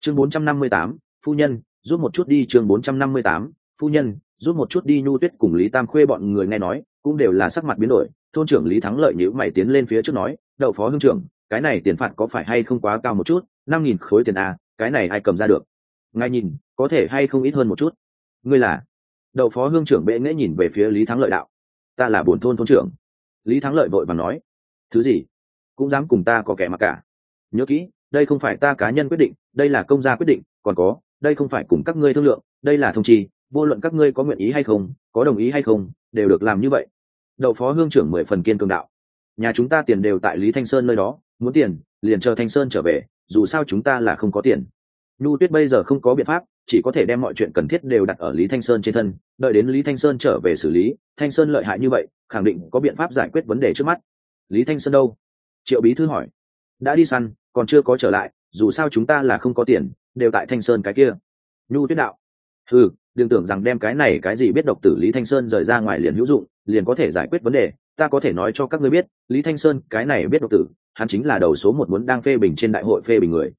chương 458, phu nhân giúp một chút đi. chương 458, phu nhân giúp một chút đi. Nhu Tuyết cùng Lý Tam Khuê bọn người nghe nói cũng đều là sắc mặt biến đổi. Thôn trưởng Lý Thắng Lợi nhíu mày tiến lên phía trước nói, đậu phó hương trưởng, cái này tiền phạt có phải hay không quá cao một chút, 5.000 khối tiền à, cái này ai cầm ra được? Ngài nhìn có thể hay không ít hơn một chút? Ngươi là? Đậu phó hương trưởng bệ nghễ nhìn về phía Lý Thắng Lợi đạo, ta là buồn thôn thôn trưởng. Lý Thắng Lợi vội vàng nói, thứ gì cũng dám cùng ta có kẻ mặc cả? Nhớ kỹ, đây không phải ta cá nhân quyết định, đây là công gia quyết định, còn có, đây không phải cùng các ngươi thương lượng, đây là thông trì, vô luận các ngươi có nguyện ý hay không, có đồng ý hay không, đều được làm như vậy. Đậu phó hương trưởng 10 phần kiên cường đạo, nhà chúng ta tiền đều tại Lý Thanh Sơn nơi đó, muốn tiền liền chờ Thanh Sơn trở về, dù sao chúng ta là không có tiền. Nhu Tuyết bây giờ không có biện pháp, chỉ có thể đem mọi chuyện cần thiết đều đặt ở Lý Thanh Sơn trên thân, đợi đến Lý Thanh Sơn trở về xử lý. Thanh Sơn lợi hại như vậy, khẳng định có biện pháp giải quyết vấn đề trước mắt. Lý Thanh Sơn đâu? Triệu bí thư hỏi. Đã đi săn, còn chưa có trở lại, dù sao chúng ta là không có tiền, đều tại Thanh Sơn cái kia. Nhu Tuyết đạo, đừng tưởng rằng đem cái này cái gì biết độc tử Lý Thanh Sơn rời ra ngoài liền hữu dụng, liền có thể giải quyết vấn đề. Ta có thể nói cho các ngươi biết, Lý Thanh Sơn cái này biết độc tử, hắn chính là đầu số 1 muốn đang phê bình trên đại hội phê bình người.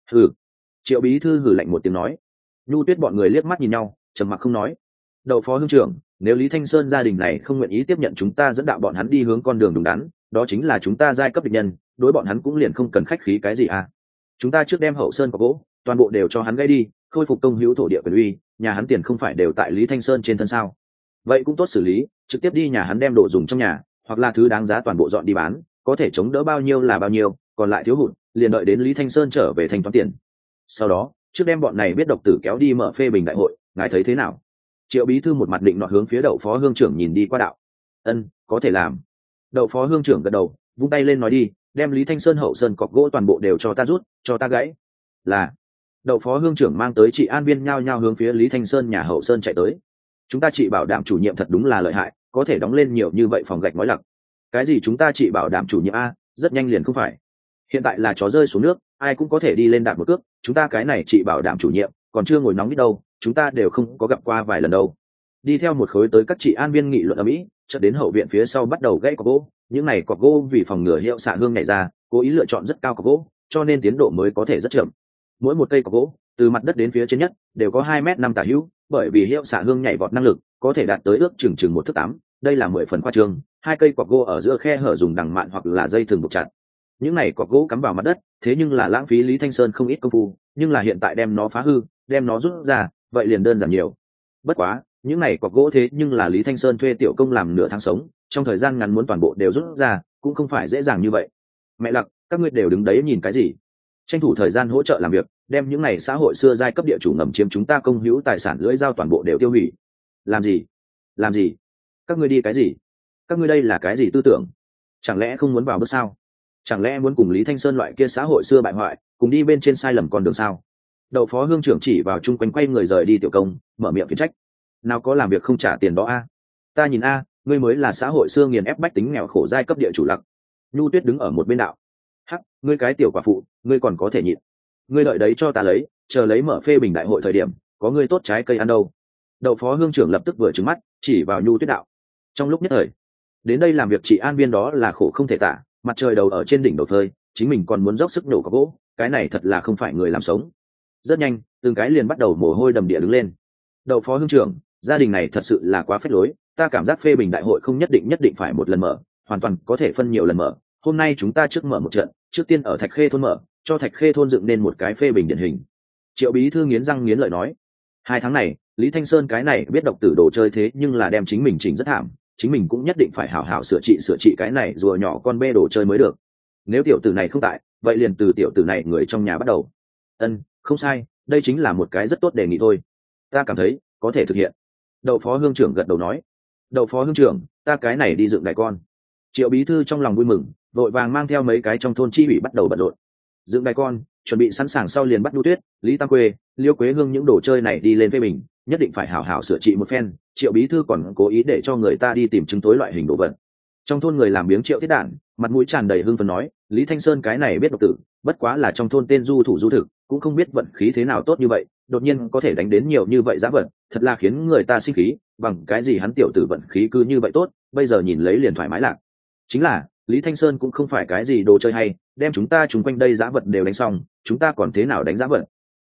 Triệu bí thư hừ lạnh một tiếng nói. Nhu Tuyết bọn người liếc mắt nhìn nhau, trầm mặc không nói. Đậu phó hương trưởng, nếu Lý Thanh Sơn gia đình này không nguyện ý tiếp nhận chúng ta dẫn đạo bọn hắn đi hướng con đường đúng đắn, đó chính là chúng ta giai cấp địch nhân, đối bọn hắn cũng liền không cần khách khí cái gì à. Chúng ta trước đem hậu sơn có gỗ toàn bộ đều cho hắn gây đi, khôi phục công hữu thổ địa quyền uy, nhà hắn tiền không phải đều tại Lý Thanh Sơn trên thân sao? Vậy cũng tốt xử lý, trực tiếp đi nhà hắn đem đồ dùng trong nhà hoặc là thứ đáng giá toàn bộ dọn đi bán, có thể chống đỡ bao nhiêu là bao nhiêu, còn lại thiếu hụt liền đợi đến Lý Thanh Sơn trở về thanh toán tiền. Sau đó trước đem bọn này biết độc tử kéo đi mở phê bình đại hội, ngài thấy thế nào? Triệu bí thư một mặt định nọt hướng phía đậu phó hương trưởng nhìn đi qua đạo. Có thể làm. Đậu phó hương trưởng gật đầu, vung tay lên nói đi, đem Lý Thanh Sơn hậu sơn cọc gỗ toàn bộ đều cho ta rút, cho ta gãy. Là. Đậu phó hương trưởng mang tới chị an viên nhao nhao hướng phía Lý Thanh Sơn nhà hậu sơn chạy tới. Chúng ta chị bảo đảm chủ nhiệm thật đúng là lợi hại, có thể đóng lên nhiều như vậy phòng gạch nói lặc. Cái gì chúng ta chị bảo đảm chủ nhiệm a, rất nhanh liền không phải. Hiện tại là chó rơi xuống nước, ai cũng có thể đi lên đạp một cước, chúng ta cái này chị bảo đảm chủ nhiệm còn chưa ngồi nóng biết đâu, chúng ta đều không có gặp qua vài lần đâu. Đi theo một khối tới các chị an viên nghị luận ở mỹ, chợt đến hậu viện phía sau bắt đầu gãy cọc gỗ. Những này cọc gỗ vì phòng ngừa hiệu xạ hương nhảy ra, cố ý lựa chọn rất cao cọc gỗ, cho nên tiến độ mới có thể rất chậm. Mỗi một cây cọc gỗ từ mặt đất đến phía trên nhất đều có 2m5 tả hữu, bởi vì hiệu xạ hương nhảy vọt năng lực có thể đạt tới ước chừng 1 thước 8, đây là 10 phần khoa trương. 2 cây cọc gỗ ở giữa khe hở dùng đằng mạn hoặc là dây thừng buộc chặt. Những này cọc gỗ cắm vào mặt đất, thế nhưng là lãng phí Lý Thanh Sơn không ít công phu, nhưng là hiện tại đem nó phá hư, đem nó rút ra, vậy liền đơn giản nhiều. Bất quá, những này cọc gỗ thế nhưng là Lý Thanh Sơn thuê tiểu công làm nửa tháng sống, trong thời gian ngắn muốn toàn bộ đều rút ra, cũng không phải dễ dàng như vậy. Mẹ lặc, các ngươi đều đứng đấy nhìn cái gì? Tranh thủ thời gian hỗ trợ làm việc, đem những này xã hội xưa giai cấp địa chủ ngầm chiếm chúng ta công hữu tài sản lưỡi dao toàn bộ đều tiêu hủy. Làm gì? Làm gì? Các ngươi đi cái gì? Các ngươi đây là cái gì tư tưởng? Chẳng lẽ không muốn vào bước sao? Chẳng lẽ muốn cùng Lý Thanh Sơn loại kia xã hội xưa bại hoại cùng đi bên trên sai lầm con đường sao? Đậu phó hương trưởng chỉ vào chung quanh quay người rời đi tiểu công, mở miệng khiển trách. Nào có làm việc không trả tiền đó a? Ta nhìn a, ngươi mới là xã hội xưa nghiền ép bách tính nghèo khổ giai cấp địa chủ lặc. Nhu Tuyết đứng ở một bên đạo. Hắc, ngươi cái tiểu quả phụ, ngươi còn có thể nhịn. Ngươi đợi đấy cho ta lấy, chờ lấy mở phê bình đại hội thời điểm, có ngươi tốt trái cây ăn đâu. Đậu phó hương trưởng lập tức vừa trừng mắt, chỉ vào Nhu Tuyết đạo. Trong lúc nhất thời, đến đây làm việc chị an viên đó là khổ không thể tả, mặt trời đầu ở trên đỉnh đầu phơi, chính mình còn muốn dốc sức nổ cọc gỗ, cái này thật là không phải người làm sống. Rất nhanh, từng cái liền bắt đầu mồ hôi đầm địa đứng lên. Đậu phó hương trưởng, gia đình này thật sự là quá phết lối, ta cảm giác phê bình đại hội không nhất định phải một lần mở, hoàn toàn có thể phân nhiều lần mở. Hôm nay chúng ta trước mở một trận, trước tiên ở Thạch Khê thôn mở, cho Thạch Khê thôn dựng nên một cái phê bình điển hình. Triệu bí thư nghiến răng nghiến lợi nói. 2 tháng này, Lý Thanh Sơn cái này biết độc tử đồ chơi thế nhưng là đem chính mình chỉnh rất thảm, chính mình cũng nhất định phải hảo hảo sửa trị cái này rùa nhỏ con bê đồ chơi mới được. Nếu tiểu tử này không tại, vậy liền từ tiểu tử này người trong nhà bắt đầu. Không sai, đây chính là một cái rất tốt đề nghị thôi. Ta cảm thấy có thể thực hiện. Đậu phó hương trưởng gật đầu nói. Đậu phó hương trưởng, ta cái này đi dựng đại con. Triệu bí thư trong lòng vui mừng, vội vàng mang theo mấy cái trong thôn chi ủy bắt đầu bận rộn. Dựng đại con, chuẩn bị sẵn sàng sau liền bắt Nhu Tuyết, Lý Tam Quê, Liêu Quế Hương những đồ chơi này đi lên phê bình, nhất định phải hảo hảo sửa trị một phen. Triệu bí thư còn cố ý để cho người ta đi tìm chứng tối loại hình đồ vật. Trong thôn người làm biếng Triệu Thiết Đản, mặt mũi tràn đầy hưng phấn nói, Lý Thanh Sơn cái này biết độc tử, bất quá là trong thôn tên du thủ du thực, cũng không biết vận khí thế nào tốt như vậy, đột nhiên có thể đánh đến nhiều như vậy giá vật, thật là khiến người ta sinh khí, bằng cái gì hắn tiểu tử vận khí cứ như vậy tốt, bây giờ nhìn lấy liền thoải mái lạc. Chính là, Lý Thanh Sơn cũng không phải cái gì đồ chơi hay, đem chúng ta chung quanh đây giá vật đều đánh xong, chúng ta còn thế nào đánh giá vật?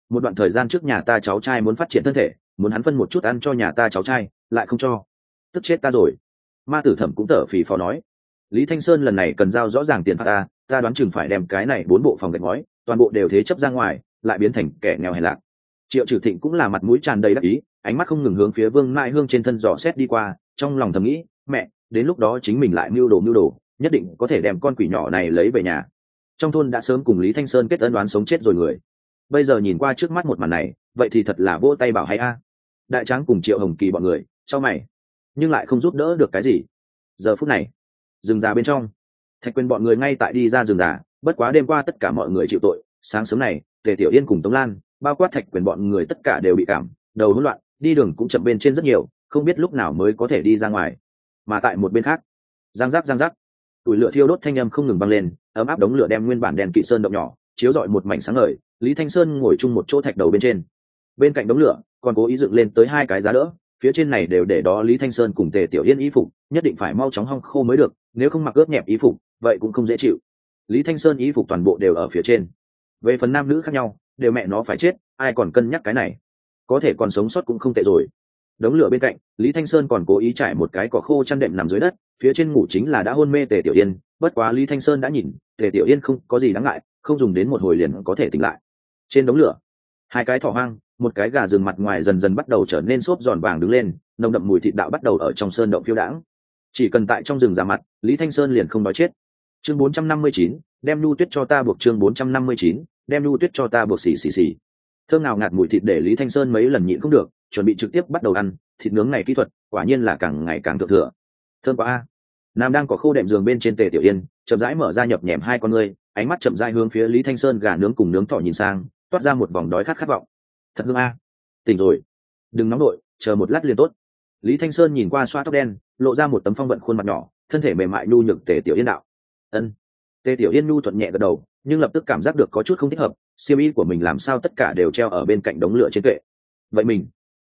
một đoạn thời gian trước nhà ta cháu trai muốn phát triển thân thể, muốn hắn phân một chút ăn cho nhà ta cháu trai, lại không cho, tức chết ta rồi. Ma Tử Thẩm cũng thở phì phò nói, Lý Thanh Sơn lần này cần giao rõ ràng tiền phạt ta đoán chừng phải đem cái này 4 bộ phòng gạch ngói toàn bộ đều thế chấp ra ngoài, lại biến thành kẻ nghèo hèn lạc. Triệu Trừ Thịnh cũng là mặt mũi tràn đầy đắc ý, ánh mắt không ngừng hướng phía Vương Mai Hương trên thân dò xét đi qua, trong lòng thầm nghĩ, mẹ, đến lúc đó chính mình lại mưu đồ, nhất định có thể đem con quỷ nhỏ này lấy về nhà. Trong thôn đã sớm cùng Lý Thanh Sơn kết ân đoán sống chết rồi người, bây giờ nhìn qua trước mắt một màn này, vậy thì thật là vỗ tay bảo hay a. Đại Tráng cùng Triệu Hồng Kỳ bọn người cho mày, nhưng lại không giúp đỡ được cái gì. Giờ phút này, rừng già bên trong, Thạch Quyền bọn người ngay tại đi ra rừng già, bất quá đêm qua tất cả mọi người chịu tội, sáng sớm này Tề Tiểu Yên cùng Tống Lan, bao quát Thạch Quyền bọn người tất cả đều bị cảm, đầu hỗn loạn, đi đường cũng chậm bên trên rất nhiều, không biết lúc nào mới có thể đi ra ngoài. Mà tại một bên khác, giang giác, tuổi lửa thiêu đốt thanh âm không ngừng vang lên, ấm áp đống lửa đem nguyên bản đèn kỵ sơn động nhỏ chiếu rọi một mảnh sáng ngời. Lý Thanh Sơn ngồi chung một chỗ thạch đầu bên trên, bên cạnh đống lửa còn cố ý dựng lên tới 2 cái giá đỡ, phía trên này đều để đó Lý Thanh Sơn cùng Tề Tiểu Yên y phục, nhất định phải mau chóng hong khô mới được, nếu không mặc ướt nhẹp y phục vậy cũng không dễ chịu. Lý Thanh Sơn y phục toàn bộ đều ở phía trên, về phần nam nữ khác nhau đều mẹ nó phải chết, ai còn cân nhắc cái này, có thể còn sống sót cũng không tệ rồi. Đống lửa bên cạnh, Lý Thanh Sơn còn cố ý trải một cái cỏ khô chăn đệm nằm dưới đất, phía trên ngủ chính là đã hôn mê Tề Tiểu Yên, bất quá Lý Thanh Sơn đã nhìn, Tề Tiểu Yên không có gì đáng ngại, không dùng đến một hồi liền có thể tỉnh lại. Trên đống lửa, 2 cái thỏ hoang, một cái gà rừng mặt ngoài dần dần bắt đầu trở nên xốp giòn vàng đứng lên, nồng đậm mùi thịt đạo bắt đầu ở trong sơn động phiêu đãng. Chỉ cần tại trong rừng ra mặt, Lý Thanh Sơn liền không đói chết. Chương 459, đem Nhu Tuyết cho ta buộc. Chương 459, đem Nhu Tuyết cho ta buộc. Xì. Thơm nào ngạt mùi thịt để Lý Thanh Sơn mấy lần nhịn không được, chuẩn bị trực tiếp bắt đầu ăn. Thịt nướng này kỹ thuật quả nhiên là càng ngày càng thượng thừa. Thơm quá a. Nam đang có khô đệm giường bên trên Tề Tiểu Yên, chậm rãi mở ra nhập nhèm 2 con ngươi, ánh mắt chậm rãi hướng phía Lý Thanh Sơn gà nướng cùng nướng thỏ nhìn sang, toát ra một vòng đói khát vọng. Thật hương a. Tỉnh rồi, đừng nóng nổi, chờ một lát liền tốt. Lý Thanh Sơn nhìn qua xoa tóc đen, lộ ra một tấm phong vận khuôn mặt nhỏ, thân thể mềm mại nhu nhược. Tề Tiểu Yên đạo. Ân. Tề Tiểu Yên nhu thuận nhẹ gật đầu, nhưng lập tức cảm giác được có chút không thích hợp, xiêm y của mình làm sao tất cả đều treo ở bên cạnh đống lửa trên kệ. Vậy mình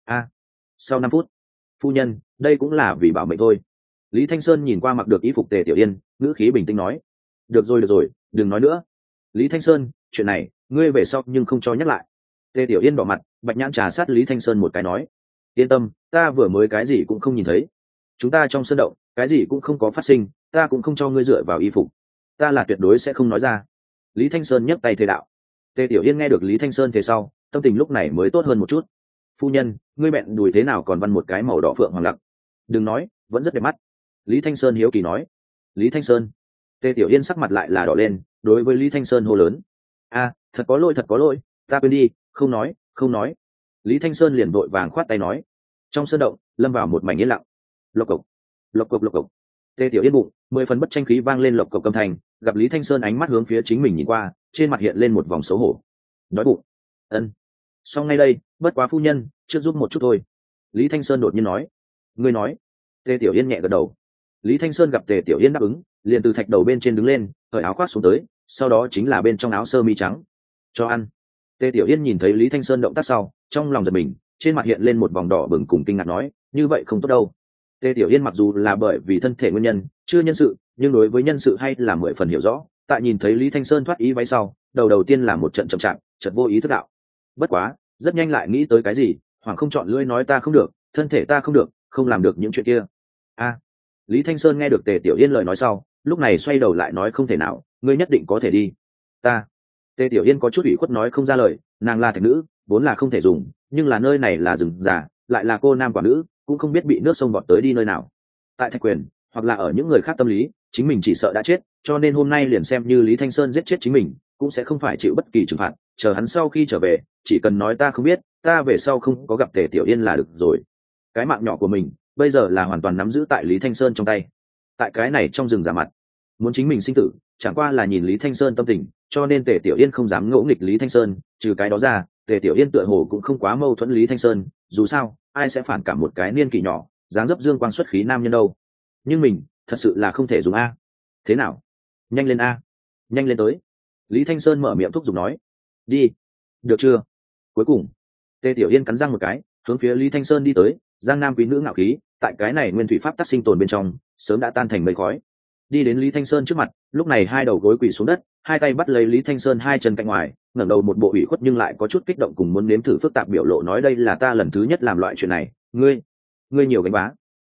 sau 5 phút, phu nhân, đây cũng là vì bảo mệnh thôi. Lý Thanh Sơn nhìn qua mặc được y phục Tề Tiểu Yên, ngữ khí bình tĩnh nói. Được rồi, đừng nói nữa. Lý Thanh Sơn, chuyện này ngươi về sau nhưng không cho nhắc lại. Tề Tiểu Yên bỏ mặt, bạch nhãn trà sát Lý Thanh Sơn một cái nói. Yên tâm, ta vừa mới cái gì cũng không nhìn thấy, chúng ta trong sân động cái gì cũng không có phát sinh, ta cũng không cho ngươi dựa vào y phục, ta là tuyệt đối sẽ không nói ra. Lý Thanh Sơn nhấc tay thề đạo. Tề Tiểu Yên nghe được Lý Thanh Sơn thế sau, tâm tình lúc này mới tốt hơn một chút. Phu nhân, ngươi bẹn đùi thế nào còn văn một cái màu đỏ phượng hoàng lặc? Đừng nói, vẫn rất đẹp mắt. Lý Thanh Sơn hiếu kỳ nói. Lý Thanh Sơn. Tề Tiểu Yên sắc mặt lại là đỏ lên, đối với Lý Thanh Sơn hô lớn. Thật có lỗi, ta quên đi, không nói. Lý Thanh Sơn liền vội vàng khoát tay nói. Trong sơn động lâm vào một mảnh yên lặng. Lộc cộc. Tề Tiểu Yên bụng 10 phần bất tranh khí vang lên lộc cộc âm thanh, gặp Lý Thanh Sơn ánh mắt hướng phía chính mình nhìn qua, trên mặt hiện lên một vòng xấu hổ. Đói bụng. Ân. Xong ngay đây, bất quá phu nhân, trước giúp một chút thôi. Lý Thanh Sơn đột nhiên nói. Ngươi nói. Tề Tiểu Yên nhẹ gật đầu. Lý Thanh Sơn gặp Tề Tiểu Yên đáp ứng, liền từ thạch đầu bên trên đứng lên, cởi áo khoác xuống tới, sau đó chính là bên trong áo sơ mi trắng. Cho ăn. Tề Tiểu Yên nhìn thấy Lý Thanh Sơn động tác sau, trong lòng giật mình, trên mặt hiện lên một vòng đỏ bừng cùng kinh ngạc nói, như vậy không tốt đâu. Tề Tiểu Yên mặc dù là bởi vì thân thể nguyên nhân chưa nhân sự, nhưng đối với nhân sự hay là 10 phần hiểu rõ, tại nhìn thấy Lý Thanh Sơn thoát ý váy sau, đầu tiên là một trận chậm chạp, chợt vô ý thức đạo. Bất quá, rất nhanh lại nghĩ tới cái gì, hoàng không chọn lưỡi nói ta không được, thân thể ta không được, không làm được những chuyện kia. Lý Thanh Sơn nghe được Tề Tiểu Yên lời nói sau, lúc này xoay đầu lại nói không thể nào, ngươi nhất định có thể đi. Tề Tiểu Yên có chút ủy khuất nói không ra lời, nàng là thạch nữ, vốn là không thể dùng, nhưng là nơi này là rừng già, lại là cô nam quả nữ, cũng không biết bị nước sông bọt tới đi nơi nào. Tại Thạch Quyền, hoặc là ở những người khác tâm lý, chính mình chỉ sợ đã chết, cho nên hôm nay liền xem như Lý Thanh Sơn giết chết chính mình, cũng sẽ không phải chịu bất kỳ trừng phạt, chờ hắn sau khi trở về, chỉ cần nói ta không biết, ta về sau không có gặp Tề Tiểu Yên là được rồi. Cái mạng nhỏ của mình, bây giờ là hoàn toàn nắm giữ tại Lý Thanh Sơn trong tay. Tại cái này trong rừng già mặt, muốn chính mình sinh tử, chẳng qua là nhìn Lý Thanh Sơn tâm tình, cho nên Tề Tiểu Yên không dám ngỗ nghịch Lý Thanh Sơn, trừ cái đó ra, Tề Tiểu Yên tựa hồ cũng không quá mâu thuẫn Lý Thanh Sơn, dù sao, ai sẽ phản cảm một cái niên kỷ nhỏ, dáng dấp dương quang xuất khí nam nhân đâu. Nhưng mình, thật sự là không thể dùng a. Thế nào? Nhanh lên a. Nhanh lên tới. Lý Thanh Sơn mở miệng thúc giục nói. Đi. Được chưa? Cuối cùng, Tề Tiểu Yên cắn răng một cái, hướng phía Lý Thanh Sơn đi tới, giang nam quý nữ ngạo khí, tại cái này nguyên thủy pháp tắc sinh tồn bên trong, sớm đã tan thành mây khói. Đi đến Lý Thanh Sơn trước mặt, lúc này 2 đầu gối quỳ xuống đất, 2 tay bắt lấy Lý Thanh Sơn 2 chân cạnh ngoài, ngẩng đầu một bộ ủy khuất nhưng lại có chút kích động cùng muốn nếm thử phức tạp biểu lộ nói đây là ta lần thứ nhất làm loại chuyện này, ngươi nhiều gánh vá.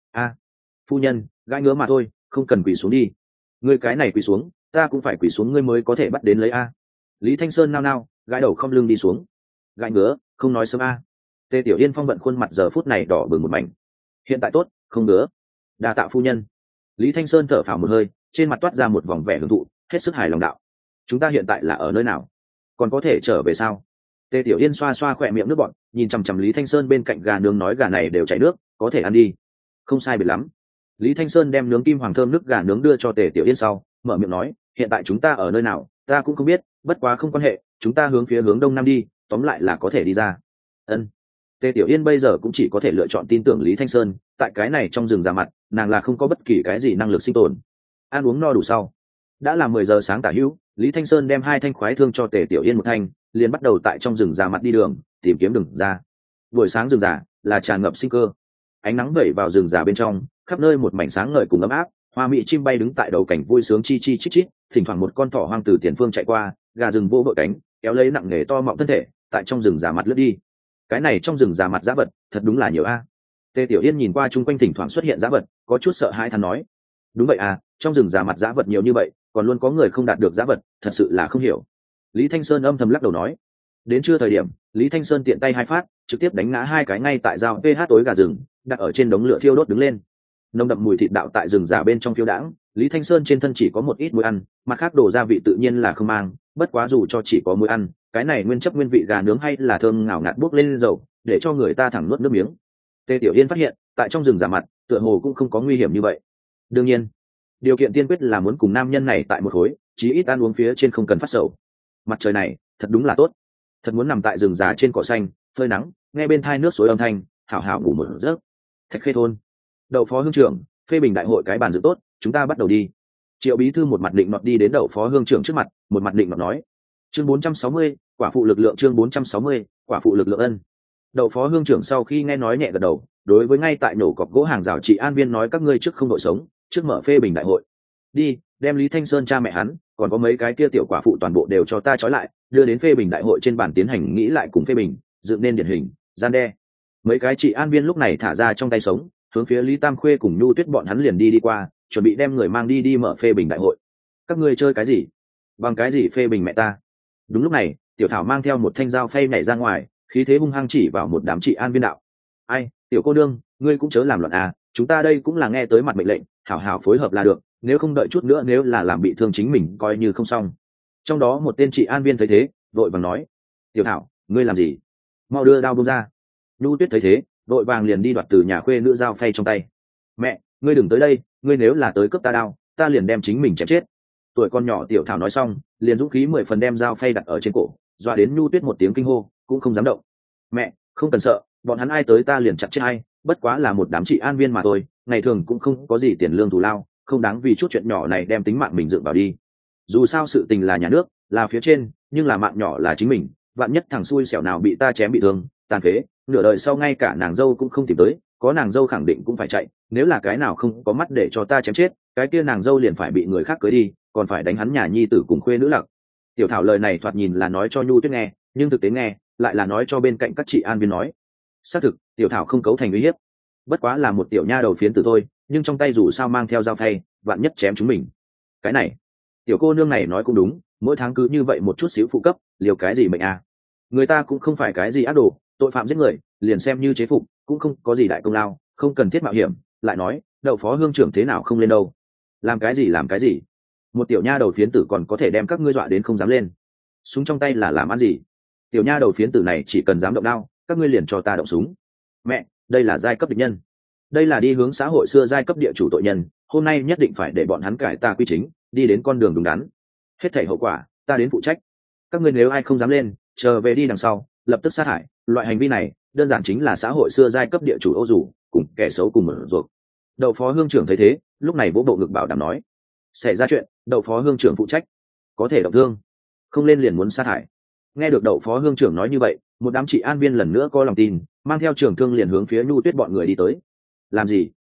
Phu nhân, gãi ngứa mà thôi, không cần quỳ xuống đi. Ngươi cái này quỳ xuống, ta cũng phải quỳ xuống ngươi mới có thể bắt đến lấy a. Lý Thanh Sơn nao nao, gãi đầu không lưng đi xuống. Gãi ngứa, không nói sớm a. Tề Tiểu Yên phong vận khuôn mặt giờ phút này đỏ bừng một mảnh. Hiện tại tốt, không ngứa. Đa tạ phu nhân. Lý Thanh Sơn thở phào một hơi, trên mặt toát ra một vòng vẻ hưởng thụ, hết sức hài lòng đạo. Chúng ta hiện tại là ở nơi nào? Còn có thể trở về sao? Tề Tiểu Yên xoa xoa khỏe miệng nước bọt, nhìn chằm chằm Lý Thanh Sơn bên cạnh gà nướng nói gà này đều chảy nước, có thể ăn đi. Không sai biệt lắm. Lý Thanh Sơn đem nướng kim hoàng thơm nước gà nướng đưa cho Tề Tiểu Yên sau, mở miệng nói, hiện tại chúng ta ở nơi nào, ta cũng không biết, bất quá không quan hệ, chúng ta hướng phía hướng đông nam đi, tóm lại là có thể đi ra. Ân. Tề Tiểu Yên bây giờ cũng chỉ có thể lựa chọn tin tưởng Lý Thanh Sơn, tại cái này trong rừng già mặt, nàng là không có bất kỳ cái gì năng lực sinh tồn. Ăn uống no đủ sau, đã là 10 giờ sáng tả hữu, Lý Thanh Sơn đem 2 thanh khoái thương cho Tề Tiểu Yên một thanh, liền bắt đầu tại trong rừng già mặt đi đường, tìm kiếm đường ra. Buổi sáng rừng già là tràn ngập sinh cơ, ánh nắng vẩy vào rừng già bên trong, khắp nơi một mảnh sáng ngời cùng ấm áp, hoa mỹ chim bay đứng tại đầu cảnh vui sướng chi chi chít chít, thỉnh thoảng một con thỏ hoang từ tiền phương chạy qua, gà rừng vô vội cánh, kéo lấy nặng nề to mọng thân thể, tại trong rừng già mặt lướt đi. Cái này trong rừng già mặt dã vật, thật đúng là nhiều a. Tề Tiểu Yên nhìn qua chung quanh thỉnh thoảng xuất hiện dã vật, có chút sợ hãi thán nói: "Đúng vậy à, trong rừng già mặt dã vật nhiều như vậy, còn luôn có người không đạt được dã vật, thật sự là không hiểu." Lý Thanh Sơn âm thầm lắc đầu nói. Đến trưa thời điểm, Lý Thanh Sơn tiện tay 2 phát, trực tiếp đánh ngã 2 cái ngay tại dao PH tối gà rừng, đặt ở trên đống lửa thiêu đốt đứng lên. Nồng đậm mùi thịt đạo tại rừng già bên trong phiêu đãng, Lý Thanh Sơn trên thân chỉ có một ít muối ăn, mặt khác đồ gia vị tự nhiên là không mang, bất quá dù cho chỉ có muối ăn, cái này nguyên chất nguyên vị gà nướng hay là thơm ngào ngạt bốc lên dầu, để cho người ta thẳng nuốt nước miếng. Tề Tiểu Yên phát hiện, tại trong rừng già mặt, tựa hồ cũng không có nguy hiểm như vậy. Đương nhiên, điều kiện tiên quyết là muốn cùng nam nhân này tại một khối, chí ít ăn uống phía trên không cần phát sầu. Mặt trời này, thật đúng là tốt. Thật muốn nằm tại rừng già trên cỏ xanh, phơi nắng, nghe bên thai nước suối âm thanh, hảo hảo ngủ một giấc. Thạch Khê thôn, Đậu Phó hương trưởng, phê bình đại hội cái bàn dự tốt, chúng ta bắt đầu đi. Triệu bí thư một mặt định nọt đi đến Đậu Phó hương trưởng trước mặt, một mặt định nọt nói: chương 460, quả phụ lực lượng chương 460, quả phụ lực lượng ân. Đậu Phó hương trưởng sau khi nghe nói nhẹ gật đầu, đối với ngay tại nổ cọc gỗ hàng rào chị an viên nói các ngươi trước không đội sống, trước mở phê bình đại hội. Đi, đem Lý Thanh Sơn cha mẹ hắn, còn có mấy cái kia tiểu quả phụ toàn bộ đều cho ta trói lại, đưa đến phê bình đại hội trên bàn tiến hành nghĩ lại cùng phê bình, dựng nên điển hình, gian đe. Mấy cái chị an viên lúc này thả ra trong tay sống, hướng phía Lý Tam Khuê cùng Nhu Tuyết bọn hắn liền đi qua, chuẩn bị đem người mang đi mở phê bình đại hội. Các ngươi chơi cái gì? Bằng cái gì phê bình mẹ ta? Đúng lúc này, Tiểu Thảo mang theo một thanh dao phay nhảy ra ngoài, khí thế hung hăng chỉ vào một đám chị an viên đạo: ai, tiểu cô đương, ngươi cũng chớ làm loạn à, chúng ta đây cũng là nghe tới mặt mệnh lệnh, hảo hảo phối hợp là được, nếu không đợi chút nữa nếu là làm bị thương chính mình coi như không xong. Trong đó một tên chị an viên thấy thế, vội vàng nói: Tiểu Thảo, ngươi làm gì? Mau đưa đao buông ra. Nhu Tuyết thấy thế, vội vàng liền đi đoạt từ nhà khuê nữ dao phay trong tay. Mẹ, ngươi đừng tới đây, ngươi nếu là tới cướp ta đao, ta liền đem chính mình chém chết. Tuổi con nhỏ Tiểu Thảo nói xong, liền dũng khí 10 phần đem dao phay đặt ở trên cổ, dọa đến Nhu Tuyết một tiếng kinh hô, cũng không dám động. Mẹ, không cần sợ, bọn hắn ai tới ta liền chặt chết ai, bất quá là một đám chị an viên mà thôi, ngày thường cũng không có gì tiền lương thù lao, không đáng vì chút chuyện nhỏ này đem tính mạng mình dựng vào đi. Dù sao sự tình là nhà nước, là phía trên, nhưng là mạng nhỏ là chính mình, vạn nhất thằng xui xẻo nào bị ta chém bị thương, tàn phế, nửa đời sau ngay cả nàng dâu cũng không tìm tới, có nàng dâu khẳng định cũng phải chạy, nếu là cái nào không có mắt để cho ta chém chết, cái kia nàng dâu liền phải bị người khác cưới đi, còn phải đánh hắn nhà nhi tử cùng khuê nữ lặc. Tiểu Thảo lời này thoạt nhìn là nói cho Nhu Tuyết nghe, nhưng thực tế nghe lại là nói cho bên cạnh các chị an viên nói. Xác thực, Tiểu Thảo không cấu thành uy hiếp, bất quá là một tiểu nha đầu phiến tử thôi, nhưng trong tay dù sao mang theo dao phay, vạn nhất chém chúng mình. Cái này, tiểu cô nương này nói cũng đúng, mỗi tháng cứ như vậy một chút xíu phụ cấp, liều cái gì mệnh à? Người ta cũng không phải cái gì ác đồ, tội phạm giết người, liền xem như chế phục, cũng không có gì đại công lao, không cần thiết mạo hiểm. Lại nói, Đậu Phó hương trưởng thế nào không lên đâu? Làm cái gì? Một tiểu nha đầu phiến tử còn có thể đem các ngươi dọa đến không dám lên. Súng trong tay là làm ăn gì? Tiểu nha đầu phiến tử này chỉ cần dám động đao, các ngươi liền cho ta động súng. Mẹ, đây là giai cấp địch nhân, đây là đi hướng xã hội xưa giai cấp địa chủ tội nhân, hôm nay nhất định phải để bọn hắn cải tà quy chính, đi đến con đường đúng đắn. Hết thảy hậu quả ta đến phụ trách, các ngươi nếu ai không dám lên, chờ về đi đằng sau lập tức sát hại. Loại hành vi này đơn giản chính là xã hội xưa giai cấp địa chủ ô dù cùng kẻ xấu cùng mở ruột. Đậu Phó hương trưởng thấy thế, lúc này vỗ bộ ngực bảo đảm nói: xảy ra chuyện, Đậu Phó hương trưởng phụ trách, có thể động thương, không lên liền muốn sát hại. Nghe được Đậu Phó hương trưởng nói như vậy, một đám chị an viên lần nữa có lòng tin, mang theo trường thương liền hướng phía Nhu Tuyết bọn người đi tới. Làm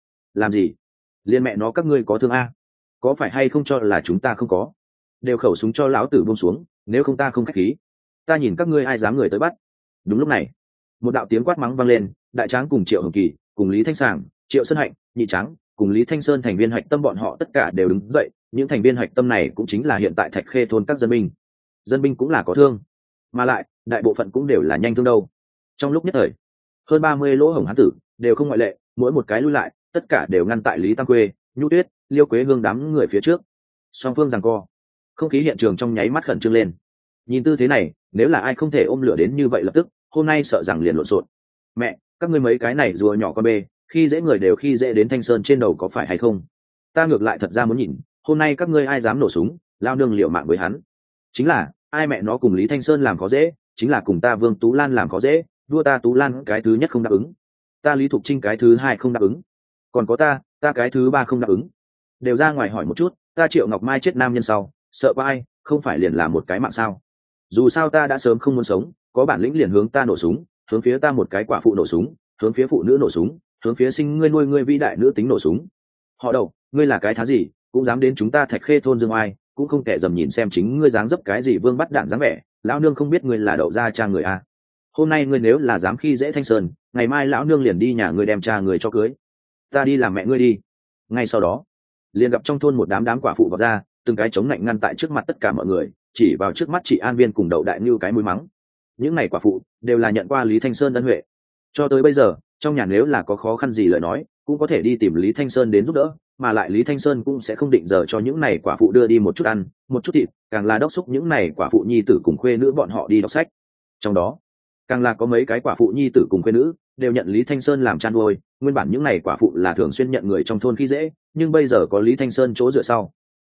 gì? Liên mẹ nó các ngươi có thương a? Có phải hay không cho là chúng ta không có? Đều khẩu súng cho lão tử buông xuống, nếu không ta không khách khí. ta nhìn các ngươi ai dám người tới bắt. Đúng lúc này, một đạo tiếng quát mắng vang lên, đại tráng cùng Triệu Hồng Kỳ cùng Lý Thanh Sảng, Triệu Sơn Hạnh, nhị tráng cùng Lý Thanh Sơn thành viên hạch tâm bọn họ tất cả đều đứng dậy. Những thành viên hạch tâm này cũng chính là hiện tại Thạch Khê thôn các dân binh cũng là có thương, mà lại đại bộ phận cũng đều là nhanh thương đâu. Trong lúc nhất thời, hơn 30 lỗ hổng hán tử đều không ngoại lệ, mỗi một cái lui lại tất cả đều ngăn tại Lý Tam Quê, Nhu Tuyết, Liêu Quế Hương đám người phía trước. Song phương giằng co, không khí hiện trường trong nháy mắt khẩn trương lên. Nhìn tư thế này, nếu là ai không thể ôm lửa đến như vậy lập tức, hôm nay sợ rằng liền lộn xộn. Mẹ, các ngươi mấy cái này rùa nhỏ con bê, khi dễ người đều khi dễ đến Thanh Sơn trên đầu có phải hay không? Ta ngược lại thật ra muốn nhìn, hôm nay các ngươi ai dám nổ súng, lao nương liệu mạng với hắn. Chính là, ai mẹ nó cùng Lý Thanh Sơn làm khó dễ, chính là cùng ta Vương Tú Lan làm khó dễ, vua ta Tú Lan cái thứ nhất không đáp ứng, ta Lý Thục Trinh cái thứ hai không đáp ứng, còn có ta cái thứ ba không đáp ứng. Đều ra ngoài hỏi một chút, ta Triệu Ngọc Mai chết nam nhân sau, sợ có ai, không phải liền là một cái mạng sao? Dù sao ta đã sớm không muốn sống, có bản lĩnh liền hướng ta nổ súng, hướng phía ta một cái quả phụ nổ súng, hướng phía phụ nữ nổ súng, hướng phía sinh ngươi nuôi ngươi vĩ đại nữ tính nổ súng. Họ Đầu, ngươi là cái thá gì, cũng dám đến chúng ta Thạch Khê thôn dương oai, cũng không kẻ dầm nhìn xem chính ngươi dáng dấp cái gì vương bắt đạn dáng vẻ, lão nương không biết ngươi là đậu ra cha người a. Hôm nay ngươi nếu là dám khi dễ Thanh Sơn, ngày mai lão nương liền đi nhà ngươi đem cha người cho cưới. Ta đi làm mẹ ngươi đi. Ngay sau đó, liền gặp trong thôn một đám quả phụ vào ra, từng cái chống lạnh ngăn tại trước mặt tất cả mọi người, chỉ vào trước mắt chị An Viên cùng Đậu Đại Nưu cái mũi mắng. Những này quả phụ đều là nhận qua Lý Thanh Sơn ân huệ, cho tới bây giờ trong nhà nếu là có khó khăn gì lời nói cũng có thể đi tìm Lý Thanh Sơn đến giúp đỡ, mà lại Lý Thanh Sơn cũng sẽ không định giờ cho những này quả phụ đưa đi một chút ăn một chút thịt, càng là đốc thúc những này quả phụ nhi tử cùng khuê nữ bọn họ đi đọc sách. Trong đó càng là có mấy cái quả phụ nhi tử cùng khuê nữ đều nhận Lý Thanh Sơn làm chăn nuôi. Nguyên bản những này quả phụ là thường xuyên nhận người trong thôn khi dễ, nhưng bây giờ có Lý Thanh Sơn chỗ dựa sau,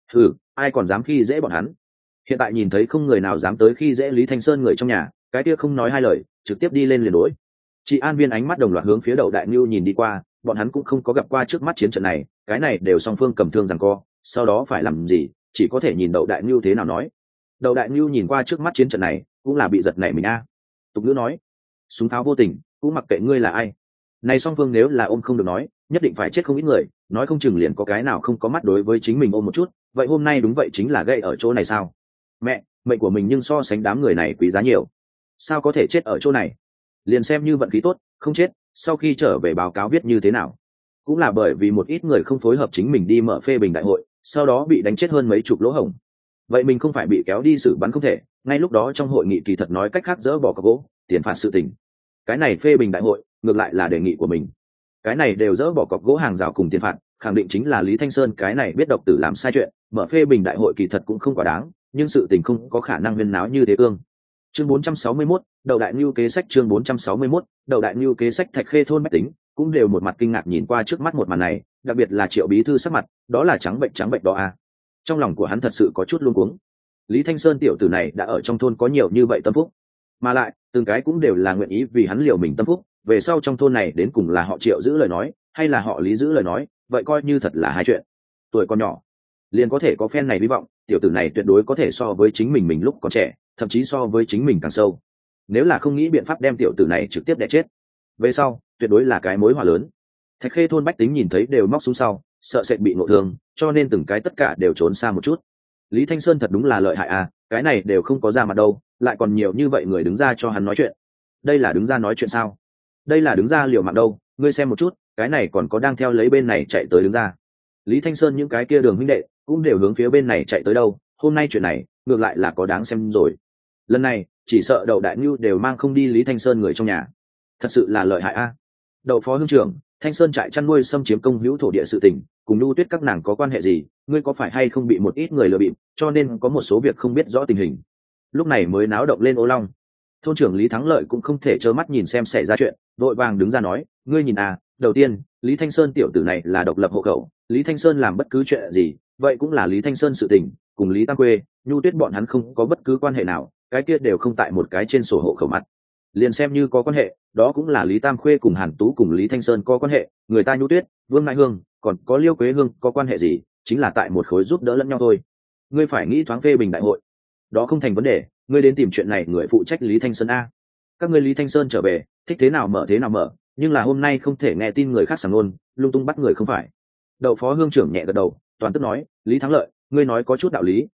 ai còn dám khi dễ bọn hắn. Hiện tại nhìn thấy không người nào dám tới khi dễ Lý Thanh Sơn người trong nhà, cái kia không nói hai lời trực tiếp đi lên liền đối. Chị An Viên ánh mắt đồng loạt hướng phía Đậu Đại Nưu nhìn đi qua, bọn hắn cũng không có gặp qua trước mắt chiến trận này, cái này đều song phương cầm thương giằng co, sau đó phải làm gì chỉ có thể nhìn Đậu Đại Nưu thế nào nói. Đậu Đại Nưu nhìn qua trước mắt chiến trận này cũng là bị giật nảy mình a. Tục ngữ nói súng tháo vô tình, cũng mặc kệ ngươi là ai, này song phương nếu là ôm không được nói nhất định phải chết không ít người, nói không chừng liền có cái nào không có mắt đối với chính mình ôm một chút. Vậy hôm nay đúng vậy chính là gây ở chỗ này sao? Mẹ, mệnh của mình nhưng so sánh đám người này quý giá nhiều, sao có thể chết ở chỗ này? Liền xem như vận khí tốt không chết, sau khi trở về báo cáo viết như thế nào? Cũng là bởi vì một ít người không phối hợp chính mình đi mở phê bình đại hội, sau đó bị đánh chết hơn mấy chục lỗ hổng. Vậy mình không phải bị kéo đi xử bắn không thể, ngay lúc đó trong hội nghị kỳ thật nói cách khác dỡ bỏ cọc gỗ tiền phạt sự tình. Cái này phê bình đại hội ngược lại là đề nghị của mình, cái này đều dỡ bỏ cọc gỗ hàng rào cùng tiền phạt, khẳng định chính là Lý Thanh Sơn cái này biết độc tử làm sai chuyện. Mở phê bình đại hội kỳ thật cũng không quá đáng, nhưng sự tình không có khả năng huyên náo như thế ương. Chương 461, Đậu Đại Nưu kế sách. Chương 461, Đậu Đại Nưu kế sách. Thạch Khê thôn bách tính cũng đều một mặt kinh ngạc nhìn qua trước mắt một màn này, đặc biệt là Triệu bí thư sắc mặt đó là trắng bệnh đó à. Trong lòng của hắn thật sự có chút luống cuống. Lý Thanh Sơn tiểu tử này đã ở trong thôn có nhiều như vậy tâm phúc, mà lại từng cái cũng đều là nguyện ý vì hắn liều mình tâm phúc, về sau trong thôn này đến cùng là họ Triệu giữ lời nói hay là họ Lý giữ lời nói, vậy coi như thật là hai chuyện. Tuổi còn nhỏ liền có thể có phen này hy vọng, tiểu tử này tuyệt đối có thể so với chính mình lúc còn trẻ, thậm chí so với chính mình càng sâu. Nếu là không nghĩ biện pháp đem tiểu tử này trực tiếp đẻ chết, về sau tuyệt đối là cái mối họa lớn. Thạch Khê thôn bách tính nhìn thấy đều móc xuống sau, sợ sệt bị ngộ thương, cho nên từng cái tất cả đều trốn xa một chút. Lý Thanh Sơn thật đúng là lợi hại à, cái này đều không có ra mặt đâu, lại còn nhiều như vậy người đứng ra cho hắn nói chuyện. Đây là đứng ra nói chuyện sao? Đây là đứng ra liều mạng đâu, ngươi xem một chút, cái này còn có đang theo lấy bên này chạy tới đứng ra. Lý Thanh Sơn những cái kia đường huynh đệ cũng đều hướng phía bên này chạy tới đâu, hôm nay chuyện này ngược lại là có đáng xem rồi. Lần này chỉ sợ Đậu Đại Nưu đều mang không đi Lý Thanh Sơn người trong nhà, thật sự là lợi hại a. Đậu phó hương trưởng, Thanh Sơn trại chăn nuôi xâm chiếm công hữu thổ địa sự tình cùng Nhu Tuyết các nàng có quan hệ gì? Ngươi có phải hay không bị một ít người lừa bịp, cho nên có một số việc không biết rõ tình hình, lúc này mới náo động lên ô long. Thôn trưởng Lý Thắng Lợi cũng không thể trơ mắt nhìn xem xảy ra chuyện, vội vàng đứng ra nói, ngươi nhìn à, đầu tiên Lý Thanh Sơn tiểu tử này là độc lập hộ khẩu, Lý Thanh Sơn làm bất cứ chuyện gì vậy cũng là Lý Thanh Sơn sự tình, cùng Lý Tam Quê, Nhu Tuyết bọn hắn không có bất cứ quan hệ nào, cái kia đều không tại một cái trên sổ hộ khẩu mặt. Liền xem như có quan hệ, đó cũng là Lý Tam Khuê cùng Hàn Tú cùng Lý Thanh Sơn có quan hệ, người ta Nhu Tuyết, Vương Ngại Hương còn có Liêu Quế Hương có quan hệ gì, chính là tại một khối giúp đỡ lẫn nhau thôi. Ngươi phải nghĩ thoáng phê bình đại hội, đó không thành vấn đề, ngươi đến tìm chuyện này người phụ trách Lý Thanh Sơn a. Các ngươi Lý Thanh Sơn trở về, thích thế nào mở, nhưng là hôm nay không thể nghe tin người khác sảng ngôn, lung tung bắt người không phải. Đậu phó hương trưởng nhẹ gật đầu, toàn tức nói, Lý Thắng Lợi, ngươi nói có chút đạo lý,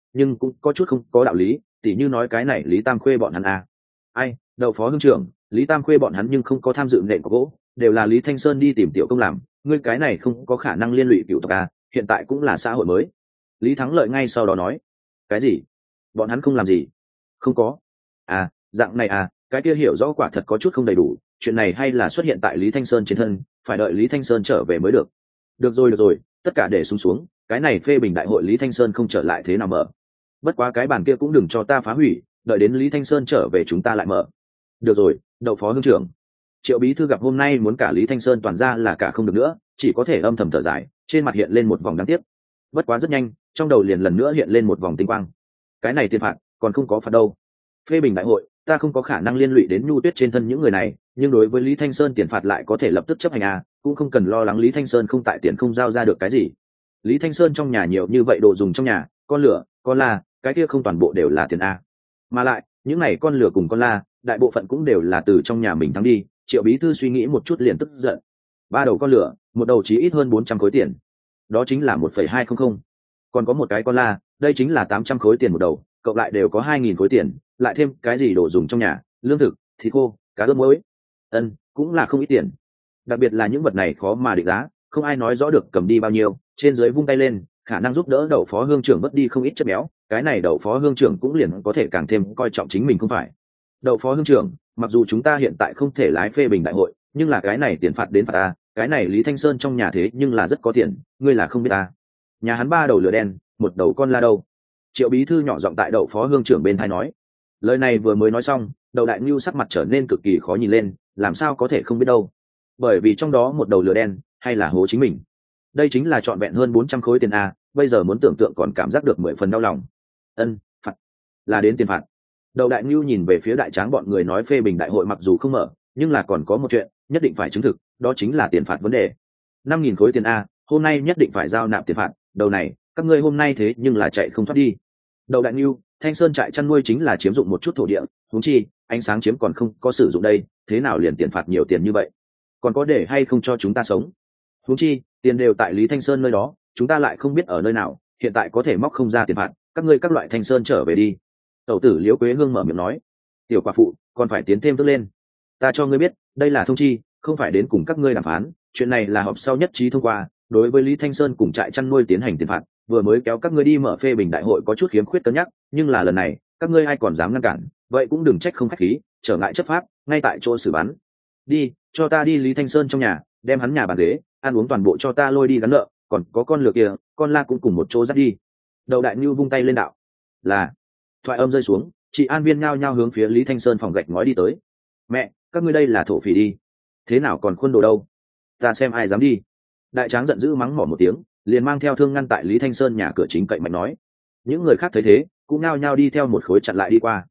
nhưng cũng có chút không có đạo lý, tỉ như nói cái này Lý Tam Khuê bọn hắn à. Ai, đậu phó hương trưởng, Lý Tam Khuê bọn hắn nhưng không có tham dự nện của gỗ, đều là Lý Thanh Sơn đi tìm tiểu công làm, ngươi cái này không có khả năng liên lụy cựu tộc à, hiện tại cũng là xã hội mới. Lý Thắng Lợi ngay sau đó nói, cái gì? Bọn hắn không làm gì? Không có. À, dạng này à, cái kia hiểu rõ quả thật có chút không đầy đủ, chuyện này hay là xuất hiện tại Lý Thanh Sơn trên thân, phải đợi Lý Thanh Sơn trở về mới được. Được rồi, tất cả để xuống, cái này phê bình đại hội Lý Thanh Sơn không trở lại thế nào mở. Bất quá cái bàn kia cũng đừng cho ta phá hủy, đợi đến Lý Thanh Sơn trở về chúng ta lại mở. Được rồi, đậu phó hương trưởng. Triệu bí thư gặp hôm nay muốn cả Lý Thanh Sơn toàn ra là cả không được nữa, chỉ có thể âm thầm thở dài, trên mặt hiện lên một vòng đáng tiếc. Bất quá rất nhanh, trong đầu liền lần nữa hiện lên một vòng tinh quang. Cái này tiền phạt còn không có phạt đâu. Phê bình đại hội, ta không có khả năng liên lụy đến Nhu Tuyết trên thân những người này, nhưng đối với Lý Thanh Sơn tiền phạt lại có thể lập tức chấp hành à, cũng không cần lo lắng Lý Thanh Sơn không tại tiền không giao ra được cái gì. Lý Thanh Sơn trong nhà nhiều như vậy đồ dùng trong nhà, con lửa, con la, cái kia không toàn bộ đều là tiền a. Mà lại, những này con lửa cùng con la, đại bộ phận cũng đều là từ trong nhà mình thắng đi. Triệu bí thư suy nghĩ một chút liền tức giận. 3 đầu con lửa, một đầu chí ít hơn 400 khối tiền. Đó chính là 1,200. Còn có một cái con la, đây chính là 800 khối tiền một đầu, cộng lại đều có 2.000 khối tiền, lại thêm cái gì đồ dùng trong nhà, lương thực, thịt khô, cá ướp muối. Cũng là không ít tiền. Đặc biệt là những vật này khó mà định giá, không ai nói rõ được cầm đi bao nhiêu, trên dưới vung tay lên, khả năng giúp đỡ đậu phó hương trưởng mất đi không ít chất béo, cái này đậu phó hương trưởng cũng liền có thể càng thêm coi trọng chính mình không phải. Đậu phó hương trưởng, mặc dù chúng ta hiện tại không thể lái phê bình đại hội, nhưng là cái này tiền phạt đến phạt ta, cái này Lý Thanh Sơn trong nhà thế nhưng là rất có tiền, ngươi là không biết ta. Nhà hắn 3 đầu lửa đen, một đầu con la đâu. Triệu bí thư nhỏ giọng tại đậu phó hương trưởng bên tai nói. Lời này vừa mới nói xong, đậu đại ngưu sắc mặt trở nên cực kỳ khó nhìn lên, làm sao có thể không biết đâu. Bởi vì trong đó một đầu lửa đen, hay là hố chính mình. Đây chính là trọn vẹn hơn 400 khối tiền a, bây giờ muốn tưởng tượng còn cảm giác được 10 phần đau lòng. Phạt là đến tiền phạt. Đầu đại ngưu nhìn về phía đại tráng bọn người nói phê bình đại hội mặc dù không mở, nhưng là còn có một chuyện nhất định phải chứng thực, đó chính là tiền phạt vấn đề. 5.000 khối tiền a, hôm nay nhất định phải giao nạp tiền phạt, đầu này, các ngươi hôm nay thế nhưng là chạy không thoát đi. Đầu đại ngưu, Thanh Sơn trại chăn nuôi chính là chiếm dụng một chút thổ địa, huống chi, ánh sáng chiếm còn không có sử dụng đây, thế nào liền tiền phạt nhiều tiền như vậy? Còn có để hay không cho chúng ta sống? Huống chi, tiền đều tại Lý Thanh Sơn nơi đó, chúng ta lại không biết ở nơi nào, hiện tại có thể móc không ra tiền phạt, các ngươi các loại Thanh Sơn trở về đi. Tẩu tử Liễu Quế Hương mở miệng nói. Tiểu quả phụ, còn phải tiến thêm tức lên. Ta cho ngươi biết, đây là thông chi, không phải đến cùng các ngươi đàm phán, chuyện này là họp sau nhất trí thông qua, đối với Lý Thanh Sơn cùng trại chăn nuôi tiến hành tiền phạt, vừa mới kéo các ngươi đi mở phê bình đại hội có chút khiếm khuyết cân nhắc, nhưng là lần này, các ngươi ai còn dám ngăn cản, vậy cũng đừng trách không khách khí, trở ngại chấp pháp, ngay tại chỗ xử bắn. Đi, cho ta đi Lý Thanh Sơn trong nhà, đem hắn nhà bàn ghế, ăn uống toàn bộ cho ta lôi đi gắn nợ, còn có con lừa kia, con la cũng cùng một chỗ dắt đi. Đầu đại nhu vung tay lên đạo. Là. Thoại âm rơi xuống, chị An Viên nhao nhao hướng phía Lý Thanh Sơn phòng gạch ngói đi tới. Mẹ, các ngươi đây là thổ phỉ đi. Thế nào còn khuôn đồ đâu? Ta xem ai dám đi. Đại tráng giận dữ mắng mỏ một tiếng, liền mang theo thương ngăn tại Lý Thanh Sơn nhà cửa chính cậy mạnh nói. Những người khác thấy thế, cũng nhao nhao đi theo một khối chặn lại đi qua.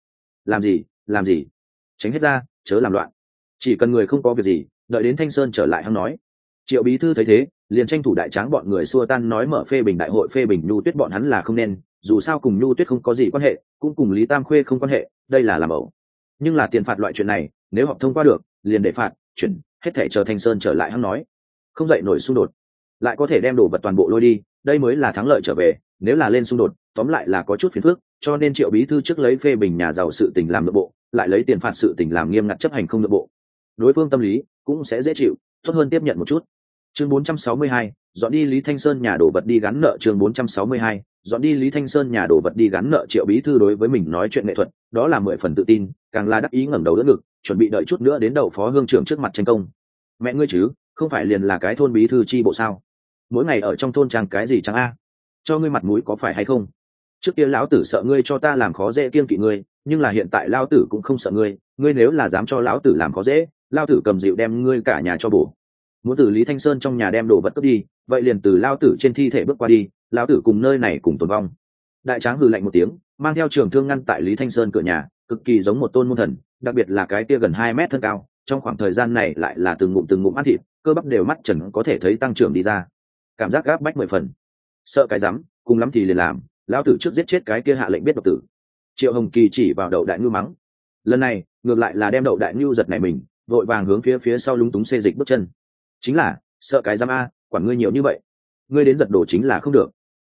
Làm gì? Tránh hết ra, chớ làm loạn. Chỉ cần người không có việc gì, đợi đến Thanh Sơn trở lại hắn nói. Triệu bí thư thấy thế, liền tranh thủ đại tráng bọn người xua tan nói mở phê bình đại hội phê bình Nhu Tuyết bọn hắn là không nên, dù sao cùng Nhu Tuyết không có gì quan hệ, cũng cùng Lý Tam Khuê không quan hệ, đây là làm ẩu. Nhưng là tiền phạt loại chuyện này, nếu họp thông qua được, liền để phạt, chuyển, hết thể chờ Thanh Sơn trở lại hắn nói. Không dậy nổi xung đột, lại có thể đem đồ vật toàn bộ lôi đi, đây mới là thắng lợi trở về, nếu là lên xung đột, tóm lại là có chút phiền phức, cho nên Triệu bí thư trước lấy phê bình nhà giàu sự tình làm nội bộ, lại lấy tiền phạt sự tình làm nghiêm ngặt chấp hành không nội bộ. Đối phương tâm lý cũng sẽ dễ chịu, tốt hơn tiếp nhận một chút. Chương 462, dọn đi Lý Thanh Sơn nhà đồ vật đi gắn nợ. Chương 462, dọn đi Lý Thanh Sơn nhà đồ vật đi gắn nợ. Triệu bí thư đối với mình nói chuyện nghệ thuật, đó là 10 phần tự tin, càng là đắc ý ngẩng đầu đỡ ngực, chuẩn bị đợi chút nữa đến đầu phó hương trưởng trước mặt tranh công. Mẹ ngươi chứ, không phải liền là cái thôn bí thư chi bộ sao? Mỗi ngày ở trong thôn trang cái gì chẳng a? Cho ngươi mặt mũi có phải hay không? Trước kia lão tử sợ ngươi cho ta làm khó dễ kiêng kỵ ngươi, nhưng là hiện tại lão tử cũng không sợ ngươi, ngươi nếu là dám cho lão tử làm khó dễ, lão tử cầm dịu đem ngươi cả nhà cho bổ. Muốn từ Lý Thanh Sơn trong nhà đem đồ vật cướp đi, vậy liền từ lão tử trên thi thể bước qua đi, lão tử cùng nơi này cùng tồn vong. Đại tráng hừ lạnh một tiếng, mang theo trường thương ngăn tại Lý Thanh Sơn cửa nhà, cực kỳ giống một tôn môn thần, đặc biệt là cái kia gần 2 mét thân cao, trong khoảng thời gian này lại là từng ngụm ăn thịt, cơ bắp đều mắt trần có thể thấy tăng trưởng đi ra, cảm giác gáp bách 10 phần. Sợ cái rắm, cùng lắm thì liền làm, lão tử trước giết chết cái kia hạ lệnh biết độc tử. Triệu Hồng Kỳ chỉ vào Đậu Đại Ngưu mắng. Lần này ngược lại là đem Đậu Đại Ngưu giật nảy mình, vội vàng hướng phía sau lúng túng xê dịch bước chân. Chính là sợ cái rắm a, quản ngươi nhiều như vậy, ngươi đến giật đồ chính là không được. Mẹ,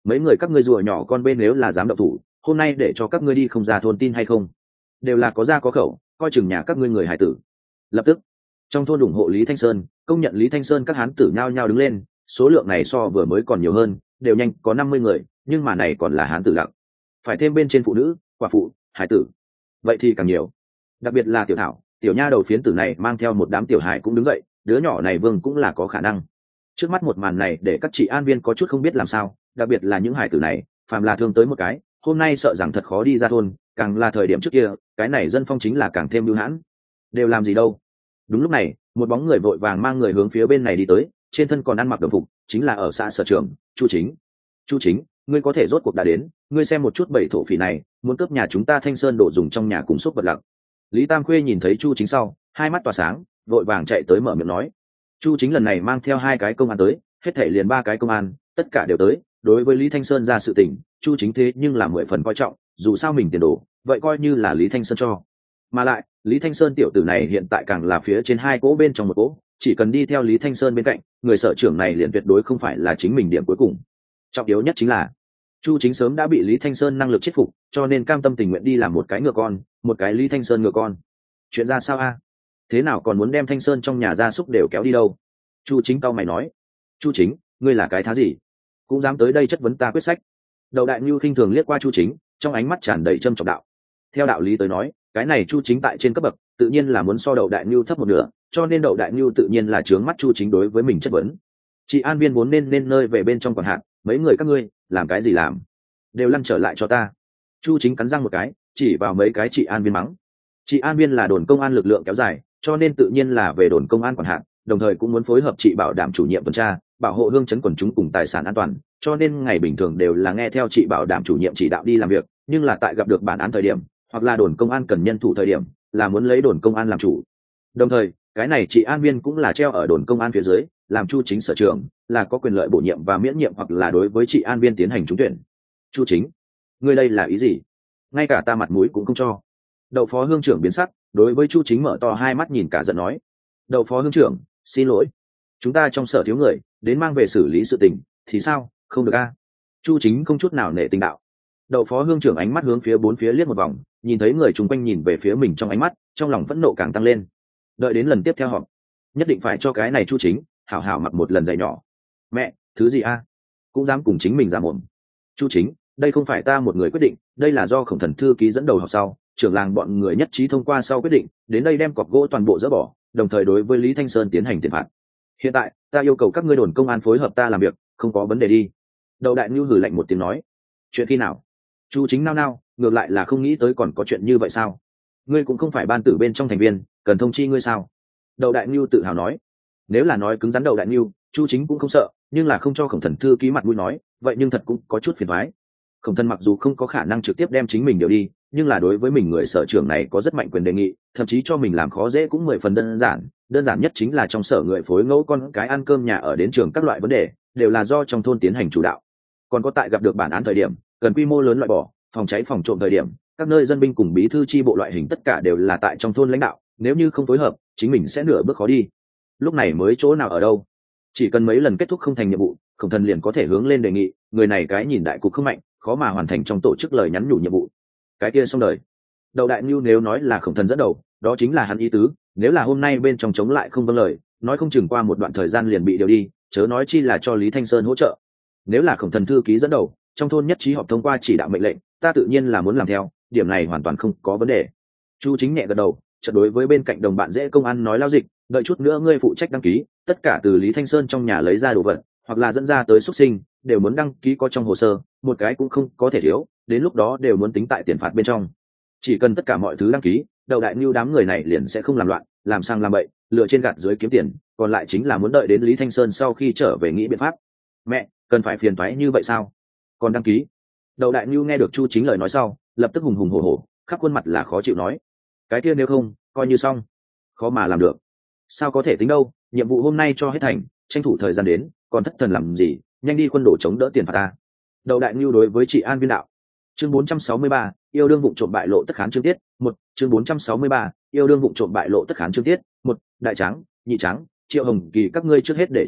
mấy người các ngươi rùa nhỏ con bên nếu là dám động thủ, hôm nay để cho các ngươi đi không ra thôn tin hay không, đều là có gia có khẩu, coi chừng nhà các ngươi người hải tử. Lập tức trong thôn ủng hộ Lý Thanh Sơn, công nhận Lý Thanh Sơn các hán tử nhao nhao đứng lên, số lượng này so vừa mới còn nhiều hơn, đều nhanh có 50 người, nhưng mà này còn là hán tử lặng, phải thêm bên trên phụ nữ, quả phụ, hải tử, vậy thì càng nhiều. Đặc biệt là Tiểu Thảo, tiểu nha đầu phiến tử này mang theo một đám tiểu hải cũng đứng dậy, đứa nhỏ này vương cũng là có khả năng. Trước mắt một màn này để các chị an viên có chút không biết làm sao, đặc biệt là những hải tử này, phàm là thương tới một cái, hôm nay sợ rằng thật khó đi ra thôn, càng là thời điểm trước kia, cái này dân phong chính là càng thêm lưu hãn. Đều làm gì đâu? Đúng lúc này, một bóng người vội vàng mang người hướng phía bên này đi tới, trên thân còn ăn mặc đồng phục, chính là ở xã sở trường, Chu Chính. Chu Chính, ngươi có thể rốt cuộc đã đến, ngươi xem một chút bảy thổ phỉ này, muốn cướp nhà chúng ta Thanh Sơn đồ dùng trong nhà cùng xúc vật lặng. Lý Tam Khuê nhìn thấy Chu Chính sau, hai mắt tỏa sáng, vội vàng chạy tới mở miệng nói. Chu Chính lần này mang theo 2 cái công an tới, hết thảy liền 3 cái công an, tất cả đều tới. Đối với Lý Thanh Sơn ra sự tình, Chu Chính thế nhưng là 10 phần coi trọng, dù sao mình tiền đồ, vậy coi như là Lý Thanh Sơn cho. Mà lại, Lý Thanh Sơn tiểu tử này hiện tại càng là phía trên 2 cỗ bên trong một cỗ, chỉ cần đi theo Lý Thanh Sơn bên cạnh, người sở trưởng này liền tuyệt đối không phải là chính mình điểm cuối cùng. Trọng yếu nhất chính là Chu Chính sớm đã bị Lý Thanh Sơn năng lực chết phục, cho nên cam tâm tình nguyện đi làm một cái ngựa con, một cái Lý Thanh Sơn ngựa con. Chuyện ra sao a? Thế nào còn muốn đem Thanh Sơn trong nhà gia súc đều kéo đi đâu? Chu Chính cau mày nói. Chu Chính, ngươi là cái thá gì? Cũng dám tới đây chất vấn ta quyết sách? Đậu Đại Nhu khinh thường liếc qua Chu Chính, trong ánh mắt tràn đầy châm trọng đạo. Theo đạo lý tới nói, cái này Chu Chính tại trên cấp bậc, tự nhiên là muốn so Đậu Đại Nhu thấp một nửa, cho nên Đậu Đại Nhu tự nhiên là trướng mắt Chu Chính đối với mình chất vấn. Chị an viên vốn nên nơi về bên trong còn hạn, mấy người các ngươi làm cái gì làm? Đều lăn trở lại cho ta. Chu Chính cắn răng một cái, chỉ vào mấy cái chị an viên mắng. Chị an viên là đồn công an lực lượng kéo dài, cho nên tự nhiên là về đồn công an quản hạt, đồng thời cũng muốn phối hợp chị bảo đảm chủ nhiệm tuần tra, bảo hộ hương chấn quần chúng cùng tài sản an toàn, cho nên ngày bình thường đều là nghe theo chị bảo đảm chủ nhiệm chỉ đạo đi làm việc, nhưng là tại gặp được bản án thời điểm, hoặc là đồn công an cần nhân thủ thời điểm, là muốn lấy đồn công an làm chủ. Đồng thời, cái này chị an viên cũng là treo ở đồn công an phía dưới, làm Chu Chính sở trưởng, là có quyền lợi bổ nhiệm và miễn nhiệm hoặc là đối với chị an viên tiến hành trúng tuyển. Chu Chính, ngươi đây là ý gì? Ngay cả ta mặt mũi cũng không cho. Đậu phó hương trưởng biến sắc, đối với Chu Chính mở to hai mắt nhìn cả giận nói. Đậu phó hương trưởng, xin lỗi, chúng ta trong sở thiếu người, đến mang về xử lý sự tình, thì sao, không được a? Chu Chính không chút nào nể tình đạo. Đậu phó hương trưởng ánh mắt hướng phía bốn phía liếc một vòng, nhìn thấy người chung quanh nhìn về phía mình trong ánh mắt, trong lòng phẫn nộ càng tăng lên. Đợi đến lần tiếp theo họp, nhất định phải cho cái này Chu Chính hảo hảo mặc một lần giày nhỏ. Mẹ, thứ gì a? Cũng dám cùng chính mình ra mồm. Chu Chính, đây không phải ta một người quyết định, đây là do Khổng Thần thư ký dẫn đầu họp sau, trưởng làng bọn người nhất trí thông qua sau quyết định, đến đây đem cọc gỗ toàn bộ dỡ bỏ, đồng thời đối với Lý Thanh Sơn tiến hành tiền phạt. Hiện tại, ta yêu cầu các ngươi đồn công an phối hợp ta làm việc, không có vấn đề đi. Đậu Đại Nhu hừ lạnh một tiếng nói. Chuyện khi nào? Chu Chính nao nao, ngược lại là không nghĩ tới còn có chuyện như vậy sao? Ngươi cũng không phải ban tử bên trong thành viên, cần thông chi ngươi sao? Đậu Đại Nhu tự hào nói. Nếu là nói cứng rắn Đậu Đại Nhu, Chu Chính cũng không sợ, nhưng là không cho Khổng Thần thư ký mặt mũi nói, vậy nhưng thật cũng có chút phiền toái. Khổng Thần mặc dù không có khả năng trực tiếp đem chính mình điều đi, nhưng là đối với mình người sở trưởng này có rất mạnh quyền đề nghị, thậm chí cho mình làm khó dễ cũng 10 phần đơn giản nhất chính là trong sở người phối ngẫu con cái ăn cơm nhà ở đến trường các loại vấn đề đều là do trong thôn tiến hành chủ đạo. Còn có tại gặp được bản án thời điểm, cần quy mô lớn loại bỏ, phòng cháy phòng trộm thời điểm, các nơi dân binh cùng bí thư chi bộ loại hình tất cả đều là tại trong thôn lãnh đạo, nếu như không phối hợp, chính mình sẽ nửa bước khó đi. Lúc này mới chỗ nào ở đâu? Chỉ cần mấy lần kết thúc không thành nhiệm vụ, Khổng Thần liền có thể hướng lên đề nghị, người này cái nhìn đại cục không mạnh, khó mà hoàn thành trong tổ chức lời nhắn nhủ nhiệm vụ. Cái kia xong đời. Đậu Đại Nhu nếu nói là Khổng Thần dẫn đầu, đó chính là hắn ý tứ, nếu là hôm nay bên trong chống lại không vâng lời, nói không chừng qua một đoạn thời gian liền bị điều đi, chớ nói chi là cho Lý Thanh Sơn hỗ trợ. Nếu là Khổng Thần thư ký dẫn đầu, trong thôn nhất trí họp thông qua chỉ đạo mệnh lệnh, ta tự nhiên là muốn làm theo, điểm này hoàn toàn không có vấn đề. Chu Chính nhẹ gật đầu, chợt đối với bên cạnh đồng bạn dễ công ăn nói lao dịch, đợi chút nữa ngươi phụ trách đăng ký, tất cả từ Lý Thanh Sơn trong nhà lấy ra đồ vật, hoặc là dẫn ra tới xuất sinh, đều muốn đăng ký có trong hồ sơ, một cái cũng không có thể thiếu, đến lúc đó đều muốn tính tại tiền phạt bên trong. Chỉ cần tất cả mọi thứ đăng ký, Đậu Đại Nhu đám người này liền sẽ không làm loạn, làm sang làm bậy, lựa trên gạt dưới kiếm tiền, còn lại chính là muốn đợi đến Lý Thanh Sơn sau khi trở về nghĩ biện pháp. Mẹ, cần phải phiền toái như vậy sao? Còn đăng ký? Đậu Đại Nhu nghe được Chu Chính lời nói sau, lập tức hùng hùng hổ hổ, khắp khuôn mặt là khó chịu nói: cái kia nếu không, coi như xong. Khó mà làm được. Sao có thể tính đâu, nhiệm vụ hôm nay cho hết thành, tranh thủ thời gian đến, còn thất thần làm gì, nhanh đi quân đổ chống đỡ tiền phạt ta. Đậu Đại Nhu đối với chị An Viên đạo. Chương 463, yêu đương vụng trộm bại lộ tất khán chương tiết. Một, chương 463, yêu đương vụng trộm bại lộ tất khán chương tiết. Một, đại trắng, nhị trắng, Triệu Hồng Kỳ các ngươi trước hết để cho mở,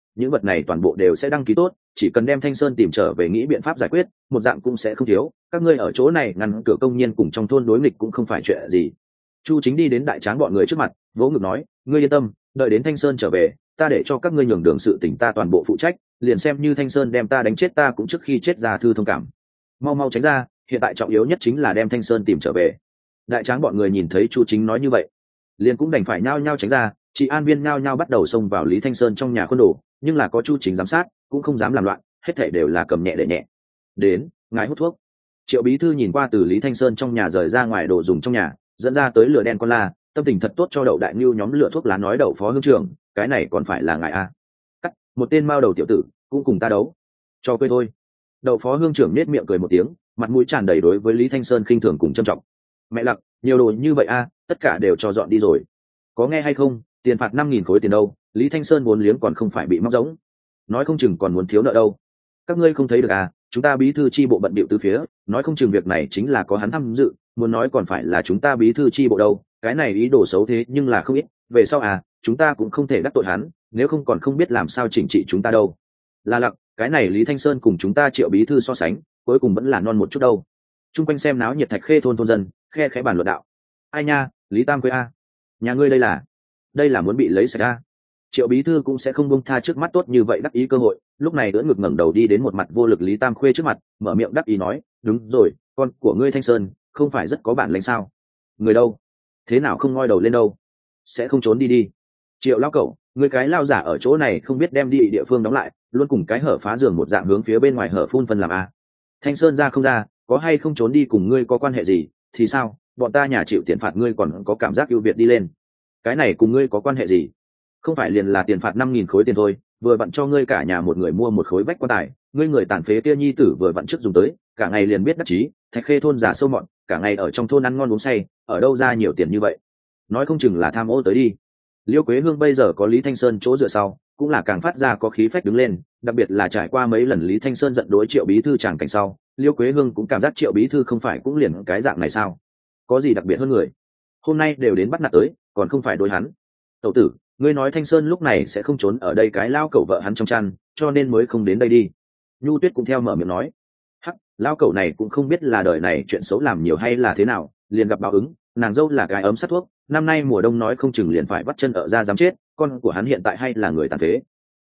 những vật này toàn bộ đều sẽ đăng ký tốt, chỉ cần đem Thanh Sơn tìm trở về nghĩ biện pháp giải quyết, một dạng cũng sẽ không thiếu. Các ngươi ở chỗ này ngăn cửa công nhân cùng trong thôn đối nghịch cũng không phải chuyện gì. Chu Chính đi đến đại tráng bọn người trước mặt, vỗ ngực nói, ngươi yên tâm, đợi đến Thanh Sơn trở về, ta để cho các ngươi nhường đường sự tình ta toàn bộ phụ trách, liền xem như Thanh Sơn đem ta đánh chết ta cũng trước khi chết ra thư thông cảm. Mau mau tránh ra, hiện tại trọng yếu nhất chính là đem Thanh Sơn tìm trở về. Đại tráng bọn người nhìn thấy Chu Chính nói như vậy, liền cũng đành phải nhao nhao tránh ra. Chị an viên nhao nhao bắt đầu xông vào Lý Thanh Sơn trong nhà khuôn đồ, nhưng là có Chu Chính giám sát cũng không dám làm loạn, hết thảy đều là cầm nhẹ để nhẹ. Đến, ngài hút thuốc. Triệu bí thư nhìn qua từ Lý Thanh Sơn trong nhà rời ra ngoài đồ dùng trong nhà, dẫn ra tới lửa đen con la, tâm tình thật tốt cho Đậu Đại Nưu nhóm lửa thuốc lá nói Đậu phó hương trưởng, cái này còn phải là ngài a? Cắt, một tên mao đầu tiểu tử cũng cùng ta đấu, cho quê thôi. Đậu phó hương trưởng nết miệng cười một tiếng, mặt mũi tràn đầy đối với Lý Thanh Sơn khinh thường cùng trân trọng. Mẹ lặc, nhiều đồ như vậy a, tất cả đều cho dọn đi rồi. Có nghe hay không, tiền phạt 5.000 khối tiền đâu, Lý Thanh Sơn vốn liếng còn không phải bị móc giống, nói không chừng còn muốn thiếu nợ đâu. Các ngươi không thấy được à, chúng ta bí thư chi bộ bận bịu từ phía, nói không chừng việc này chính là có hắn tham dự, muốn nói còn phải là chúng ta bí thư chi bộ đâu, cái này ý đồ xấu thế nhưng là không ít, về sau à, chúng ta cũng không thể đắc tội hắn, nếu không còn không biết làm sao chỉnh trị chúng ta đâu. Là lặc, cái này Lý Thanh Sơn cùng chúng ta Triệu bí thư so sánh, cuối cùng vẫn là non một chút đâu. Trung quanh xem náo nhiệt Thạch Khê thôn dân, khe khẽ bàn luận đạo. Ai nha, Lý Tam Quế a, nhà ngươi đây là muốn bị lấy sạch a. Triệu bí thư cũng sẽ không buông tha trước mắt tốt như vậy đắc ý cơ hội, lúc này đỡ ngực ngẩng đầu đi đến một mặt vô lực Lý Tam Khuê trước mặt, mở miệng đắc ý nói, đúng rồi, con của ngươi Thanh Sơn không phải rất có bản lĩnh sao? Người đâu? Thế nào không ngoi đầu lên đâu? Sẽ không trốn đi đi. Triệu lão cẩu, ngươi cái lao giả ở chỗ này không biết đem đi địa phương đóng lại, luôn cùng cái hở phá giường một dạng hướng phía bên ngoài hở phun phân làm a. Thanh Sơn ra không ra, có hay không trốn đi cùng ngươi có quan hệ gì, thì sao? Bọn ta nhà chịu tiền phạt ngươi còn có cảm giác ưu việt đi lên. Cái này cùng ngươi có quan hệ gì? Không phải liền là tiền phạt 5.000 khối tiền thôi, vừa vặn cho ngươi cả nhà một người mua một khối vách quan tài, ngươi người tàn phế kia nhi tử vừa vặn trước dùng tới, cả ngày liền biết đắc chí, Thạch Khê thôn giả sâu mọn, cả ngày ở trong thôn ăn ngon uống say, ở đâu ra nhiều tiền như vậy? Nói không chừng là tham ô tới đi. Liêu Quế Hương bây giờ có Lý Thanh Sơn chỗ dựa sau, cũng là càng phát ra có khí phách đứng lên, đặc biệt là trải qua mấy lần Lý Thanh Sơn giận đối Triệu bí thư tràng cảnh sau, Liêu Quế Hương cũng cảm giác Triệu bí thư không phải cũng liền cái dạng này sao? Có gì đặc biệt hơn người? Hôm nay đều đến bắt nạt tới, còn không phải đối hắn. Tẩu tử, ngươi nói Thanh Sơn lúc này sẽ không trốn ở đây cái lao cẩu vợ hắn trong chăn, cho nên mới không đến đây đi. Nhu Tuyết cũng theo mở miệng nói, hắc, lao cẩu này cũng không biết là đời này chuyện xấu làm nhiều hay là thế nào, liền gặp báo ứng, nàng dâu là cái ấm sát thuốc, năm nay mùa đông nói không chừng liền phải bắt chân ở ra dám chết, con của hắn hiện tại hay là người tàn phế.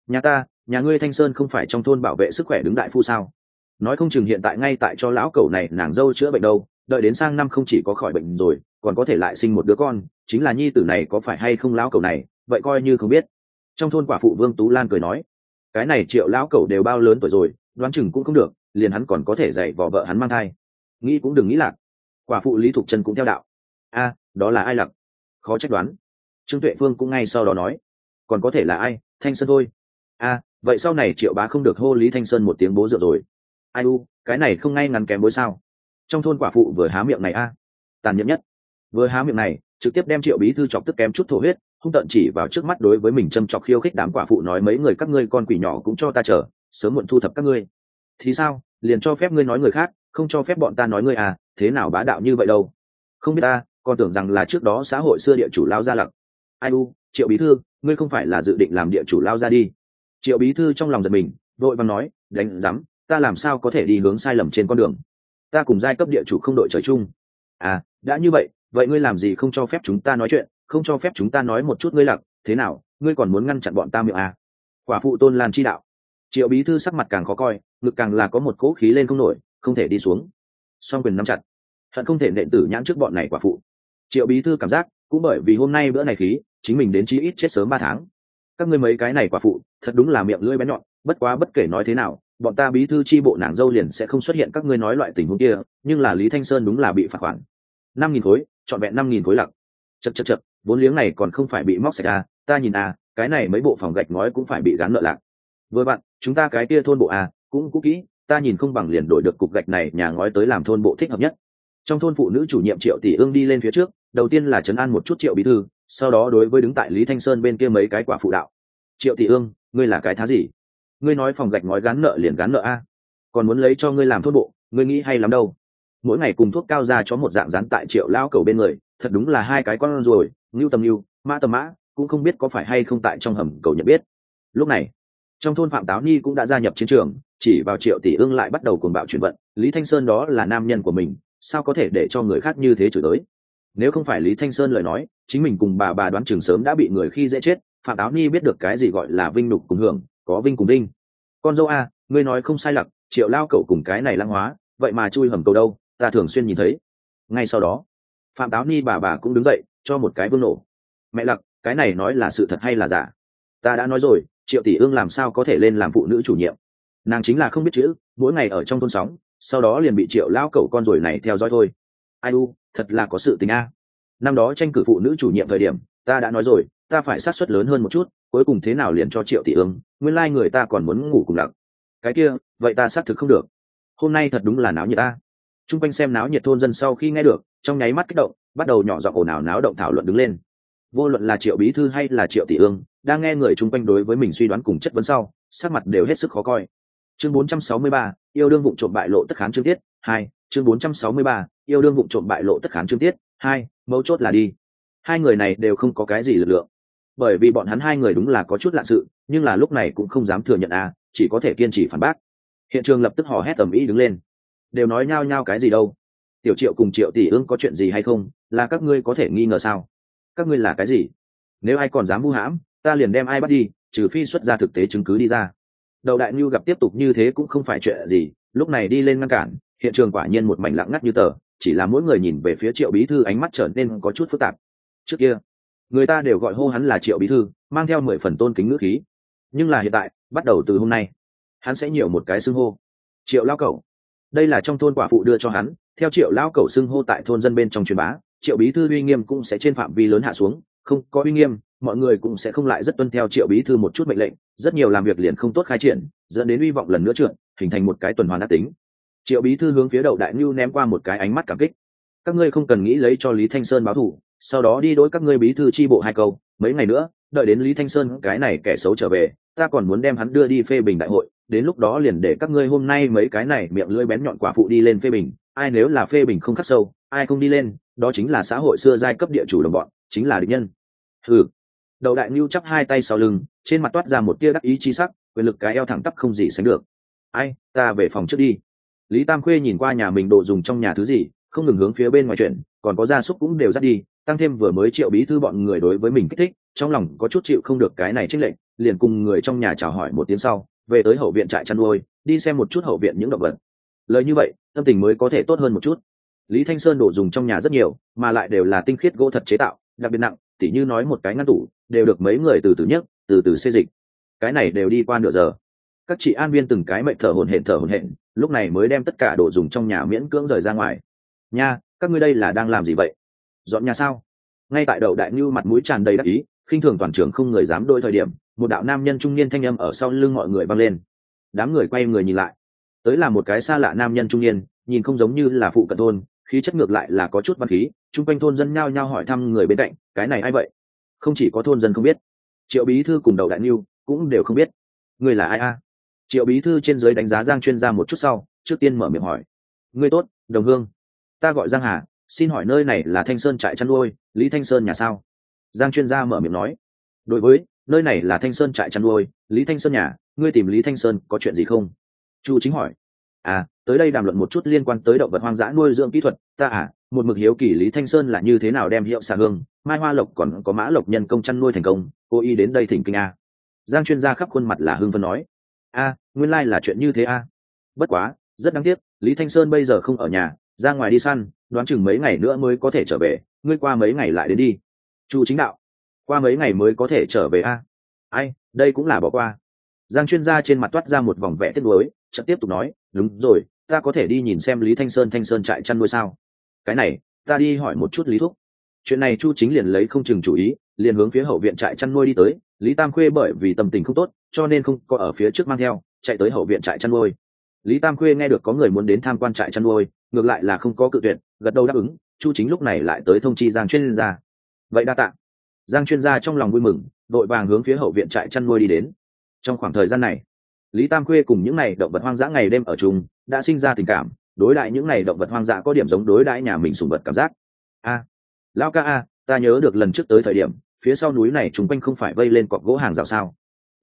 Nhà ngươi Thanh Sơn không phải trong thôn bảo vệ sức khỏe đứng đại phu sao? Nói không chừng hiện tại ngay tại cho lão cẩu này nàng dâu chữa bệnh đâu, đợi đến sang năm không chỉ có khỏi bệnh rồi, còn có thể lại sinh một đứa con, chính là nhi tử này có phải hay không lão cẩu này, vậy coi như không biết. Trong thôn quả phụ Vương Tú Lan cười nói, cái này Triệu lão cẩu đều bao lớn tuổi rồi, đoán chừng cũng không được, liền hắn còn có thể dạy vò vợ hắn mang thai, nghĩ cũng đừng nghĩ lạc. Quả phụ Lý Thục Trân cũng theo đạo, a, đó là ai lặc? Khó trách đoán. Trương Tuệ Phương cũng ngay sau đó nói, còn có thể là ai, Thanh Sơn thôi. A, vậy sau này Triệu bá không được hô Lý Thanh Sơn một tiếng bố rượu rồi. Ai u, cái này không ngay ngắn kém bối sao? Trong thôn quả phụ vừa há miệng này a, tàn nhẫn nhất, vừa há miệng này trực tiếp đem Triệu bí thư chọc tức kém chút thổ huyết, hung tợn chỉ vào trước mắt đối với mình châm chọc khiêu khích đám quả phụ nói, mấy người các ngươi con quỷ nhỏ cũng cho ta chờ, sớm muộn thu thập các ngươi. Thì sao, liền cho phép ngươi nói người khác, không cho phép bọn ta nói ngươi à, thế nào bá đạo như vậy đâu? Không biết ta, còn tưởng rằng là trước đó xã hội xưa địa chủ lao ra lặc. Ai u, Triệu bí thư, ngươi không phải là dự định làm địa chủ lao ra đi? Triệu bí thư trong lòng giật mình, vội vàng nói, đánh rắm, ta làm sao có thể đi hướng sai lầm trên con đường? Ta cùng giai cấp địa chủ không đội trời chung. À, đã như vậy, vậy ngươi làm gì không cho phép chúng ta nói chuyện, không cho phép chúng ta nói một chút ngươi lặc, thế nào, ngươi còn muốn ngăn chặn bọn ta miệng à? Quả phụ Tôn Lan chi đạo. Triệu bí thư sắc mặt càng khó coi, ngực càng là có một cỗ khí lên không nổi, không thể đi xuống. Song quyền nắm chặt, hận không thể nện tử nhãn trước bọn này quả phụ. Triệu bí thư cảm giác cũng bởi vì hôm nay bữa này khí, chính mình đến chí ít chết sớm 3 tháng. Các ngươi mấy cái này quả phụ, thật đúng là miệng lưỡi bén nhọn, bất quá bất kể nói thế nào, bọn ta bí thư chi bộ nàng dâu liền sẽ không xuất hiện các ngươi nói loại tình huống kia, nhưng là Lý Thanh Sơn đúng là bị phạt khoản 5.000 khối, trọn vẹn 5.000 khối lặc. Chậc, vốn liếng này còn không phải bị móc sạch à, ta nhìn à, cái này mấy bộ phòng gạch ngói cũng phải bị gán nợ lạc. Vừa bạn, chúng ta cái kia thôn bộ à, cũng cũ kỹ, ta nhìn không bằng liền đổi được cục gạch này nhà ngói tới làm thôn bộ thích hợp nhất. Trong thôn phụ nữ chủ nhiệm Triệu Tỷ Ương đi lên phía trước, đầu tiên là trấn an một chút Triệu bí thư, sau đó đối với đứng tại Lý Thanh Sơn bên kia mấy cái quả phụ đạo, Triệu Tỷ Ương, ngươi là cái thá gì? Ngươi nói phòng gạch ngói gán nợ liền gán nợ a, còn muốn lấy cho ngươi làm thôn bộ, ngươi nghĩ hay lắm đâu. Mỗi ngày cùng thuốc cao ra cho một dạng dán tại Triệu lao cầu bên người, thật đúng là hai cái con ruồi, ngưu tầm ngưu, mã tầm mã, cũng không biết có phải hay không tại trong hầm cầu nhận biết. Lúc này Trong thôn Phạm Táo Ni cũng đã gia nhập chiến trường, chỉ vào Triệu Tỷ Ương lại bắt đầu cuồng bạo chuyển vận. Lý Thanh Sơn đó là nam nhân của mình, sao có thể để cho người khác như thế chửi tới? Nếu không phải Lý Thanh Sơn lời nói, chính mình cùng bà đoán chừng sớm đã bị người khi dễ chết. Phạm Táo Ni biết được cái gì gọi là vinh nhục cùng hưởng, có vinh cùng đinh. Con dâu a, ngươi nói không sai lặc, Triệu lao cẩu cùng cái này lăng hóa, vậy mà chui hầm cầu đâu, ta thường xuyên nhìn thấy. Ngay sau đó, Phạm Táo Ni bà cũng đứng dậy, cho một cái vương nổ. Mẹ lặc, cái này nói là sự thật hay là giả? Ta đã nói rồi, Triệu Tỷ Ương làm sao có thể lên làm phụ nữ chủ nhiệm? Nàng chính là không biết chữ, mỗi ngày ở trong thôn sóng, sau đó liền bị Triệu lao cẩu con rồi này theo dõi thôi. Ai u, thật là có sự tình a. Năm đó tranh cử phụ nữ chủ nhiệm thời điểm, ta đã nói rồi, ta phải sát suất lớn hơn một chút, cuối cùng thế nào liền cho Triệu Tỷ Ương, nguyên lai người ta còn muốn ngủ cùng lặc. Cái kia, vậy ta xác thực không được. Hôm nay thật đúng là náo nhiệt ta. Trung quanh xem náo nhiệt thôn dân sau khi nghe được, trong nháy mắt kích động, bắt đầu nhỏ giọng ồn ào náo động thảo luận đứng lên. Vô luận là Triệu bí thư hay là Triệu Tỷ Ương, đang nghe người chung quanh đối với mình suy đoán cùng chất vấn sau, sắc mặt đều hết sức khó coi. Chương 463, yêu đương vụng trộm bại lộ tất khán chương tiết 2. Chương 463, yêu đương vụng trộm bại lộ tất khán chương tiết 2. Mấu chốt là đi. Hai người này đều không có cái gì lực lượng, bởi vì bọn hắn hai người đúng là có chút lạ sự, nhưng là lúc này cũng không dám thừa nhận chỉ có thể kiên trì phản bác. Hiện trường lập tức hò hét tầm ý đứng lên, đều nói nhao nhao cái gì đâu. Tiểu Triệu cùng Triệu Tỷ Ương có chuyện gì hay không, là các ngươi có thể nghi ngờ sao? Các ngươi là cái gì? Nếu ai còn dám vu hãm, ta liền đem ai bắt đi, trừ phi xuất ra thực tế chứng cứ đi ra. Đầu Đại Nhu gặp tiếp tục như thế cũng không phải chuyện gì, lúc này đi lên ngăn cản. Hiện trường quả nhiên một mảnh lặng ngắt như tờ, chỉ là mỗi người nhìn về phía Triệu bí thư ánh mắt trở nên có chút phức tạp. Trước kia người ta đều gọi hô hắn là Triệu bí thư, mang theo 10 phần tôn kính ngữ khí, nhưng là hiện tại, bắt đầu từ hôm nay, hắn sẽ nhiều một cái xưng hô, Triệu lao cẩu. Đây là trong thôn quả phụ đưa cho hắn, theo Triệu lao cẩu xưng hô tại thôn dân bên trong truyền bá, Triệu bí thư uy nghiêm cũng sẽ trên phạm vi lớn hạ xuống, không có uy nghiêm, mọi người cũng sẽ không lại rất tuân theo Triệu bí thư một chút mệnh lệnh, rất nhiều làm việc liền không tốt khai triển, dẫn đến uy vọng lần nữa trượt, hình thành một cái tuần hoàn ác tính. Triệu bí thư hướng phía Đậu Đại Nhu ném qua một cái ánh mắt cảm kích. Các ngươi không cần nghĩ lấy cho Lý Thanh Sơn báo thù, sau đó đi đối các ngươi bí thư chi bộ hai câu, mấy ngày nữa, đợi đến Lý Thanh Sơn cái này kẻ xấu trở về, ta còn muốn đem hắn đưa đi phê bình đại hội, đến lúc đó liền để các ngươi hôm nay mấy cái này miệng lưỡi bén nhọn quả phụ đi lên phê bình, ai nếu là phê bình không khắc sâu, ai không đi lên, đó chính là xã hội xưa giai cấp địa chủ đồng bọn, chính là địch nhân. Hừ. Đầu Đại Nhu chắp hai tay sau lưng, trên mặt toát ra một tia đắc ý chi sắc, quyền lực cái eo thẳng tắp không gì sánh được. Ai, ta về phòng trước đi. Lý Tam Khuê nhìn qua nhà mình đồ dùng trong nhà thứ gì, không ngừng hướng phía bên ngoài chuyển, còn có gia súc cũng đều dắt đi, tăng thêm vừa mới Triệu bí thư bọn người đối với mình kích thích, trong lòng có chút chịu không được cái này trích lệnh, liền cùng người trong nhà chào hỏi một tiếng sau, về tới hậu viện trại chăn nuôi, đi xem một chút hậu viện những động vật. Lời như vậy, tâm tình mới có thể tốt hơn một chút. Lý Thanh Sơn đồ dùng trong nhà rất nhiều, mà lại đều là tinh khiết gỗ thật chế tạo, đặc biệt nặng, tỉ như nói một cái ngăn tủ, đều được mấy người từ từ nhấc, từ từ xê dịch. Cái này đều đi qua nửa giờ. Các chị an viên từng cái mệnh thở hổn hển, lúc này mới đem tất cả đồ dùng trong nhà miễn cưỡng rời ra ngoài. Nha, các ngươi đây là đang làm gì vậy? Dọn nhà sao? Ngay tại Đậu Đại Nhu mặt mũi tràn đầy đắc ý, khinh thường toàn trường không người dám đôi thời điểm, một đạo nam nhân trung niên thanh âm ở sau lưng mọi người vang lên. Đám người quay người nhìn lại, tới là một cái xa lạ nam nhân trung niên, nhìn không giống như là phụ cận thôn, khí chất ngược lại là có chút văn khí. Chung quanh thôn dân nhao nhao hỏi thăm người bên cạnh, cái này ai vậy? Không chỉ có thôn dân không biết, Triệu bí thư cùng Đậu Đại Nhu cũng đều không biết. Người là ai a? Triệu bí thư trên dưới đánh giá Giang chuyên gia một chút sau, trước tiên mở miệng hỏi. Ngươi tốt, đồng hương. Ta gọi Giang Hà, xin hỏi nơi này là Thanh Sơn trại chăn nuôi, Lý Thanh Sơn nhà sao? Giang chuyên gia mở miệng nói. Đối với, nơi này là Thanh Sơn trại chăn nuôi, Lý Thanh Sơn nhà, ngươi tìm Lý Thanh Sơn có chuyện gì không? Chu Chính hỏi. Tới đây đàm luận một chút liên quan tới động vật hoang dã nuôi dưỡng kỹ thuật, một mực hiếu kỳ Lý Thanh Sơn là như thế nào đem hiệu xà hương, mai hoa lộc còn có mã lộc nhân công chăn nuôi thành công, cô y đến đây thỉnh kinh a. Giang chuyên gia khắp khuôn mặt là hưng phấn nói. Nguyên lai là chuyện như thế a. Bất quá, rất đáng tiếc, Lý Thanh Sơn bây giờ không ở nhà, ra ngoài đi săn, đoán chừng mấy ngày nữa mới có thể trở về, ngươi qua mấy ngày lại đến đi. Chu Chính đạo. Qua mấy ngày mới có thể trở về a. Ai, đây cũng là bỏ qua. Giang chuyên gia trên mặt toát ra một vòng vẻ tiếc nuối, chợt tiếp tục nói, đúng rồi, ta có thể đi nhìn xem Lý Thanh Sơn trại chăn nuôi sao? Cái này, ta đi hỏi một chút Lý thúc. Chuyện này Chu Chính liền lấy không chừng chủ ý, liền hướng phía hậu viện trại chăn nuôi đi tới. Lý Tam Khuê bởi vì tâm tình không tốt, cho nên không có ở phía trước mang theo, chạy tới hậu viện trại chăn nuôi. Lý Tam Khuê nghe được có người muốn đến tham quan trại chăn nuôi, ngược lại là không có cự tuyệt, gật đầu đáp ứng. Chu Chính lúc này lại tới thông chi Giang chuyên gia. Vậy đa tạ. Giang chuyên gia trong lòng vui mừng, đội vàng hướng phía hậu viện trại chăn nuôi đi đến. Trong khoảng thời gian này, Lý Tam Khuê cùng những này động vật hoang dã ngày đêm ở chung, đã sinh ra tình cảm, đối đãi những này động vật hoang dã có điểm giống đối đãi nhà mình sủng vật cảm giác. Lão ca ta nhớ được lần trước tới thời điểm, phía sau núi này chúng quanh không phải vây lên cọc gỗ hàng rào sao?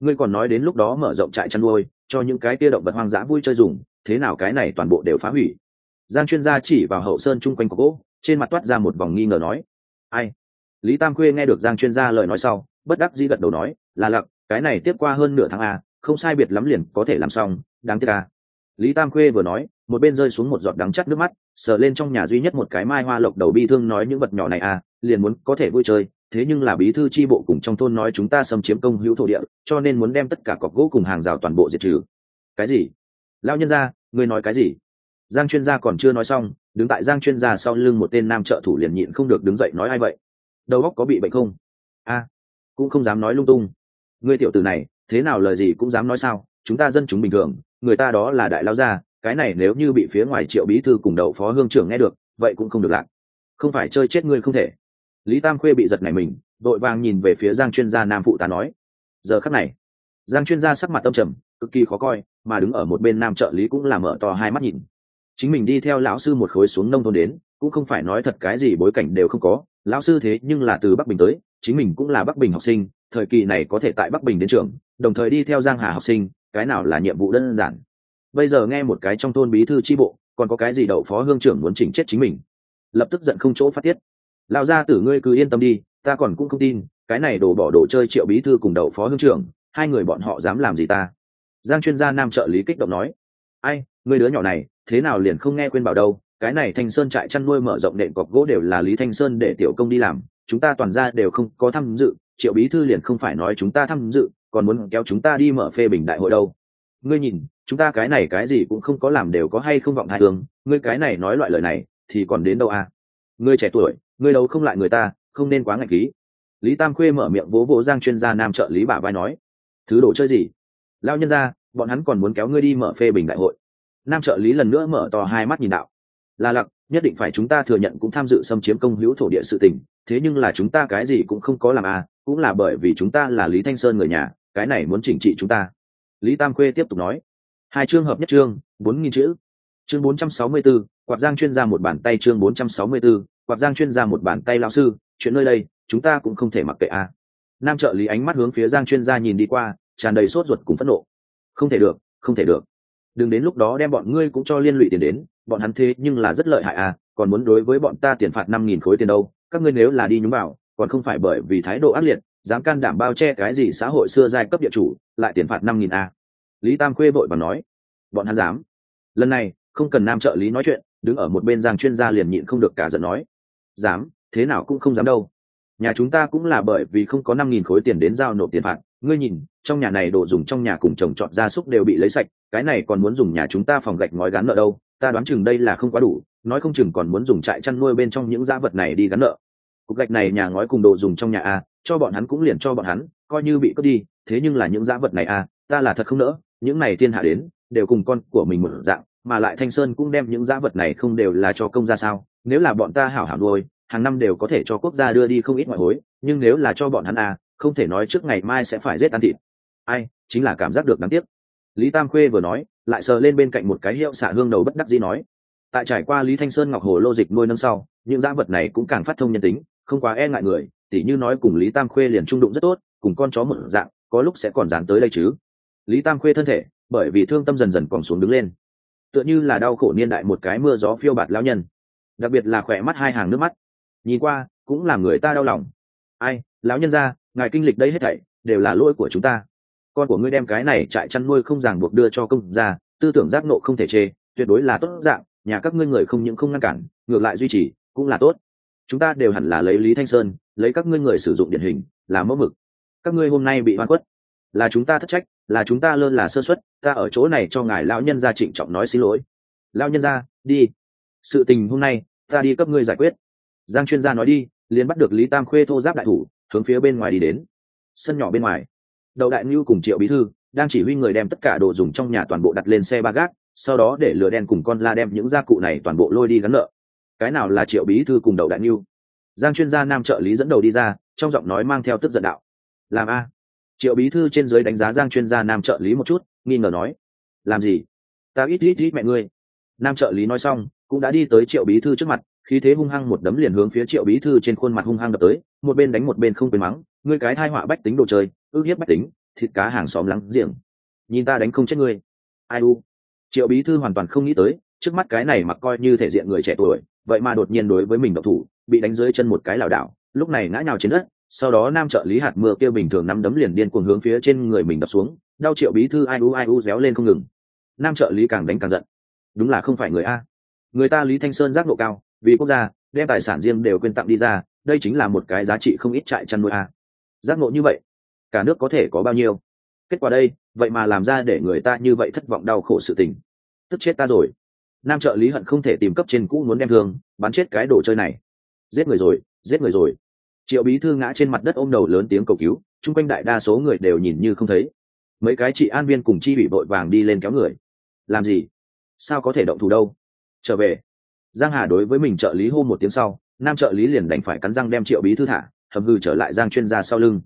ngươi còn nói đến lúc đó mở rộng trại chăn nuôi cho những cái kia động vật hoang dã vui chơi dùng, thế nào cái này toàn bộ đều phá hủy? Giang chuyên gia chỉ vào hậu sơn chung quanh cọc gỗ, trên mặt toát ra một vòng nghi ngờ nói. Ai? Lý Tam Khuê nghe được Giang chuyên gia lời nói sau, bất đắc dĩ gật đầu nói, là lặc, cái này tiếp qua hơn nửa tháng a, không sai biệt lắm liền có thể làm xong, đáng tiếc a. Lý Tam Khuê vừa nói, một bên rơi xuống một giọt đắng chắt nước mắt, sờ lên trong nhà duy nhất một cái mai hoa lộc đầu bi thương nói những vật nhỏ này a, liền muốn có thể vui chơi, thế nhưng là bí thư chi bộ cùng trong thôn nói chúng ta xâm chiếm công hữu thổ địa, cho nên muốn đem tất cả cọc gỗ cùng hàng rào toàn bộ diệt trừ. Cái gì? Lão nhân gia, ngươi nói cái gì? Giang chuyên gia còn chưa nói xong, đứng tại Giang chuyên gia sau lưng một tên nam trợ thủ liền nhịn không được đứng dậy nói ai vậy? Đầu óc có bị bệnh không? A, cũng không dám nói lung tung. Ngươi tiểu tử này, thế nào lời gì cũng dám nói sao? Chúng ta dân chúng bình thường, người ta đó là đại lao gia, cái này nếu như bị phía ngoài Triệu bí thư cùng đậu phó hương trưởng nghe được, vậy cũng không được lạc. Không phải chơi chết ngươi không thể. Lý Tam Khuê bị giật nảy mình, đội vàng nhìn về phía Giang chuyên gia nam phụ tá nói. Giờ khắc này, Giang chuyên gia sắc mặt âm trầm, cực kỳ khó coi, mà đứng ở một bên nam trợ lý cũng là mở to hai mắt nhìn. Chính mình đi theo lão sư một khối xuống nông thôn đến, cũng không phải nói thật cái gì bối cảnh đều không có, lão sư thế nhưng là từ Bắc Bình tới, chính mình cũng là Bắc Bình học sinh, thời kỳ này có thể tại Bắc Bình đến trường, đồng thời đi theo Giang Hà học sinh, cái nào là nhiệm vụ đơn giản. Bây giờ nghe một cái trong thôn bí thư chi bộ, còn có cái gì đậu phó hương trưởng muốn chỉnh chết chính mình, lập tức giận không chỗ phát tiết. Lão gia tử ngươi cứ yên tâm đi, ta còn cũng không tin, cái này đổ bỏ đồ chơi Triệu bí thư cùng đậu phó hương trưởng, hai người bọn họ dám làm gì ta? Giang chuyên gia nam trợ lý kích động nói. Ai, ngươi đứa nhỏ này, thế nào liền không nghe khuyên bảo đâu, cái này Thanh Sơn trại chăn nuôi mở rộng nện cọc gỗ đều là Lý Thanh Sơn để tiểu công đi làm, chúng ta toàn ra đều không có tham dự, Triệu bí thư liền không phải nói chúng ta tham dự, còn muốn kéo chúng ta đi mở phê bình đại hội đâu. Ngươi nhìn, chúng ta cái này cái gì cũng không có làm đều có hay không vọng hai hướng, ngươi cái này nói loại lời này thì còn đến đâu à? Ngươi trẻ tuổi, ngươi đấu không lại người ta, không nên quá ngạch khí. Lý Tam Khuê mở miệng vỗ vỗ Giang chuyên gia nam trợ lý bả vai nói. Thứ đồ chơi gì? Lao nhân ra, bọn hắn còn muốn kéo ngươi đi mở phê bình đại hội. Nam trợ lý lần nữa mở to hai mắt nhìn đạo. Là lặc, nhất định phải chúng ta thừa nhận cũng tham dự xâm chiếm công hữu thổ địa sự tình, thế nhưng là chúng ta cái gì cũng không có làm à, cũng là bởi vì chúng ta là Lý Thanh Sơn người nhà, cái này muốn chỉnh trị chúng ta. Lý Tam Khuê tiếp tục nói. Hai chương hợp nhất chương, 4.000 chữ. Chương 464, quạt Giang chuyên gia một bàn tay chương 464, quạt Giang chuyên gia một bàn tay lão sư, chuyện nơi đây, chúng ta cũng không thể mặc kệ à. Nam trợ lý ánh mắt hướng phía Giang chuyên gia nhìn đi qua, tràn đầy sốt ruột cùng phẫn nộ. Không thể được, không thể được. Đừng đến lúc đó đem bọn ngươi cũng cho liên lụy tiền đến, bọn hắn thế nhưng là rất lợi hại à, còn muốn đối với bọn ta tiền phạt 5.000 khối tiền đâu, các ngươi nếu là đi nhúng vào, còn không phải bởi vì thái độ ác liệt, dám can đảm bao che cái gì xã hội xưa giai cấp địa chủ, lại tiền phạt 5.000 à. Lý Tam Khuê vội vàng nói, bọn hắn dám. Lần này, không cần nam trợ lý nói chuyện, đứng ở một bên Giang chuyên gia liền nhịn không được cả giận nói, dám, thế nào cũng không dám đâu. Nhà chúng ta cũng là bởi vì không có 5.000 khối tiền đến giao nộp tiền phạt, ngươi nhìn, trong nhà này đồ dùng trong nhà cùng trồng trọt gia súc đều bị lấy sạch, cái này còn muốn dùng nhà chúng ta phòng gạch ngói gắn nợ đâu, ta đoán chừng đây là không quá đủ, nói không chừng còn muốn dùng trại chăn nuôi bên trong những dã vật này đi gắn nợ. Cục gạch này nhà ngói cùng đồ dùng trong nhà a, cho bọn hắn cũng liền cho bọn hắn, coi như bị cướp đi, thế nhưng là những dã vật này a, ta là thật không nỡ, những này thiên hạ đến, đều cùng con của mình một dạng, mà lại Thanh Sơn cũng đem những dã vật này không đều là cho công gia sao? Nếu là bọn ta hảo hảo nuôi, hàng năm đều có thể cho quốc gia đưa đi không ít ngoại hối, nhưng nếu là cho bọn hắn a, không thể nói trước ngày mai sẽ phải giết ăn thịt. Ai, chính là cảm giác được đáng tiếc. Lý Tam Khuê vừa nói, lại sờ lên bên cạnh một cái hiệu xạ hương đầu bất đắc dĩ nói. Tại trải qua Lý Thanh Sơn ngọc hồ lô dịch nuôi nâng sau, những dã vật này cũng càng phát thông nhân tính, không quá e ngại người, tỉ như nói cùng Lý Tam Khuê liền trung đụng rất tốt, cùng con chó một dạng, có lúc sẽ còn dán tới đây chứ. Lý Tam Khuê thân thể, bởi vì thương tâm dần dần còn xuống đứng lên, tựa như là đau khổ niên đại một cái mưa gió phiêu bạt lão nhân, đặc biệt là khỏe mắt hai hàng nước mắt, nhìn qua cũng làm người ta đau lòng. Ai, lão nhân gia, ngài kinh lịch đây hết thảy đều là lỗi của chúng ta. Con của ngươi đem cái này trại chăn nuôi không ràng buộc đưa cho công gia, tư tưởng giác nộ không thể chê, tuyệt đối là tốt dạng, nhà các ngươi người không những không ngăn cản, ngược lại duy trì, cũng là tốt. Chúng ta đều hẳn là lấy Lý Thanh Sơn, lấy các ngươi người sử dụng điển hình là mẫu mực. Các ngươi hôm nay bị oan khuất, là chúng ta thất trách, là chúng ta lơ là sơ suất, ta ở chỗ này cho ngài lão nhân gia trịnh trọng nói xin lỗi. Lão nhân gia, đi. Sự tình hôm nay, ta đi cấp ngươi giải quyết. Giang chuyên gia nói đi, liền bắt được Lý Tam Khuê thô giáp đại thủ, hướng phía bên ngoài đi đến. Sân nhỏ bên ngoài, Đậu Đại Nưu cùng Triệu bí thư đang chỉ huy người đem tất cả đồ dùng trong nhà toàn bộ đặt lên xe ba gác, sau đó để lửa đen cùng con la đem những gia cụ này toàn bộ lôi đi gắn nợ. Cái nào là Triệu bí thư cùng Đậu Đại Nưu? Giang chuyên gia nam trợ lý dẫn đầu đi ra, trong giọng nói mang theo tức giận đạo. Làm a? Triệu bí thư trên dưới đánh giá Giang chuyên gia nam trợ lý một chút, nghi ngờ nói. Làm gì? Ta ít mẹ ngươi. Nam trợ lý nói xong, cũng đã đi tới Triệu bí thư trước mặt, khí thế hung hăng một đấm liền hướng phía Triệu bí thư trên khuôn mặt hung hăng đập tới, một bên đánh một bên không quên mắng, ngươi cái thai họa bách tính đồ chơi, ước hiếp bách tính, thịt cá hàng xóm láng giềng, nhìn ta đánh không chết ngươi. Ai u. Triệu bí thư hoàn toàn không nghĩ tới, trước mắt cái này mặc coi như thể diện người trẻ tuổi, vậy mà đột nhiên đối với mình độc thủ, bị đánh dưới chân một cái lảo đảo, lúc này ngã nhào trên đất. Sau đó nam trợ lý hạt mưa kia bình thường nắm đấm liền điên cuồng hướng phía trên người mình đập xuống, đau. Triệu bí thư ai u réo lên không ngừng. Nam trợ lý càng đánh càng giận, đúng là không phải người a. Người ta Lý Thanh Sơn giác ngộ cao, vì quốc gia đem tài sản riêng đều quyên tặng đi ra, đây chính là một cái giá trị không ít trại chăn nuôi a. Giác ngộ như vậy cả nước có thể có bao nhiêu. Kết quả đây vậy mà làm ra để người ta như vậy thất vọng đau khổ sự tình, tức chết ta rồi. Nam trợ lý hận không thể tìm cấp trên cũ muốn đem thương bắn chết cái đồ chơi này. Giết người rồi, giết người rồi. Triệu bí thư ngã trên mặt đất ôm đầu lớn tiếng cầu cứu, chung quanh đại đa số người đều nhìn như không thấy. Mấy cái chị an viên cùng chi ủy vội vàng đi lên kéo người. Làm gì? Sao có thể động thủ đâu? Trở về. Giang Hà đối với mình trợ lý hô một tiếng sau, nam trợ lý liền đành phải cắn răng đem Triệu bí thư thả, hầm hừ trở lại Giang chuyên gia sau lưng.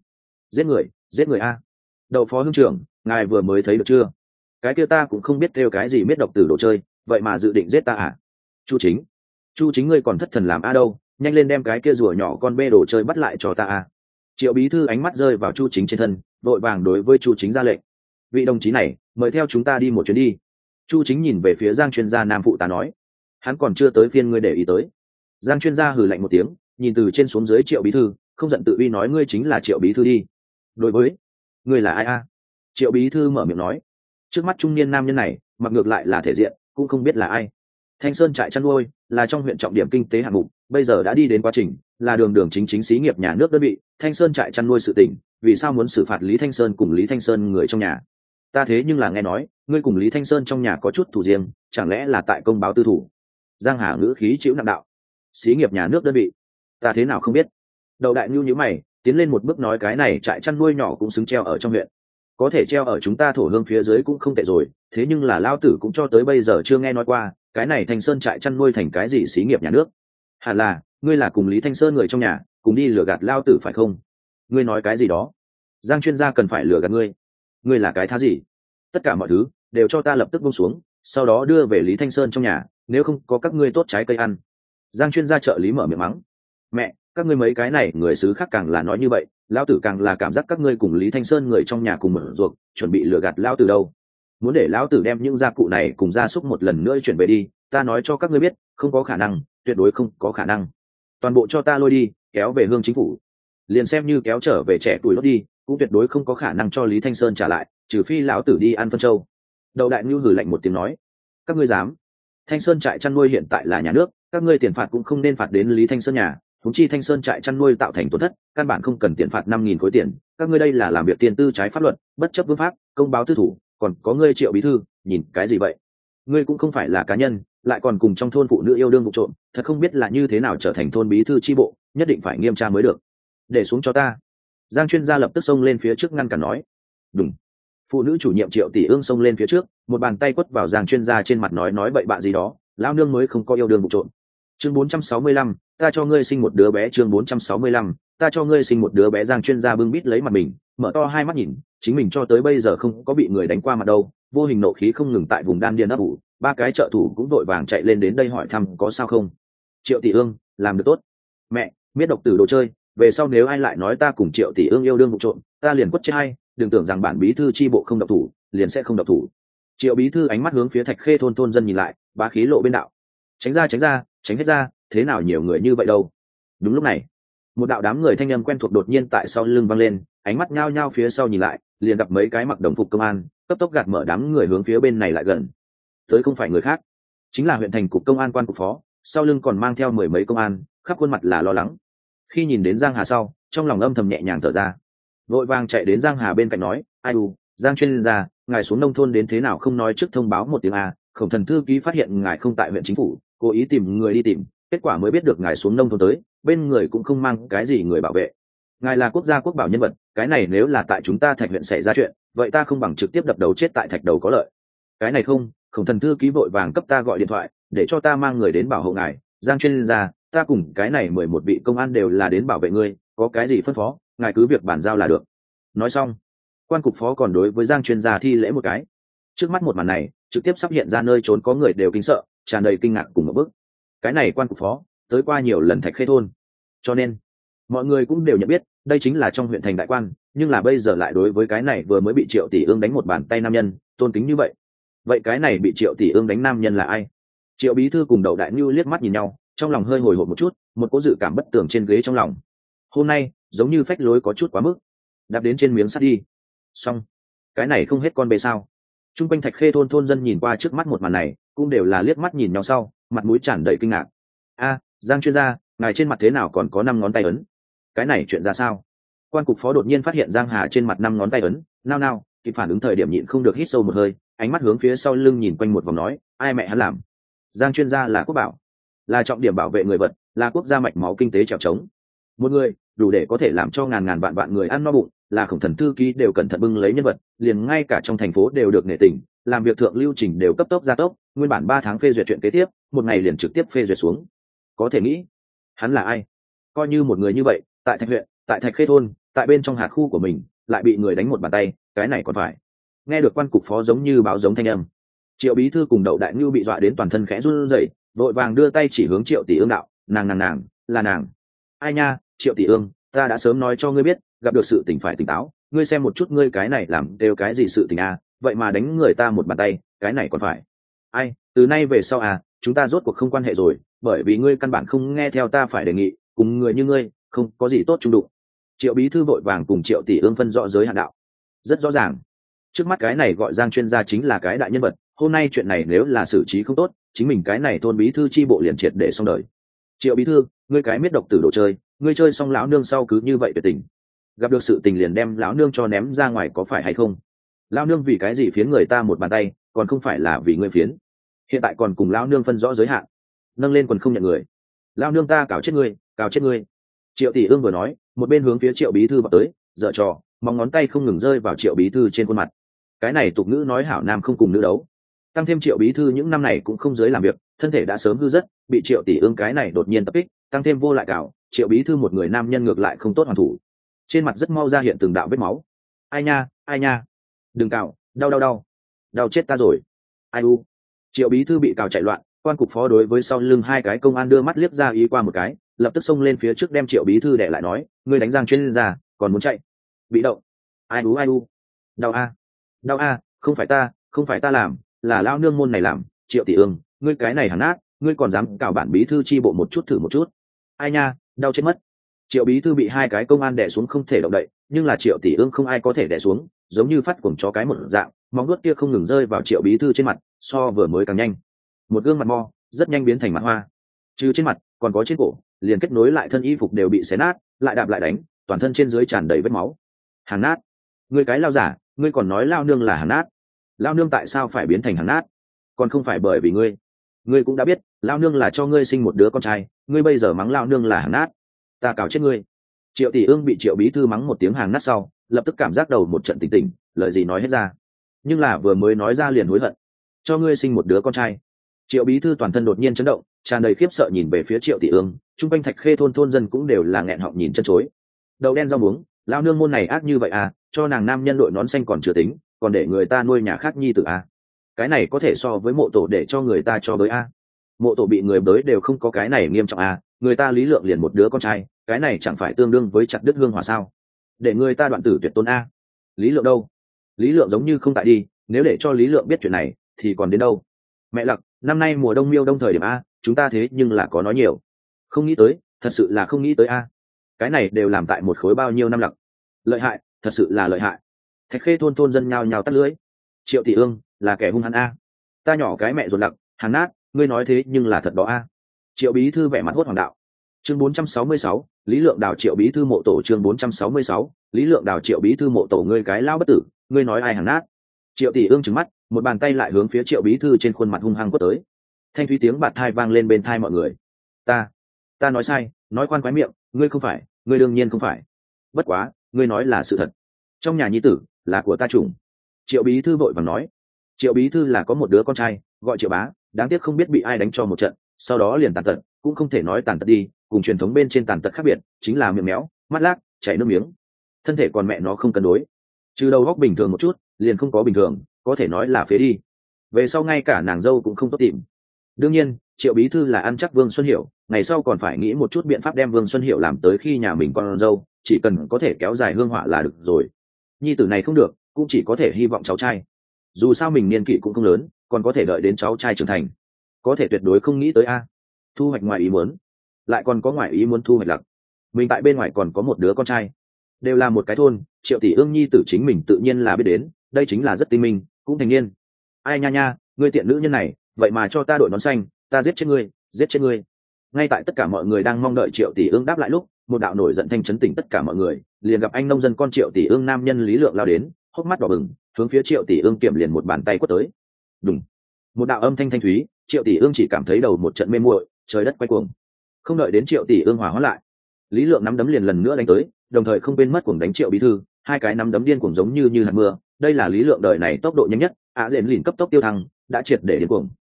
Giết người a. Đậu phó hương trưởng, ngài vừa mới thấy được chưa? Cái kia ta cũng không biết kêu cái gì biết độc tử đồ chơi, vậy mà dự định giết ta à? Chu chính ngươi còn thất thần làm a đâu, nhanh lên đem cái kia rùa nhỏ con bê đồ chơi bắt lại cho ta a. Triệu bí thư ánh mắt rơi vào Chu chính trên thân, vội vàng đối với Chu chính ra lệnh. Vị đồng chí này, mời theo chúng ta đi một chuyến đi. Chu chính nhìn về phía Giang chuyên gia nam phụ tá nói. Hắn còn chưa tới phiên ngươi để ý tới. Giang chuyên gia hừ lạnh một tiếng, nhìn từ trên xuống dưới Triệu bí thư, không giận tự uy nói ngươi chính là Triệu bí thư đi. Đối với ngươi là ai a? Triệu bí thư mở miệng nói. Trước mắt trung niên nam nhân này mặc ngược lại là thể diện, cũng không biết là ai. Thanh Sơn trại chăn nuôi là trong huyện trọng điểm kinh tế hạng mục, bây giờ đã đi đến quá trình là đường chính xí nghiệp nhà nước đơn vị. Thanh Sơn trại chăn nuôi sự tình, vì sao muốn xử phạt Lý Thanh Sơn cùng Lý Thanh Sơn người trong nhà? Ta thế nhưng là nghe nói ngươi cùng Lý Thanh Sơn trong nhà có chút thủ riêng, chẳng lẽ là tại công báo tư thủ? Giang Hà ngữ khí chịu nặng đạo. Xí nghiệp nhà nước đơn vị, ta thế nào không biết. Đầu đại nhu nhíu mày, tiến lên một bước nói cái này trại chăn nuôi nhỏ cũng xứng treo ở trong huyện, có thể treo ở chúng ta thổ hương phía dưới cũng không tệ rồi, thế nhưng là lao tử cũng cho tới bây giờ chưa nghe nói qua cái này Thanh Sơn trại chăn nuôi thành cái gì xí nghiệp nhà nước. Hẳn là ngươi là cùng Lý Thanh Sơn người trong nhà cùng đi lừa gạt lao tử phải không? Ngươi nói cái gì đó? Giang chuyên gia cần phải lừa gạt ngươi? Ngươi là cái thá gì? Tất cả mọi thứ đều cho ta lập tức buông xuống, sau đó đưa về Lý Thanh Sơn trong nhà, nếu không có các ngươi tốt trái cây ăn. Giang chuyên gia trợ lý mở miệng mắng. Mẹ, các ngươi mấy cái này người xứ khác càng là nói như vậy, lão tử càng là cảm giác các ngươi cùng Lý Thanh Sơn người trong nhà cùng mở ruột, chuẩn bị lừa gạt lão tử đâu. Muốn để lão tử đem những gia cụ này cùng gia súc một lần nữa chuyển về đi, ta nói cho các ngươi biết, không có khả năng, tuyệt đối không có khả năng. Toàn bộ cho ta lôi đi, kéo về hương chính phủ. Liền xem như kéo trở về trẻ tuổi lót đi, cũng tuyệt đối không có khả năng cho Lý Thanh Sơn trả lại, trừ phi lão tử đi ăn phân châu. Đầu đại nhu hử lạnh một tiếng nói, các ngươi dám? Thanh Sơn trại chăn nuôi hiện tại là nhà nước, các ngươi tiền phạt cũng không nên phạt đến Lý Thanh Sơn nhà. Huống chi Thanh Sơn trại chăn nuôi tạo thành tổn thất, căn bản không cần tiền phạt 5.000 khối tiền. Các ngươi đây là làm việc tiền tư trái pháp luật, bất chấp vương pháp, công báo tư thủ, còn có ngươi Triệu bí thư, nhìn cái gì vậy? Ngươi cũng không phải là cá nhân, lại còn cùng trong thôn phụ nữ yêu đương vụ trộm, thật không biết là như thế nào trở thành thôn bí thư chi bộ, nhất định phải nghiêm tra mới được. Để xuống cho ta. Giang chuyên gia lập tức xông lên phía trước ngăn cản nói. Đúng. Phụ nữ chủ nhiệm Triệu Tỷ Ương xông lên phía trước, một bàn tay quất vào Giang chuyên gia trên mặt nói bậy bạ gì đó, lão nương mới không có yêu đương vụ trộm. Chương 465, ta cho ngươi sinh một đứa bé. Chương 465, ta cho ngươi sinh một đứa bé. Giang chuyên gia bưng bít lấy mặt mình, mở to hai mắt nhìn, chính mình cho tới bây giờ không có bị người đánh qua mặt đâu, vô hình nộ khí không ngừng tại vùng đan điền ấp ủ. Ba cái trợ thủ cũng vội vàng chạy lên đến đây hỏi thăm có sao không. Triệu Tỷ Ương, làm được tốt. Mẹ, biết độc tử đồ chơi, về sau nếu ai lại nói ta cùng Triệu Tỷ Ương yêu đương vụ trộm, ta liền quất chết hay, đừng tưởng rằng bản bí thư chi bộ không độc thủ, liền sẽ không độc thủ. Triệu bí thư ánh mắt hướng phía Thạch Khê thôn dân nhìn lại, bá khí lộ bên đạo. Tránh ra, tránh hết ra, thế nào nhiều người như vậy đâu. Đúng lúc này, một đạo đám người thanh âm quen thuộc đột nhiên tại sau lưng vang lên, ánh mắt nhao nhao phía sau nhìn lại, liền gặp mấy cái mặc đồng phục công an, cấp tốc gạt mở đám người hướng phía bên này lại gần. Tới không phải người khác, chính là huyện thành cục công an quan cục phó, sau lưng còn mang theo 10 mấy công an, khắp khuôn mặt là lo lắng. Khi nhìn đến Giang Hà sau, trong lòng âm thầm nhẹ nhàng thở ra, vội vàng chạy đến Giang Hà bên cạnh nói, ai u, Giang chuyên gia, ngài xuống nông thôn đến thế nào không nói trước thông báo một tiếng à? Khổng thần thư ký phát hiện ngài không tại huyện chính phủ, cố ý tìm người đi tìm, kết quả mới biết được ngài xuống nông thôn tới, bên người cũng không mang cái gì người bảo vệ. Ngài là quốc gia quốc bảo nhân vật, cái này nếu là tại chúng ta Thạch huyện xảy ra chuyện, vậy ta không bằng trực tiếp đập đầu chết tại Thạch đầu có lợi. Cái này không, Khổng thần thư ký vội vàng cấp ta gọi điện thoại, để cho ta mang người đến bảo hộ ngài. Giang chuyên gia, ta cùng cái này 11 vị công an đều là đến bảo vệ ngươi, có cái gì phân phó, ngài cứ việc bàn giao là được. Nói xong, quan cục phó còn đối với Giang chuyên gia thi lễ một cái. Trước mắt một màn này, trực tiếp sắp hiện ra nơi trốn có người đều kinh sợ, tràn đầy kinh ngạc cùng một bức. Cái này quan cục phó tới qua nhiều lần Thạch Khê thôn, cho nên mọi người cũng đều nhận biết đây chính là trong huyện thành đại quan, nhưng là bây giờ lại đối với cái này vừa mới bị Triệu Tỷ Ương đánh một bàn tay nam nhân tôn kính như vậy. Vậy cái này bị Triệu Tỷ Ương đánh nam nhân là ai? Triệu bí thư cùng Đậu Đại Nhu liếc mắt nhìn nhau, trong lòng hơi hồi hộp một chút, một cỗ dự cảm bất tường trên ghế trong lòng. Hôm nay giống như phách lối có chút quá mức, đạp đến trên miếng sắt đi. Xong, cái này không hết con bê sao? Trung quanh Thạch Khê thôn thôn dân nhìn qua trước mắt một màn này, cũng đều là liếc mắt nhìn nhau sau, mặt mũi tràn đầy kinh ngạc. A, Giang chuyên gia, ngài trên mặt thế nào còn có 5 ngón tay ấn? Cái này chuyện ra sao? Quan cục phó đột nhiên phát hiện Giang Hà trên mặt 5 ngón tay ấn, nao, kịp phản ứng thời điểm nhịn không được hít sâu một hơi, ánh mắt hướng phía sau lưng nhìn quanh một vòng nói, ai mẹ hắn làm? Giang chuyên gia là quốc bảo, là trọng điểm bảo vệ người vật, là quốc gia mạch máu kinh tế trèo trống. Một người đủ để có thể làm cho ngàn vạn người ăn no bụng, là Khổng Thần thư ký đều cẩn thận bưng lấy nhân vật, liền ngay cả trong thành phố đều được nể tình, làm việc thượng lưu trình đều cấp tốc gia tốc, nguyên bản 3 tháng phê duyệt chuyện kế tiếp, một ngày liền trực tiếp phê duyệt xuống. Có thể nghĩ, hắn là ai? Coi như một người như vậy, tại Thạch huyện, tại Thạch Khê thôn, tại bên trong hạt khu của mình, lại bị người đánh một bàn tay, cái này còn phải. Nghe được quan cục phó giống như báo giống thanh âm, Triệu bí thư cùng Đậu Đại Nhu bị dọa đến toàn thân khẽ run rẩy, vội vàng đưa tay chỉ hướng Triệu Tỷ Ương đạo, nàng, là nàng. Ai nha, Triệu Tỷ Ương, ta đã sớm nói cho ngươi biết, gặp được sự tình phải tỉnh táo, ngươi xem một chút ngươi cái này làm đều cái gì sự tình à, vậy mà đánh người ta một bàn tay, cái này còn phải. Ai, từ nay về sau à, chúng ta rốt cuộc không quan hệ rồi, bởi vì ngươi căn bản không nghe theo ta phải đề nghị, cùng người như ngươi, không có gì tốt chung đụng. Triệu bí thư vội vàng cùng Triệu Tỷ Ương phân rõ giới hạn đạo. Rất rõ ràng, trước mắt cái này gọi Giang chuyên gia chính là cái đại nhân vật, hôm nay chuyện này nếu là xử trí không tốt, chính mình cái này thôn bí thư chi bộ liền triệt để xong đời. Triệu bí thư, ngươi cái miết độc tử đồ chơi, ngươi chơi xong lão nương sau cứ như vậy tuyệt tình, gặp được sự tình liền đem lão nương cho ném ra ngoài có phải hay không? Lão nương vì cái gì phiến người ta một bàn tay, còn không phải là vì ngươi phiến? Hiện tại còn cùng lão nương phân rõ giới hạn, nâng lên quần không nhận người. Lão nương ta cào chết ngươi. Triệu Tỷ Ương vừa nói, một bên hướng phía Triệu bí thư vào tới, giở trò, móng ngón tay không ngừng rơi vào Triệu bí thư trên khuôn mặt. Cái này tục ngữ nói hảo nam không cùng nữ đấu, tăng thêm Triệu bí thư những năm này cũng không giới làm việc, thân thể đã sớm hư rất, bị Triệu Tỷ Ương cái này đột nhiên tập kích, tăng thêm vô lại cào, Triệu bí thư một người nam nhân ngược lại không tốt hoàn thủ, trên mặt rất mau ra hiện từng đạo vết máu. Ai nha, đừng cào, đau chết ta rồi. Ai u. Triệu bí thư bị cào chạy loạn, quan cục phó đối với sau lưng 2 cái công an đưa mắt liếc ra ý qua một cái, lập tức xông lên phía trước đem Triệu bí thư đè lại nói, ngươi đánh Giang chuyên gia còn muốn chạy? Bị động. Ai u. Đau a, không phải ta làm, là lao nương môn này làm. Triệu Tỷ Ương, ngươi cái này hẳn nát, ngươi còn dám cào bản bí thư chi bộ một chút thử một chút. Ai nha, đau chết mất. Triệu bí thư bị 2 cái công an đè xuống không thể động đậy, nhưng là Triệu Tỷ Ương không ai có thể đè xuống, giống như phát cuồng chó cái một dạng, móng vuốt kia không ngừng rơi vào Triệu bí thư trên mặt, so vừa mới càng nhanh. Một gương mặt mo rất nhanh biến thành mặt hoa, trừ trên mặt còn có trên cổ, liền kết nối lại thân y phục đều bị xé nát, lại đạp lại đánh, toàn thân trên dưới tràn đầy vết máu. Hàng nát, ngươi cái lao giả, ngươi còn nói lao nương là hàng nát? Lao nương tại sao phải biến thành hàng nát? Còn không phải bởi vì ngươi cũng đã biết, lao nương là cho ngươi sinh một đứa con trai, ngươi bây giờ mắng lao nương là hàng nát, ta cào chết ngươi. Triệu Tỷ Ương bị Triệu bí thư mắng một tiếng hàng nát sau, lập tức cảm giác đầu một trận tỉnh tỉnh, lời gì nói hết ra, nhưng là vừa mới nói ra liền hối hận. Cho ngươi sinh một đứa con trai. Triệu bí thư toàn thân đột nhiên chấn động, tràn đầy khiếp sợ nhìn về phía Triệu Tỷ Ương, chung quanh Thạch Khê thôn thôn dân cũng đều là nghẹn họng nhìn chân chối. Đầu đen rau muống, lao nương môn này ác như vậy à, cho nàng nam nhân đội nón xanh còn chưa tính, còn để người ta nuôi nhà khác nhi tử à. Cái này có thể so với mộ tổ để cho người ta cho bới à. Mộ tổ bị người bới đều không có cái này nghiêm trọng à, người ta Lý Lượng liền một đứa con trai, cái này chẳng phải tương đương với chặt đứt hương hỏa sao? Để người ta đoạn tử tuyệt tôn a. Lý Lượng đâu? Lý Lượng giống như không tại đi, nếu để cho Lý Lượng biết chuyện này thì còn đến đâu? Mẹ lặc, năm nay mùa đông miêu đông thời điểm a, chúng ta thế nhưng là có nói nhiều. Không nghĩ tới, thật sự là không nghĩ tới a. Cái này đều làm tại một khối bao nhiêu năm lặc. Lợi hại, thật sự là lợi hại. Thạch Khê thôn thôn dân nhao nhao tắt lưỡi. Triệu Tỷ Ương là kẻ hung hăng a. Ta nhỏ cái mẹ ruột lặc, hàn nát, ngươi nói thế nhưng là thật đó a. Triệu bí thư vẻ mặt hốt hoảng đạo. Chương 466, Lý Lượng đào Triệu bí thư mộ tổ. Chương 466, Lý Lượng đào Triệu bí thư mộ tổ. Ngươi cái lao bất tử, ngươi nói ai hàn nát? Triệu Tỷ Ương trừng mắt, một bàn tay lại hướng phía Triệu bí thư trên khuôn mặt hung hăng quất tới. Thanh thúy tiếng bạt thai vang lên bên thai mọi người. Ta nói sai, nói khoan khoái miệng, ngươi không phải, ngươi đương nhiên không phải. Bất quá, ngươi nói là sự thật. Trong nhà nhi tử là của ta chủng. Triệu bí thư vội vàng nói. Triệu bí thư là có một đứa con trai, gọi Triệu Bá, đáng tiếc không biết bị ai đánh cho một trận, sau đó liền tàn tật, cũng không thể nói tàn tật đi, cùng truyền thống bên trên tàn tật khác biệt, chính là miệng méo, mắt lác, chảy nước miếng. Thân thể còn mẹ nó không cân đối, trừ đầu góc bình thường một chút, liền không có bình thường, có thể nói là phế đi. Về sau ngay cả nàng dâu cũng không tốt tìm. Đương nhiên, Triệu bí thư là ăn chắc Vương Xuân Hiểu, ngày sau còn phải nghĩ một chút biện pháp đem Vương Xuân Hiểu làm tới khi nhà mình con dâu, chỉ cần có thể kéo dài hương hỏa là được rồi. Nhi tử này không được, cũng chỉ có thể hy vọng cháu trai. Dù sao mình niên kỷ cũng không lớn, còn có thể đợi đến cháu trai trưởng thành. Có thể tuyệt đối không nghĩ tới a. Thu hoạch ngoài ý muốn, lại còn có ngoài ý muốn thu hoạch lặc. Mình tại bên ngoài còn có một đứa con trai, đều là một cái thôn. Triệu tỷ ương nhi tử chính mình tự nhiên là biết đến, đây chính là rất tinh minh, cũng thành niên. Ai nha nha, ngươi tiện nữ nhân này, vậy mà cho ta đội nón xanh, ta giết chết ngươi, giết chết ngươi. Ngay tại tất cả mọi người đang mong đợi Triệu tỷ ương đáp lại lúc, một đạo nổi giận thanh chấn tỉnh tất cả mọi người, liền gặp anh nông dân con Triệu tỷ ương nam nhân Lý Lượng lao đến, hốc mắt đỏ bừng, hướng phía Triệu tỷ ương kiểm liền một bàn tay quất tới. Đùng, một đạo âm thanh thanh thúy, Triệu tỷ ương chỉ cảm thấy đầu một trận mê muội, trời đất quay cuồng. Không đợi đến Triệu tỷ ương hòa hóa lại, Lý Lượng nắm đấm liền lần nữa đánh tới, đồng thời không quên mất cuồng đánh Triệu bí thư, hai cái nắm đấm điên cuồng giống như hạt mưa. Đây là Lý Lượng đời này tốc độ nhanh nhất, rèn lìn cấp tốc tiêu thăng, đã triệt để điên cuồng.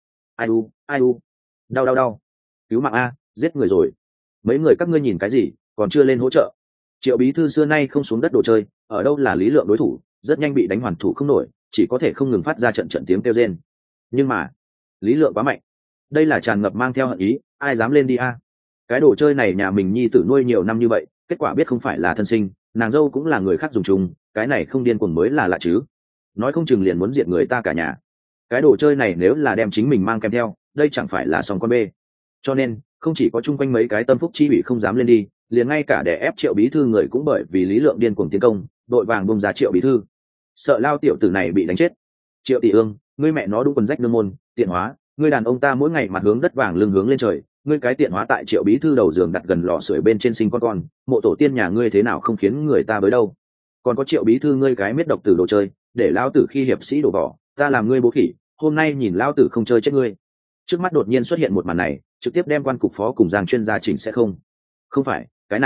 Ai u, đau đau đau, cứu mạng a, giết người rồi. Mấy người các ngươi nhìn cái gì, còn chưa lên hỗ trợ. Triệu bí thư xưa nay không xuống đất đồ chơi, ở đâu là Lý Lượng đối thủ, rất nhanh bị đánh hoàn thủ không nổi, chỉ có thể không ngừng phát ra trận tiếng kêu rên. Nhưng mà Lý Lượng quá mạnh, đây là tràn ngập mang theo hận ý, ai dám lên đi a. Cái đồ chơi này nhà mình nhi tử nuôi nhiều năm như vậy, kết quả biết không phải là thân sinh, nàng dâu cũng là người khác dùng chung, cái này không điên cuồng mới là lạ chứ. Nói không chừng liền muốn diệt người ta cả nhà. Cái đồ chơi này nếu là đem chính mình mang kèm theo, đây chẳng phải là xong con bê. Cho nên không chỉ có chung quanh mấy cái tâm phúc chi bị không dám lên đi, liền ngay cả để ép Triệu bí thư người cũng bởi vì Lý Lượng điên cuồng tiến công, đội vàng bông ra Triệu bí thư, sợ lao tiểu tử này bị đánh chết. Triệu tỷ ương, ngươi mẹ nó đúng quần rách nương môn, tiện hóa, ngươi đàn ông ta mỗi ngày mặt hướng đất vàng lưng hướng lên trời, ngươi cái tiện hóa tại Triệu bí thư đầu giường đặt gần lò sưởi bên trên sinh con, mộ tổ tiên nhà ngươi thế nào không khiến người ta với đâu. Còn có Triệu bí thư ngươi cái miết độc tử đồ chơi, để lao tử khi hiệp sĩ đổ vỏ, ta làm ngươi bố khỉ, hôm nay nhìn lao tử không chơi chết ngươi. Trước mắt đột nhiên xuất hiện một màn này, trực tiếp đem quan cục phó cùng Giang chuyên gia chỉnh sẽ không phải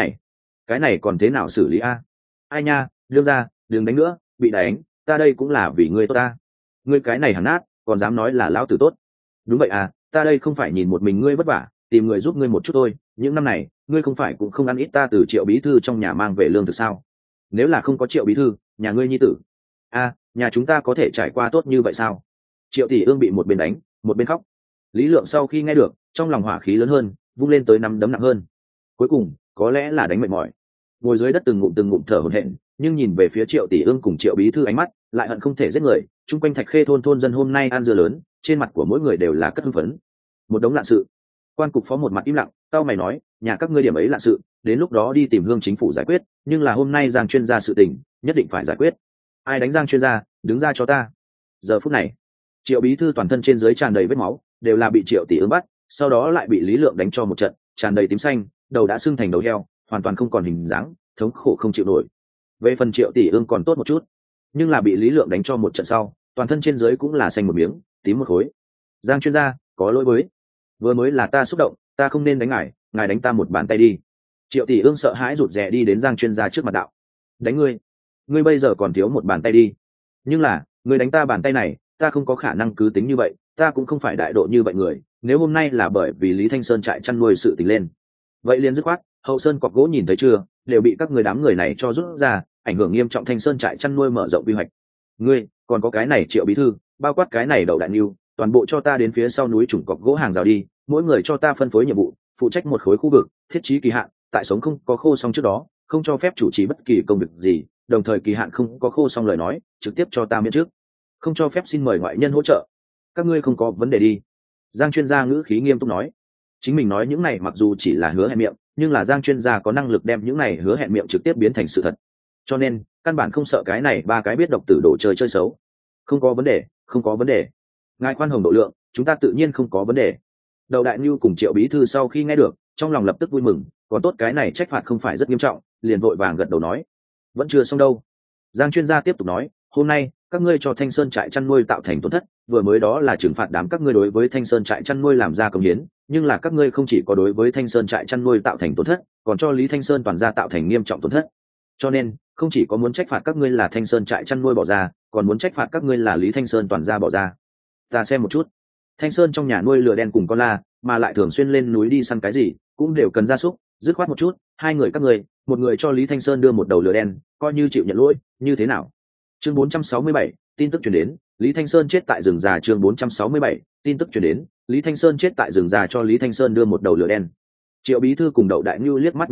cái này còn thế nào xử lý a. Ai nha, Lương gia, đừng đánh nữa, bị đánh, ta đây cũng là vì ngươi tốt ta. Ngươi cái này hẳn nát, còn dám nói là lão tử tốt. Đúng vậy à, ta đây không phải nhìn một mình ngươi vất vả, tìm người giúp ngươi một chút thôi, những năm này ngươi không phải cũng không ăn ít ta từ Triệu bí thư trong nhà mang về lương thực sao? Nếu là không có Triệu bí thư, nhà ngươi nhi tử nhà chúng ta có thể trải qua tốt như vậy sao? Triệu tỷ ương bị một bên đánh một bên khóc. Lý Lượng sau khi nghe được, trong lòng hỏa khí lớn hơn, vung lên tới nắm đấm nặng hơn. Cuối cùng có lẽ là đánh mệt mỏi, ngồi dưới đất từng ngụm thở hổn hển, nhưng nhìn về phía Triệu tỷ ương cùng Triệu bí thư ánh mắt lại hận không thể giết người. Trung quanh Thạch Khê thôn dân hôm nay ăn dưa lớn, trên mặt của mỗi người đều là cất hưng phấn. Một đống lạ sự. Quan cục phó một mặt im lặng, tao mày nói, nhà các ngươi điểm ấy lạ sự, đến lúc đó đi tìm Hương chính phủ giải quyết, nhưng là hôm nay Giang chuyên gia sự tình nhất định phải giải quyết. Ai đánh Giang chuyên gia, đứng ra cho ta. Giờ phút này Triệu bí thư toàn thân trên dưới tràn đầy vết máu, đều là bị Triệu tỷ ương bắt, sau đó lại bị Lý Lượng đánh cho một trận, tràn đầy tím xanh, đầu đã sưng thành đầu heo, hoàn toàn không còn hình dáng, thống khổ không chịu nổi. Về phần Triệu tỷ ương còn tốt một chút, nhưng là bị Lý Lượng đánh cho một trận sau, toàn thân trên dưới cũng là xanh một miếng, tím một khối. Giang chuyên gia, có lỗi với, vừa mới là ta xúc động, ta không nên đánh ngài đánh ta một bàn tay đi. Triệu tỷ ương sợ hãi rụt rè đi đến Giang chuyên gia trước mặt đạo. Đánh ngươi bây giờ còn thiếu một bàn tay đi, nhưng là ngươi đánh ta bàn tay này, ta không có khả năng cứ tính như vậy, ta cũng không phải đại độ như vậy người. Nếu hôm nay là bởi vì Lý Thanh Sơn trại chăn nuôi sự tình lên, vậy liền dứt khoát, Hậu Sơn cọc gỗ nhìn thấy chưa, đều bị các người đám người này cho rút ra, ảnh hưởng nghiêm trọng Thanh Sơn trại chăn nuôi mở rộng quy hoạch. Ngươi còn có cái này Triệu bí thư, bao quát cái này Đậu đại niu, toàn bộ cho ta đến phía sau núi trùng cọc gỗ hàng rào đi, mỗi người cho ta phân phối nhiệm vụ, phụ trách một khối khu vực, thiết trí kỳ hạn, tại sống không có khô xong trước đó, không cho phép chủ trì bất kỳ công việc gì, đồng thời kỳ hạn không có khô xong lời nói, trực tiếp cho ta miễn trước, không cho phép xin mời ngoại nhân hỗ trợ. Các ngươi không có vấn đề đi. Giang chuyên gia ngữ khí nghiêm túc nói. Chính mình nói những này mặc dù chỉ là hứa hẹn miệng, nhưng là Giang chuyên gia có năng lực đem những này hứa hẹn miệng trực tiếp biến thành sự thật, cho nên căn bản không sợ cái này ba cái biết độc tử đồ chơi xấu. Không có vấn đề, ngài khoan hồng độ lượng, chúng ta tự nhiên không có vấn đề. Đậu đại niu cùng Triệu bí thư sau khi nghe được, trong lòng lập tức vui mừng, còn tốt cái này trách phạt không phải rất nghiêm trọng, liền vội vàng gật đầu nói. Vẫn chưa xong đâu. Giang chuyên gia tiếp tục nói, hôm nay các ngươi cho Thanh Sơn trại chăn nuôi tạo thành tổn thất, vừa mới đó là trừng phạt đám các ngươi đối với Thanh Sơn trại chăn nuôi làm ra công hiến, nhưng là các ngươi không chỉ có đối với Thanh Sơn trại chăn nuôi tạo thành tổn thất, còn cho Lý Thanh Sơn toàn gia tạo thành nghiêm trọng tổn thất. Cho nên không chỉ có muốn trách phạt các ngươi là Thanh Sơn trại chăn nuôi bỏ ra, còn muốn trách phạt các ngươi là Lý Thanh Sơn toàn gia bỏ ra. Ta xem một chút. Thanh Sơn trong nhà nuôi lừa đen cùng con la, mà lại thường xuyên lên núi đi săn cái gì cũng đều cần gia súc, dứt khoát một chút, hai người các ngươi, một người cho Lý Thanh Sơn đưa một đầu lừa đen, coi như chịu nhận lỗi, như thế nào? Chương 467, tin tức truyền đến, Lý Thanh Sơn chết tại rừng già. Chương 467, tin tức truyền đến, Lý Thanh Sơn chết tại rừng già cho Lý Thanh Sơn đưa một đầu lừa đen. Triệu bí thư cùng Đậu đại niu liếc mắt nhìn nhau,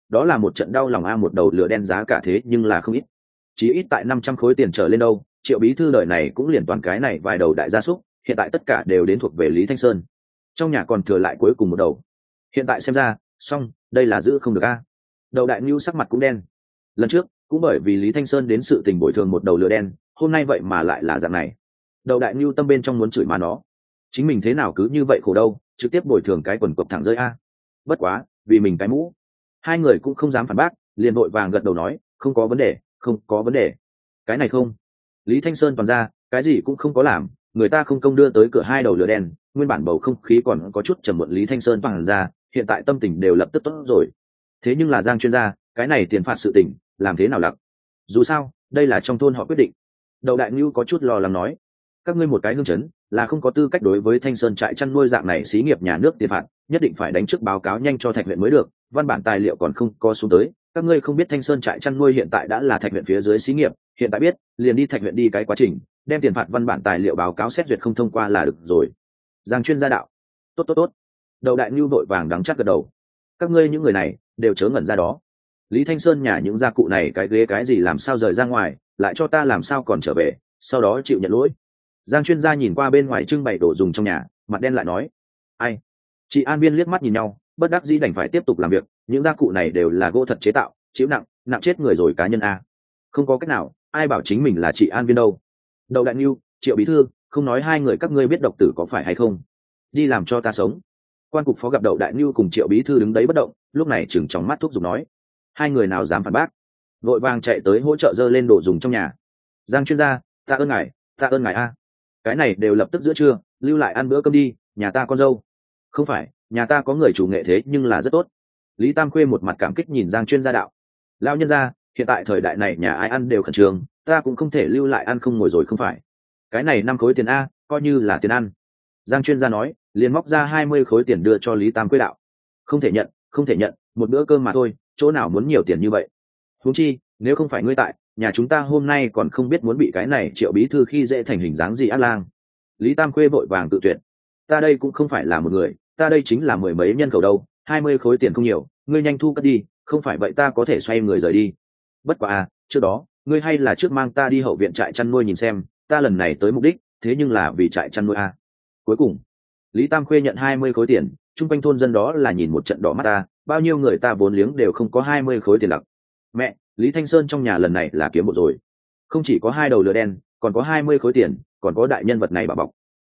đó là một trận đau lòng a, một đầu lửa đen giá cả thế nhưng là không ít, chỉ ít tại 500 khối tiền trở lên đâu. Triệu bí thư đời này cũng liền toàn cái này vài đầu đại gia súc, hiện tại tất cả đều đến thuộc về Lý Thanh Sơn, trong nhà còn thừa lại cuối cùng một đầu. Hiện tại xem ra xong, đây là giữ không được a. Đầu đại ngưu sắc mặt cũng đen, lần trước cũng bởi vì Lý Thanh Sơn đến sự tình bồi thường một đầu lửa đen, hôm nay vậy mà lại là dạng này. Đầu đại ngưu tâm bên trong muốn chửi mà nó, chính mình thế nào cứ như vậy khổ đâu, trực tiếp bồi thường cái quần cộc thẳng rơi a. Bất quá vì mình cái mũ, hai người cũng không dám phản bác, liền vội vàng gật đầu nói không có vấn đề, không có vấn đề. Cái này không. Lý Thanh Sơn toàn ra cái gì cũng không có làm, người ta không công đưa tới cửa hai đầu lửa đen, nguyên bản bầu không khí còn có chút trầm muộn, Lý Thanh Sơn toàn ra hiện tại tâm tình đều lập tức tốt rồi. Thế nhưng là Giang chuyên gia, cái này tiền phạt sự tình làm thế nào lặc, dù sao đây là trong thôn họ quyết định. Đậu đại ngưu có chút lo lắng nói, các ngươi một cái hương chấn là không có tư cách đối với Thanh Sơn trại chăn nuôi dạng này xí nghiệp nhà nước tiền phạt, nhất định phải đánh trước báo cáo nhanh cho Thạch huyện mới được, văn bản tài liệu còn không có xuống tới. Các ngươi không biết Thanh Sơn trại chăn nuôi hiện tại đã là Thạch huyện phía dưới xí nghiệp, hiện tại biết liền đi Thạch huyện đi cái quá trình, đem tiền phạt văn bản tài liệu báo cáo xét duyệt không thông qua là được rồi. Giang chuyên gia đạo, tốt tốt tốt. Đậu đại ngưu vội vàng đắng chắc gật đầu, các ngươi những người này đều chớ ngẩn ra đó. Lý Thanh Sơn nhà những gia cụ này cái ghế cái gì làm sao rời ra ngoài, lại cho ta làm sao còn trở về, sau đó chịu nhận lỗi. Giang chuyên gia nhìn qua bên ngoài trưng bày đồ dùng trong nhà, mặt đen lại nói, ai. Chị An Viên liếc mắt nhìn nhau, bất đắc dĩ đành phải tiếp tục làm việc, những gia cụ này đều là gỗ thật chế tạo, chịu nặng nặng chết người rồi cá nhân a. Không có cách nào, ai bảo chính mình là chị An Viên đâu. Đậu đại ngưu, Triệu bí thư, không nói hai người các ngươi biết độc tử có phải hay không, đi làm cho ta sống. Quan cục phó gặp Đậu đại ngưu cùng Triệu bí thư đứng đấy bất động, lúc này chừng trong mắt thúc giục nói, hai người nào dám phản bác, vội vàng chạy tới hỗ trợ dơ lên đồ dùng trong nhà. Giang chuyên gia, ta ơn ngài a. Cái này đều lập tức giữa trưa, lưu lại ăn bữa cơm đi, nhà ta con dâu. Không phải, nhà ta có người chủ nghệ thế nhưng là rất tốt. Lý Tam Khuê một mặt cảm kích nhìn Giang chuyên gia đạo, lão nhân gia, hiện tại thời đại này nhà ai ăn đều khẩn trương, ta cũng không thể lưu lại ăn không ngồi rồi không phải. Cái này 5 khối tiền a, coi như là tiền ăn. Giang chuyên gia nói, liền móc ra 20 khối tiền đưa cho Lý Tam Khuê đạo. Không thể nhận, một bữa cơm mà thôi, chỗ nào muốn nhiều tiền như vậy. Huống chi, nếu không phải ngươi tại, nhà chúng ta hôm nay còn không biết muốn bị cái này Triệu bí thư khi dễ thành hình dáng gì ác lang. Lý Tam Khuê vội vàng tự tuyệt, ta đây cũng không phải là một người, ta đây chính là mười mấy nhân khẩu đâu, 20 khối tiền không nhiều, ngươi nhanh thu cất đi, không phải vậy ta có thể xoay người rời đi. Bất quá à, trước đó ngươi hay là trước mang ta đi hậu viện trại chăn nuôi nhìn xem, ta lần này tới mục đích thế nhưng là vì trại chăn nuôi a. Cuối cùng Lý Tam Khuê nhận 20 khối tiền, chung quanh thôn dân đó là nhìn một trận đỏ mắt ta, bao nhiêu người ta vốn liếng đều không có 20 khối tiền lặc. Mẹ, Lý Thanh Sơn trong nhà lần này là kiếm một rồi, không chỉ có 2 đầu lửa đen, còn có 20 khối tiền, còn có đại nhân vật này bảo bọc.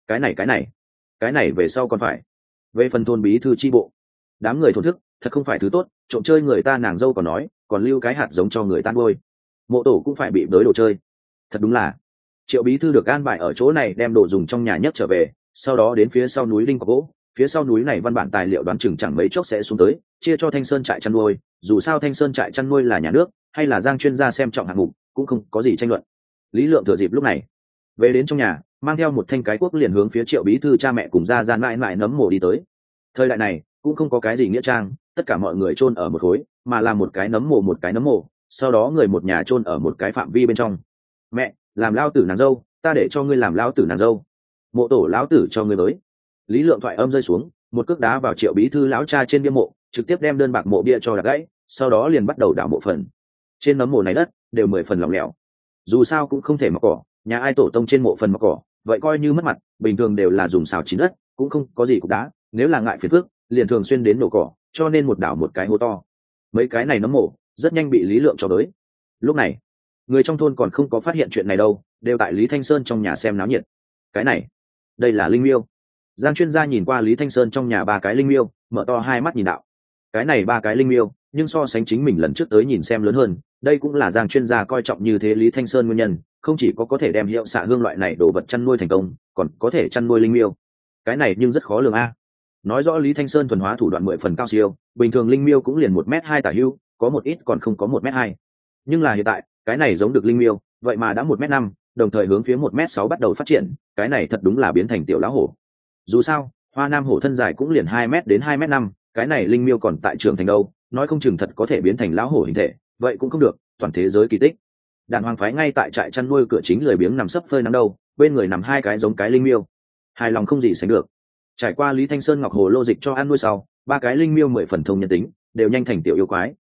Cái này về sau còn phải về phần thôn bí thư chi bộ, đám người thổn thức thật không phải thứ tốt, trộm chơi người ta nàng dâu còn nói, còn lưu cái hạt giống cho người ta nuôi, mộ tổ cũng phải bị bới đồ chơi. Thật đúng là Triệu bí thư được an bài ở chỗ này đem đồ dùng trong nhà nhất trở về, sau đó đến phía sau núi linh cọc gỗ, phía sau núi này văn bản tài liệu đoán chừng chẳng mấy chốc sẽ xuống tới, chia cho Thanh Sơn trại chăn nuôi. Dù sao Thanh Sơn trại chăn nuôi là nhà nước, hay là Giang chuyên gia xem trọng hạng mục, cũng không có gì tranh luận. Lý Lượng thừa dịp lúc này về đến trong nhà, mang theo một thanh cái cuốc liền hướng phía Triệu bí thư cha mẹ cùng ra gian mãi mãi nấm mồ đi tới. Thời đại này cũng không có cái gì nghĩa trang, tất cả mọi người chôn ở một khối, mà là một cái nấm mồ, sau đó người một nhà chôn ở một cái phạm vi bên trong. Mẹ, làm lao tử nàng dâu, ta để cho ngươi làm lao tử nàng dâu, mộ tổ lão tử cho ngươi mới. Lý Lượng thoại âm rơi xuống, một cước đá vào Triệu bí thư lão cha trên bia mộ, trực tiếp đem đơn bạc mộ bia cho đập gãy, sau đó liền bắt đầu đào mộ phần. Trên nấm mồ này đất đều 10 phần lỏng lẻo, dù sao cũng không thể mọc cỏ, nhà ai tổ tông trên mộ phần mọc cỏ, vậy coi như mất mặt, bình thường đều là dùng xào chín đất, cũng không có gì cục đá, nếu là ngại phiền phức, liền thường xuyên đến nổ cỏ, cho nên một đảo một cái hố to. Mấy cái này nấm mộ rất nhanh bị Lý Lượng cho tới. Lúc này người trong thôn còn không có phát hiện chuyện này đâu, đều tại Lý Thanh Sơn trong nhà xem náo nhiệt. Cái này, đây là linh miêu. Giang chuyên gia nhìn qua Lý Thanh Sơn trong nhà 3 cái linh miêu, mở to hai mắt nhìn đạo. Cái này 3 cái linh miêu, nhưng so sánh chính mình lần trước tới nhìn xem lớn hơn, đây cũng là Giang chuyên gia coi trọng như thế Lý Thanh Sơn nguyên nhân, không chỉ có thể đem hiệu xạ hương loại này đồ vật chăn nuôi thành công, còn có thể chăn nuôi linh miêu. Cái này nhưng rất khó lường a. Nói rõ Lý Thanh Sơn thuần hóa thủ đoạn 10 phần cao siêu, bình thường linh miêu cũng liền 1m2 tả hữu, có một ít còn không có 1m2. Nhưng là hiện tại, cái này giống được linh miêu, vậy mà đã 1m5, đồng thời hướng phía 1m6 bắt đầu phát triển, cái này thật đúng là biến thành tiểu lão hổ. Dù sao, Hoa Nam hổ thân dài cũng liền 2m đến 2m5, cái này linh miêu còn tại trưởng thành đâu, nói không chừng thật có thể biến thành lão hổ hình thể, vậy cũng không được, toàn thế giới kỳ tích. Đàn hoàng phái ngay tại trại chăn nuôi cửa chính lười biếng nằm sấp phơi nắng đâu, bên người nằm 2 cái giống cái linh miêu, hài lòng không gì sánh được. Trải qua Lý Thanh Sơn ngọc hồ lô dịch cho ăn nuôi sau, 3 cái linh miêu 10 phần thông nhân tính, đều nhanh thành tiểu yêu quái,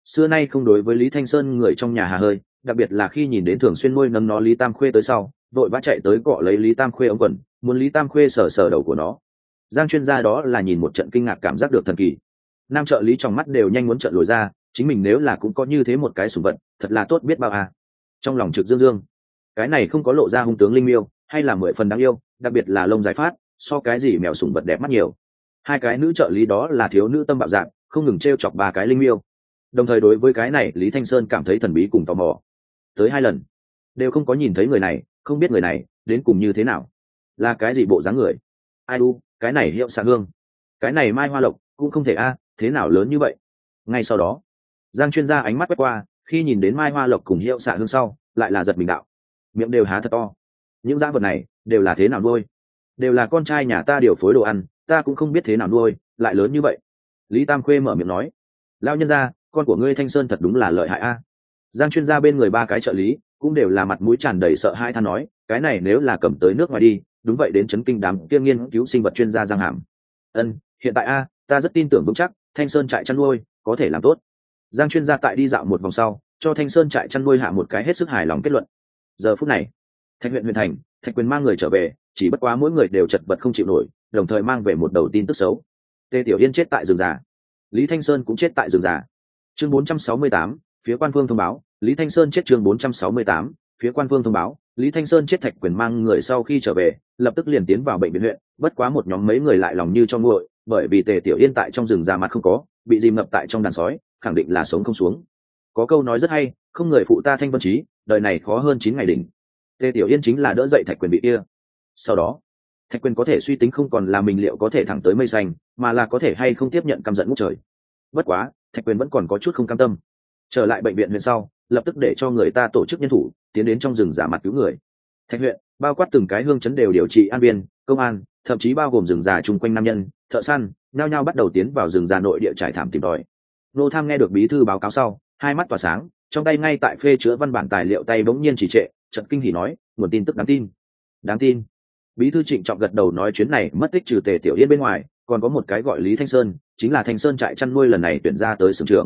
xưa nay không đối với Lý Thanh Sơn người trong nhà hà hơi, đặc biệt là khi nhìn đến thường xuyên nuôi nấng nó Lý Tam Khuê tới sau, vội vã chạy tới cọ lấy Lý Tam Khuê ống quần, muốn Lý Tam Khuê sờ sờ đầu của nó. Giang chuyên gia đó là nhìn một trận kinh ngạc, cảm giác được thần kỳ. Nam trợ lý trong mắt đều nhanh muốn trợn lồi ra, chính mình nếu là cũng có như thế một cái sủng vật, thật là tốt biết bao à. Trong lòng trực dương dương, cái này không có lộ ra hung tướng linh miêu, hay là 10 phần đáng yêu, đặc biệt là lông dài phát, so cái gì mèo sủng vật đẹp mắt nhiều. Hai cái nữ trợ lý đó là thiếu nữ tâm bạo dạng, không ngừng trêu chọc ba cái linh miêu. Đồng thời đối với cái này Lý Thanh Sơn cảm thấy thần bí cùng tò mò. Tới 2 lần đều không có nhìn thấy người này, không biết người này đến cùng như thế nào, là cái gì bộ dáng người. Ai u, cái này Hiệu Xạ Hương, cái này Mai Hoa Lộc cũng không thể a, thế nào lớn như vậy. Ngay sau đó Giang chuyên gia ánh mắt quét qua, khi nhìn đến Mai Hoa Lộc cùng Hiệu Xạ Hương sau, lại là giật mình đạo, miệng đều há thật to. Những dã vật này đều là thế nào nuôi? Đều là con trai nhà ta điều phối đồ ăn, ta cũng không biết thế nào nuôi lại lớn như vậy. Lý Tam Khuê mở miệng nói, lao nhân ra, con của ngươi Thanh Sơn thật đúng là lợi hại a. Giang chuyên gia bên người ba cái trợ lý cũng đều là mặt mũi tràn đầy sợ hãi than nói, cái này nếu là cầm tới nước ngoài đi, đúng vậy đến chấn kinh đám kia nghiên cứu sinh vật chuyên gia Giang Hàm. Hiện tại a, ta rất tin tưởng vững chắc Thanh Sơn trại chăn nuôi có thể làm tốt. Giang chuyên gia tại đi dạo một vòng sau, cho Thanh Sơn trại chăn nuôi hạ một cái hết sức hài lòng kết luận. Giờ phút này Thạch huyện Huyền Thành, Thạch Quyền mang người trở về, chỉ bất quá mỗi người đều chật vật không chịu nổi, đồng thời mang về một đầu tin tức xấu. Tề Tiểu Yên chết tại rừng già, Lý Thanh Sơn cũng chết tại rừng già. Chương 468, phía quan phương thông báo, Lý Thanh Sơn chết. Chương 468, phía quan phương thông báo, Lý Thanh Sơn chết. Thạch Quyền mang người sau khi trở về, lập tức liền tiến vào bệnh viện huyện, bất quá một nhóm mấy người lại lòng như cho nguội, bởi vì Tề Tiểu Yên tại trong rừng già mặt không có, bị dìm ngập tại trong đàn sói, khẳng định là sống không xuống. Có câu nói rất hay, không người phụ ta Thanh Vân Chí, đời này khó hơn 9 ngày đỉnh. Tề Tiểu Yên chính là đỡ dậy Thạch Quyền bị kia. Sau đó Thạch Quyền có thể suy tính không còn là mình liệu có thể thẳng tới mây xanh, mà là có thể hay không tiếp nhận căm giận ngút trời. Bất quá Thạch Quyền vẫn còn có chút không cam tâm. Trở lại bệnh viện huyện sau, lập tức để cho người ta tổ chức nhân thủ tiến đến trong rừng giả mặt cứu người. Thạch huyện bao quát từng cái hương chấn đều điều trị an viên, công an, thậm chí bao gồm rừng già chung quanh nam nhân, thợ săn, nhao nhao bắt đầu tiến vào rừng già nội địa trải thảm tìm tòi. Nô Tham nghe được bí thư báo cáo sau, hai mắt tỏa sáng, trong tay ngay tại phê chữa văn bản tài liệu tay bỗng nhiên chỉ trệ, chợt kinh hỉ nói, nguồn tin tức đáng tin. Đáng tin. Bí thư trịnh trọng gật đầu nói, chuyến này mất tích trừ Tề Tiểu Yên bên ngoài, còn có một cái gọi Lý Thanh Sơn, chính là Thanh Sơn trại chăn nuôi lần này tuyển ra tới xưởng trưởng.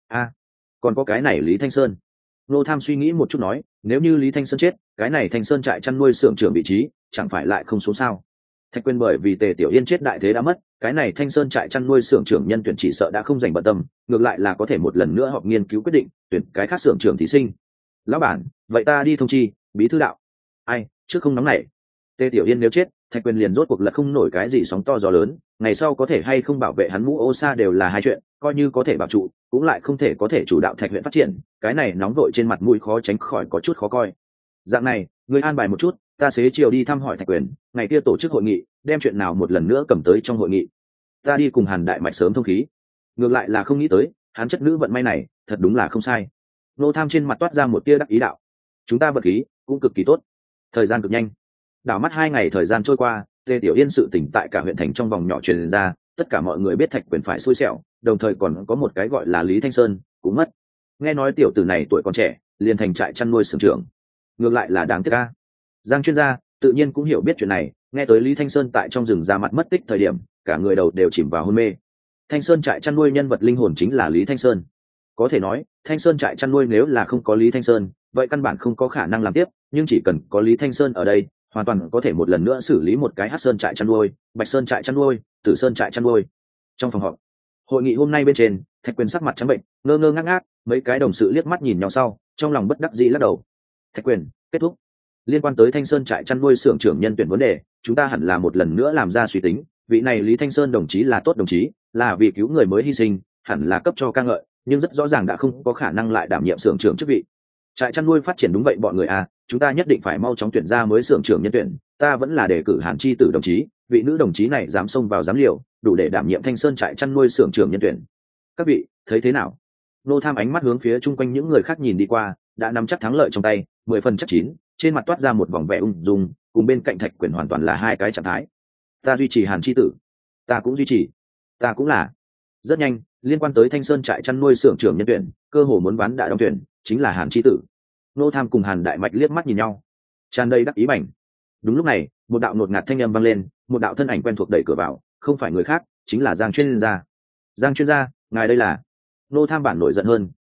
Còn có cái này Lý Thanh Sơn. Nô Tham suy nghĩ một chút nói, nếu như Lý Thanh Sơn chết, cái này Thanh Sơn trại chăn nuôi xưởng trưởng vị trí chẳng phải lại không xuống sao? Thạch Quyền bởi vì Tề Tiểu Yên chết đại thế đã mất, cái này Thanh Sơn trại chăn nuôi xưởng trưởng nhân tuyển chỉ sợ đã không dành bận tâm, ngược lại là có thể một lần nữa họp nghiên cứu quyết định tuyển cái khác xưởng trưởng thí sinh. Lão bản, vậy ta đi thông chi bí thư đạo. Ai, trước không nóng này. Tề Tiểu Yên nếu chết, Thạch Quyền liền rốt cuộc là không nổi cái gì sóng to gió lớn, ngày sau có thể hay không bảo vệ hắn mũ ô sa đều là hai chuyện, coi như có thể bảo trụ, cũng lại không thể có thể chủ đạo Thạch huyện phát triển, cái này nóng vội trên mặt mũi khó tránh khỏi có chút khó coi. Dạng này, ngươi an bài một chút, ta xế chiều đi thăm hỏi Thạch Quyền, ngày kia tổ chức hội nghị, đem chuyện nào một lần nữa cầm tới trong hội nghị. Ta đi cùng Hàn Đại Mạch sớm thông khí. Ngược lại là không nghĩ tới, hắn chất nữ vận may này, thật đúng là không sai. Nô Tham trên mặt toát ra một tia đắc ý đạo, chúng ta vận khí cũng cực kỳ tốt. Thời gian cực nhanh, đảo mắt 2 ngày thời gian trôi qua, Tề Tiểu Yên sự tỉnh tại cả huyện thành trong vòng nhỏ truyền ra, tất cả mọi người biết Thạch Quyền phải xui xẻo, đồng thời còn có một cái gọi là Lý Thanh Sơn cũng mất. Nghe nói tiểu tử này tuổi còn trẻ, liền thành trại chăn nuôi xưởng trưởng, ngược lại là đáng tiếc a. Giang chuyên gia tự nhiên cũng hiểu biết chuyện này, nghe tới Lý Thanh Sơn tại trong rừng ra mặt mất tích thời điểm, cả người đầu đều chìm vào hôn mê. Thanh Sơn trại chăn nuôi nhân vật linh hồn chính là Lý Thanh Sơn. Có thể nói, Thanh Sơn trại chăn nuôi nếu là không có Lý Thanh Sơn, vậy căn bản không có khả năng làm tiếp, nhưng chỉ cần có Lý Thanh Sơn ở đây, hoàn toàn có thể một lần nữa xử lý một cái Hắc Sơn trại chăn nuôi, Bạch Sơn trại chăn nuôi, Tử Sơn trại chăn nuôi. Trong phòng họp, hội nghị hôm nay bên trên, Thạch Quyền sắc mặt trắng bệnh, ngơ ngơ ngác ngác, mấy cái đồng sự liếc mắt nhìn nhau sau, trong lòng bất đắc dĩ lắc đầu. Thạch Quyền, kết thúc. Liên quan tới Thanh Sơn trại chăn nuôi xưởng trưởng nhân tuyển vấn đề, chúng ta hẳn là một lần nữa làm ra suy tính, vị này Lý Thanh Sơn đồng chí là tốt đồng chí, là vì cứu người mới hy sinh, hẳn là cấp cho ca ngợi, nhưng rất rõ ràng đã không có khả năng lại đảm nhiệm xưởng trưởng chức vị. Trại chăn nuôi phát triển đúng vậy bọn người à, chúng ta nhất định phải mau chóng tuyển ra mới xưởng trưởng nhân tuyển, ta vẫn là đề cử Hàn Chi Tử đồng chí, vị nữ đồng chí này dám xông vào dám liều, đủ để đảm nhiệm Thanh Sơn trại chăn nuôi xưởng trưởng nhân tuyển. Các vị thấy thế nào? Nô Tham ánh mắt hướng phía chung quanh những người khác nhìn đi qua, đã nắm chắc thắng lợi trong tay, 10 phần chắc chín, trên mặt toát ra một vòng vẻ ung dung, cùng bên cạnh Thạch Quyền hoàn toàn là hai cái trạng thái. Ta duy trì Hàn Chi Tử, ta cũng duy trì, ta cũng là. Rất nhanh, liên quan tới Thanh Sơn trại chăn nuôi xưởng trưởng nhân tuyển, cơ hồ muốn bán đại đóng tuyển, chính là Hàn Chi Tử. Nô Tham cùng Hàn Đại Mạch liếc mắt nhìn nhau, tràn đầy đắc ý bảnh. Đúng lúc này, một đạo ngột ngạt thanh âm vang lên, một đạo thân ảnh quen thuộc đẩy cửa vào, không phải người khác, chính là Giang chuyên gia. Giang chuyên gia, ngài đây là? Nô Tham bản nổi giận hơn,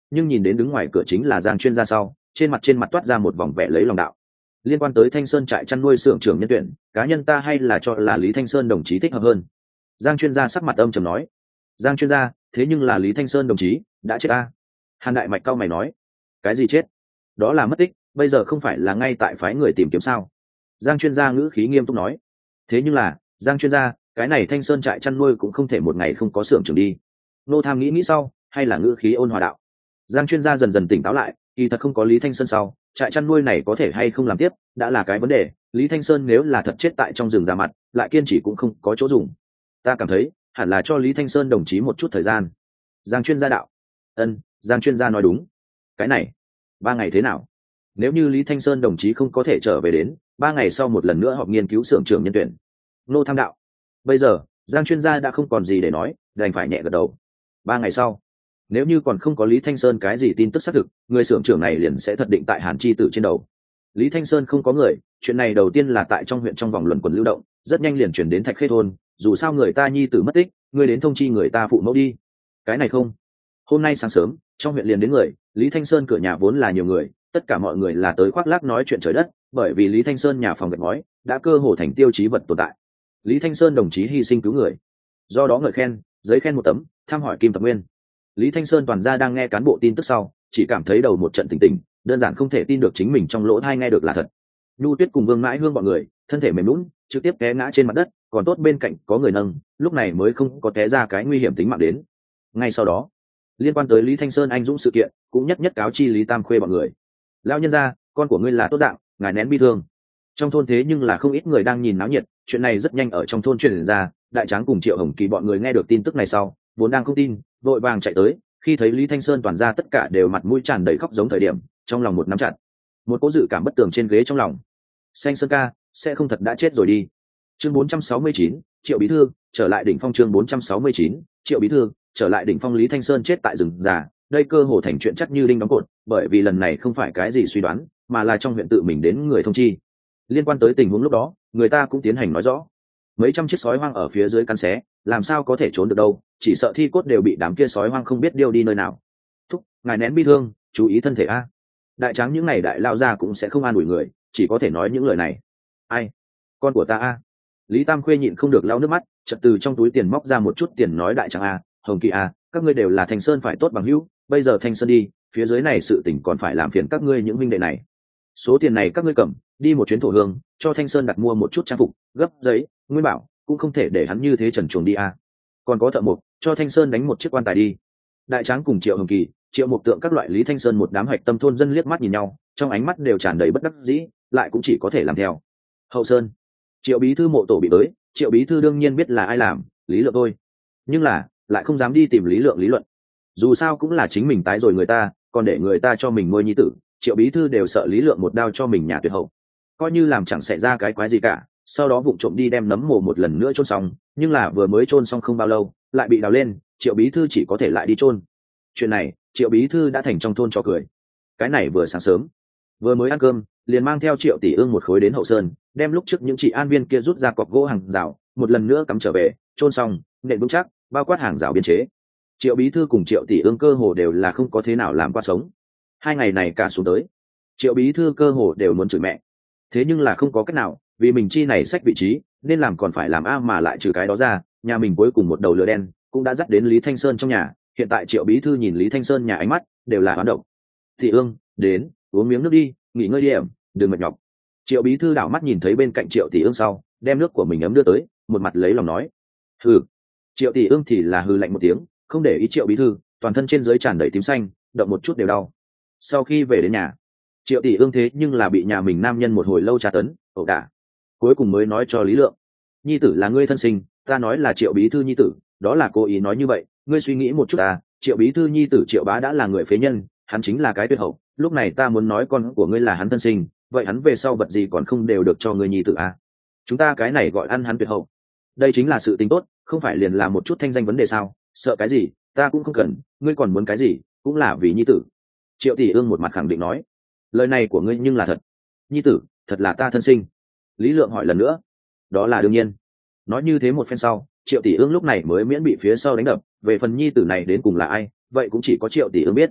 nhưng nhìn đến đứng ngoài cửa chính là Giang chuyên gia sau, trên mặt toát ra một vòng vẻ lấy lòng đạo. Liên quan tới Thanh Sơn trại chăn nuôi xưởng trưởng nhân tuyển, cá nhân ta hay là cho là Lý Thanh Sơn đồng chí thích hợp hơn. Giang chuyên gia sắc mặt âm trầm nói. Giang chuyên gia, thế nhưng là Lý Thanh Sơn đồng chí đã chết ta. Hàn Đại Mạch cau mày nói. Cái gì chết? Đó là mất tích, bây giờ không phải là ngay tại phái người tìm kiếm sao? Giang chuyên gia ngữ khí nghiêm túc nói. Thế nhưng là, Giang chuyên gia, cái này Thanh Sơn trại chăn nuôi cũng không thể một ngày không có xưởng trưởng đi. Nô Tham nghĩ sau, hay là ngữ khí ôn hòa đạo. Giang chuyên gia dần dần tỉnh táo lại, kỳ thật không có Lý Thanh Sơn sau, trại chăn nuôi này có thể hay không làm tiếp, đã là cái vấn đề. Lý Thanh Sơn nếu là thật chết tại trong rừng ra mặt, lại kiên trì cũng không có chỗ dùng. Ta cảm thấy, hẳn là cho Lý Thanh Sơn đồng chí một chút thời gian. Giang chuyên gia đạo. Giang chuyên gia nói đúng. Cái này, 3 ngày thế nào? Nếu như Lý Thanh Sơn đồng chí không có thể trở về đến, 3 ngày sau một lần nữa họp nghiên cứu xưởng trưởng nhân tuyển. Nô Tham đạo. Bây giờ, Giang chuyên gia đã không còn gì để nói, đành phải nhẹ gật đầu. 3 ngày sau, nếu như còn không có Lý Thanh Sơn cái gì tin tức xác thực, người xưởng trưởng này liền sẽ thật định tại Hàn Chi Tử trên đầu. Lý Thanh Sơn không có người, chuyện này đầu tiên là tại trong huyện trong vòng luẩn quẩn lưu động, rất nhanh liền chuyển đến Thạch Khê thôn, dù sao người ta nhi tử mất tích, người đến thông chi người ta phụ mẫu đi. Cái này không. Hôm nay sáng sớm, trong huyện liền đến người, Lý Thanh Sơn cửa nhà vốn là nhiều người, tất cả mọi người là tới khoác lác nói chuyện trời đất, bởi vì Lý Thanh Sơn nhà phòng gạch ngói đã cơ hồ thành tiêu chí vật tồn tại. Lý Thanh Sơn đồng chí hy sinh cứu người, do đó ngợi khen, giấy khen một tấm, thăm hỏi Kim Tập Nguyên. Lý Thanh Sơn toàn ra đang nghe cán bộ tin tức sau, chỉ cảm thấy đầu một trận tỉnh tỉnh, đơn giản không thể tin được chính mình trong lỗ tai nghe được là thật. Nhu Tuyết cùng Vương Mãi Hương bọn người, thân thể mềm nhũn, trực tiếp té ngã trên mặt đất, còn tốt bên cạnh có người nâng, lúc này mới không có té ra cái nguy hiểm tính mạng đến. Ngay sau đó, liên quan tới Lý Thanh Sơn anh dũng sự kiện, cũng nhất cáo chi Lý Tam Khuê bọn người. Lão nhân gia, con của ngươi là tốt dạng, ngài nén bi thương. Trong thôn thế nhưng là không ít người đang nhìn náo nhiệt, chuyện này rất nhanh ở trong thôn truyền ra, Đại Tráng cùng Triệu Hồng Kỳ bọn người nghe được tin tức này sau, vốn đang không tin, vội vàng chạy tới, khi thấy Lý Thanh Sơn toàn ra tất cả đều mặt mũi tràn đầy khóc giống thời điểm, trong lòng một nắm chặt, một cỗ dự cảm bất tường trên ghế trong lòng. Xanh Sơn ca, sẽ không thật đã chết rồi đi. Chương 469, Triệu Bí Thư trở lại đỉnh phong. Chương 469, Triệu Bí Thư trở lại đỉnh phong. Lý Thanh Sơn chết tại rừng già, đây cơ hồ thành chuyện chắc như đinh đóng cột, bởi vì lần này không phải cái gì suy đoán, mà là trong huyện tự mình đến người thông chi. Liên quan tới tình huống lúc đó, người ta cũng tiến hành nói rõ. Mấy trăm chiếc sói hoang ở phía dưới cắn xé, làm sao có thể trốn được đâu, chỉ sợ thi cốt đều bị đám kia sói hoang không biết điêu đi nơi nào. Thúc, ngài nén bi thương, chú ý thân thể a. Đại Tráng những ngày đại lao ra cũng sẽ không an ủi người, chỉ có thể nói những lời này. Ai? Con của ta a. Lý Tam Khuê nhịn không được lau nước mắt, chợt từ trong túi tiền móc ra một chút tiền nói Đại Tráng a, Hồng Kỳ a, các ngươi đều là Thanh Sơn phải tốt bằng hữu, bây giờ Thanh Sơn đi, phía dưới này sự tình còn phải làm phiền các ngươi những huynh đệ này. Số tiền này các ngươi cầm, đi một chuyến thổ hương, cho Thanh Sơn đặt mua một chút trang phục, gấp giấy, nguyên bảo, cũng không thể để hắn như thế trần truồng đi a. Còn có thợ mộc, cho Thanh Sơn đánh một chiếc quan tài đi. Đại Tráng cùng Triệu Hồng Kỳ, Triệu Mục Tượng các loại Lý Thanh Sơn một đám hạch tâm thôn dân liếc mắt nhìn nhau, trong ánh mắt đều tràn đầy bất đắc dĩ, lại cũng chỉ có thể làm theo. Hậu Sơn, Triệu Bí Thư mộ tổ bị tới, Triệu Bí Thư đương nhiên biết là ai làm, Lý Lượng thôi, nhưng là lại không dám đi tìm Lý Lượng lý luận. Dù sao cũng là chính mình tái rồi người ta, còn để người ta cho mình nuôi nhi tử, Triệu Bí Thư đều sợ Lý Lượng một đao cho mình nhà tuyệt hậu, coi như làm chẳng xảy ra cái quái gì cả. Sau đó vụng trộm đi đem nấm mồ một lần nữa chôn xong, nhưng là vừa mới chôn xong không bao lâu, lại bị đào lên, Triệu Bí Thư chỉ có thể lại đi chôn. Chuyện này, Triệu Bí Thư đã thành trong thôn cho cười. Cái này vừa sáng sớm, vừa mới ăn cơm, liền mang theo Triệu Tỷ Ương một khối đến Hậu Sơn, đem lúc trước những chị an viên kia rút ra cọc gỗ hàng rào, một lần nữa cắm trở về, chôn xong, nện vững chắc, bao quát hàng rào biên chế. Triệu Bí Thư cùng Triệu Tỷ Ương cơ hồ đều là không có thế nào làm qua sống. 2 ngày này cả xuống tới, Triệu Bí Thư cơ hồ đều muốn chửi mẹ. Thế nhưng là không có cách nào, vì mình chi này sách vị trí, nên làm còn phải làm a, mà lại trừ cái đó ra, nhà mình cuối cùng một đầu lửa đen cũng đã dắt đến Lý Thanh Sơn trong nhà. Hiện tại Triệu Bí Thư nhìn Lý Thanh Sơn nhà ánh mắt đều là hoán động. Thị Ương, đến, uống miếng nước đi, nghỉ ngơi đi em, đừng mệt nhọc. Triệu Bí Thư đảo mắt nhìn thấy bên cạnh Triệu Tỷ Ương sau, đem nước của mình ấm đưa tới, một mặt lấy lòng nói. Hừ. Triệu Tỷ Ương thì là hừ lạnh một tiếng, không để ý Triệu Bí Thư, toàn thân trên dưới tràn đầy tím xanh, động một chút đều đau. Sau khi về đến nhà, Triệu Tỷ Ương thế nhưng là bị nhà mình nam nhân một hồi lâu tra tấn, ẩu đả, cuối cùng mới nói cho Lý Lượng. Nhi tử là ngươi thân sinh, ta nói là Triệu Bí Thư nhi tử, đó là cố ý nói như vậy, ngươi suy nghĩ một chút à, Triệu Bí Thư nhi tử Triệu Bá đã là người phế nhân, hắn chính là cái tuyệt hậu, lúc này ta muốn nói con của ngươi là hắn thân sinh, vậy hắn về sau vật gì còn không đều được cho ngươi nhi tử à? Chúng ta cái này gọi ăn hắn tuyệt hậu. Đây chính là sự tính tốt, không phải liền là một chút thanh danh vấn đề sao, sợ cái gì, ta cũng không cần, ngươi còn muốn cái gì, cũng là vì nhi tử. Triệu Tỷ Ương một mặt khẳng định nói. Lời này của ngươi nhưng là thật. Nhi tử, thật là ta thân sinh. Lý Lượng hỏi lần nữa. Đó là đương nhiên. Nói như thế một phen sau, Triệu Tỷ Ương lúc này mới miễn bị phía sau đánh đập, về phần nhi tử này đến cùng là ai, vậy cũng chỉ có Triệu Tỷ Ương biết.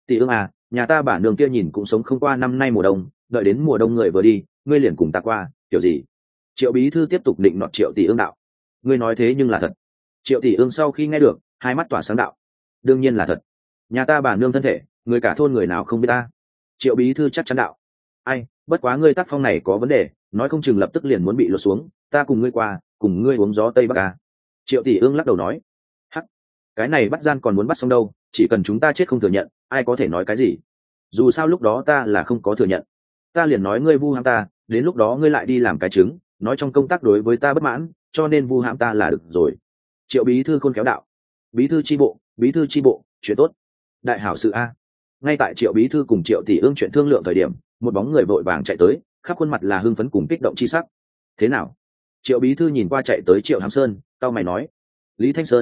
Tỷ ương à, nhà ta bản đường kia nhìn cũng sống không qua năm nay mùa đông, đợi đến mùa đông người vừa đi, ngươi liền cùng ta qua, kiểu gì? Triệu bí thư tiếp tục định nọt Triệu Tỷ ương đạo. Ngươi nói thế nhưng là thật. Triệu Tỷ ương sau khi nghe được, hai mắt tỏa sáng đạo. Đương nhiên là thật. Nhà ta bản nương thân thể, người cả thôn người nào không biết ta. Triệu bí thư chắc chắn đạo. Ai, bất quá ngươi tác phong này có vấn đề, nói không chừng lập tức liền muốn bị lột xuống, ta cùng ngươi qua, cùng ngươi uống gió tây bắc à. Triệu Tỷ ương lắc đầu nói. Hắc, cái này bắt gian còn muốn bắt xong đâu, chỉ cần chúng ta chết không thừa nhận, ai có thể nói cái gì? Dù sao lúc đó ta là không có thừa nhận, ta liền nói ngươi vu hãm ta, đến lúc đó ngươi lại đi làm cái chứng, nói trong công tác đối với ta bất mãn, cho nên vu hãm ta là được rồi. Triệu bí thư khôn khéo đạo. Bí thư chi bộ, chuyện tốt, đại hảo sự a. Ngay tại Triệu bí thư cùng Triệu Tỷ ương chuyện thương lượng thời điểm, một bóng người vội vàng chạy tới, khắp khuôn mặt là hưng phấn cùng kích động chi sắc. Thế nào? Triệu bí thư nhìn qua chạy tới Triệu Hám Sơn, cau mày nói. Lý Thanh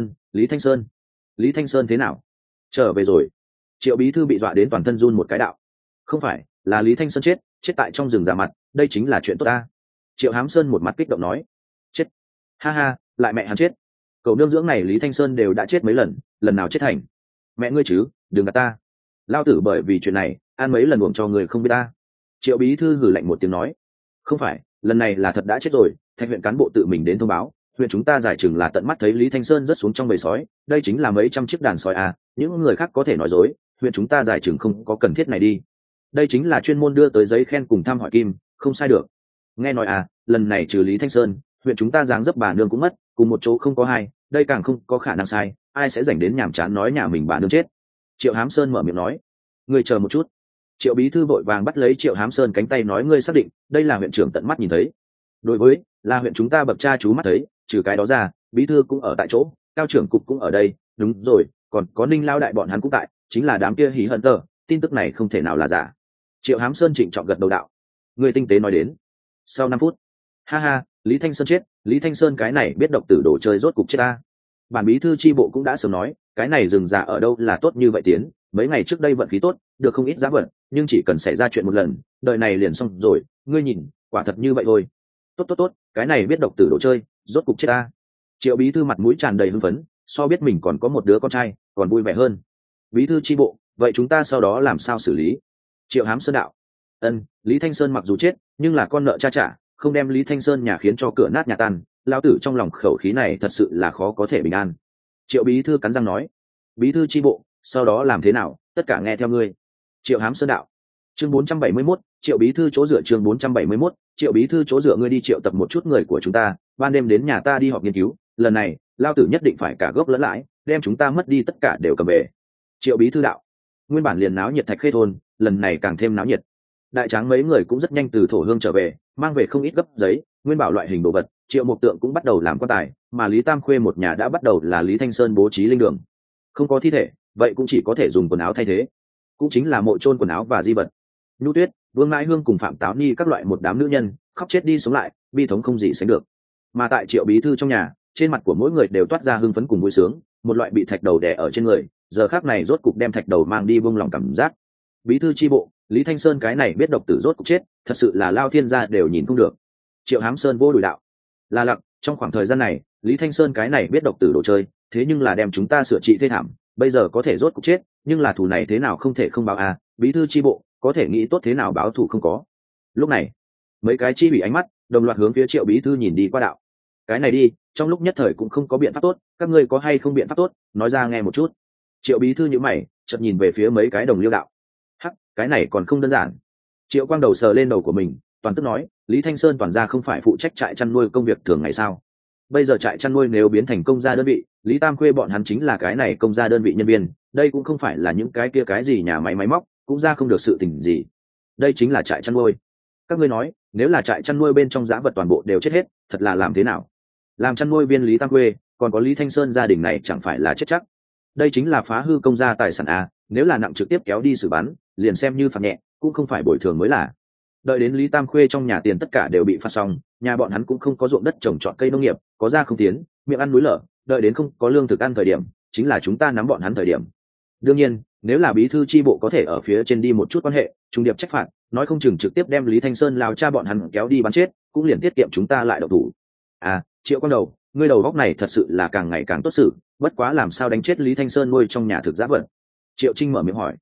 Sơn thế nào? Trở về rồi. Triệu bí thư bị dọa đến toàn thân run một cái đạo. Không phải, là Lý Thanh Sơn chết tại trong rừng già mặt, đây chính là chuyện tốt ta. Triệu Hám Sơn một mặt kích động nói. Chết? Ha ha, lại mẹ hắn chết. Cậu nương dưỡng này Lý Thanh Sơn đều đã chết mấy lần, lần nào chết thành? Mẹ ngươi chứ, đừng gạt ta. Lao tử bởi vì chuyện này, ăn mấy lần uổng cho người không biết ta. Triệu bí thư hử lạnh một tiếng nói. Không phải, lần này là thật đã chết rồi, Thạch huyện cán bộ tự mình đến thông báo, huyện chúng ta giải chừng là tận mắt thấy Lý Thanh Sơn rớt xuống trong bầy sói, đây chính là mấy trăm chiếc đàn sói à, những người khác có thể nói dối, huyện chúng ta giải chừng không có cần thiết này đi. Đây chính là chuyên môn đưa tới giấy khen cùng thăm hỏi kim, không sai được. Nghe nói à, lần này trừ Lý Thanh Sơn, huyện chúng ta dáng dấp bà nương cũng mất, cùng một chỗ không có hai, đây càng không có khả năng sai, ai sẽ dành đến nhàm chán nói nhà mình bà nương chết. Triệu Hám Sơn mở miệng nói. Ngươi chờ một chút. Triệu bí thư vội vàng bắt lấy Triệu Hám Sơn cánh tay nói, ngươi xác định đây là huyện trưởng tận mắt nhìn thấy? Đối với, là huyện chúng ta bậc cha chú mắt thấy, trừ cái đó ra, bí thư cũng ở tại chỗ, cao trưởng cục cũng ở đây, đúng rồi, còn có Ninh lao đại bọn hắn cũng tại, chính là đám kia hí hận tờ, tin tức này không thể nào là giả. Triệu Hám Sơn trịnh trọng gật đầu đạo. Người tinh tế nói đến. Sau 5 phút, ha ha, Lý Thanh Sơn chết, Lý Thanh Sơn cái này biết độc tử đồ chơi rốt cục chết ta. Bản bí thư chi bộ cũng đã sớm nói, cái này rừng già ở đâu là tốt như vậy tiến, mấy ngày trước đây vận khí tốt, được không ít giá vận, nhưng chỉ cần xảy ra chuyện một lần, đời này liền xong rồi, ngươi nhìn, quả thật như vậy thôi. Tốt, cái này biết độc tử đồ chơi, rốt cục chết ta. Triệu bí thư mặt mũi tràn đầy hưng phấn, so biết mình còn có một đứa con trai, còn vui vẻ hơn. Bí thư chi bộ, vậy chúng ta sau đó làm sao xử lý? Triệu Hám Sơn đạo. Lý Thanh Sơn mặc dù chết, nhưng là con nợ cha trả, không đem Lý Thanh Sơn nhà khiến cho cửa nát nhà tan, lão tử trong lòng khẩu khí này thật sự là khó có thể bình an. Triệu bí thư cắn răng nói. Bí thư chi bộ, sau đó làm thế nào, tất cả nghe theo ngươi. Triệu Hám Sơn đạo. Chương 471, Triệu bí thư chỗ dựa. Chương 471, Triệu bí thư chỗ dựa. Ngươi đi triệu tập một chút người của chúng ta, ban đêm đến nhà ta đi họp nghiên cứu, lần này lao tử nhất định phải cả gốc lẫn lãi, đem chúng ta mất đi tất cả đều cầm về. Triệu bí thư đạo. Nguyên bản liền náo nhiệt Thạch Khê thôn, lần này càng thêm náo nhiệt. Đại tráng mấy người cũng rất nhanh từ thổ hương trở về, mang về không ít gấp giấy, nguyên bảo loại hình đồ vật. Triệu Mục Tượng cũng bắt đầu làm quan tài, mà Lý Tam Khuê một nhà đã bắt đầu là Lý Thanh Sơn bố trí linh đường. Không có thi thể, vậy cũng chỉ có thể dùng quần áo thay thế, cũng chính là mộ chôn quần áo và di vật. Nhu Tuyết, Vương Ngãi Hương cùng Phạm Táo Ni các loại một đám nữ nhân, khóc chết đi sống lại, bi thống không gì sánh được. Mà tại Triệu bí thư trong nhà, trên mặt của mỗi người đều toát ra hưng phấn cùng vui sướng, một loại bị thạch đầu đè ở trên người, giờ khắc này rốt cục đem thạch đầu mang đi, buông lòng cảm giác. Bí thư chi bộ, Lý Thanh Sơn cái này biết độc tử rốt cục chết, thật sự là lao thiên gia đều nhìn không được. Triệu Hám Sơn vô đùi đạo. Là lặc, trong khoảng thời gian này, Lý Thanh Sơn cái này biết độc tử đồ chơi, thế nhưng là đem chúng ta sửa trị thê thảm, bây giờ có thể rốt cục chết, nhưng là thù này thế nào không thể không báo à, bí thư chi bộ, có thể nghĩ tốt thế nào báo thù không có. Lúc này, mấy cái chi bị ánh mắt, đồng loạt hướng phía Triệu bí thư nhìn đi qua đạo. Cái này đi, trong lúc nhất thời cũng không có biện pháp tốt, các ngươi có hay không biện pháp tốt, nói ra nghe một chút. Triệu bí thư nhíu mày, chợt nhìn về phía mấy cái đồng liêu đạo. Hắc, cái này còn không đơn giản. Triệu Quang đầu sờ lên đầu của mình, toàn tức nói, Lý Thanh Sơn toàn ra không phải phụ trách trại chăn nuôi công việc thường ngày sao? Bây giờ trại chăn nuôi nếu biến thành công gia đơn vị, Lý Tam Khuê bọn hắn chính là cái này công gia đơn vị nhân viên, đây cũng không phải là những cái kia cái gì nhà máy máy móc, cũng ra không được sự tình gì. Đây chính là trại chăn nuôi. Các ngươi nói, nếu là trại chăn nuôi bên trong dã vật toàn bộ đều chết hết, thật là làm thế nào? Làm chăn nuôi viên Lý Tam Khuê, còn có Lý Thanh Sơn gia đình này chẳng phải là chết chắc. Đây chính là phá hư công gia tài sản à, nếu là nặng trực tiếp kéo đi xử bắn, liền xem như phạt nhẹ, cũng không phải bồi thường mới là. Đợi đến Lý Tam Khuê trong nhà tiền tất cả đều bị phạt xong, nhà bọn hắn cũng không có ruộng đất trồng trọt cây nông nghiệp, có ra không tiến, miệng ăn núi lở, đợi đến không có lương thực ăn thời điểm, chính là chúng ta nắm bọn hắn thời điểm. Đương nhiên, nếu là bí thư chi bộ có thể ở phía trên đi một chút quan hệ, trung điệp trách phạt, nói không chừng trực tiếp đem Lý Thanh Sơn lao cha bọn hắn kéo đi bắn chết, cũng liền tiết kiệm chúng ta lại độc thủ. À, Triệu Quang đầu, ngươi đầu góc này thật sự là càng ngày càng tốt xử, bất quá làm sao đánh chết Lý Thanh Sơn nuôi trong nhà thực giã vật? Triệu Trinh mở miệng hỏi.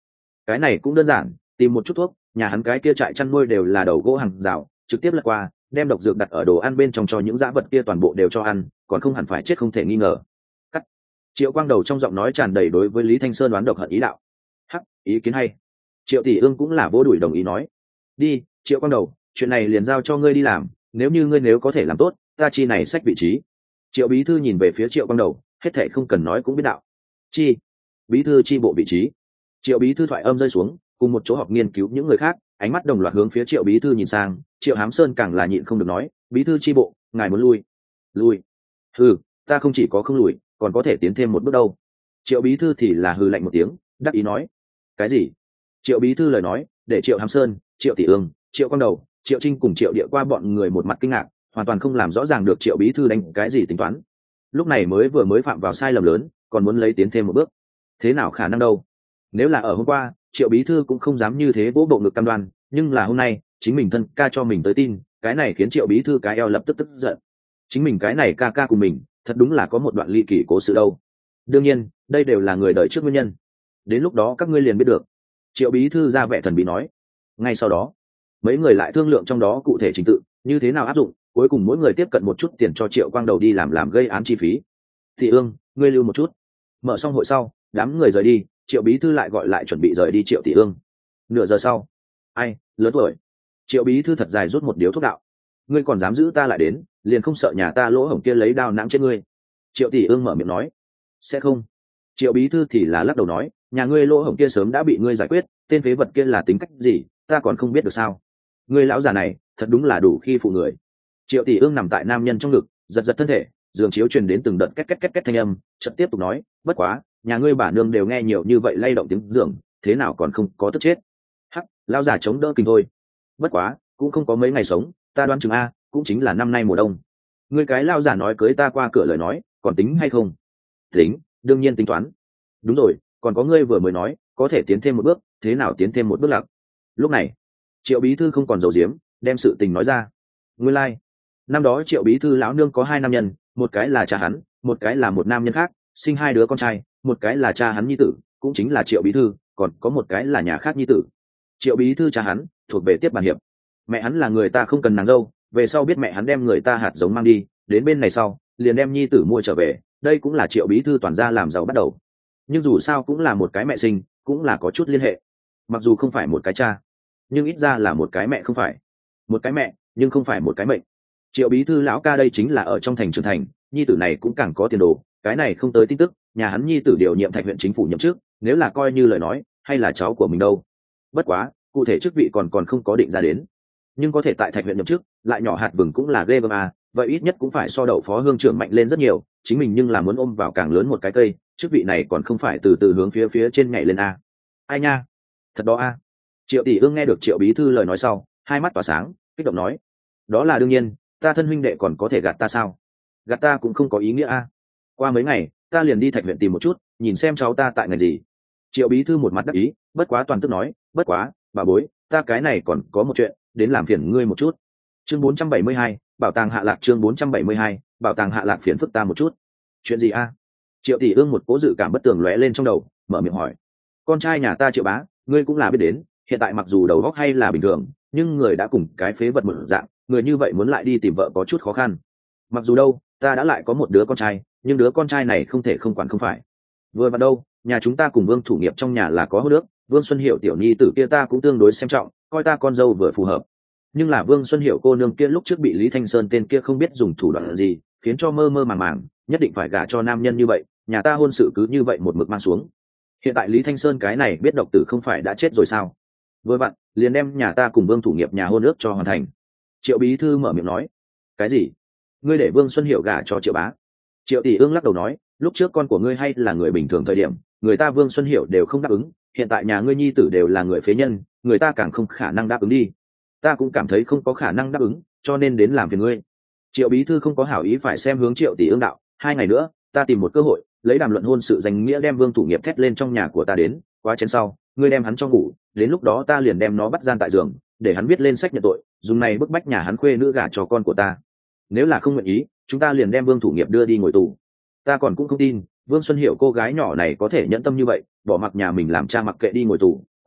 Cái này cũng đơn giản, tìm một chút thuốc, nhà hắn cái kia trại chăn nuôi đều là đầu gỗ hàng rào, trực tiếp lật qua, đem độc dược đặt ở đồ ăn bên trong cho những dã vật kia toàn bộ đều cho ăn, còn không hẳn phải chết không thể nghi ngờ. Cắt. Triệu Quang Đầu trong giọng nói tràn đầy đối với Lý Thanh Sơn đoán độc hận ý đạo. Hắc, ý kiến hay. Triệu Tỷ Ương cũng là vỗ đùi đồng ý nói. Đi, Triệu Quang Đầu, chuyện này liền giao cho ngươi đi làm, nếu như ngươi có thể làm tốt, ta chi này sách vị trí. Triệu bí thư nhìn về phía Triệu Quang Đầu, hết thảy không cần nói cũng biết đạo. Chi? Bí thư chi bộ vị trí. Triệu bí thư thoại âm rơi xuống, cùng một chỗ họp nghiên cứu những người khác, ánh mắt đồng loạt hướng phía Triệu bí thư nhìn sang, Triệu Hám Sơn càng là nhịn không được nói, bí thư chi bộ, ngài muốn lui? Lui? Hừ, ta không chỉ có không lùi, còn có thể tiến thêm một bước đâu. Triệu bí thư thì là hừ lạnh một tiếng, đắc ý nói. Cái gì? Triệu bí thư lời nói để Triệu Hám Sơn, Triệu Tỷ Ương, Triệu Quang Đầu, Triệu Trinh cùng Triệu Địa qua bọn người một mặt kinh ngạc, hoàn toàn không làm rõ ràng được Triệu bí thư đánh cái gì tính toán. Lúc này mới phạm vào sai lầm lớn, còn muốn lấy tiến thêm một bước, thế nào khả năng đâu. Nếu là ở hôm qua, Triệu bí thư cũng không dám như thế vỗ bộ ngực cam đoan, nhưng là hôm nay chính mình thân ca cho mình tới tin, cái này khiến Triệu bí thư cái eo lập tức tức giận. Chính mình cái này ca cùng mình thật đúng là có một đoạn ly kỳ cố sự đâu. Đương nhiên đây đều là người đời trước nguyên nhân, đến lúc đó các ngươi liền biết được. Triệu bí thư ra vẻ thần bí nói. Ngay sau đó mấy người lại thương lượng trong đó cụ thể trình tự như thế nào áp dụng, cuối cùng mỗi người tiếp cận một chút tiền cho Triệu Quang Đầu đi làm gây án chi phí. Thị Ương, ngươi lưu một chút. Mở xong hội sau, đám người rời đi, Triệu bí thư lại gọi lại chuẩn bị rời đi Triệu Thị Ương. Nửa giờ sau, ai lớn tuổi? Triệu bí thư thật dài rút một điếu thuốc đạo. Ngươi còn dám giữ ta lại đến, liền không sợ nhà ta lỗ hổng kia lấy đao nãng chết ngươi? Triệu Tỷ Ương mở miệng nói. Sẽ không. Triệu bí thư thì là lắc đầu nói, nhà ngươi lỗ hổng kia sớm đã bị ngươi giải quyết, tên phế vật kia là tính cách gì ta còn không biết được sao? Ngươi lão già này thật đúng là đủ khi phụ người. Triệu Tỷ Ương nằm tại nam nhân trong ngực, giật giật thân thể, giường chiếu truyền đến từng đợt két két két két thanh âm, chợt tiếp tục nói, bất quá nhà ngươi bà nương đều nghe nhiều như vậy lay động tiếng giường, thế nào còn không có tức chết? Hắc, lão già chống đỡ kinh thôi. Bất quá cũng không có mấy ngày sống, ta đoán chừng a cũng chính là năm nay mùa đông. Ngươi cái lão già nói cưới ta qua cửa lời nói còn tính hay không? Tính, đương nhiên tính toán. Đúng rồi, còn có ngươi vừa mới nói có thể tiến thêm một bước, thế nào tiến thêm một bước lạc? Lúc này Triệu bí thư không còn giấu giếm, đem sự tình nói ra. Nguyên lai năm đó Triệu bí thư lão nương có hai nam nhân, một cái là cha hắn, một cái là một nam nhân khác, sinh hai đứa con trai, một cái là cha hắn nhi tử cũng chính là Triệu bí thư, còn có một cái là nhà khác nhi tử. Triệu bí thư cha hắn thuộc về tiếp bàn hiệp, mẹ hắn là người ta không cần nàng dâu, về sau biết mẹ hắn đem người ta hạt giống mang đi, đến bên này sau liền đem nhi tử mua trở về, đây cũng là Triệu bí thư toàn gia làm giàu bắt đầu. Nhưng dù sao cũng là một cái mẹ sinh, cũng là có chút liên hệ, mặc dù không phải một cái cha nhưng ít ra là một cái mẹ, không phải một cái mẹ nhưng không phải một cái mệnh. Triệu bí thư lão ca đây chính là ở trong thành trưởng thành, nhi tử này cũng càng có tiền đồ, cái này không tới tin tức nhà hắn nhi tử điều nhiệm Thạch huyện chính phủ nhậm chức, nếu là coi như lời nói hay là cháu của mình đâu. Bất quá cụ thể chức vị còn không có định ra đến, nhưng có thể tại Thạch huyện nhậm chức lại nhỏ hạt vừng cũng là ghê gớm à, vậy ít nhất cũng phải so đậu phó hương trưởng mạnh lên rất nhiều, chính mình nhưng là muốn ôm vào càng lớn một cái cây, chức vị này còn không phải từ từ hướng phía trên nhảy lên a. Ai nha, thật đó a. Triệu Tỷ Ương nghe được Triệu bí thư lời nói sau, hai mắt tỏa sáng, kích động nói, đó là đương nhiên, ta thân huynh đệ còn có thể gạt ta sao? Gạt ta cũng không có ý nghĩa a. Qua mấy ngày ta liền đi Thạch huyện tìm một chút, nhìn xem cháu ta tại ngành gì. Triệu bí thư một mặt đắc ý, bất quá toàn tức nói, bất quá bà bối, ta cái này còn có một chuyện đến làm phiền ngươi một chút. Chương 472, bảo tàng Hạ Lạc. Chương 472, bảo tàng Hạ Lạc, phiền phức ta một chút. Chuyện gì a? Triệu Tỷ Ương một cố dự cảm bất tường lóe lên trong đầu, mở miệng hỏi. Con trai nhà ta Triệu bá, ngươi cũng là biết đến, hiện tại mặc dù đầu óc hay là bình thường, nhưng người đã cùng cái phế vật một dạng, người như vậy muốn lại đi tìm vợ có chút khó khăn. Mặc dù đâu, ta đã lại có một đứa con trai, nhưng đứa con trai này không thể không quản không phải. Vừa vào đâu, nhà chúng ta cùng Vương thủ nghiệp trong nhà là có hô nước, Vương Xuân Hiểu tiểu nhi tử kia ta cũng tương đối xem trọng, coi ta con dâu vừa phù hợp. Nhưng là Vương Xuân Hiểu cô nương kia lúc trước bị Lý Thanh Sơn tên kia không biết dùng thủ đoạn gì, khiến cho mơ mơ màng màng, nhất định phải gả cho nam nhân như vậy, nhà ta hôn sự cứ như vậy một mực mang xuống. Hiện tại Lý Thanh Sơn cái này biết độc tử không phải đã chết rồi sao? Vừa vặn liền đem nhà ta cùng Vương thủ nghiệp nhà hôn ước cho hoàn thành. Triệu bí thư mở miệng nói. Cái gì? Ngươi để Vương Xuân Hiểu gả cho Triệu bá? Triệu Tỷ Ương lắc đầu nói, lúc trước con của ngươi hay là người bình thường thời điểm, người ta Vương Xuân Hiểu đều không đáp ứng, hiện tại nhà ngươi nhi tử đều là người phế nhân, người ta càng không khả năng đáp ứng đi. Ta cũng cảm thấy không có khả năng đáp ứng, cho nên đến làm phiền ngươi. Triệu bí thư không có hảo ý phải xem hướng Triệu Tỷ Ương đạo, 2 ngày nữa ta tìm một cơ hội lấy đàm luận hôn sự danh nghĩa đem Vương thủ nghiệp thét lên trong nhà của ta đến, quá chén sau ngươi đem hắn cho ngủ, đến lúc đó ta liền đem nó bắt gian tại giường, để hắn viết lên sách nhận tội, dùng này bức bách nhà hắn khuê nữ gả cho con của ta. Nếu là không nguyện ý, chúng ta liền đem Vương thủ nghiệp đưa đi ngồi tù. Ta còn cũng không tin Vương Xuân Hiểu cô gái nhỏ này có thể nhẫn tâm như vậy, bỏ mặc nhà mình làm cha mặc kệ đi ngồi tù,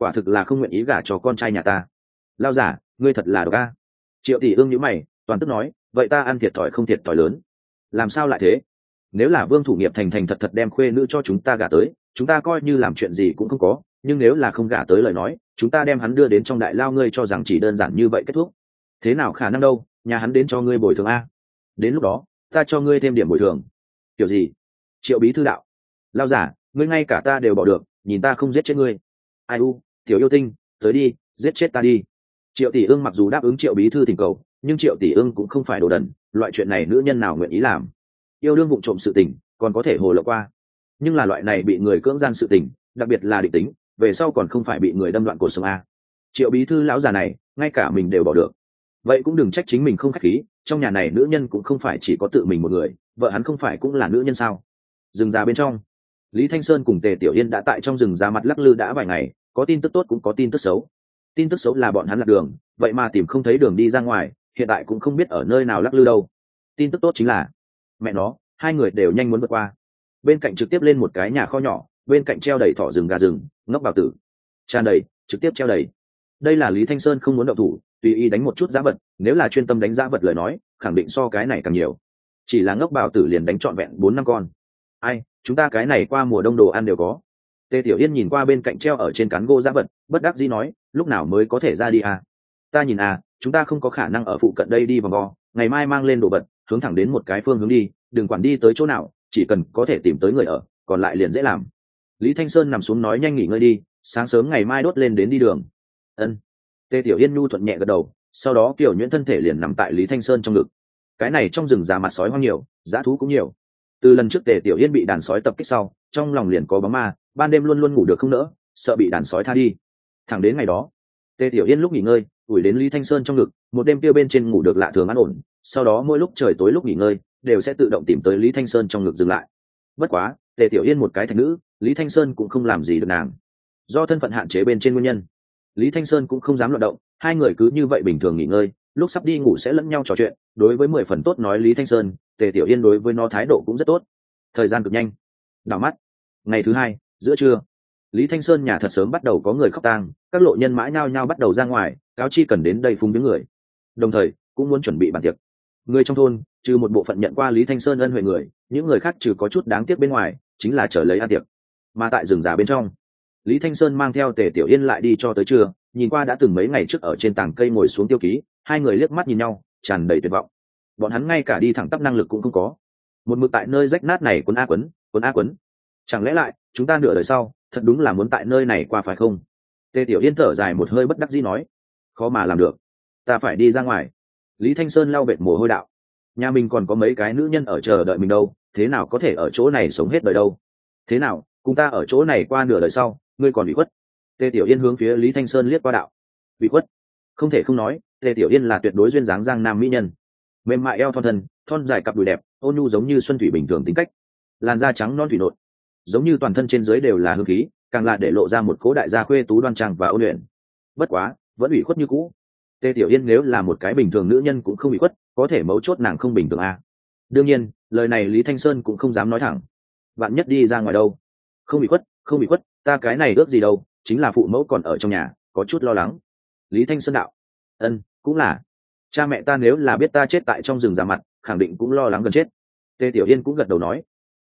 quả thực là không nguyện ý gả cho con trai nhà ta. Lao giả, ngươi thật là độc a. Triệu Tỷ Ương nhíu mày, toàn tức nói, vậy ta ăn thiệt thòi không thiệt thòi lớn? Làm sao lại thế? Nếu là Vương Thủ Nghiệp thành thành thật thật đem khuê nữ cho chúng ta gả tới, chúng ta coi như làm chuyện gì cũng không có, nhưng nếu là không gả tới lời nói, chúng ta đem hắn đưa đến trong đại lao, ngươi cho rằng chỉ đơn giản như vậy kết thúc? Thế nào khả năng đâu, nhà hắn đến cho ngươi bồi thường a. Đến lúc đó, ta cho ngươi thêm điểm bồi thường. Kiểu gì? Triệu bí thư đạo. Lao giả, ngươi ngay cả ta đều bỏ được, nhìn ta không giết chết ngươi. Ai u, tiểu yêu tinh, tới đi, giết chết ta đi. Triệu Tỷ Ương mặc dù đáp ứng Triệu bí thư thỉnh cầu, nhưng Triệu Tỷ Ương cũng không phải đồ đần, loại chuyện này nữ nhân nào nguyện ý làm. Yêu đương vụng trộm sự tình còn có thể hồ lộ qua, nhưng là loại này bị người cưỡng gian sự tình, đặc biệt là địch tính, về sau còn không phải bị người đâm đoạn cổ sống a. Triệu bí thư lão già này ngay cả mình đều bỏ được, vậy cũng đừng trách chính mình không khách khí, trong nhà này nữ nhân cũng không phải chỉ có tự mình một người, vợ hắn không phải cũng là nữ nhân sao? Rừng già bên trong, Lý Thanh Sơn cùng Tề Tiểu Yên đã tại trong rừng già mặt lắc lư đã vài ngày, có tin tức tốt cũng có tin tức xấu. Tin tức xấu là bọn hắn lạc đường, vậy mà tìm không thấy đường đi ra ngoài, hiện tại cũng không biết ở nơi nào lắc lư đâu. Tin tức tốt chính là mẹ nó, hai người đều nhanh muốn vượt qua. Bên cạnh trực tiếp lên một cái nhà kho nhỏ, bên cạnh treo đầy thỏ rừng gà rừng, ngốc bào tử tràn đầy, trực tiếp treo đầy. Đây là Lý Thanh Sơn không muốn động thủ, tùy ý đánh một chút giá vật, nếu là chuyên tâm đánh giá vật lời nói, khẳng định so cái này càng nhiều. Chỉ là ngốc bào tử liền đánh trọn vẹn 4-5 con. Ai, chúng ta cái này qua mùa đông đồ ăn đều có. Tề Tiểu Yên nhìn qua bên cạnh treo ở trên cán gỗ giá vật, bất đắc dĩ nói, lúc nào mới có thể ra đi à? Ta nhìn à, chúng ta không có khả năng ở phụ cận đây đi vòng vo, ngày mai mang lên đồ vật, hướng thẳng đến một cái phương hướng đi, đừng quản đi tới chỗ nào, chỉ cần có thể tìm tới người ở, còn lại liền dễ làm. Lý Thanh Sơn nằm xuống nói, nhanh nghỉ ngơi đi, sáng sớm ngày mai đốt lên đến đi đường. Ân. Tề Tiểu Yên nhu thuận nhẹ gật đầu, sau đó Kiều Nhuyễn thân thể liền nằm tại Lý Thanh Sơn trong ngực. Cái này trong rừng già mặt sói hoang nhiều, dã thú cũng nhiều. Từ lần trước Tề Tiểu Yên bị đàn sói tập kích sau, trong lòng liền có bóng ma, ban đêm luôn luôn ngủ được không nỡ, sợ bị đàn sói tha đi. Thẳng đến ngày đó, Tề Tiểu Yên lúc nghỉ ngơi, ủi đến Lý Thanh Sơn trong ngực, một đêm kia bên trên ngủ được lạ thường an ổn, sau đó mỗi lúc trời tối lúc nghỉ ngơi, đều sẽ tự động tìm tới Lý Thanh Sơn trong ngực dừng lại. Bất quá, Tề Tiểu Yên một cái thạch nữ, Lý Thanh Sơn cũng không làm gì được nàng. Do thân phận hạn chế bên trên nguyên nhân, Lý Thanh Sơn cũng không dám loạn động, hai người cứ như vậy bình thường nghỉ ngơi, lúc sắp đi ngủ sẽ lẫn nhau trò chuyện, đối với 10 phần tốt nói Lý Thanh Sơn, Tề Tiểu Yên đối với nó thái độ cũng rất tốt. Thời gian cực nhanh. Đảo mắt, ngày thứ hai, giữa trưa, Lý Thanh Sơn nhà thật sớm bắt đầu có người khóc tang, các lộ nhân mã nhao nhao bắt đầu ra ngoài, cáo chi cần đến đây phúng viếng người. Đồng thời, cũng muốn chuẩn bị bàn tiệc. Người trong thôn, trừ một bộ phận nhận qua Lý Thanh Sơn ân huệ người, những người khác trừ có chút đáng tiếc bên ngoài, chính là chờ lấy ăn tiệc. Mà tại rừng già bên trong, Lý Thanh Sơn mang theo Tề Tiểu Yên lại đi cho tới trưa, nhìn qua đã từng mấy ngày trước ở trên tảng cây ngồi xuống tiêu ký, hai người liếc mắt nhìn nhau, tràn đầy tuyệt vọng. Bọn hắn ngay cả đi thẳng tắp năng lực cũng không có. Một mực tại nơi rách nát này quấn a quấn, quấn a quấn. Chẳng lẽ lại, chúng ta nửa đời sau, thật đúng là muốn tại nơi này qua phải không? Tề Tiểu Yên thở dài một hơi bất đắc dĩ nói, khó mà làm được, ta phải đi ra ngoài. Lý Thanh Sơn lau vệt mồ hôi đạo, nhà mình còn có mấy cái nữ nhân ở chờ đợi mình đâu, thế nào có thể ở chỗ này sống hết đời đâu? Thế nào, cùng ta ở chỗ này qua nửa đời sau, ngươi còn bị khuất? Tề Tiểu Yên hướng phía Lý Thanh Sơn liếc qua đạo, bị khuất? Không thể không nói, Tề Tiểu Yên là tuyệt đối duyên dáng giang nam mỹ nhân, mềm mại eo thon thân, thon dài cặp đùi đẹp, ôn nhu giống như xuân thủy bình thường tính cách, làn da trắng non thủy nộn, giống như toàn thân trên dưới đều là hương khí, càng là để lộ ra một cố đại gia khuê tú đoan trang và ôn luyện. Bất quá, vẫn ủy khuất như cũ. Tề Tiểu Yên nếu là một cái bình thường nữ nhân cũng không ủy khuất, có thể mấu chốt nàng không bình thường à? Đương nhiên, lời này Lý Thanh Sơn cũng không dám nói thẳng. Bạn nhất đi ra ngoài đâu? Không ủy khuất, không ủy khuất, ta cái này ước gì đâu, chính là phụ mẫu còn ở trong nhà, có chút lo lắng. Lý Thanh Sơn đạo, cũng là. Cha mẹ ta nếu là biết ta chết tại trong rừng già mặt, khẳng định cũng lo lắng gần chết. Tề Tiểu Yên cũng gật đầu nói,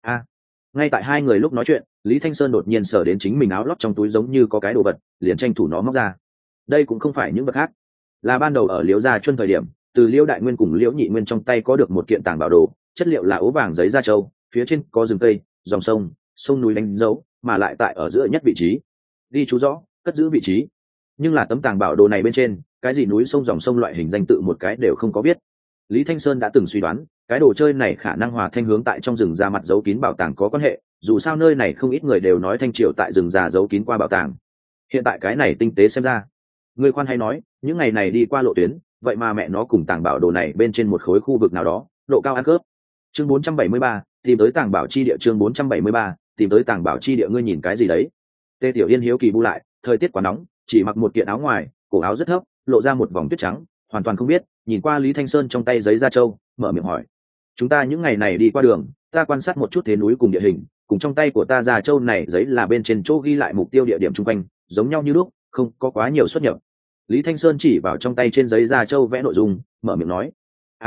ngay tại hai người lúc nói chuyện, Lý Thanh Sơn đột nhiên sờ đến chính mình áo lót trong túi giống như có cái đồ vật, liền tranh thủ nó móc ra. Đây cũng không phải những vật khác, là ban đầu ở Liễu Gia Chuân thời điểm, từ Liễu Đại Nguyên cùng Liễu Nhị Nguyên trong tay có được một kiện tàng bảo đồ, chất liệu là ố vàng giấy da trâu, phía trên có rừng cây, dòng sông, sông núi đánh dấu, mà lại tại ở giữa nhất vị trí, ghi chú rõ, cất giữ vị trí. Nhưng là tấm tàng bảo đồ này bên trên, cái gì núi sông dòng sông loại hình danh tự một cái đều không có biết. Lý Thanh Sơn đã từng suy đoán, cái đồ chơi này khả năng hòa thanh hướng tại trong rừng già mặt giấu kín bảo tàng có quan hệ, dù sao nơi này không ít người đều nói Thanh Triều tại rừng già giấu kín qua bảo tàng. Hiện tại cái này tinh tế xem ra, người khoan hay nói, những ngày này đi qua lộ tuyến, vậy mà mẹ nó cùng tàng bảo đồ này bên trên một khối khu vực nào đó, độ cao ăn cướp. Chương 473, tìm tới tàng bảo chi địa. Chương 473, tìm tới tàng bảo chi địa. Ngươi nhìn cái gì đấy? Tề Tiểu Yên hiếu kỳ bu lại, thời tiết quá nóng, chỉ mặc một kiện áo ngoài, cổ áo rất thấp, lộ ra một vòng tuyết trắng, hoàn toàn không biết. Nhìn qua Lý Thanh Sơn trong tay giấy da trâu, mở miệng hỏi, chúng ta những ngày này đi qua đường, ta quan sát một chút thế núi cùng địa hình, cùng trong tay của ta da trâu này giấy là bên trên chỗ ghi lại mục tiêu địa điểm chung quanh, giống nhau như lúc, không có quá nhiều xuất nhập. Lý Thanh Sơn chỉ vào trong tay trên giấy da trâu vẽ nội dung, mở miệng nói.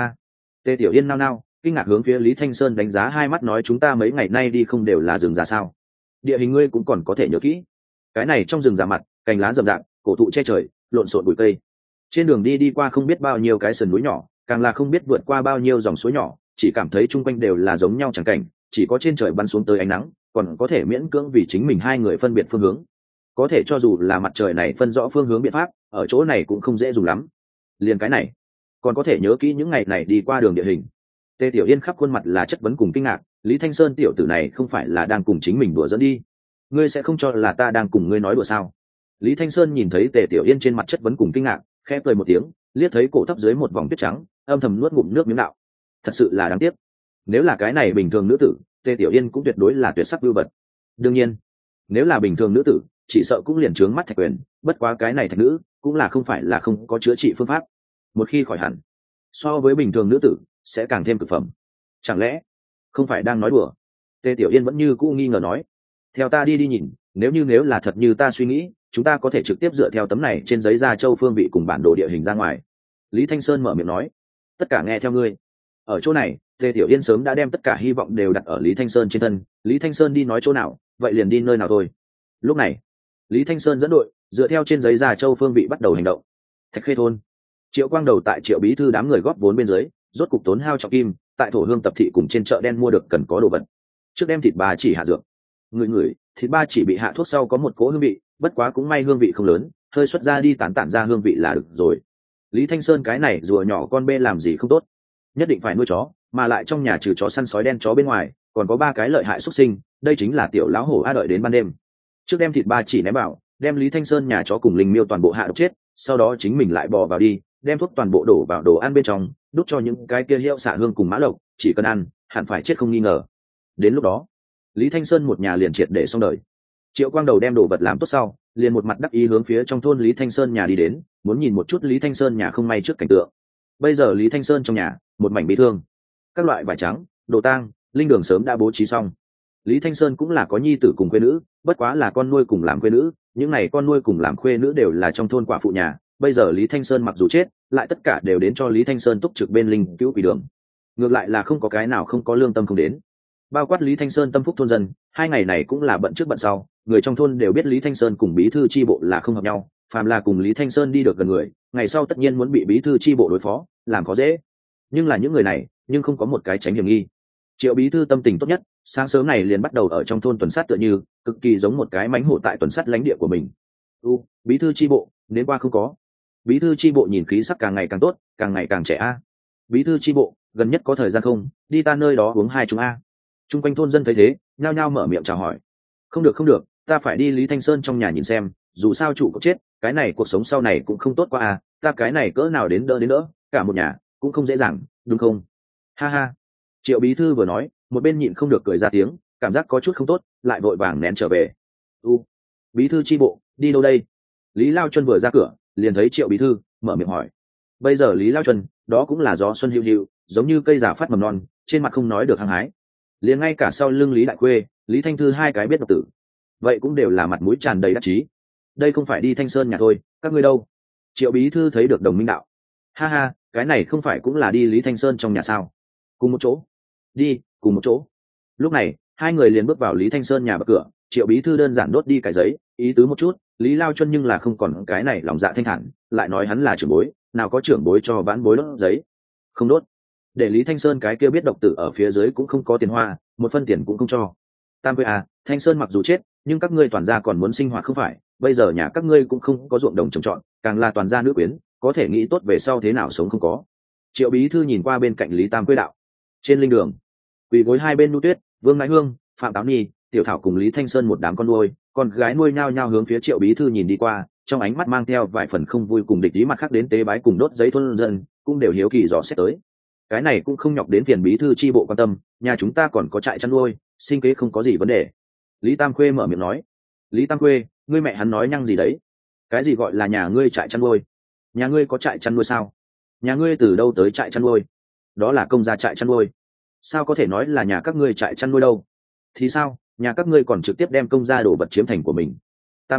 Tề Tiểu Yên nao nao kinh ngạc hướng phía Lý Thanh Sơn đánh giá hai mắt, nói chúng ta mấy ngày nay đi không đều là rừng già sao? Địa hình ngươi cũng còn có thể nhớ kỹ. Cái này trong rừng già mặt, cành lá rậm rạp, cổ thụ che trời, lộn xộn bụi cây. Trên đường đi qua không biết bao nhiêu cái sườn núi nhỏ, càng là không biết vượt qua bao nhiêu dòng suối nhỏ, chỉ cảm thấy chung quanh đều là giống nhau chẳng cảnh, chỉ có trên trời bắn xuống tới ánh nắng, còn có thể miễn cưỡng vì chính mình hai người phân biệt phương hướng. Có thể cho dù là mặt trời này phân rõ phương hướng biện pháp, ở chỗ này cũng không dễ dùng lắm. Liền cái này, còn có thể nhớ kỹ những ngày này đi qua đường địa hình. Tề Tiểu Yên khắp khuôn mặt là chất vấn cùng kinh ngạc, Lý Thanh Sơn tiểu tử này không phải là đang cùng chính mình đùa dẫn đi? Ngươi sẽ không cho là ta đang cùng ngươi nói đùa sao? Lý Thanh Sơn nhìn thấy Tề Tiểu Yên trên mặt chất vấn cùng kinh ngạc, khẽ cười một tiếng, liếc thấy cổ thấp dưới một vòng tuyết trắng, âm thầm nuốt ngụm nước miếng đạo. Thật sự là đáng tiếc. Nếu là cái này bình thường nữ tử, Tề Tiểu Yên cũng tuyệt đối là tuyệt sắc vưu vật. Đương nhiên, nếu là bình thường nữ tử, chỉ sợ cũng liền trướng mắt Thạch Quyền, bất quá cái này thạch nữ, cũng là không phải là không có chữa trị phương pháp. Một khi khỏi hẳn, so với bình thường nữ tử, sẽ càng thêm cực phẩm. Chẳng lẽ không phải đang nói đùa? Tề Tiểu Yên vẫn như cũ nghi ngờ nói. Theo ta đi nhìn, nếu là thật như ta suy nghĩ, chúng ta có thể trực tiếp dựa theo tấm này trên giấy da châu phương vị cùng bản đồ địa hình ra ngoài. Lý Thanh Sơn mở miệng nói. Tất cả nghe theo ngươi. Ở chỗ này, Tề Tiểu Yên sớm đã đem tất cả hy vọng đều đặt ở Lý Thanh Sơn trên thân. Lý Thanh Sơn đi nói chỗ nào, vậy liền đi nơi nào thôi. Lúc này, Lý Thanh Sơn dẫn đội dựa theo trên giấy da châu phương vị bắt đầu hành động. Thạch Khê thôn, Triệu Quang Đầu tại Triệu Bí Thư đám người góp vốn bên dưới, rốt cục tốn hao trọng kim, tại thổ hương tập thị cùng trên chợ đen mua được cần có đồ vật. Trước đem thịt ba chỉ hạ dược. Người thịt ba chỉ bị hạ thuốc sau có một cỗ hương vị, bất quá cũng may hương vị không lớn, hơi xuất ra đi tản ra hương vị là được rồi. Lý Thanh Sơn cái này rùa nhỏ con bê làm gì không tốt, nhất định phải nuôi chó, mà lại trong nhà trừ chó săn sói đen chó bên ngoài, còn có 3 cái lợi hại xuất sinh, đây chính là tiểu lão hổ a. Đợi đến ban đêm, trước đem thịt ba chỉ ném vào, đem Lý Thanh Sơn nhà chó cùng linh miêu toàn bộ hạ độc chết, sau đó chính mình lại bò vào đi, đem thuốc toàn bộ đổ vào đồ ăn bên trong, đút cho những cái kia hiệu xạ hương cùng mã lộc, chỉ cần ăn, hẳn phải chết không nghi ngờ. Đến lúc đó, Lý Thanh Sơn một nhà liền triệt để xong đời. Triệu Quang Đầu đem đồ vật làm tốt sau, liền một mặt đắc ý hướng phía trong thôn Lý Thanh Sơn nhà đi đến, muốn nhìn một chút Lý Thanh Sơn nhà không may trước cảnh tượng. Bây giờ Lý Thanh Sơn trong nhà, một mảnh bị thương, các loại vải trắng, đồ tang, linh đường sớm đã bố trí xong. Lý Thanh Sơn cũng là có nhi tử cùng khuê nữ, bất quá là con nuôi cùng làm khuê nữ, những này con nuôi cùng làm khuê nữ đều là trong thôn quả phụ nhà. Bây giờ Lý Thanh Sơn mặc dù chết, lại tất cả đều đến cho Lý Thanh Sơn túc trực bên linh cứu quỷ đường. Ngược lại là không có cái nào không có lương tâm không đến. Bao quát Lý Thanh Sơn tâm phúc thôn dân, 2 ngày này cũng là bận trước bận sau, người trong thôn đều biết Lý Thanh Sơn cùng bí thư chi bộ là không hợp nhau, phàm là cùng Lý Thanh Sơn đi được gần người, ngày sau tất nhiên muốn bị bí thư chi bộ đối phó, làm khó dễ. Nhưng là những người này, nhưng không có một cái tránh hiểm nghi. Triệu bí thư tâm tình tốt nhất, sáng sớm này liền bắt đầu ở trong thôn tuần sát tựa như, cực kỳ giống một cái mánh hổ tại tuần sát lãnh địa của mình. Bí thư chi bộ, đến qua không có. Bí thư chi bộ nhìn khí sắc càng ngày càng tốt, càng ngày càng trẻ a. Bí thư chi bộ, gần nhất có thời gian không, đi ta nơi đó uống 2 chung a. Trung quanh thôn dân thấy thế, nhao nhao mở miệng chào hỏi. Không được, ta phải đi Lý Thanh Sơn trong nhà nhìn xem, dù sao chủ cậu chết, cái này cuộc sống sau này cũng không tốt qua à, ta cái này cỡ nào đến đỡ, cả một nhà cũng không dễ dàng, đúng không? Ha ha. Triệu bí thư vừa nói, một bên nhịn không được cười ra tiếng, cảm giác có chút không tốt, lại vội vàng nén trở về. Bí thư chi bộ, đi đâu đây? Lý Lao Chuân vừa ra cửa, liền thấy Triệu bí thư, mở miệng hỏi. Bây giờ Lý Lao Chuân, đó cũng là gió xuân hữu hữu, giống như cây giả phát mầm non, trên mặt không nói được hăng hái. Liền ngay cả sau lưng Lý Đại Khuê, Lý Thanh Thư 2 cái biết độc tử, vậy cũng đều là mặt mũi tràn đầy đắc chí. Đây không phải đi Thanh Sơn nhà thôi, các ngươi đâu? Triệu bí thư thấy được đồng minh đạo. Ha ha, cái này không phải cũng là đi Lý Thanh Sơn trong nhà sao? Cùng một chỗ. Đi, cùng một chỗ. Lúc này, 2 người liền bước vào Lý Thanh Sơn nhà bậc cửa, Triệu bí thư đơn giản đốt đi cái giấy, ý tứ một chút, Lý Lao Chuân nhưng là không còn cái này lòng dạ thanh thản, lại nói hắn là trưởng bối, nào có trưởng bối cho vãn bối đốt giấy. Không đốt. Để Lý Thanh Sơn cái kia biết độc tử ở phía dưới cũng không có tiền hoa, 1 phân tiền cũng không cho. Tam quê à, Thanh Sơn mặc dù chết, nhưng các ngươi toàn gia còn muốn sinh hoạt không phải? Bây giờ nhà các ngươi cũng không có ruộng đồng trồng trọt, càng là toàn gia nữ quyến, có thể nghĩ tốt về sau thế nào sống không có. Triệu bí thư nhìn qua bên cạnh Lý Tam quê đạo. Trên linh đường, quỳ gối 2 bên Nu Tuyết, Vương Ngãi Hương, Phạm Táo Nhi, Tiểu Thảo cùng Lý Thanh Sơn một đám con nuôi, con gái nuôi nhao nhao hướng phía Triệu bí thư nhìn đi qua, trong ánh mắt mang theo vài phần không vui cùng địch ý, mặt khác đến tế bái cùng đốt giấy thôn dân, cũng đều hiếu kỳ dò xét tới. Cái này cũng không nhọc đến phiền bí thư chi bộ quan tâm, nhà chúng ta còn có trại chăn nuôi, sinh kế không có gì vấn đề. Lý Tam Khuê mở miệng nói. Lý Tam Khuê, ngươi mẹ hắn nói nhăng gì đấy? Cái gì gọi là nhà ngươi trại chăn nuôi? Nhà ngươi có trại chăn nuôi sao? Nhà ngươi từ đâu tới trại chăn nuôi? Đó là công gia trại chăn nuôi. Sao có thể nói là nhà các ngươi trại chăn nuôi đâu? Thì sao, nhà các ngươi còn trực tiếp đem công gia đồ vật chiếm thành của mình? Tam Khuê à,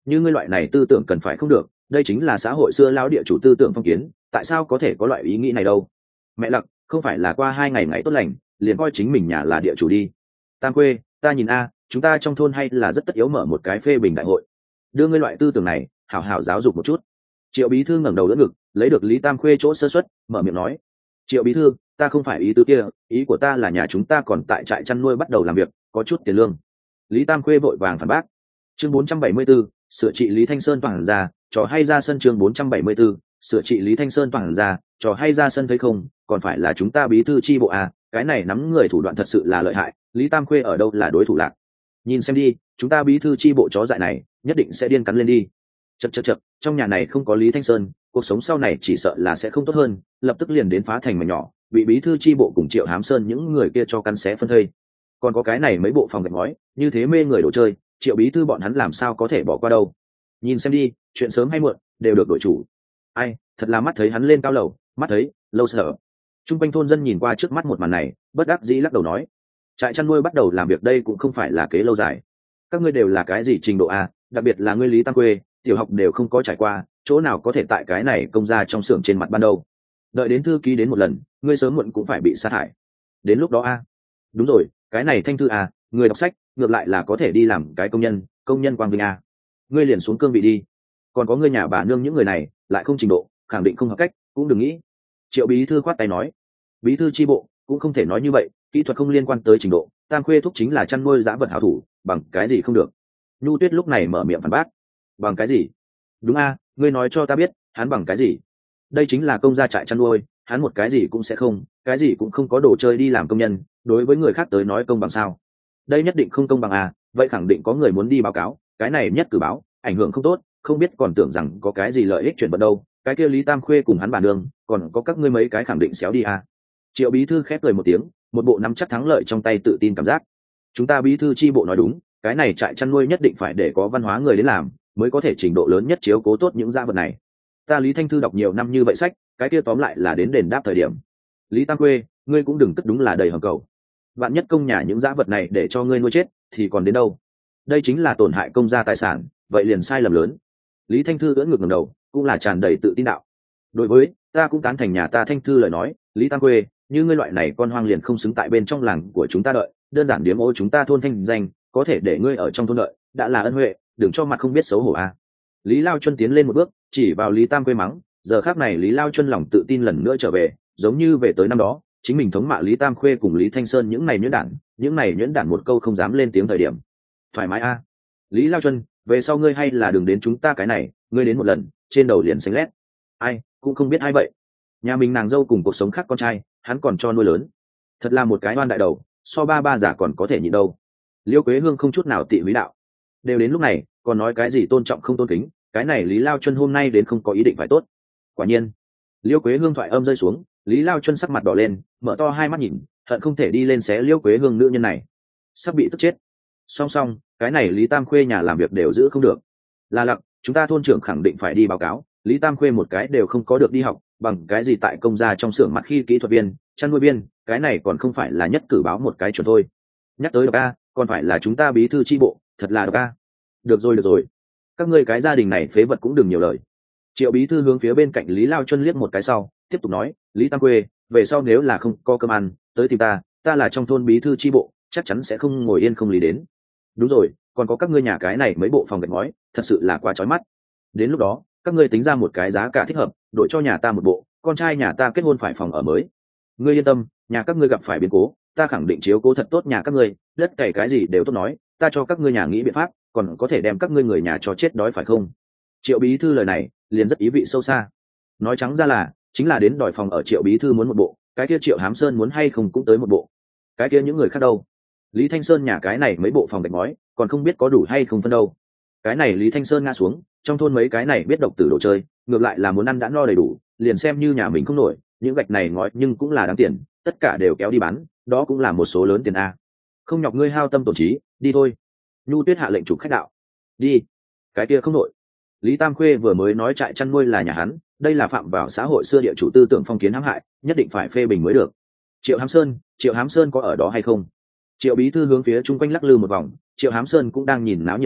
như ngươi loại này tư tưởng cần phải không được, đây chính là xã hội xưa lão địa chủ tư tưởng phong kiến, tại sao có thể có loại ý nghĩ này đâu. Mẹ lặc, không phải là qua 2 ngày ngày tốt lành liền coi chính mình nhà là địa chủ đi. Tam quê, ta nhìn chúng ta trong thôn hay là rất tất yếu mở một cái phê bình đại hội, đưa ngươi loại tư tưởng này hảo hảo giáo dục một chút. Triệu bí thư ngẩng đầu đỡ ngực, lấy được Lý Tam khuê chỗ sơ xuất, mở miệng nói: Triệu bí thư, ta không phải ý tứ kia, ý của ta là nhà chúng ta còn tại trại chăn nuôi bắt đầu làm việc, có chút tiền lương. Lý Tam khuê vội vàng phản bác. Chương 474, sửa trị Lý Thanh Sơn toàn ra, trò hay ra sân. Chương 474, sửa trị Lý Thanh Sơn toàn ra, trò hay ra sân thấy không, còn phải là chúng ta bí thư chi bộ cái này nắm người thủ đoạn thật sự là lợi hại, Lý Tam khuê ở đâu là đối thủ lạc. Nhìn xem đi, chúng ta bí thư chi bộ chó dại này nhất định sẽ điên cắn lên đi. Chậc, trong nhà này không có Lý Thanh Sơn, cuộc sống sau này chỉ sợ là sẽ không tốt hơn, lập tức liền đến phá thành mảnh nhỏ, bị bí thư chi bộ cùng Triệu Hám Sơn những người kia cho cắn xé phân thây. Còn có cái này mấy bộ phòng gạch ngói, như thế mê người đồ chơi, Triệu bí thư bọn hắn làm sao có thể bỏ qua đâu. Nhìn xem đi, chuyện sớm hay muộn đều được đổi chủ. Ai, thật là mắt thấy hắn lên cao lầu, mắt thấy lâu sợ. Trung quanh thôn dân nhìn qua trước mắt một màn này, bất đắc dĩ lắc đầu nói: trại chăn nuôi bắt đầu làm việc đây cũng không phải là kế lâu dài. Các ngươi đều là cái gì trình độ đặc biệt là ngươi Lý Tam quê, tiểu học đều không có trải qua, chỗ nào có thể tại cái này công ra trong xưởng trên mặt ban đầu. Đợi đến thư ký đến một lần, ngươi sớm muộn cũng phải bị sa thải. Đến lúc đó đúng rồi, cái này Thanh thư người đọc sách ngược lại là có thể đi làm cái công nhân quang vinh ngươi liền xuống cương vị đi. Còn có ngươi nhà bà nương những người này lại không trình độ, khẳng định không hợp cách, cũng đừng nghĩ. Triệu bí thư khoát tay nói: bí thư chi bộ cũng không thể nói như vậy, kỹ thuật không liên quan tới trình độ, Tam khuê thúc chính là chăn nuôi dã vật hảo thủ, bằng cái gì không được. Nhu Tuyết lúc này mở miệng phản bác: bằng cái gì? Đúng ngươi nói cho ta biết, hắn bằng cái gì? Đây chính là công gia trại chăn nuôi, hắn một cái gì cũng sẽ không, cái gì cũng không có, đồ chơi đi làm công nhân, đối với người khác tới nói công bằng sao? Đây nhất định không công bằng vậy khẳng định có người muốn đi báo cáo, cái này nhất cử báo, ảnh hưởng không tốt, không biết còn tưởng rằng có cái gì lợi ích chuyển vận đâu. Cái kia Lý Tam khuê cùng hắn bà nương, còn có các ngươi mấy cái khẳng định xéo đi Triệu bí thư khép cười một tiếng, một bộ nắm chắc thắng lợi trong tay tự tin cảm giác. Chúng ta bí thư chi bộ nói đúng, cái này trại chăn nuôi nhất định phải để có văn hóa người đến làm, mới có thể trình độ lớn nhất chiếu cố tốt những gia vật này. Ta Lý Thanh thư đọc nhiều năm như vậy sách, cái kia tóm lại là đến đền đáp thời điểm. Lý Tam quê, ngươi cũng đừng tức, đúng là đầy hầm cầu. Vạn nhất công nhà những gia vật này để cho ngươi nuôi chết thì còn đến đâu. Đây chính là tổn hại công gia tài sản, vậy liền sai lầm lớn. Lý Thanh thư ưỡn ngược ngẩng đầu, cũng là tràn đầy tự tin đạo: đối với ta cũng tán thành nhà ta Thanh thư lời nói, Lý Tam quê, như ngươi loại này con hoang liền không xứng tại bên trong làng của chúng ta đợi, đơn giản điếm ô chúng ta thôn thanh danh, có thể để ngươi ở trong thôn đợi đã là ân huệ, đừng cho mặt không biết xấu hổ Lý Lao Chuân tiến lên một bước, chỉ vào Lý Tam quê mắng. Giờ khác này Lý Lao Chuân lòng tự tin lần nữa trở về, giống như về tới năm đó chính mình thống mạ Lý Tam khuê cùng Lý Thanh Sơn những này nhuyễn đản một câu không dám lên tiếng thời điểm. Thoải mái Lý Lao Chuân, về sau ngươi hay là đừng đến chúng ta cái này, ngươi đến một lần trên đầu liền xanh lét. Ai cũng không biết ai vậy, nhà mình nàng dâu cùng cuộc sống khác con trai hắn còn cho nuôi lớn, thật là một cái oan đại đầu, so ba giả còn có thể nhịn đâu. Liêu Quế Hương không chút nào tị húy đạo: đều đến lúc này còn nói cái gì tôn trọng không tôn kính, cái này Lý Lao Chuân hôm nay đến không có ý định phải tốt. Quả nhiên, Liêu Quế Hương thoại âm rơi xuống, Lý Lao Chuân sắc mặt đỏ lên, mở to hai mắt nhìn, hận không thể đi lên xé Liêu Quế Hương nữ nhân này, sắp bị tức chết. Song cái này Lý Tam khuê nhà làm việc đều giữ không được. Là lặc, chúng ta thôn trưởng khẳng định phải đi báo cáo, Lý Tam khuê một cái đều không có được đi học, bằng cái gì tại công gia trong xưởng mặt khi kỹ thuật viên, chăn nuôi viên, cái này còn không phải là nhất cử báo một cái chuẩn thôi. Nhắc tới độc còn phải là chúng ta bí thư chi bộ, thật là độc Được rồi, các ngươi cái gia đình này phế vật cũng đừng nhiều lời. Triệu bí thư hướng phía bên cạnh Lý Lao Chuân liếc một cái sau, tiếp tục nói: Lý Tam quê, về sau nếu là không có cơm ăn, tới tìm ta là trong thôn bí thư chi bộ, chắc chắn sẽ không ngồi yên không lý đến. Đúng rồi, còn có các ngươi nhà cái này mấy bộ phòng gạch ngói, thật sự là quá chói mắt. Đến lúc đó các ngươi tính ra một cái giá cả thích hợp, đổi cho nhà ta một bộ, con trai nhà ta kết hôn phải phòng ở mới. Ngươi yên tâm, nhà các ngươi gặp phải biến cố, ta khẳng định chiếu cố thật tốt nhà các ngươi, đất cày cái gì đều tốt nói, ta cho các ngươi nhà nghĩ biện pháp, còn có thể đem các ngươi người nhà cho chết đói phải không? Triệu bí thư lời này liền rất ý vị sâu xa, nói trắng ra là chính là đến đòi phòng ở. Triệu bí thư muốn một bộ, cái kia Triệu Hám Sơn muốn hay không cũng tới một bộ, cái kia những người khác đâu? Lý Thanh Sơn nhà cái này mấy bộ phòng gạch ngói còn không biết có đủ hay không phân đâu. Cái này Lý Thanh Sơn ngã xuống, trong thôn mấy cái này biết độc tử đồ chơi, ngược lại là muốn ăn đã no đầy đủ, liền xem như nhà mình không nổi, những gạch này ngói nhưng cũng là đáng tiền, tất cả đều kéo đi bán, đó cũng là một số lớn tiền không nhọc ngươi hao tâm tổn trí, đi thôi. Nhu Tuyết hạ lệnh chủ khách đạo: đi. Cái kia không nổi. Lý Tam khuê vừa mới nói trại chăn nuôi là nhà hắn, đây là phạm vào xã hội xưa địa chủ tư tưởng phong kiến hãm hại, nhất định phải phê bình mới được. Triệu Hám Sơn có ở đó hay không? Triệu bí thư hướng phía chung quanh lắc lư một vòng, Triệu Hám Sơn cũng đang nhìn náo nhiệt đâu,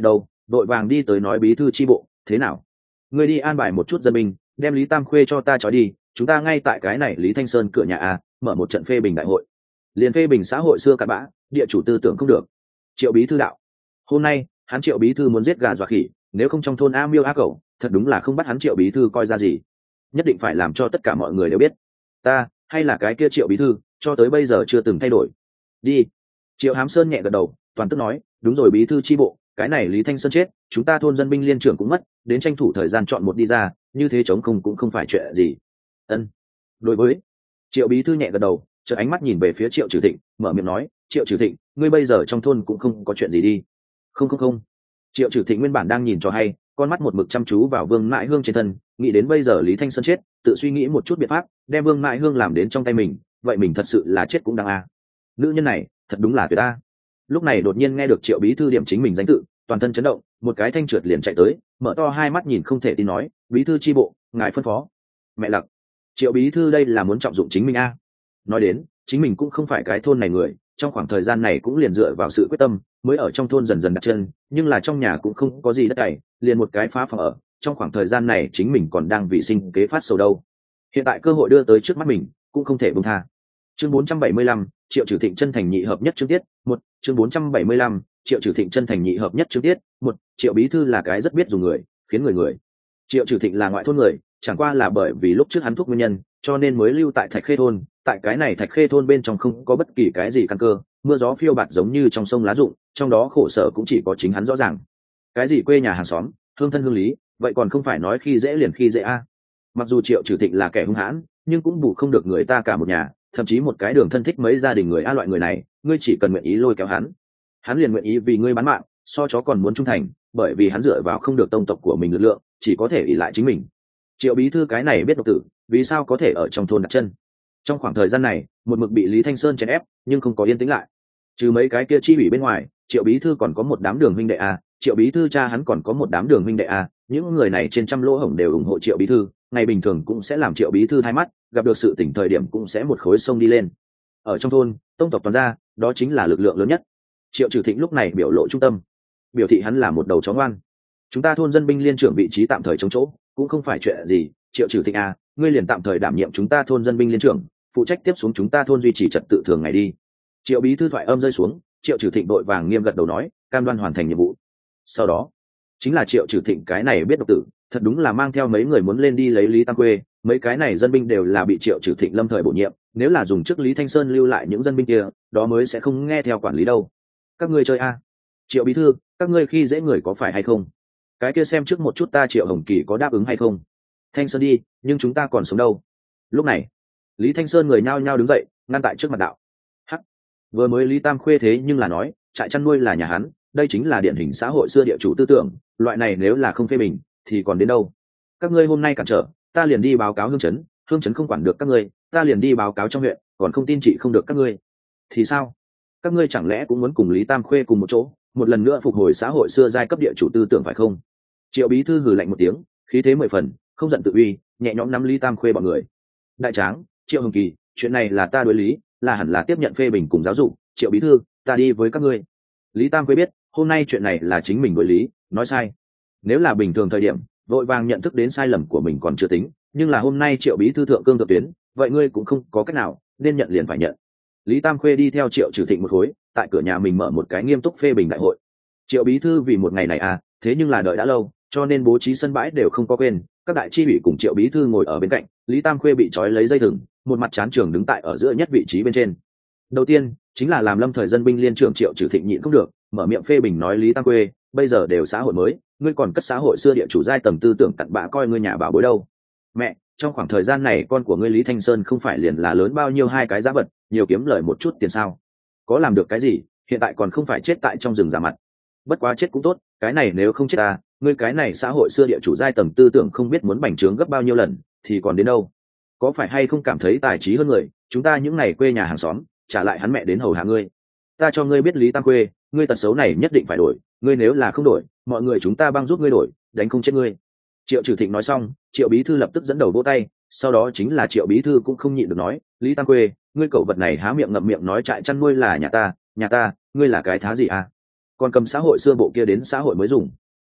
vội vàng đi tới nói bí thư chi bộ thế nào, ngươi đi an bài một chút dân binh đem Lý Tam Khuê cho ta trói đi, chúng ta ngay tại cái này Lý Thanh Sơn cửa nhà a mở một trận phê bình đại hội, liền phê bình xã hội xưa cặn bã, địa chủ tư tưởng không được. Triệu bí thư đạo, hôm nay hắn Triệu bí thư muốn giết gà dọa khỉ, nếu không trong thôn a miêu a cẩu thật đúng là không bắt hắn Triệu bí thư coi ra gì, nhất định phải làm cho tất cả mọi người đều biết ta hay là cái kia Triệu bí thư cho tới bây giờ chưa từng thay đổi. Đi. Triệu Hám Sơn nhẹ gật đầu, toàn tức nói, đúng rồi bí thư chi bộ, cái này Lý Thanh Sơn chết, chúng ta thôn dân binh liên trưởng cũng mất, đến tranh thủ thời gian chọn một đi ra, như thế chống không cũng không phải chuyện gì. Ân. Đối với Triệu bí thư nhẹ gật đầu, chợt ánh mắt nhìn về phía Triệu Trừ Thịnh, mở miệng nói, Triệu Trừ Thịnh, ngươi bây giờ trong thôn cũng không có chuyện gì đi. Không. Triệu Trừ Thịnh nguyên bản đang nhìn cho hay, con mắt một mực chăm chú vào Vương Mại Hương trên thân, nghĩ đến bây giờ Lý Thanh Sơn chết, tự suy nghĩ một chút biện pháp đem Vương Mại Hương làm đến trong tay mình, vậy mình thật sự là chết cũng đáng a. Nữ nhân này thật đúng là tuyệt a. Lúc này đột nhiên nghe được Triệu bí thư điểm chính mình danh tự, toàn thân chấn động, một cái thanh trượt liền chạy tới, mở to hai mắt nhìn không thể tin nói, bí thư chi bộ, ngài phân phó. Mẹ lặc, Triệu bí thư đây là muốn trọng dụng chính mình a. Nói đến chính mình cũng không phải cái thôn này người, trong khoảng thời gian này cũng liền dựa vào sự quyết tâm mới ở trong thôn dần dần đặt chân, nhưng là trong nhà cũng không có gì đất cày, liền một cái phá phòng ở, trong khoảng thời gian này chính mình còn đang vì sinh kế phát sầu đâu. Hiện tại cơ hội đưa tới trước mắt mình, cũng không thể buông tha. Chương 475, Triệu Trừ Thịnh chân thành nhị hợp nhất chương tiết một. Chương 475, Triệu Trừ Thịnh chân thành nhị hợp nhất chương tiết một. Triệu bí thư là cái rất biết dùng người, khiến người. Triệu Trừ Thịnh là ngoại thôn người, chẳng qua là bởi vì lúc trước hắn thuốc nguyên nhân, cho nên mới lưu tại Thạch Khê thôn. Tại cái này Thạch Khê thôn bên trong không có bất kỳ cái gì căn cơ, mưa gió phiêu bạt giống như trong sông lá rụng, trong đó khổ sở cũng chỉ có chính hắn rõ ràng. Cái gì quê nhà hàng xóm, hương thân hương lý, vậy còn không phải nói khi dễ liền khi dễ a. Mặc dù Triệu Trừ Thịnh là kẻ hung hãn, nhưng cũng bù không được người ta cả một nhà, thậm chí một cái đường thân thích mấy gia đình người a. Loại người này, ngươi chỉ cần nguyện ý lôi kéo hắn liền nguyện ý vì ngươi bán mạng, so chó còn muốn trung thành, bởi vì hắn dựa vào không được tông tộc của mình lực lượng, chỉ có thể ỷ lại chính mình. Triệu bí thư cái này biết độc tử, vì sao có thể ở trong thôn đặt chân. Trong khoảng thời gian này một mực bị Lý Thanh Sơn chèn ép, nhưng không có yên tĩnh lại. Trừ mấy cái kia chi ủy bên ngoài, Triệu bí thư còn có một đám đường huynh đệ a, Triệu bí thư cha hắn còn có một đám đường huynh đệ a, những người này trên trăm lỗ hổng đều ủng hộ Triệu bí thư, ngày bình thường cũng sẽ làm Triệu bí thư thay mắt, gặp được sự tỉnh thời điểm cũng sẽ một khối sông đi lên. Ở trong thôn, tông tộc toàn gia, đó chính là lực lượng lớn nhất. Triệu Trừ Thịnh lúc này biểu lộ trung tâm, biểu thị hắn là một đầu chó ngoan. Chúng ta thôn dân binh liên trưởng vị trí tạm thời chống chỗ, cũng không phải chuyện gì, Triệu Trừ Thịnh a, ngươi liền tạm thời đảm nhiệm chúng ta thôn dân binh liên trưởng, phụ trách tiếp xuống chúng ta thôn duy trì trật tự thường ngày đi. Triệu bí thư thoại âm rơi xuống, Triệu Trừ Thịnh đội vàng nghiêm gật đầu nói, cam đoan hoàn thành nhiệm vụ. Sau đó chính là Triệu Trừ Thịnh cái này biết độc tử, thật đúng là mang theo mấy người muốn lên đi lấy Lý Tam Quê, mấy cái này dân binh đều là bị Triệu Trừ Thịnh lâm thời bổ nhiệm, nếu là dùng chức Lý Thanh Sơn lưu lại những dân binh kia, đó mới sẽ không nghe theo quản lý đâu. Các ngươi chơi a. Triệu bí thư, các ngươi khi dễ người có phải hay không? Cái kia xem trước một chút ta Triệu Hồng Kỳ có đáp ứng hay không. Thanh Sơn đi, nhưng chúng ta còn sống đâu. Lúc này Lý Thanh Sơn người nhao nhao đứng dậy, ngăn tại trước mặt đạo. Hắc, vừa mới Lý Tam Khuê thế nhưng là nói trại chăn nuôi là nhà hắn, đây chính là điển hình xã hội xưa địa chủ tư tưởng, loại này nếu là không phê bình thì còn đến đâu. Các ngươi hôm nay cản trở, ta liền đi báo cáo hương chấn không quản được các ngươi, ta liền đi báo cáo trong huyện, còn không tin chị không được các ngươi thì sao? Các ngươi chẳng lẽ cũng muốn cùng Lý Tam Khuê cùng một chỗ, một lần nữa phục hồi xã hội xưa giai cấp địa chủ tư tưởng phải không? Triệu bí thư hừ lạnh một tiếng, khí thế 10 phần, không giận tự uy, nhẹ nhõm nắm Lý Tam Khuê bọn người. Đại tráng, Triệu Hồng Kỳ, chuyện này là ta đối lý, là hẳn là tiếp nhận phê bình cùng giáo dục. Triệu bí thư, ta đi với các ngươi. Lý Tam Quế biết hôm nay chuyện này là chính mình đối lý, nói sai. Nếu là bình thường thời điểm vội vàng nhận thức đến sai lầm của mình còn chưa tính, nhưng là hôm nay Triệu bí thư thượng cương thượng tuyến, vậy ngươi cũng không có cách nào, nên nhận liền phải nhận. Lý Tam Khuê đi theo Triệu Trừ Thịnh một khối, tại cửa nhà mình mở một cái nghiêm túc phê bình đại hội. Triệu bí thư vì một ngày này à, thế nhưng là đợi đã lâu, cho nên bố trí sân bãi đều không có quên. Các đại chi ủy cùng Triệu bí thư ngồi ở bên cạnh, Lý Tam Khuê bị trói lấy dây thừng, một mặt chán trường đứng tại ở giữa nhất vị trí bên trên. Đầu tiên chính là làm lâm thời dân binh liên trưởng Triệu Trừ Thịnh nhịn không được, mở miệng phê bình nói Lý Tam Khuê, bây giờ đều xã hội mới, ngươi còn cất xã hội xưa địa chủ giai tầng tư tưởng cặn bã coi ngươi nhà bảo bối đâu. Mẹ, trong khoảng thời gian này con của ngươi Lý Thanh Sơn không phải liền là lớn bao nhiêu hai cái giá vật, nhiều kiếm lời một chút tiền sao? Có làm được cái gì, hiện tại còn không phải chết tại trong rừng giả mặt. Bất quá chết cũng tốt, cái này nếu không chết ta, ngươi cái này xã hội xưa địa chủ giai tầng tư tưởng không biết muốn bành trướng gấp bao nhiêu lần thì còn đến đâu. Có phải hay không cảm thấy tài trí hơn người, chúng ta những ngày quê nhà hàng xóm trả lại hắn mẹ đến hầu hạ ngươi. Ta cho ngươi biết Lý Tam Khuê, ngươi tật xấu này nhất định phải đổi, ngươi nếu là không đổi, mọi người chúng ta băng giúp ngươi đổi, đánh không chết ngươi. Triệu Trừ Thịnh nói xong, Triệu bí thư lập tức dẫn đầu vỗ tay, sau đó chính là Triệu bí thư cũng không nhịn được nói, Lý Tam Khuê, ngươi cẩu vật này há miệng ngậm miệng nói trại chăn nuôi là nhà ta, ngươi là cái thá gì à? Còn cầm xã hội xưa bộ kia đến xã hội mới dùng.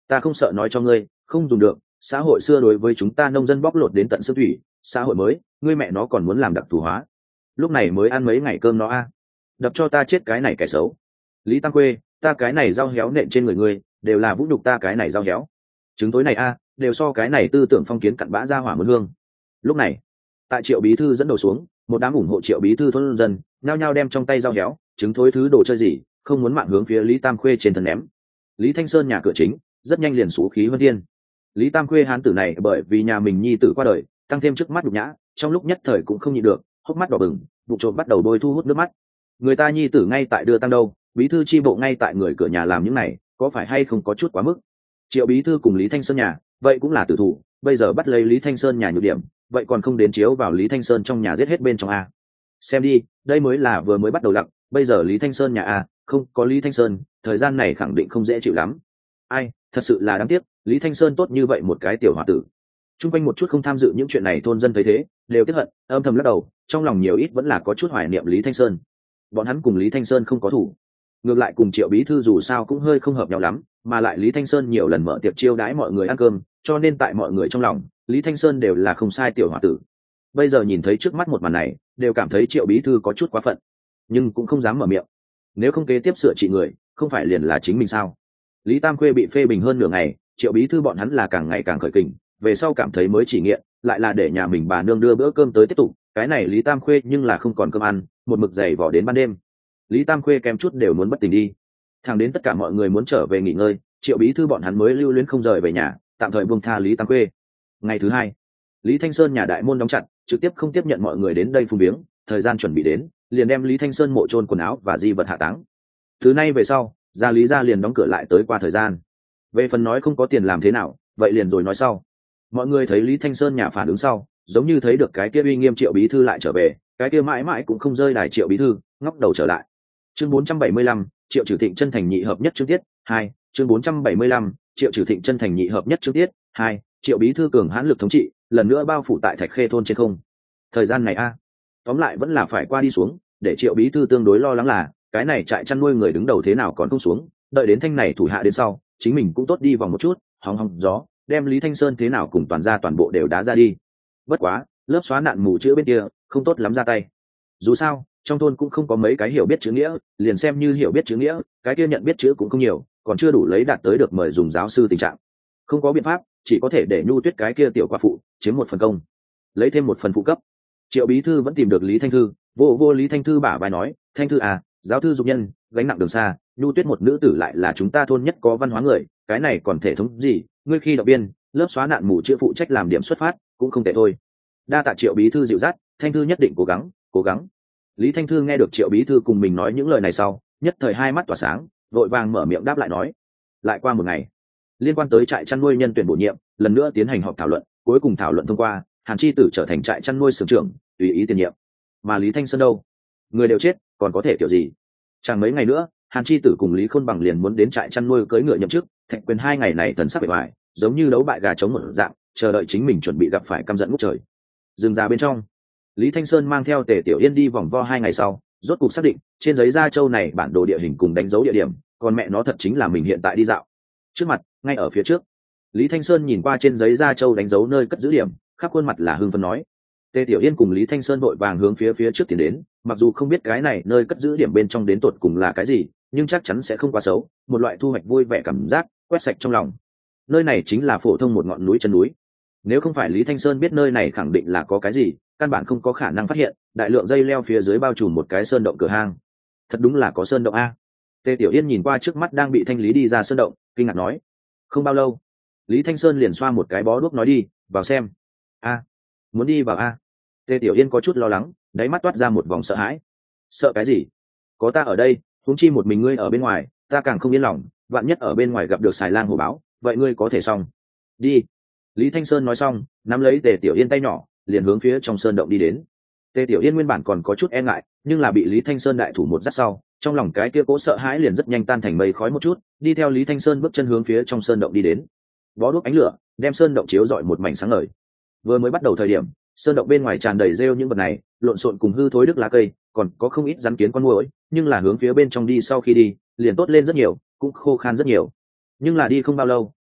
Ta không sợ nói cho ngươi, không dùng được. Xã hội xưa đối với chúng ta nông dân bóc lột đến tận xương thủy, xã hội mới, ngươi mẹ nó còn muốn làm đặc thù hóa. Lúc này mới ăn mấy ngày cơm nó a. Đập cho ta chết cái này kẻ xấu. Lý Tam Quê, ta cái này rau héo nện trên người ngươi, đều là vũ nhục ta cái này rau héo. Trứng tối này a, đều so cái này tư tưởng phong kiến cặn bã ra hỏa muốn hương. Lúc này, tại Triệu bí thư dẫn đầu xuống, một đám ủng hộ Triệu bí thư thôn dân nhao nhao đem trong tay rau héo, trứng thối thứ đồ chơi gì, không muốn mạng hướng phía Lý Tam Khuê trên thân ném. Lý Thanh Sơn nhà cửa chính rất nhanh liền xú khí hơn thiên. Lý Tam Khuê hán tử này bởi vì nhà mình nhi tử qua đời, tăng thêm trước mắt nhục nhã, trong lúc nhất thời cũng không nhịn được, hốc mắt đỏ bừng, bụng trộm bắt đầu bôi thu hút nước mắt. Người ta nhi tử ngay tại đưa tăng đâu, bí thư chi bộ ngay tại người cửa nhà làm những này, có phải hay không có chút quá mức? Triệu bí thư cùng Lý Thanh Sơn nhà, vậy cũng là tử thủ, bây giờ bắt lấy Lý Thanh Sơn nhà nhược điểm, vậy còn không đến chiếu vào Lý Thanh Sơn trong nhà giết hết bên trong a. Xem đi, đây mới là vừa mới bắt đầu lặng, bây giờ Lý Thanh Sơn nhà a, không có Lý Thanh Sơn, thời gian này khẳng định không dễ chịu lắm. Ai, thật sự là đáng tiếc, Lý Thanh Sơn tốt như vậy một cái tiểu hòa tử. Trung quanh một chút không tham dự những chuyện này thôn dân thấy thế, đều tiếc hận, âm thầm lắc đầu, trong lòng nhiều ít vẫn là có chút hoài niệm Lý Thanh Sơn. Bọn hắn cùng Lý Thanh Sơn không có thủ, ngược lại cùng Triệu bí thư dù sao cũng hơi không hợp nhau lắm, mà lại Lý Thanh Sơn nhiều lần mở tiệc chiêu đãi mọi người ăn cơm, cho nên tại mọi người trong lòng, Lý Thanh Sơn đều là không sai tiểu hòa tử. Bây giờ nhìn thấy trước mắt một màn này, đều cảm thấy Triệu bí thư có chút quá phận, nhưng cũng không dám mở miệng. Nếu không kế tiếp sửa trị người, không phải liền là chính mình sao? Lý Tam Khuê bị phê bình hơn nửa ngày, Triệu bí thư bọn hắn là càng ngày càng khởi kình, về sau cảm thấy mới chỉ nghiện, lại là để nhà mình bà nương đưa bữa cơm tới tiếp tục. Cái này Lý Tam Khuê nhưng là không còn cơm ăn, một mực dày vò đến ban đêm. Lý Tam Khuê kém chút đều muốn bất tỉnh đi. Thẳng đến tất cả mọi người muốn trở về nghỉ ngơi, Triệu bí thư bọn hắn mới lưu luyến không rời về nhà, tạm thời buông tha Lý Tam Khuê. Ngày thứ hai, Lý Thanh Sơn nhà đại môn đóng chặt, trực tiếp không tiếp nhận mọi người đến đây phung viếng. Thời gian chuẩn bị đến, liền đem Lý Thanh Sơn mộ chôn quần áo và di vật hạ táng. Từ nay về sau, gia Lý gia liền đóng cửa lại tới qua thời gian. Về phần nói không có tiền làm thế nào, vậy liền rồi nói sau. Mọi người thấy Lý Thanh Sơn nhà phản ứng sau, giống như thấy được cái kia uy nghiêm Triệu bí thư lại trở về, cái kia mãi mãi cũng không rơi đài Triệu bí thư, ngóc đầu trở lại. Chương 475, Triệu Trừ Thịnh chân thành nhị hợp nhất chương tiết 2, chương 475, Triệu Trừ Thịnh chân thành nhị hợp nhất chương tiết 2, Triệu bí thư cường hãn lực thống trị, lần nữa bao phủ tại Thạch Khê thôn trên không. Thời gian này a, tóm lại vẫn là phải qua đi xuống, để Triệu bí thư tương đối lo lắng là, cái này trại chăn nuôi người đứng đầu thế nào còn không xuống, đợi đến thanh này thủ hạ đến sau, chính mình cũng tốt đi vòng một chút, hóng hóng gió, đem Lý Thanh Sơn thế nào cùng toàn ra toàn bộ đều đá ra đi. Bất quá, lớp xóa nạn mù chữ bên kia, không tốt lắm ra tay. Dù sao, trong thôn cũng không có mấy cái hiểu biết chữ nghĩa, liền xem như hiểu biết chữ nghĩa, cái kia nhận biết chữ cũng không nhiều, còn chưa đủ lấy đạt tới được mời dùng giáo sư tình trạng. Không có biện pháp, chỉ có thể để Nhu Tuyết cái kia tiểu qua phụ chiếm một phần công, lấy thêm một phần phụ cấp. Triệu bí thư vẫn tìm được Lý Thanh Thư, vô Lý Thanh Thư bả vai nói, Thanh Thư à, giáo thư dục nhân, gánh nặng đường xa, Nhu Tuyết một nữ tử lại là chúng ta thôn nhất có văn hóa người, cái này còn thể thống gì? Ngươi khi động viên, lớp xóa nạn mù chữ phụ trách làm điểm xuất phát, cũng không tệ thôi. Đa tạ Triệu bí thư dịu dắt, Thanh Thư nhất định cố gắng, cố gắng. Lý Thanh Thư nghe được Triệu bí thư cùng mình nói những lời này sau, nhất thời hai mắt tỏa sáng, vội vàng mở miệng đáp lại nói. Lại qua một ngày, liên quan tới trại chăn nuôi nhân tuyển bổ nhiệm, lần nữa tiến hành họp thảo luận, cuối cùng thảo luận thông qua, Hàn Chi Tử trở thành trại chăn nuôi xưởng trưởng, tùy ý tiền nhiệm. Mà Lý Thanh Sơn đâu? Người đều chết, còn có thể kiểu gì? Chẳng mấy ngày nữa, Hàn Chi Tử cùng Lý Khôn Bằng liền muốn đến trại chăn nuôi cưỡi ngựa nhậm chức, Thạch Quyền hai ngày này thần sắc bề ngoài, giống như đấu bại gà trống một dạng, chờ đợi chính mình chuẩn bị gặp phải căm giận ngút trời. Dừng ra bên trong, Lý Thanh Sơn mang theo Tề Tiểu Yên đi vòng vo 2 ngày sau, rốt cục xác định trên giấy Gia Châu này bản đồ địa hình cùng đánh dấu địa điểm, còn mẹ nó thật chính là mình hiện tại đi dạo. Trước mặt, ngay ở phía trước, Lý Thanh Sơn nhìn qua trên giấy Gia Châu đánh dấu nơi cất giữ điểm, khắp khuôn mặt là hưng phấn nói. Tề Tiểu Yên cùng Lý Thanh Sơn vội vàng hướng phía trước tiến đến, mặc dù không biết cái này nơi cất giữ điểm bên trong đến tột cùng là cái gì, nhưng chắc chắn sẽ không quá xấu, một loại thu hoạch vui vẻ cảm giác quét sạch trong lòng. Nơi này chính là phổ thông một ngọn núi chân núi. Nếu không phải Lý Thanh Sơn biết nơi này khẳng định là có cái gì, căn bản không có khả năng phát hiện đại lượng dây leo phía dưới bao trùm một cái sơn động cửa hang. Thật đúng là có sơn động a. Tề Tiểu Yên nhìn qua trước mắt đang bị thanh lý đi ra sơn động, kinh ngạc nói. Không bao lâu, Lý Thanh Sơn liền xoa một cái bó đuốc nói đi vào xem. A, muốn đi vào a. Tề Tiểu Yên có chút lo lắng, đáy mắt toát ra một vòng sợ hãi. Sợ cái gì? Có ta ở đây, huống chi một mình ngươi ở bên ngoài, ta càng không yên lòng, vạn nhất ở bên ngoài gặp được xài lang hổ báo, vậy ngươi có thể xong. Đi. Lý Thanh Sơn nói xong, nắm lấy Tề Tiểu Yên tay nhỏ, liền hướng phía trong sơn động đi đến. Tề Tiểu Yên nguyên bản còn có chút e ngại, nhưng là bị Lý Thanh Sơn đại thủ một dắt sau, trong lòng cái kia cố sợ hãi liền rất nhanh tan thành mây khói một chút, đi theo Lý Thanh Sơn bước chân hướng phía trong sơn động đi đến. Bó đuốc ánh lửa đem sơn động chiếu rọi một mảnh sáng ngời. Vừa mới bắt đầu thời điểm, sơn động bên ngoài tràn đầy rêu những vật này, lộn xộn cùng hư thối đứt lá cây, còn có không ít rắn kiến con muỗi, nhưng là hướng phía bên trong đi sau khi đi, liền tốt lên rất nhiều, cũng khô khan rất nhiều. Nhưng là đi không bao lâu,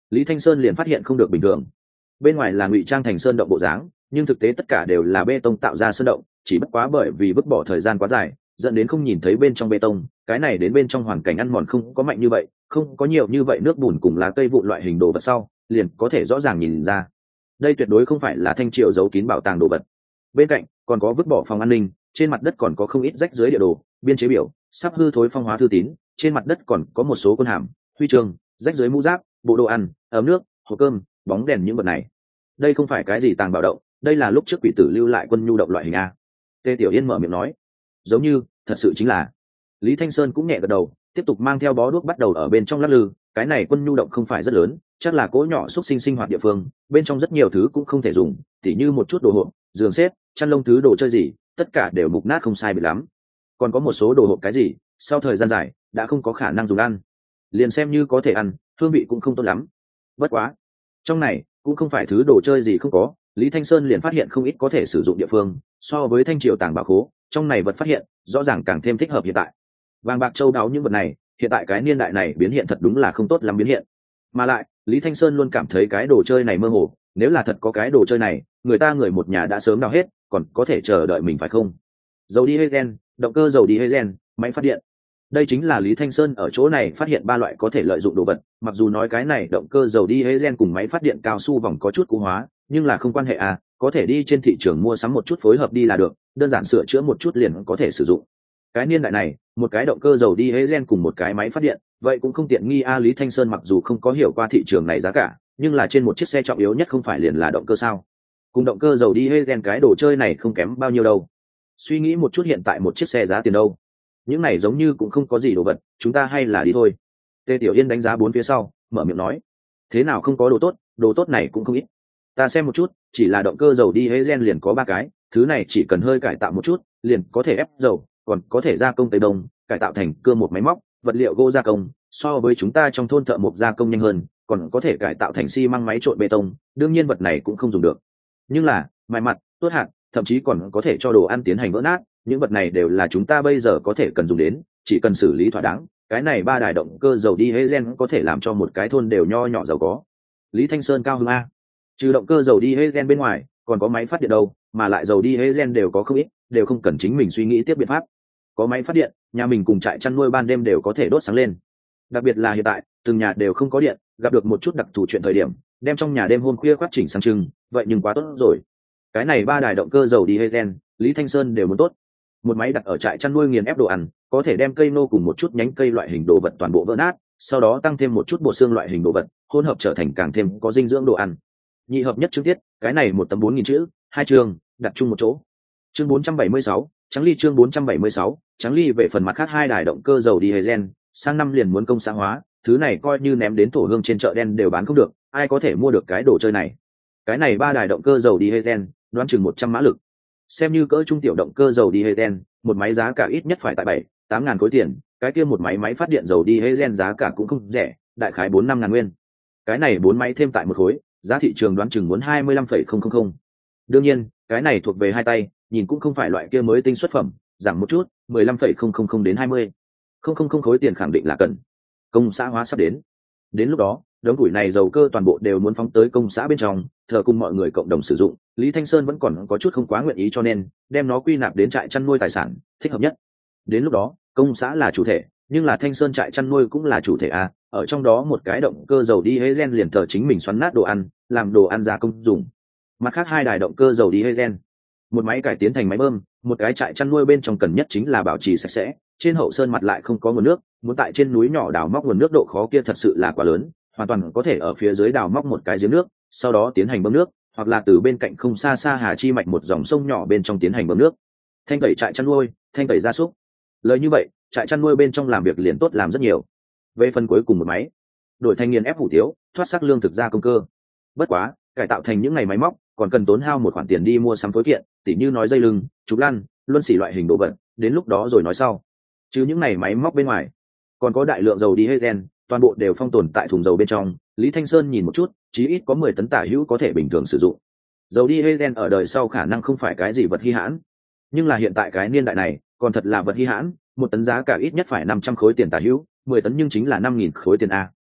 Lý Thanh Sơn liền phát hiện không được bình thường. Bên ngoài là ngụy trang thành sơn động bộ dáng, nhưng thực tế tất cả đều là bê tông tạo ra sơn động, chỉ bất quá bởi vì vứt bỏ thời gian quá dài, dẫn đến không nhìn thấy bên trong bê tông. Cái này đến bên trong hoàn cảnh ăn mòn không có mạnh như vậy, không có nhiều như vậy nước bùn cùng lá cây vụn loại hình đồ vật sau, liền có thể rõ ràng nhìn ra. Đây tuyệt đối không phải là Thanh Triều giấu kín bảo tàng đồ vật. Bên cạnh còn có vứt bỏ phòng an ninh, trên mặt đất còn có không ít rách dưới địa đồ, biên chế biểu, sắp hư thối phong hóa thư tín, trên mặt đất còn có một số quân hàm, huy chương, rách dưới mũ giáp, bộ đồ ăn, ấm nước, hộp cơm, bóng đèn những vật này. Đây không phải cái gì tàng bảo động, đây là lúc trước quỷ tử lưu lại quân nhu động loại hình a. Tề Tiểu Yên mở miệng nói, giống như thật sự chính là. Lý Thanh Sơn cũng nhẹ gật đầu, tiếp tục mang theo bó đuốc bắt đầu ở bên trong lắc lư. Cái này quân nhu động không phải rất lớn, chắc là cỗ nhỏ xúc sinh sinh hoạt địa phương, bên trong rất nhiều thứ cũng không thể dùng, tỉ như một chút đồ hộp, giường xếp, chăn lông thứ đồ chơi gì, tất cả đều mục nát không sai biệt lắm. Còn có một số đồ hộp cái gì, sau thời gian dài đã không có khả năng dùng ăn, liền xem như có thể ăn, hương vị cũng không tốt lắm. Bất quá, trong này cũng không phải thứ đồ chơi gì không có, Lý Thanh Sơn liền phát hiện không ít có thể sử dụng địa phương, so với Thanh Triều tàng bảo khố, trong này vật phát hiện rõ ràng càng thêm thích hợp hiện tại. Vàng bạc châu đáo những vật này, hiện tại cái niên đại này biến hiện thật đúng là không tốt lắm biến hiện. Mà lại, Lý Thanh Sơn luôn cảm thấy cái đồ chơi này mơ hồ, nếu là thật có cái đồ chơi này, người một nhà đã sớm đào hết, còn có thể chờ đợi mình phải không? Dầu diesel, động cơ dầu diesel, máy phát điện. Đây chính là Lý Thanh Sơn ở chỗ này phát hiện ba loại có thể lợi dụng đồ vật, mặc dù nói cái này động cơ dầu diesel cùng máy phát điện cao su vòng có chút cũ hóa, nhưng là không quan hệ à, có thể đi trên thị trường mua sắm một chút phối hợp đi là được, đơn giản sửa chữa một chút liền có thể sử dụng. Cái niên đại này, một cái động cơ dầu diesel cùng một cái máy phát điện, vậy cũng không tiện nghi a. Lý Thanh Sơn mặc dù không có hiểu qua thị trường này giá cả, nhưng là trên một chiếc xe trọng yếu nhất không phải liền là động cơ sao? Cùng động cơ dầu diesel cái đồ chơi này không kém bao nhiêu đâu. Suy nghĩ một chút hiện tại một chiếc xe giá tiền đâu? Những này giống như cũng không có gì đồ vật, chúng ta hay là đi thôi. Tề Tiểu Yên đánh giá bốn phía sau, mở miệng nói, thế nào không có đồ tốt này cũng không ít. Ta xem một chút, chỉ là động cơ dầu diesel liền có 3 cái, thứ này chỉ cần hơi cải tạo một chút, liền có thể ép dầu, còn có thể gia công tây đông, cải tạo thành cưa một máy móc, vật liệu gỗ gia công, so với chúng ta trong thôn thợ mộc gia công nhanh hơn, còn có thể cải tạo thành xi măng máy trộn bê tông, đương nhiên vật này cũng không dùng được. Nhưng là, mài mặt, tốt hạt, thậm chí còn có thể cho đồ ăn tiến hành vỡ nát, những vật này đều là chúng ta bây giờ có thể cần dùng đến, chỉ cần xử lý thỏa đáng, cái này 3 đài động cơ dầu diesel có thể làm cho một cái thôn đều nho nhỏ giàu có. Lý Thanh Sơn cao hứng a. Trừ động cơ dầu diesel bên ngoài, còn có máy phát điện đâu, mà lại dầu diesel đều có không ít, đều không cần chính mình suy nghĩ tiếp biện pháp. Có máy phát điện, nhà mình cùng trại chăn nuôi ban đêm đều có thể đốt sáng lên. Đặc biệt là hiện tại, từng nhà đều không có điện, gặp được một chút đặc thù chuyện thời điểm, đem trong nhà đêm hôm khuya quát chỉnh sáng trưng, vậy nhưng quá tốt rồi. Cái này 3 đài động cơ dầu diesel, Lý Thanh Sơn đều muốn tốt. Một máy đặt ở trại chăn nuôi nghiền ép đồ ăn, có thể đem cây nô cùng một chút nhánh cây loại hình đồ vật toàn bộ vỡ nát, sau đó tăng thêm một chút bộ xương loại hình đồ vật, hỗn hợp trở thành càng thêm có dinh dưỡng đồ ăn. Nhị hợp nhất chương tiết, cái này một tấm 4000 chữ, 2 chương, đặt chung một chỗ. Chương 476, trắng ly chương 476, trắng ly. Về phần mặt khác 2 đài động cơ dầu diesel, sang năm liền muốn công xã hóa, thứ này coi như ném đến thổ hương trên chợ đen đều bán không được, ai có thể mua được cái đồ chơi này. Cái này 3 đài động cơ dầu diesel, đoán chừng 100 mã lực. Xem như cỡ trung tiểu động cơ dầu diesel, một máy giá cả ít nhất phải tại 7-8 ngàn khối tiền, cái kia một máy phát điện dầu diesel giá cả cũng không rẻ, đại khái 4-5 ngàn nguyên. Cái này 4 máy thêm tại một khối, giá thị trường đoán chừng muốn 25,000. Đương nhiên, cái này thuộc về hai tay, nhìn cũng không phải loại kia mới tinh xuất phẩm, giảm một chút, 15,000 đến 20,000 khối tiền khẳng định là cần. Công xã hóa sắp đến. Đến lúc đó, đống củi này dầu cơ toàn bộ đều muốn phóng tới công xã bên trong, thờ cùng mọi người cộng đồng sử dụng. Lý Thanh Sơn vẫn còn có chút không quá nguyện ý cho nên đem nó quy nạp đến trại chăn nuôi tài sản, thích hợp nhất. Đến lúc đó, công xã là chủ thể, nhưng là Thanh Sơn trại chăn nuôi cũng là chủ thể a, ở trong đó một cái động cơ dầu diesel liền thờ chính mình xoắn nát đồ ăn, làm đồ ăn gia công dùng. Mặt khác 2 đài động cơ dầu diesel, một máy cải tiến thành máy bơm, một cái trại chăn nuôi bên trong cần nhất chính là bảo trì sạch sẽ, trên hậu sơn mặt lại không có nguồn nước, muốn tại trên núi nhỏ đào móc nguồn nước độ khó kia thật sự là quá lớn, hoàn toàn có thể ở phía dưới đào móc một cái giếng nước, sau đó tiến hành bơm nước, hoặc là từ bên cạnh không xa Hà Chi mạch một dòng sông nhỏ bên trong tiến hành bơm nước. Thanh tẩy trại chăn nuôi, thanh tẩy gia súc. Lời như vậy, trại chăn nuôi bên trong làm việc liền tốt làm rất nhiều. Về phần cuối cùng một máy, đổi thành nghiền ép hủ tiếu, thoát sắc lương thực gia công cơ. Bất quá, cải tạo thành những ngày máy móc, còn cần tốn hao một khoản tiền đi mua sắm phối kiện, tỉ như nói dây lưng, trục lăn, luân xỉ loại hình đồ vật, đến lúc đó rồi nói sau. Chứ những ngày máy móc bên ngoài, còn có đại lượng dầu diesel, toàn bộ đều phong tồn tại thùng dầu bên trong. Lý Thanh Sơn nhìn một chút, chí ít có 10 tấn tả hữu có thể bình thường sử dụng. Dầu diesel ở đời sau khả năng không phải cái gì vật hi hãn, nhưng là hiện tại cái niên đại này, còn thật là vật hi hãn, 1 tấn giá cả ít nhất phải 500 khối tiền tả hữu, 10 tấn nhưng chính là 5.000 khối tiền a.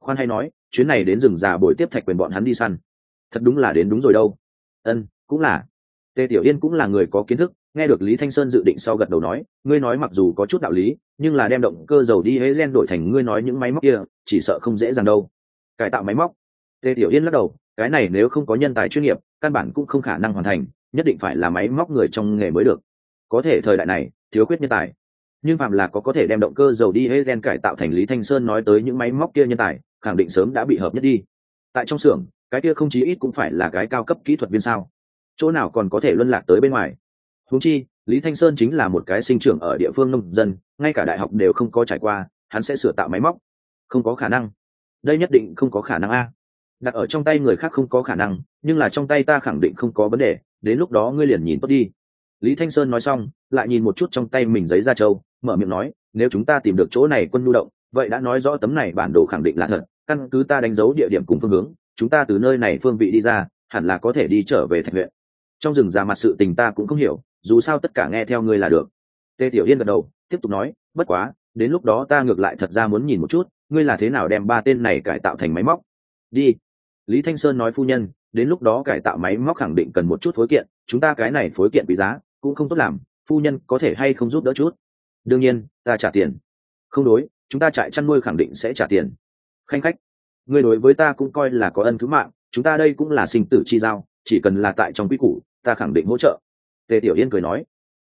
khoan hay nói chuyến này đến rừng già bồi tiếp Thạch Quyền bọn hắn đi săn thật đúng là đến đúng rồi đâu. Cũng là. Tề Tiểu Yên cũng là người có kiến thức, nghe được Lý Thanh Sơn dự định sau gật đầu nói, ngươi nói mặc dù có chút đạo lý, nhưng là đem động cơ dầu đi hế gen đổi thành ngươi nói những máy móc kia, chỉ sợ không dễ dàng đâu. Cải tạo máy móc. Tề Tiểu Yên lắc đầu, cái này nếu không có nhân tài chuyên nghiệp, căn bản cũng không khả năng hoàn thành, nhất định phải là máy móc người trong nghề mới được. Có thể thời đại này thiếu khuyết nhân tài, nhưng phạm là có thể đem động cơ dầu đi hế gen cải tạo thành Lý Thanh Sơn nói tới những máy móc kia nhân tài, khẳng định sớm đã bị hợp nhất đi. Tại trong xưởng, cái kia không chí ít cũng phải là cái cao cấp kỹ thuật viên sao? Chỗ nào còn có thể luân lạc tới bên ngoài. Huống chi Lý Thanh Sơn chính là một cái sinh trưởng ở địa phương nông dân, ngay cả đại học đều không có trải qua, hắn sẽ sửa tạo máy móc? Không có khả năng. Đây nhất định không có khả năng a. Đặt ở trong tay người khác không có khả năng, nhưng là trong tay ta khẳng định không có vấn đề, đến lúc đó ngươi liền nhìn tốt đi. Lý Thanh Sơn nói xong, lại nhìn một chút trong tay mình giấy da trâu, mở miệng nói, nếu chúng ta tìm được chỗ này quân nhu động, vậy đã nói rõ tấm này bản đồ khẳng định là thật, căn cứ ta đánh dấu địa điểm cùng phương hướng, chúng ta từ nơi này phương vị đi ra, hẳn là có thể đi trở về Thạch huyện. Trong rừng già mặt sự tình ta cũng không hiểu, dù sao tất cả nghe theo ngươi là được. Tề Tiểu Yên gật đầu, tiếp tục nói, bất quá đến lúc đó ta ngược lại thật ra muốn nhìn một chút ngươi là thế nào đem ba tên này cải tạo thành máy móc. Đi. Lý Thanh Sơn nói, phu nhân, đến lúc đó cải tạo máy móc khẳng định cần một chút phối kiện, chúng ta cái này phối kiện quý giá cũng không tốt làm, phu nhân có thể hay không giúp đỡ chút? Đương nhiên ta trả tiền. Không đối, chúng ta trại chăn nuôi khẳng định sẽ trả tiền. Khanh khách, ngươi đối với ta cũng coi là có ân cứu mạng, chúng ta đây cũng là sinh tử chi giao, chỉ cần là tại trong quy củ ta khẳng định hỗ trợ. Tề Tiểu Yên cười nói.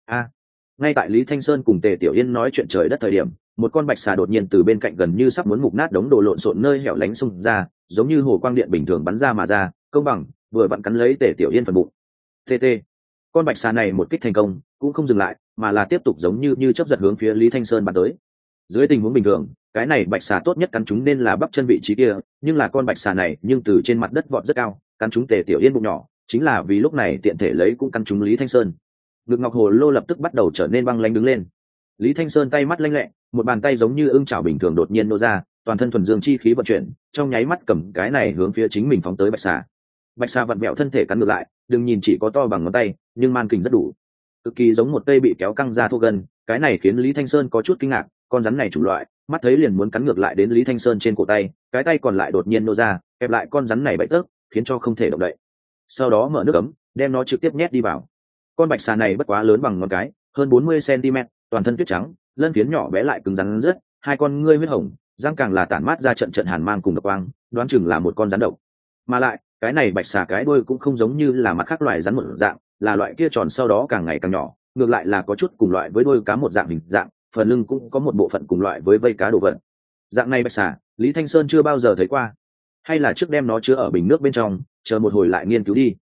Ngay tại Lý Thanh Sơn cùng Tề Tiểu Yên nói chuyện trời đất thời điểm, một con bạch xà đột nhiên từ bên cạnh gần như sắp muốn mục nát đống đồ lộn xộn nơi hẻo lánh xung ra, giống như hồ quang điện bình thường bắn ra mà ra, công bằng vừa vặn cắn lấy Tề Tiểu Yên phần bụng. TT. Con bạch xà này một kích thành công, cũng không dừng lại, mà là tiếp tục giống như chớp giật hướng phía Lý Thanh Sơn bắn tới. Dưới tình huống bình thường, cái này bạch xà tốt nhất cắn chúng nên là bắp chân vị trí kia, nhưng là con bạch xà này nhưng từ trên mặt đất vọt rất cao, cắn chúng Tề Tiểu Yên bụng nhỏ, chính là vì lúc này tiện thể lấy cũng cắn chúng Lý Thanh Sơn. Ngực ngọc hồ lô lập tức bắt đầu trở nên băng lãnh đứng lên. Lý Thanh Sơn tay mắt lanh lẹ, một bàn tay giống như ưng chảo bình thường đột nhiên nô ra, toàn thân thuần dương chi khí vận chuyển, trong nháy mắt cầm cái này hướng phía chính mình phóng tới bạch xà. Bạch xà vặn vẹo thân thể cắn ngược lại, đừng nhìn chỉ có to bằng ngón tay, nhưng man kình rất đủ, cực kỳ giống một cây bị kéo căng ra thô gân. Cái này khiến Lý Thanh Sơn có chút kinh ngạc, con rắn này chủng loại, mắt thấy liền muốn cắn ngược lại đến Lý Thanh Sơn trên cổ tay, cái tay còn lại đột nhiên nô ra, kẹp lại con rắn này bậy tớp, khiến cho không thể động đậy. Sau đó mở nước ấm, đem nó trực tiếp nhét đi vào. Con bạch xà này bất quá lớn bằng ngón cái, hơn 40 cm, toàn thân tuyết trắng, lân phiến nhỏ bé lại cứng rắn rất, hai con ngươi huyết hồng, răng càng là tản mát ra trận trận hàn mang cùng độc quang, đoán chừng là một con rắn độc. Mà lại, cái này bạch xà cái đuôi cũng không giống như là mặt khác loài rắn một dạng, là loại kia tròn sau đó càng ngày càng nhỏ, ngược lại là có chút cùng loại với đuôi cá một dạng hình dạng, phần lưng cũng có một bộ phận cùng loại với vây cá đồ vật. Dạng này bạch xà, Lý Thanh Sơn chưa bao giờ thấy qua, hay là trước đem nó chứa ở bình nước bên trong, chờ một hồi lại nghiên cứu đi.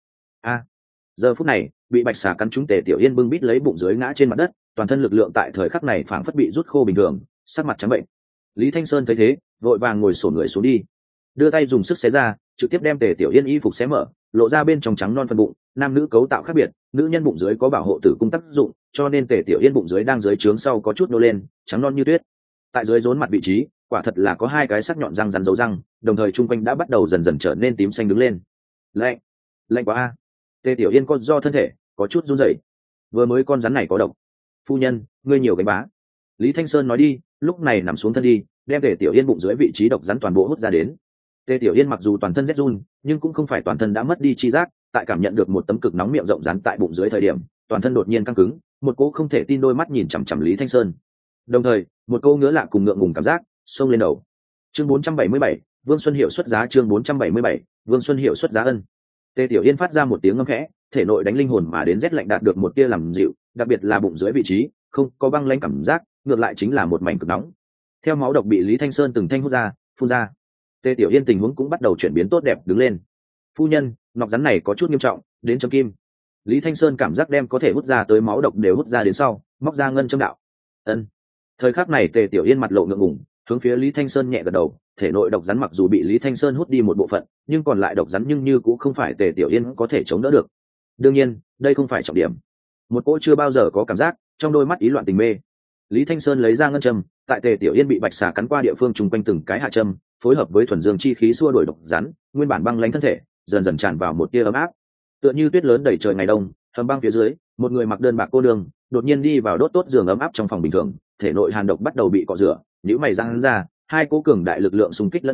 Giờ phút này, bị bạch xà cắn trúng Tề Tiểu Yên bưng bít lấy bụng dưới ngã trên mặt đất, toàn thân lực lượng tại thời khắc này phảng phất bị rút khô bình thường, sắc mặt trắng bệnh. Lý Thanh Sơn thấy thế, vội vàng ngồi xổm người xuống đi, đưa tay dùng sức xé ra, trực tiếp đem Tề Tiểu Yên y phục xé mở, lộ ra bên trong trắng non phần bụng. Nam nữ cấu tạo khác biệt, nữ nhân bụng dưới có bảo hộ tử cung tác dụng, cho nên Tề Tiểu Yên bụng dưới đang dưới trướng sau có chút nô lên, trắng non như tuyết. Tại dưới rốn mặt vị trí, quả thật là có hai cái sắc nhọn răng rắn dấu răng, đồng thời trung quanh đã bắt đầu dần dần trở nên tím xanh đứng lên. Lạnh, lạnh quá a. Tề Tiểu Yên con do thân thể có chút run rẩy. Vừa mới con rắn này có độc. Phu nhân, ngươi nhiều gánh bá. Lý Thanh Sơn nói đi, lúc này nằm xuống thân đi, đem Tề Tiểu Yên bụng dưới vị trí độc rắn toàn bộ hút ra đến. Tề Tiểu Yên mặc dù toàn thân rét run, nhưng cũng không phải toàn thân đã mất đi chi giác, tại cảm nhận được một tấm cực nóng miệng rộng rắn tại bụng dưới thời điểm, toàn thân đột nhiên căng cứng, một cỗ không thể tin đôi mắt nhìn chằm chằm Lý Thanh Sơn. Đồng thời, một câu ngứa lạ cùng ngượng ngùng cảm giác xông lên đầu. Chương 477, Vương Xuân Hiệu xuất giá. Chương 477, Vương Xuân Hiệu xuất giá ân. Tề Tiểu Yên phát ra một tiếng ngâm khẽ, thể nội đánh linh hồn mà đến rét lạnh đạt được một tia làm dịu, đặc biệt là bụng dưới vị trí, không có băng lãnh cảm giác, ngược lại chính là một mảnh cực nóng. Theo máu độc bị Lý Thanh Sơn từng thanh hút ra, phun ra, Tề Tiểu Yên tình huống cũng bắt đầu chuyển biến tốt đẹp đứng lên. Phu nhân, nọc rắn này có chút nghiêm trọng, đến châm kim. Lý Thanh Sơn cảm giác đem có thể hút ra tới máu độc đều hút ra đến sau, móc ra ngân châm đạo. Ân. Thời khắc này Tề Tiểu Yên mặt lộ ngượng ngùng, hướng phía Lý Thanh Sơn nhẹ gật đầu, thể nội độc rắn mặc dù bị Lý Thanh Sơn hút đi một bộ phận, nhưng còn lại độc rắn nhưng như cũng không phải Tề Tiểu Yên có thể chống đỡ được. Đương nhiên, đây không phải trọng điểm. Một cô chưa bao giờ có cảm giác, trong đôi mắt ý loạn tình mê. Lý Thanh Sơn lấy ra ngân châm, tại Tề Tiểu Yên bị bạch xà cắn qua địa phương chung quanh từng cái hạ châm, phối hợp với thuần dương chi khí xua đuổi độc rắn, nguyên bản băng lãnh thân thể, dần dần tràn vào một tia ấm áp. Tựa như tuyết lớn đầy trời ngày đông, hầm băng phía dưới, một người mặc đơn bạc cô nương, đột nhiên đi vào đốt tốt giường ấm áp trong phòng bình thường, thể nội hàn độc bắt đầu bị cọ rửa, nhíu mày răng ra, hai cố cường đại lực lượng xung kích lẫn nhau,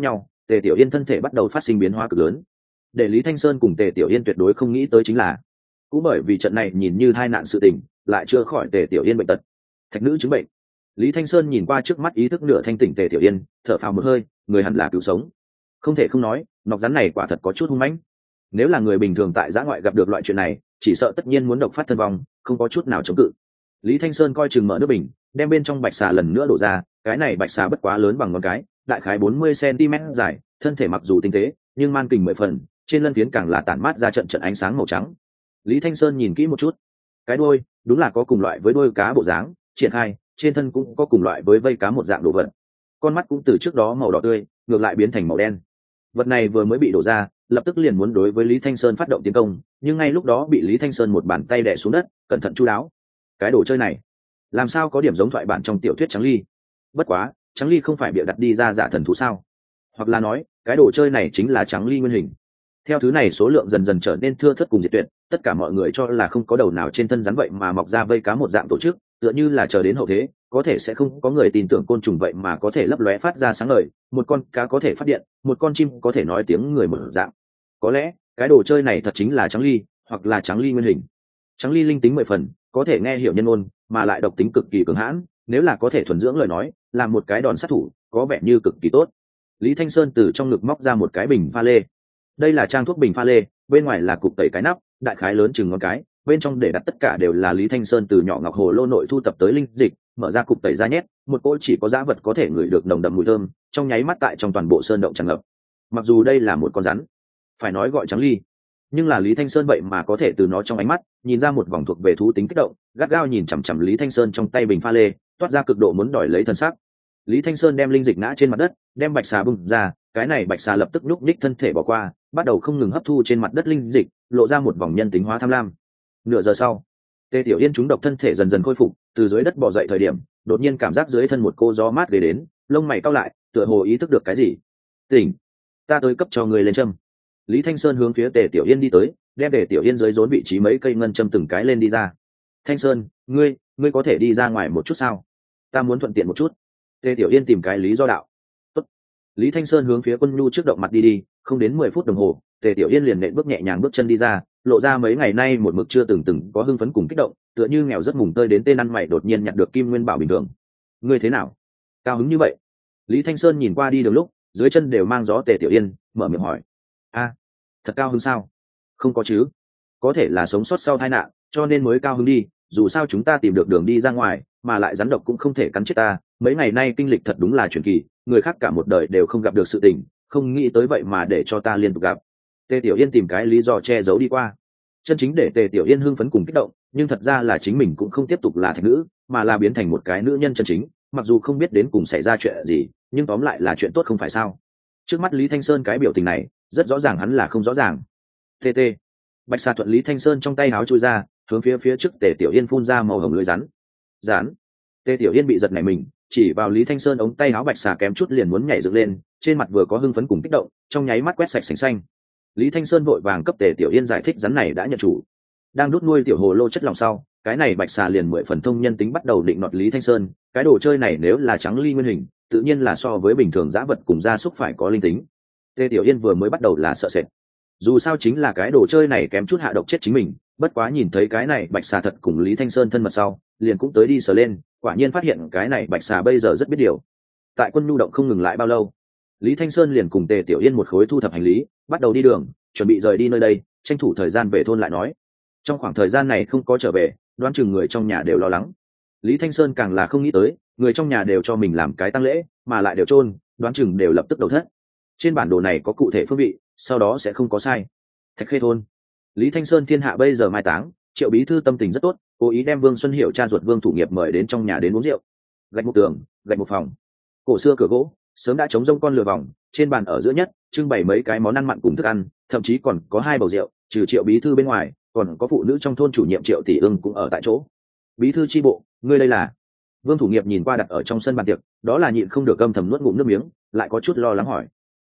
Tề Tiểu Yên thân thể bắt đầu phát sinh biến hóa cực lớn. Để Lý Thanh Sơn cùng Tề Tiểu Yên tuyệt đối không nghĩ tới chính là, cũng bởi vì trận này nhìn như tai nạn sự tình, lại chưa khỏi Tề Tiểu Yên bệnh tật, thạch nữ chứng bệnh. Lý Thanh Sơn nhìn qua trước mắt ý thức nửa thanh tỉnh Tề Tiểu Yên, thở phào một hơi, người hẳn là cứu sống. Không thể không nói, nọc rắn này quả thật có chút hung mãnh. Nếu là người bình thường tại giã ngoại gặp được loại chuyện này, chỉ sợ tất nhiên muốn độc phát thân vong, không có chút nào chống cự. Lý Thanh Sơn coi chừng mở nước bình, đem bên trong bạch xà lần nữa đổ ra. Cái này bạch xà bất quá lớn bằng ngón cái, đại khái 40 cm dài, thân thể mặc dù tinh tế, nhưng man kình 10 phần, trên lân phiến càng là tản mát ra trận trận ánh sáng màu trắng. Lý Thanh Sơn nhìn kỹ một chút, cái đuôi đúng là có cùng loại với đuôi cá bộ dáng, triển khai, trên thân cũng có cùng loại với vây cá một dạng đồ vật. Con mắt cũng từ trước đó màu đỏ tươi, ngược lại biến thành màu đen. Vật này vừa mới bị đổ ra, lập tức liền muốn đối với Lý Thanh Sơn phát động tiến công, nhưng ngay lúc đó bị Lý Thanh Sơn một bàn tay đè xuống đất, cẩn thận chu đáo. Cái đồ chơi này, làm sao có điểm giống thoại bản trong tiểu thuyết Trắng Ly? Bất quá, Trắng Ly không phải bịa đặt đi ra giả thần thú sao? Hoặc là nói, cái đồ chơi này chính là Trắng Ly nguyên hình. Theo thứ này số lượng dần dần trở nên thưa thớt cùng diệt tuyệt, tất cả mọi người cho là không có đầu nào trên thân rắn vậy mà mọc ra vây cá một dạng tổ chức, tựa như là chờ đến hậu thế, có thể sẽ không có người tin tưởng côn trùng vậy mà có thể lấp lóe phát ra sáng ngời, một con cá có thể phát điện, một con chim có thể nói tiếng người một dạng. Có lẽ, cái đồ chơi này thật chính là Trắng Ly, hoặc là Trắng Ly nguyên hình. Trắng Ly linh tính 10 phần, có thể nghe hiểu nhân ngôn, mà lại độc tính cực kỳ cường hãn, nếu là có thể thuần dưỡng lời nói, làm một cái đòn sát thủ, có vẻ như cực kỳ tốt. Lý Thanh Sơn từ trong ngực móc ra một cái bình pha lê. Đây là trang thuốc bình pha lê, bên ngoài là cục tẩy cái nắp, đại khái lớn chừng ngón cái, bên trong để đặt tất cả đều là Lý Thanh Sơn từ nhỏ ngọc hồ lô nội thu tập tới linh dịch, mở ra cục tẩy ra nhét, một cỗ chỉ có dã vật có thể ngửi được nồng đậm mùi thơm, trong nháy mắt tại trong toàn bộ sơn động tràn ngập. Mặc dù đây là một con rắn, phải nói gọi Trắng Ly, nhưng là Lý Thanh Sơn vậy mà có thể từ nó trong ánh mắt nhìn ra một vòng thuộc về thú tính kích động, gắt gao nhìn chằm chằm Lý Thanh Sơn trong tay bình pha lê, toát ra cực độ muốn đòi lấy thân xác. Lý Thanh Sơn đem linh dịch ngã trên mặt đất, đem bạch xà bung ra, cái này bạch xà lập tức nhúc nhích thân thể bỏ qua, bắt đầu không ngừng hấp thu trên mặt đất linh dịch, lộ ra một vòng nhân tính hóa tham lam. Nửa giờ sau, Tề Tiểu Yên trúng độc thân thể dần dần khôi phục, từ dưới đất bò dậy thời điểm, đột nhiên cảm giác dưới thân một cô gió mát ghé đến, lông mày cau lại, tựa hồ ý thức được cái gì. "Tỉnh, ta tới cấp cho người lên châm." Lý Thanh Sơn hướng phía Tề Tiểu Yên đi tới, đem Tề Tiểu Yên dưới rốn vị trí mấy cây ngân châm từng cái lên đi ra. "Thanh Sơn, ngươi có thể đi ra ngoài một chút sao? Ta muốn thuận tiện một chút." Tề Tiểu Yên tìm cái lý do đạo. "Tốt." Lý Thanh Sơn hướng phía Quân Nhu trước động mặt đi, không đến 10 phút đồng hồ, Tề Tiểu Yên liền nện bước nhẹ nhàng bước chân đi ra, lộ ra mấy ngày nay một mực chưa từng có hưng phấn cùng kích động, tựa như nghèo rất mùng tơi đến tên ăn mày đột nhiên nhặt được kim nguyên bảo bình thường. "Ngươi thế nào? Cao hứng như vậy?" Lý Thanh Sơn nhìn qua đi đường lúc, dưới chân đều mang gió Tề Tiểu Yên, mở miệng hỏi. "A, thật cao hứng sao?" "Không có chứ, có thể là sống sót sau tai nạn, cho nên mới cao hứng đi, dù sao chúng ta tìm được đường đi ra ngoài, mà lại rắn độc cũng không thể cắn chết ta, mấy ngày nay kinh lịch thật đúng là truyền kỳ, người khác cả một đời đều không gặp được sự tình, không nghĩ tới vậy mà để cho ta liên tục gặp." Tề Tiểu Yên tìm cái lý do che giấu đi qua. Chân chính để Tề Tiểu Yên hưng phấn cùng kích động, nhưng thật ra là chính mình cũng không tiếp tục là thạch nữ, mà là biến thành một cái nữ nhân chân chính, mặc dù không biết đến cùng xảy ra chuyện gì, nhưng tóm lại là chuyện tốt không phải sao? Trước mắt Lý Thanh Sơn cái biểu tình này, rất rõ ràng hắn là không rõ ràng. TT. Bạch xà thuận Lý Thanh Sơn trong tay áo chui ra, hướng phía trước Tề Tiểu Yên phun ra màu hồng lưới rắn. Rắn. Tề Tiểu Yên bị giật nảy mình, chỉ vào Lý Thanh Sơn ống tay áo bạch xà kém chút liền muốn nhảy dựng lên, trên mặt vừa có hưng phấn cùng kích động, trong nháy mắt quét sạch sành xanh. Lý Thanh Sơn vội vàng cấp Tề Tiểu Yên giải thích rắn này đã nhận chủ, đang đút nuôi tiểu hồ lô chất lỏng sau, cái này bạch xà liền 10 phần thông nhân tính bắt đầu định nọt Lý Thanh Sơn, cái đồ chơi này nếu là Trắng Ly nguyên hình, tự nhiên là so với bình thường dã vật cùng gia súc phải có linh tính. Tề Tiểu Yên vừa mới bắt đầu là sợ sệt, dù sao chính là cái đồ chơi này kém chút hạ độc chết chính mình, bất quá nhìn thấy cái này bạch xà thật cùng Lý Thanh Sơn thân mật sau, liền cũng tới đi sờ lên, quả nhiên phát hiện cái này bạch xà bây giờ rất biết điều. Tại Quân Nhu động không ngừng lại bao lâu, Lý Thanh Sơn liền cùng Tề Tiểu Yên một khối thu thập hành lý, bắt đầu đi đường, chuẩn bị rời đi nơi đây, tranh thủ thời gian về thôn lại nói. Trong khoảng thời gian này không có trở về, đoán chừng người trong nhà đều lo lắng. Lý Thanh Sơn càng là không nghĩ tới, người trong nhà đều cho mình làm cái tang lễ, mà lại đều chôn, đoán chừng đều lập tức đầu thất. Trên bản đồ này có cụ thể phương vị, sau đó sẽ không có sai. Thạch Khê thôn. Lý Thanh Sơn thiên hạ bây giờ mai táng, Triệu bí thư tâm tình rất tốt, cố ý đem Vương Xuân Hiểu cha ruột Vương Thủ Nghiệp mời đến trong nhà đến uống rượu. Gạch một tường, gạch một phòng. Cổ xưa cửa gỗ, sớm đã chống rông con lừa vòng, trên bàn ở giữa nhất, trưng bày mấy cái món ăn mặn cùng thức ăn, thậm chí còn có 2 bầu rượu, trừ Triệu bí thư bên ngoài, còn có phụ nữ trong thôn chủ nhiệm Triệu Tỷ Ưng cũng ở tại chỗ. "Bí thư chi bộ, ngươi đây là?" Vương Thủ Nghiệp nhìn qua đặt ở trong sân bàn tiệc, đó là nhịn không được âm thầm nuốt ngụm nước miếng, lại có chút lo lắng hỏi.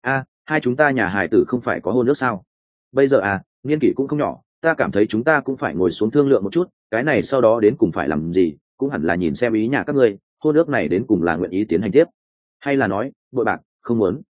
Hai chúng ta nhà hài tử không phải có hôn ước sao? Bây giờ niên kỷ cũng không nhỏ, ta cảm thấy chúng ta cũng phải ngồi xuống thương lượng một chút, cái này sau đó đến cùng phải làm gì, cũng hẳn là nhìn xem ý nhà các ngươi, hôn ước này đến cùng là nguyện ý tiến hành tiếp, hay là nói bội bạc không muốn."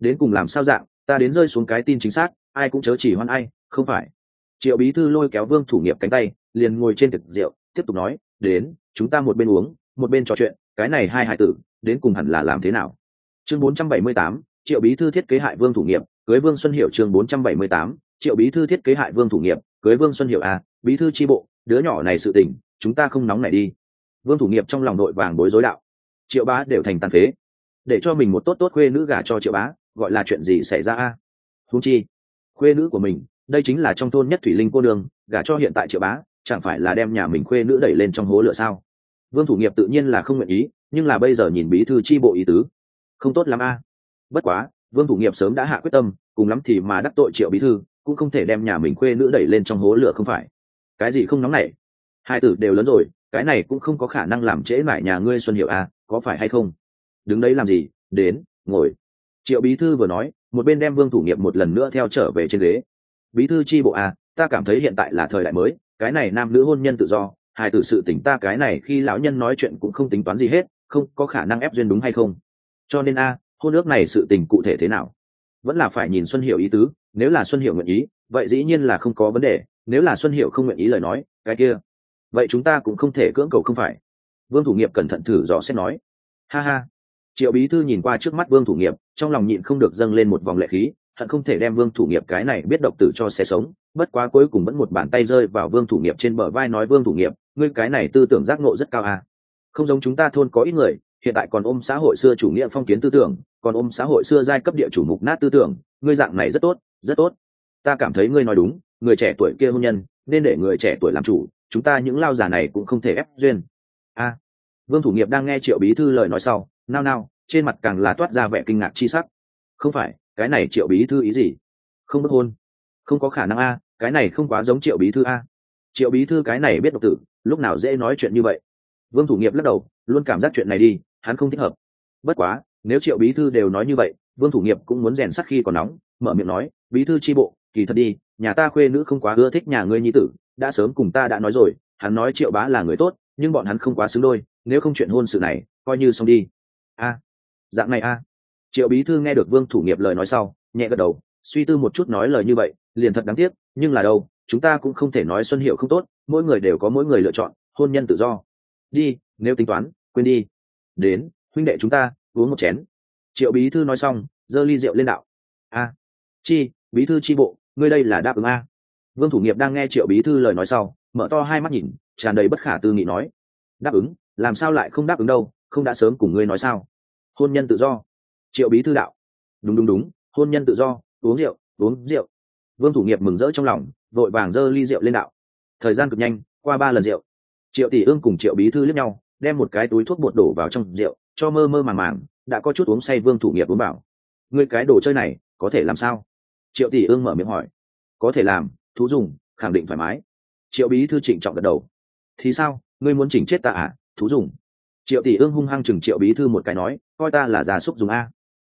đến cùng làm sao dạng, ta đến rơi xuống cái tin chính xác, ai cũng chớ chỉ hoan ai, không phải. Triệu bí thư lôi kéo Vương Thủ Nghiệp cánh tay, liền ngồi trên tiệc rượu, tiếp tục nói, đến, chúng ta một bên uống, một bên trò chuyện, cái này hai hải tử, đến cùng hẳn là làm thế nào. Chương 478, Triệu bí thư thiết kế hại Vương Thủ Nghiệp, cưới Vương Xuân Hiểu. Chương 478, Triệu bí thư thiết kế hại Vương Thủ Nghiệp, cưới Vương Xuân Hiểu. À, bí thư chi bộ, đứa nhỏ này sự tình, chúng ta không nóng nảy đi. Vương Thủ Nghiệp trong lòng đội vàng bối rối đạo. Triệu bá đều thành tàn phế, để cho mình một tốt tốt khuê nữ gả cho Triệu bá, gọi là chuyện gì xảy ra a? Huống chi, khuê nữ của mình, đây chính là trong thôn nhất thủy linh cô đường, gả cho hiện tại Triệu bá, chẳng phải là đem nhà mình khuê nữ đẩy lên trong hố lửa sao? Vương Thủ Nghiệp tự nhiên là không nguyện ý, nhưng là bây giờ nhìn bí thư chi bộ ý tứ, không tốt lắm a. Bất quá, Vương Thủ Nghiệp sớm đã hạ quyết tâm, cùng lắm thì mà đắc tội Triệu bí thư, cũng không thể đem nhà mình khuê nữ đẩy lên trong hố lửa không phải? Cái gì không nóng nảy? Hai tử đều lớn rồi, cái này cũng không có khả năng làm trễ mãi nhà ngươi Xuân Hiểu a, có phải hay không? Đứng đấy làm gì, đến, ngồi. Triệu bí thư vừa nói, một bên đem Vương Thủ Nghiệp một lần nữa theo trở về trên ghế. Bí thư chi bộ a, ta cảm thấy hiện tại là thời đại mới, cái này nam nữ hôn nhân tự do, hài tử sự tình ta cái này khi lão nhân nói chuyện cũng không tính toán gì hết, không có khả năng ép duyên đúng hay không? Cho nên a, hôn ước này sự tình cụ thể thế nào, vẫn là phải nhìn Xuân Hiểu ý tứ, nếu là Xuân Hiểu nguyện ý, vậy dĩ nhiên là không có vấn đề, nếu là Xuân Hiểu không nguyện ý lời nói, cái kia, vậy chúng ta cũng không thể cưỡng cầu không phải? Vương Thủ Nghiệp cẩn thận thử dò xét nói. Ha ha. Triệu bí thư nhìn qua trước mắt Vương Thủ Nghiệp, trong lòng nhịn không được dâng lên một vòng lệ khí, hận không thể đem Vương Thủ Nghiệp cái này biết độc tử cho xe sống, bất quá cuối cùng vẫn một bàn tay rơi vào Vương Thủ Nghiệp trên bờ vai nói, Vương Thủ Nghiệp, ngươi cái này tư tưởng giác ngộ rất cao à? Không giống chúng ta thôn có ít người, hiện tại còn ôm xã hội xưa chủ nghĩa phong kiến tư tưởng, còn ôm xã hội xưa giai cấp địa chủ mục nát tư tưởng, ngươi dạng này rất tốt, rất tốt. Ta cảm thấy ngươi nói đúng, người trẻ tuổi kia hôn nhân, nên để người trẻ tuổi làm chủ, chúng ta những lao già này cũng không thể ép duyên. A. Vương Thủ Nghiệp đang nghe Triệu bí thư lời nói sau, nao nao, trên mặt càng là toát ra vẻ kinh ngạc chi sắc. Không phải, cái này Triệu bí thư ý gì? Không bức hôn? Không có khả năng a, cái này không quá giống Triệu bí thư a. Triệu bí thư cái này biết độc tử, lúc nào dễ nói chuyện như vậy? Vương Thủ Nghiệp lắc đầu, luôn cảm giác chuyện này đi, hắn không thích hợp. Bất quá, nếu Triệu bí thư đều nói như vậy, Vương Thủ Nghiệp cũng muốn rèn sắt khi còn nóng, mở miệng nói, bí thư chi bộ, kỳ thật đi, nhà ta khuê nữ không quá ưa thích nhà ngươi nhi tử, đã sớm cùng ta đã nói rồi, hắn nói Triệu bá là người tốt, nhưng bọn hắn không quá xứng đôi, nếu không chuyện hôn sự này, coi như xong đi. A, dạng này a. Triệu bí thư nghe được Vương Thủ Nghiệp lời nói sau, nhẹ gật đầu, suy tư một chút nói lời như vậy, liền thật đáng tiếc, nhưng là đâu, chúng ta cũng không thể nói Xuân Hiểu không tốt, mỗi người đều có mỗi người lựa chọn, hôn nhân tự do. Đi, nếu tính toán, quên đi. Đến, huynh đệ chúng ta uống một chén. Triệu bí thư nói xong, giơ ly rượu lên đạo. A, chi, bí thư chi bộ, ngươi đây là đáp ứng a? Vương Thủ Nghiệp đang nghe Triệu bí thư lời nói sau, mở to hai mắt nhìn, tràn đầy bất khả tư nghị nói. Đáp ứng, làm sao lại không đáp ứng đâu, không đã sớm cùng ngươi nói sao? Hôn nhân tự do. Triệu bí thư đạo. Đúng đúng đúng, hôn nhân tự do, uống rượu, uống rượu. Vương Thủ Nghiệp mừng rỡ trong lòng, vội vàng giơ ly rượu lên đạo. Thời gian cực nhanh, qua 3 lần rượu. Triệu tỷ ương cùng Triệu bí thư liếc nhau, đem một cái túi thuốc bột đổ vào trong rượu, cho mơ mơ màng màng, đã có chút uống say. Vương Thủ Nghiệp uống bảo, ngươi cái đồ chơi này có thể làm sao? Triệu tỷ ương mở miệng hỏi. Có thể làm, thú dùng, khẳng định thoải mái. Triệu bí thư trịnh trọng gật đầu. Thì sao, ngươi muốn chỉnh chết ta à, thú dùng? Triệu tỷ ương hung hăng chừng Triệu bí thư một cái nói, coi ta là gia súc dùng a?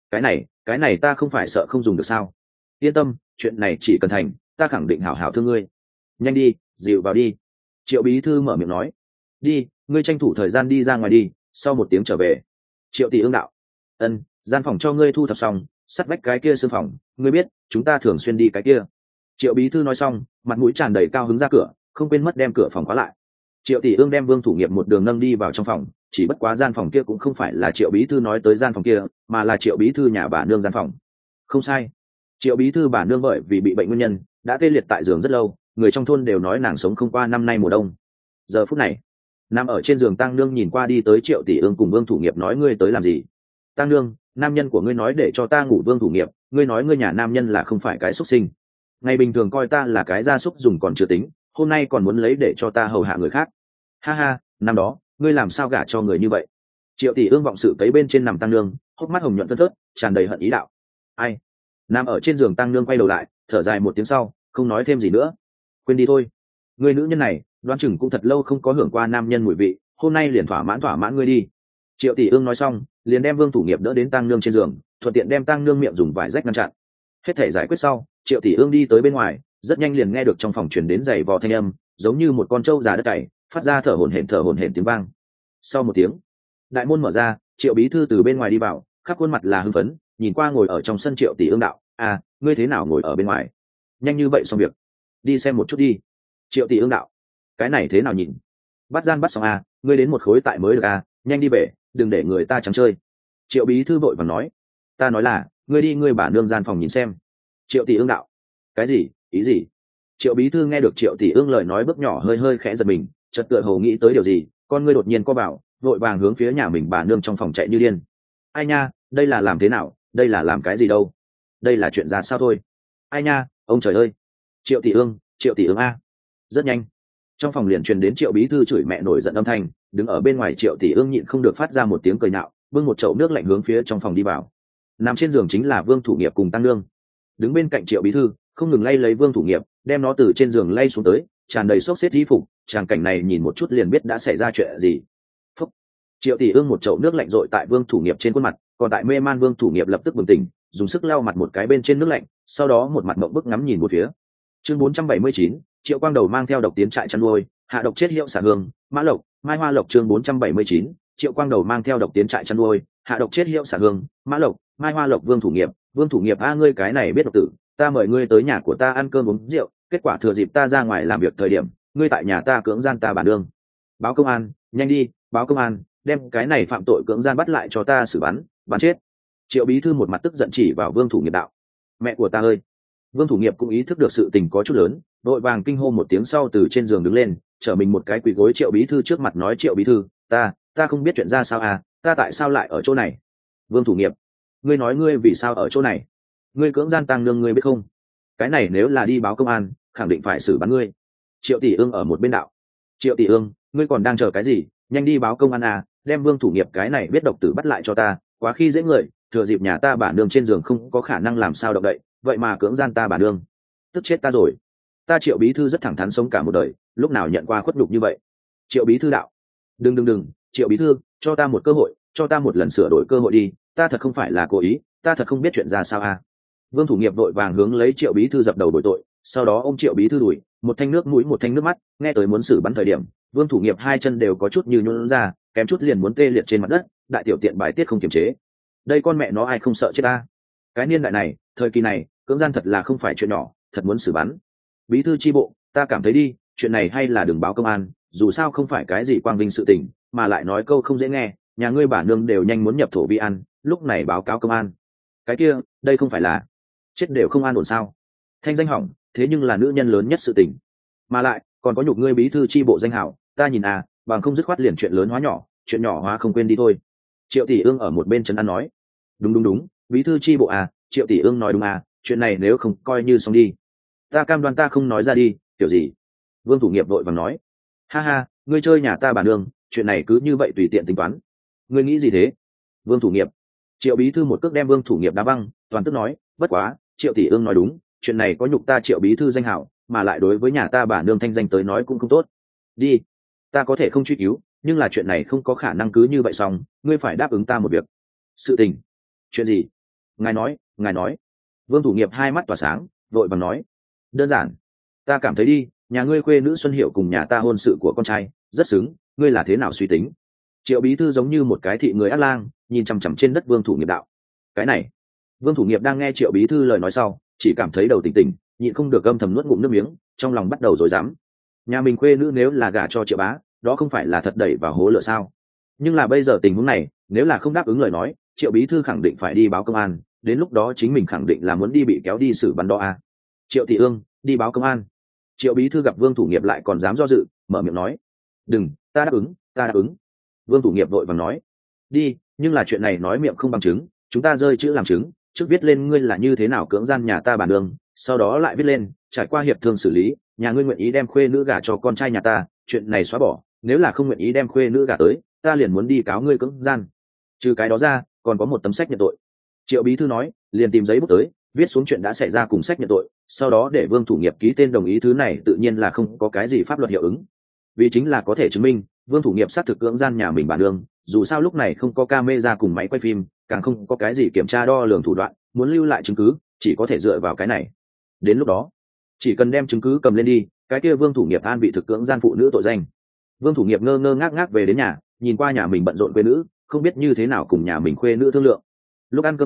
Cái này ta không phải sợ không dùng được sao? Yên tâm, chuyện này chỉ cần thành, ta khẳng định hảo hảo thương ngươi. Nhanh đi, dịu vào đi. Triệu bí thư mở miệng nói. Đi, ngươi tranh thủ thời gian đi ra ngoài đi, sau 1 tiếng trở về. Triệu tỷ ương đạo. Ân, gian phòng cho ngươi thu thập xong, sắt vách cái kia sương phòng, ngươi biết chúng ta thường xuyên đi cái kia. Triệu bí thư nói xong, mặt mũi tràn đầy cao hứng ra cửa, không quên mất đem cửa phòng khóa lại. Triệu tỷ ương đem Vương Thủ Nghiệp một đường nâng đi vào trong phòng, chỉ bất quá gian phòng kia cũng không phải là Triệu bí thư nói tới gian phòng kia, mà là Triệu bí thư nhà bà nương gian phòng. Không sai, Triệu bí thư bà nương bởi vì bị bệnh nguyên nhân đã tê liệt tại giường rất lâu, người trong thôn đều nói nàng sống không qua năm nay mùa đông. Giờ phút này, nằm ở trên giường Tăng Nương nhìn qua đi tới Triệu tỷ ương cùng Vương Thủ Nghiệp nói, ngươi tới làm gì? Tăng Nương, nam nhân của ngươi nói để cho ta ngủ. Vương Thủ Nghiệp, ngươi nói ngươi nhà nam nhân là không phải cái xuất sinh, ngày bình thường coi ta là cái gia súc dùng còn chưa tính, hôm nay còn muốn lấy để cho ta hầu hạ người khác. Ha ha, năm đó ngươi làm sao gả cho người như vậy? Triệu tỷ ương vọng sự cấy bên trên nằm Tăng Nương, hốc mắt hồng nhuận phân phớt, tràn đầy hận ý đạo. Ai? Nằm ở trên giường Tăng Nương quay đầu lại, thở dài 1 tiếng sau, không nói thêm gì nữa. Quên đi thôi, người nữ nhân này đoán chừng cũng thật lâu không có hưởng qua nam nhân mùi vị, hôm nay liền thỏa mãn ngươi đi. Triệu tỷ ương nói xong, liền đem Vương Thủ Nghiệp đỡ đến Tăng Nương trên giường, thuận tiện đem Tăng Nương miệng dùng vải rách ngăn chặn. Hết thể giải quyết sau, Triệu tỷ ương đi tới bên ngoài, rất nhanh liền nghe được trong phòng truyền đến giày vò thanh âm, giống như một con trâu già đất cày, phát ra thở hổn hển tiếng vang. Sau 1 tiếng, đại môn mở ra, Triệu bí thư từ bên ngoài đi vào, khắp khuôn mặt là hưng phấn, nhìn qua ngồi ở trong sân Triệu Tỷ Ương đạo: à, ngươi thế nào ngồi ở bên ngoài, nhanh như vậy xong việc, đi xem một chút đi. Triệu Tỷ Ương đạo: cái này thế nào nhìn, bắt gian bắt xong à, ngươi đến một khối tại mới được à, nhanh đi về, đừng để người ta trắng chơi. Triệu bí thư vội vàng nói: ta nói là ngươi đi ngươi bà nương gian phòng nhìn xem. Triệu Tỷ Ương đạo: cái gì, ý gì? Triệu bí thư nghe được Triệu Tỷ Ương lời nói bước nhỏ hơi hơi khẽ giật mình, chợt tựa hồ nghĩ tới điều gì, con ngươi đột nhiên co vào, vội vàng hướng phía nhà mình bà nương trong phòng chạy như điên. Ai nha, đây là làm thế nào, đây là làm cái gì đâu, đây là chuyện ra sao thôi. Ai nha, ông trời ơi. Triệu Tỷ Ương a. Rất nhanh trong phòng liền truyền đến Triệu bí thư chửi mẹ nổi giận âm thanh, đứng ở bên ngoài Triệu Tỷ Ương nhịn không được phát ra một tiếng cười nạo, bưng một chậu nước lạnh hướng phía trong phòng đi vào. Nằm trên giường chính là Vương Thủ Nghiệp cùng Tăng Nương. Đứng bên cạnh Triệu bí thư không ngừng lay lấy Vương Thủ Nghiệp, đem nó từ trên giường lay xuống tới, tràn đầy xốc xếp y phục, tràng cảnh này nhìn một chút liền biết đã xảy ra chuyện gì. Phúc. Triệu Tỷ Ương một chậu nước lạnh dội tại Vương Thủ Nghiệp trên khuôn mặt, còn tại mê man Vương Thủ Nghiệp lập tức bừng tỉnh, dùng sức lau mặt một cái bên trên nước lạnh, sau đó một mặt mộng bức ngắm nhìn một phía. Chương 479, Triệu Quang Đầu mang theo độc tiến trại chăn nuôi, hạ độc chết hiệu xả hương, Mã Lộc, Mai Hoa Lộc. Chương 479, Triệu Quang Đầu mang theo độc tiến trại chăn nuôi, hạ độc chết hiệu xả hương, Mã Lộc, Mai Hoa Lộc. Vương Thủ Nghiệp a, ngươi cái này biết độc tử, ta mời ngươi tới nhà của ta ăn cơm uống rượu, kết quả thừa dịp ta ra ngoài làm việc thời điểm, ngươi tại nhà ta cưỡng gian ta bản nương. Báo công an, nhanh đi, báo công an, đem cái này phạm tội cưỡng gian bắt lại cho ta xử bắn chết. Triệu bí thư một mặt tức giận chỉ vào Vương Thủ Nghiệp đạo: mẹ của ta ơi. Vương Thủ Nghiệp cũng ý thức được sự tình có chút lớn, đội vàng kinh hô một tiếng sau từ trên giường đứng lên, trở mình một cái quỳ gối Triệu bí thư trước mặt nói: Triệu bí thư, ta không biết chuyện ra sao à, ta tại sao lại ở chỗ này? Vương Thủ Nghiệp, ngươi nói ngươi vì sao ở chỗ này? Ngươi cưỡng gian Tăng Nương ngươi biết không? Cái này nếu là đi báo công an, khẳng định phải xử bắn ngươi. Triệu Tỷ Ương ở một bên đạo: Triệu Tỷ Ương, ngươi còn đang chờ cái gì, nhanh đi báo công an à, đem Vương Thủ Nghiệp cái này biết độc tử bắt lại cho ta, quá khi dễ người, thừa dịp nhà ta bà nương trên giường không có khả năng làm sao động đậy, vậy mà cưỡng gian ta bà nương, tức chết ta rồi. Ta Triệu bí thư rất thẳng thắn sống cả một đời, lúc nào nhận qua khuất nhục như vậy. Triệu bí thư đạo: đừng, Triệu bí thư, cho ta một cơ hội, cho ta một lần sửa đổi cơ hội đi, ta thật không phải là cố ý, ta thật không biết chuyện ra sao à. Vương Thủ Nghiệp đội vàng hướng lấy Triệu bí thư dập đầu bồi tội, sau đó ôm Triệu bí thư đùi, một thanh nước mũi một thanh nước mắt, nghe tới muốn xử bắn thời điểm, Vương Thủ Nghiệp hai chân đều có chút như nhũn ra, kém chút liền muốn tê liệt trên mặt đất, đại tiểu tiện bài tiết không kiềm chế. Đây con mẹ nó ai không sợ chết ta. Cái niên đại này, thời kỳ này, cưỡng gian thật là không phải chuyện nhỏ, thật muốn xử bắn. Bí thư chi bộ, ta cảm thấy đi, chuyện này hay là đừng báo công an, dù sao không phải cái gì quang vinh sự tình, mà lại nói câu không dễ nghe, nhà ngươi bà nương đều nhanh muốn nhập thổ vi ăn, lúc này báo cáo công an. Cái kia, đây không phải là chết đều không an ổn sao? Thanh danh hỏng, thế nhưng là nữ nhân lớn nhất sự tình, mà lại còn có nhục ngươi bí thư chi bộ danh hảo, ta nhìn à, bằng không dứt khoát liền chuyện lớn hóa nhỏ, chuyện nhỏ hóa không quên đi thôi. Triệu Tỷ Ương ở một bên trấn an nói: đúng, bí thư chi bộ à, Triệu Tỷ Ương nói đúng à, chuyện này nếu không coi như xong đi, ta cam đoan ta không nói ra đi. Kiểu gì? Vương Thủ Nghiệp vội vàng nói: ha, ngươi chơi nhà ta bà nương, chuyện này cứ như vậy tùy tiện tính toán, ngươi nghĩ gì thế? Vương Thủ Nghiệp. Triệu bí thư một cước đem Vương Thủ Nghiệp đá văng, toàn tức nói: bất quá, Triệu Tỷ Ương nói đúng, chuyện này có nhục ta Triệu bí thư danh hảo, mà lại đối với nhà ta bà nương thanh danh tới nói cũng không tốt. Đi, ta có thể không truy cứu, nhưng là chuyện này không có khả năng cứ như vậy xong, ngươi phải đáp ứng ta một việc. Sự tình? Chuyện gì? Ngài nói. Vương Thủ Nghiệp hai mắt tỏa sáng, vội vàng nói: đơn giản, ta cảm thấy đi, nhà ngươi khuê nữ Xuân Hiệu cùng nhà ta hôn sự của con trai rất xứng, ngươi là thế nào suy tính? Triệu bí thư giống như một cái thị người ác lang, nhìn chằm chằm trên đất Vương Thủ Nghiệp đạo: cái này. Vương Thủ Nghiệp đang nghe Triệu bí thư lời nói sau, chỉ cảm thấy đầu tỉnh, nhịn không được âm thầm nuốt ngụm nước miếng, trong lòng bắt đầu rối rắm. Nhà mình khuê nữ nếu là gả cho Triệu bá, đó không phải là thật đẩy vào hố lửa sao? Nhưng là bây giờ tình huống này, nếu là không đáp ứng lời nói, Triệu bí thư khẳng định phải đi báo công an, đến lúc đó chính mình khẳng định là muốn đi bị kéo đi xử bắn đo a. Triệu Tỷ Ương, đi báo công an. Triệu bí thư gặp Vương Thủ Nghiệp lại còn dám do dự, mở miệng nói: đừng, ta đáp ứng. Vương Thủ Nghiệp vội vàng nói: đi, nhưng là chuyện này nói miệng không bằng chứng, chúng ta rơi chữ làm chứng, trước viết lên ngươi là như thế nào cưỡng gian nhà ta bản đường, sau đó lại viết lên trải qua hiệp thương xử lý, nhà ngươi nguyện ý đem khuê nữ gả cho con trai nhà ta, chuyện này xóa bỏ, nếu là không nguyện ý đem khuê nữ gả tới, ta liền muốn đi cáo ngươi cưỡng gian. Trừ cái đó ra, còn có một tấm sách nhận tội. Triệu bí thư nói, liền tìm giấy bút tới, viết xuống chuyện đã xảy ra cùng sách nhận tội, sau đó để Vương Thủ Nghiệp ký tên đồng ý. Thứ này tự nhiên là không có cái gì pháp luật hiệu ứng, vì chính là có thể chứng minh Vương Thủ Nghiệp xác thực cưỡng gian nhà mình bản đường. Dù sao lúc này không có camera cùng máy quay phim, càng không có cái gì kiểm tra đo lường thủ đoạn, muốn lưu lại chứng cứ chỉ có thể dựa vào cái này. Đến lúc đó chỉ cần đem chứng cứ cầm lên đi, cái kia Vương Thủ Nghiệp an bị thực cưỡng gian phụ nữ tội danh. Vương Thủ Nghiệp ngơ ngơ ngác ngác về đến nhà, nhìn qua nhà mình bận rộn quê nữ, không biết như thế nào cùng nhà mình khuê nữ thương lượng. Lúc ăn cơm tối,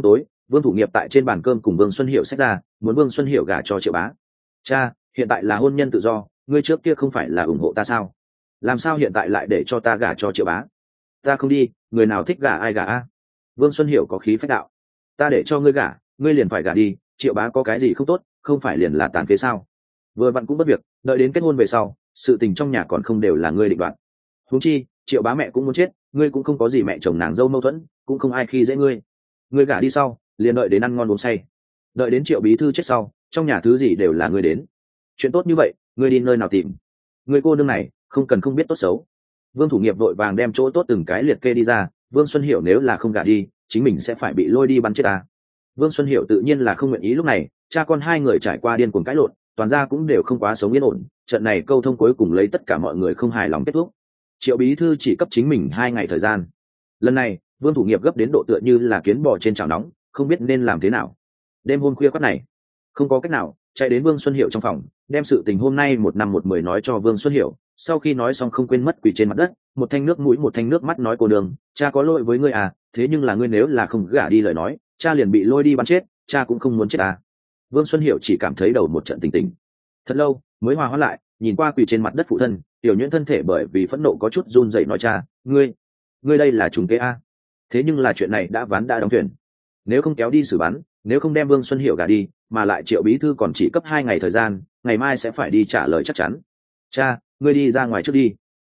Vương Thủ Nghiệp tại trên bàn cơm cùng Vương Xuân Hiểu xách ra, muốn Vương Xuân Hiểu gả cho Triệu Bá. Cha, hiện tại là hôn nhân tự do, ngươi trước kia không phải là ủng hộ ta sao? Làm sao hiện tại lại để cho ta gả cho Triệu Bá? Ta không đi, người nào thích gả ai gả a? Vương Xuân Hiểu có khí phách đạo. Ta để cho ngươi gả, ngươi liền phải gả đi, Triệu Bá có cái gì không tốt, không phải liền là tàn phế sao? Vừa vặn cũng bất việc, đợi đến kết hôn về sau, sự tình trong nhà còn không đều là ngươi định đoạt. Huống chi, Triệu Bá mẹ cũng muốn chết, ngươi cũng không có gì mẹ chồng nàng dâu mâu thuẫn, cũng không ai khi dễ ngươi. Ngươi gả đi sau, liền đợi đến ăn ngon uống say. Đợi đến Triệu bí thư chết sau, trong nhà thứ gì đều là ngươi đến. Chuyện tốt như vậy, ngươi đi nơi nào tìm? Ngươi cô nương này, không cần không biết tốt xấu. Vương Thủ Nghiệp vội vàng đem chỗ tốt từng cái liệt kê đi ra, Vương Xuân Hiểu nếu là không gả đi, chính mình sẽ phải bị lôi đi bắn chết ta. Vương Xuân Hiểu tự nhiên là không nguyện ý. Lúc này, cha con hai người trải qua điên cuồng cãi lộn, toàn ra cũng đều không quá sống yên ổn, trận này câu thông cuối cùng lấy tất cả mọi người không hài lòng kết thúc. Triệu bí thư chỉ cấp chính mình 2 ngày thời gian. Lần này, Vương Thủ Nghiệp gấp đến độ tựa như là kiến bò trên chảo nóng, không biết nên làm thế nào. Đêm hôm khuya khoắt này, không có cách nào, chạy đến Vương Xuân Hiểu trong phòng, đem sự tình hôm nay 1 năm 1 10 nói cho Vương Xuân Hiểu. Sau khi nói xong không quên mất quỳ trên mặt đất, một thanh nước mũi một thanh nước mắt nói: cô đường, cha có lỗi với ngươi à, thế nhưng là ngươi nếu là không gả đi lời nói, cha liền bị lôi đi bắn chết, cha cũng không muốn chết à. Vương Xuân Hiểu chỉ cảm thấy đầu một trận tỉnh tỉnh. Thật lâu mới hòa hoãn lại, nhìn qua quỳ trên mặt đất phụ thân, Tiểu Nhuyễn thân thể bởi vì phẫn nộ có chút run rẩy nói: cha, ngươi đây là trùng kế a. Thế nhưng là chuyện này đã ván đã đóng thuyền, nếu không kéo đi xử bắn, nếu không đem Vương Xuân Hiểu gả đi, mà lại Triệu bí thư còn chỉ cấp 2 ngày thời gian, ngày mai sẽ phải đi trả lời chắc chắn. Cha, ngươi đi ra ngoài trước đi,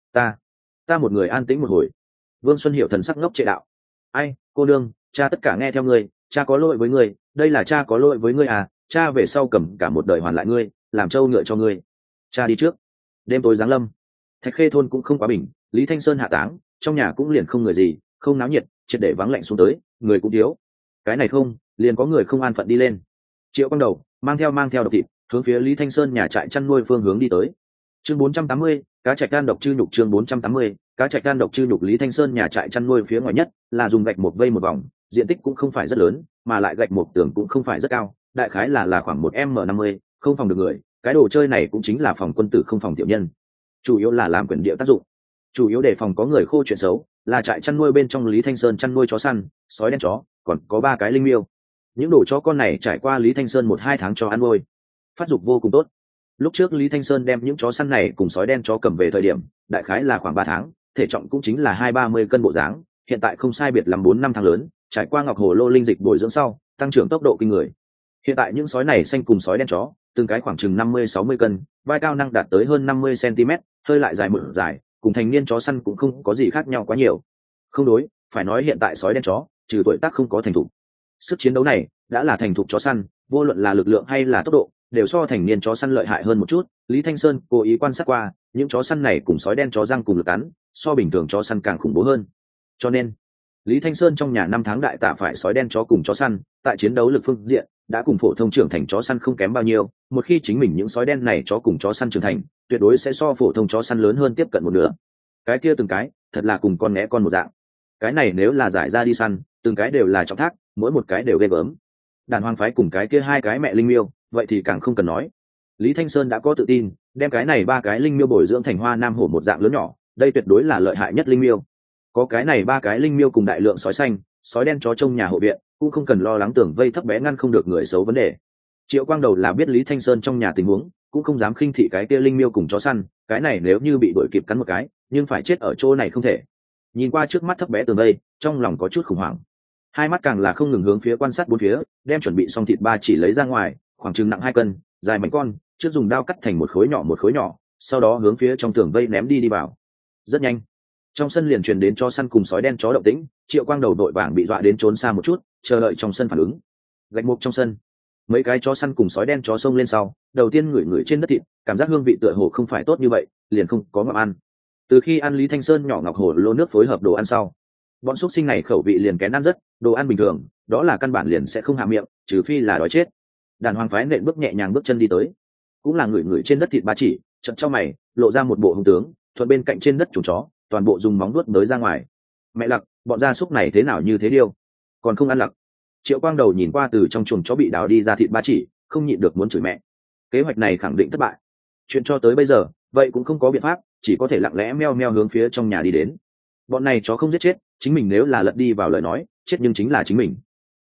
ta một người an tĩnh một hồi. Vương Xuân Hiểu thần sắc ngốc trệ đạo: ai, cô nương, cha tất cả nghe theo ngươi, cha có lỗi với ngươi, đây là cha có lỗi với ngươi à, cha về sau cầm cả một đời hoàn lại ngươi, làm trâu ngựa cho ngươi. Cha đi trước. Đêm tối giáng lâm, Thạch Khê thôn cũng không quá bình, Lý Thanh Sơn hạ táng, trong nhà cũng liền không người gì, không náo nhiệt, triệt để vắng lạnh xuống tới, người cũng thiếu. Cái này không, liền có người không an phận đi lên. Triệu Quang Đầu mang theo độc thịt, hướng phía Lý Thanh Sơn nhà trại chăn nuôi phương hướng đi tới. Chương 480, cá trạch gan độc chư nhục. Chương 480, cá trạch gan độc chư nhục. Lý Thanh Sơn nhà trại chăn nuôi phía ngoài nhất là dùng gạch một vây một vòng, diện tích cũng không phải rất lớn, mà lại gạch một tường cũng không phải rất cao, đại khái là khoảng 1m50, không phòng được người. Cái đồ chơi này cũng chính là phòng quân tử không phòng tiểu nhân, chủ yếu là làm quyền địa tác dụng, chủ yếu để phòng có người khô chuyện xấu. Là trại chăn nuôi bên trong Lý Thanh Sơn chăn nuôi chó săn, sói đen chó, còn có 3 cái linh miêu. Những đồ chó con này trải qua Lý Thanh Sơn 1-2 tháng cho ăn nuôi, phát dục vô cùng tốt. Lúc trước Lý Thanh Sơn đem những chó săn này cùng sói đen chó cầm về thời điểm, đại khái là khoảng 3 tháng, thể trọng cũng chính là 20-30 cân bộ dáng, hiện tại không sai biệt lắm 4-5 tháng lớn, trải qua Ngọc Hồ Lô linh dịch bồi dưỡng sau, tăng trưởng tốc độ kinh người. Hiện tại những sói này xanh cùng sói đen chó, từng cái khoảng chừng 50-60 cân, vai cao năng đạt tới hơn 50 cm, hơi lại dài mượt dài, cùng thành niên chó săn cũng không có gì khác nhau quá nhiều. Không đối, phải nói hiện tại sói đen chó, trừ tuổi tác không có thành thục, sức chiến đấu này đã là thành thục chó săn, vô luận là lực lượng hay là tốc độ, đều so thành niên chó săn lợi hại hơn một chút. Lý Thanh Sơn cố ý quan sát qua, những chó săn này cùng sói đen chó răng cùng lực cắn, so bình thường chó săn càng khủng bố hơn. Cho nên, Lý Thanh Sơn trong nhà 5 tháng đại tạ phải sói đen chó cùng chó săn, tại chiến đấu lực phương diện đã cùng phổ thông trưởng thành chó săn không kém bao nhiêu. Một khi chính mình những sói đen này chó cùng chó săn trưởng thành, tuyệt đối sẽ so phổ thông chó săn lớn hơn tiếp cận một nửa. Cái kia từng cái, thật là cùng con né con một dạng. Cái này nếu là giải ra đi săn, từng cái đều là trọng thác, mỗi một cái đều ghê gớm. Đàn hoang phái cùng cái kia 2 cái mẹ linh miêu, vậy thì càng không cần nói. Lý Thanh Sơn đã có tự tin, đem cái này 3 cái linh miêu bồi dưỡng thành Hoa Nam hổ một dạng lớn nhỏ, đây tuyệt đối là lợi hại nhất linh miêu. Có cái này 3 cái linh miêu cùng đại lượng sói xanh, sói đen chó trong nhà hộ viện, cũng không cần lo lắng tưởng vây thấp bé ngăn không được người xấu vấn đề. Triệu Quang Đầu là biết Lý Thanh Sơn trong nhà tình huống, cũng không dám khinh thị cái kia linh miêu cùng chó săn, cái này nếu như bị đuổi kịp cắn một cái, nhưng phải chết ở chỗ này không thể. Nhìn qua trước mắt thấp bé tường đây, trong lòng có chút khủng hoảng. Hai mắt càng là không ngừng hướng phía quan sát bốn phía, đem chuẩn bị xong thịt ba chỉ lấy ra ngoài, khoảng chừng nặng 2 cân, dài mảnh con, trước dùng dao cắt thành một khối nhỏ, sau đó hướng phía trong tường vây ném đi vào. Rất nhanh, trong sân liền truyền đến cho săn cùng sói đen chó động tĩnh. Triệu Quang Đầu đội vàng bị dọa đến trốn xa một chút, chờ đợi trong sân phản ứng. Gạch mục trong sân, mấy cái chó săn cùng sói đen chó xông lên sau, đầu tiên ngửi trên đất thịt, cảm giác hương vị tựa hồ không phải tốt như vậy, liền không có ngậm ăn. Từ khi ăn Lý Thanh Sơn nhỏ ngọc hồ lô nước phối hợp đồ ăn sau, bọn xúc sinh này khẩu vị liền kén ăn rất, đồ ăn bình thường đó là căn bản liền sẽ không hạ miệng, trừ phi là đói chết. Đàn hoàng phái nện bước nhẹ nhàng bước chân đi tới, cũng là ngửi trên đất thịt ba chỉ, chậm trong mày lộ ra một bộ hung tướng, thuận bên cạnh trên đất chuồng chó, toàn bộ dùng móng vuốt tới ra ngoài. Mẹ lặc, bọn gia súc này thế nào như thế điêu, còn không ăn lặc. Triệu Quang Đầu nhìn qua từ trong chuồng chó bị đào đi ra thịt ba chỉ, không nhịn được muốn chửi mẹ. Kế hoạch này khẳng định thất bại, chuyện cho tới bây giờ vậy cũng không có biện pháp, chỉ có thể lặng lẽ meo meo hướng phía trong nhà đi đến. Bọn này chó không giết chết, chính mình nếu là lật đi vào lời nói, chết nhưng chính là chính mình.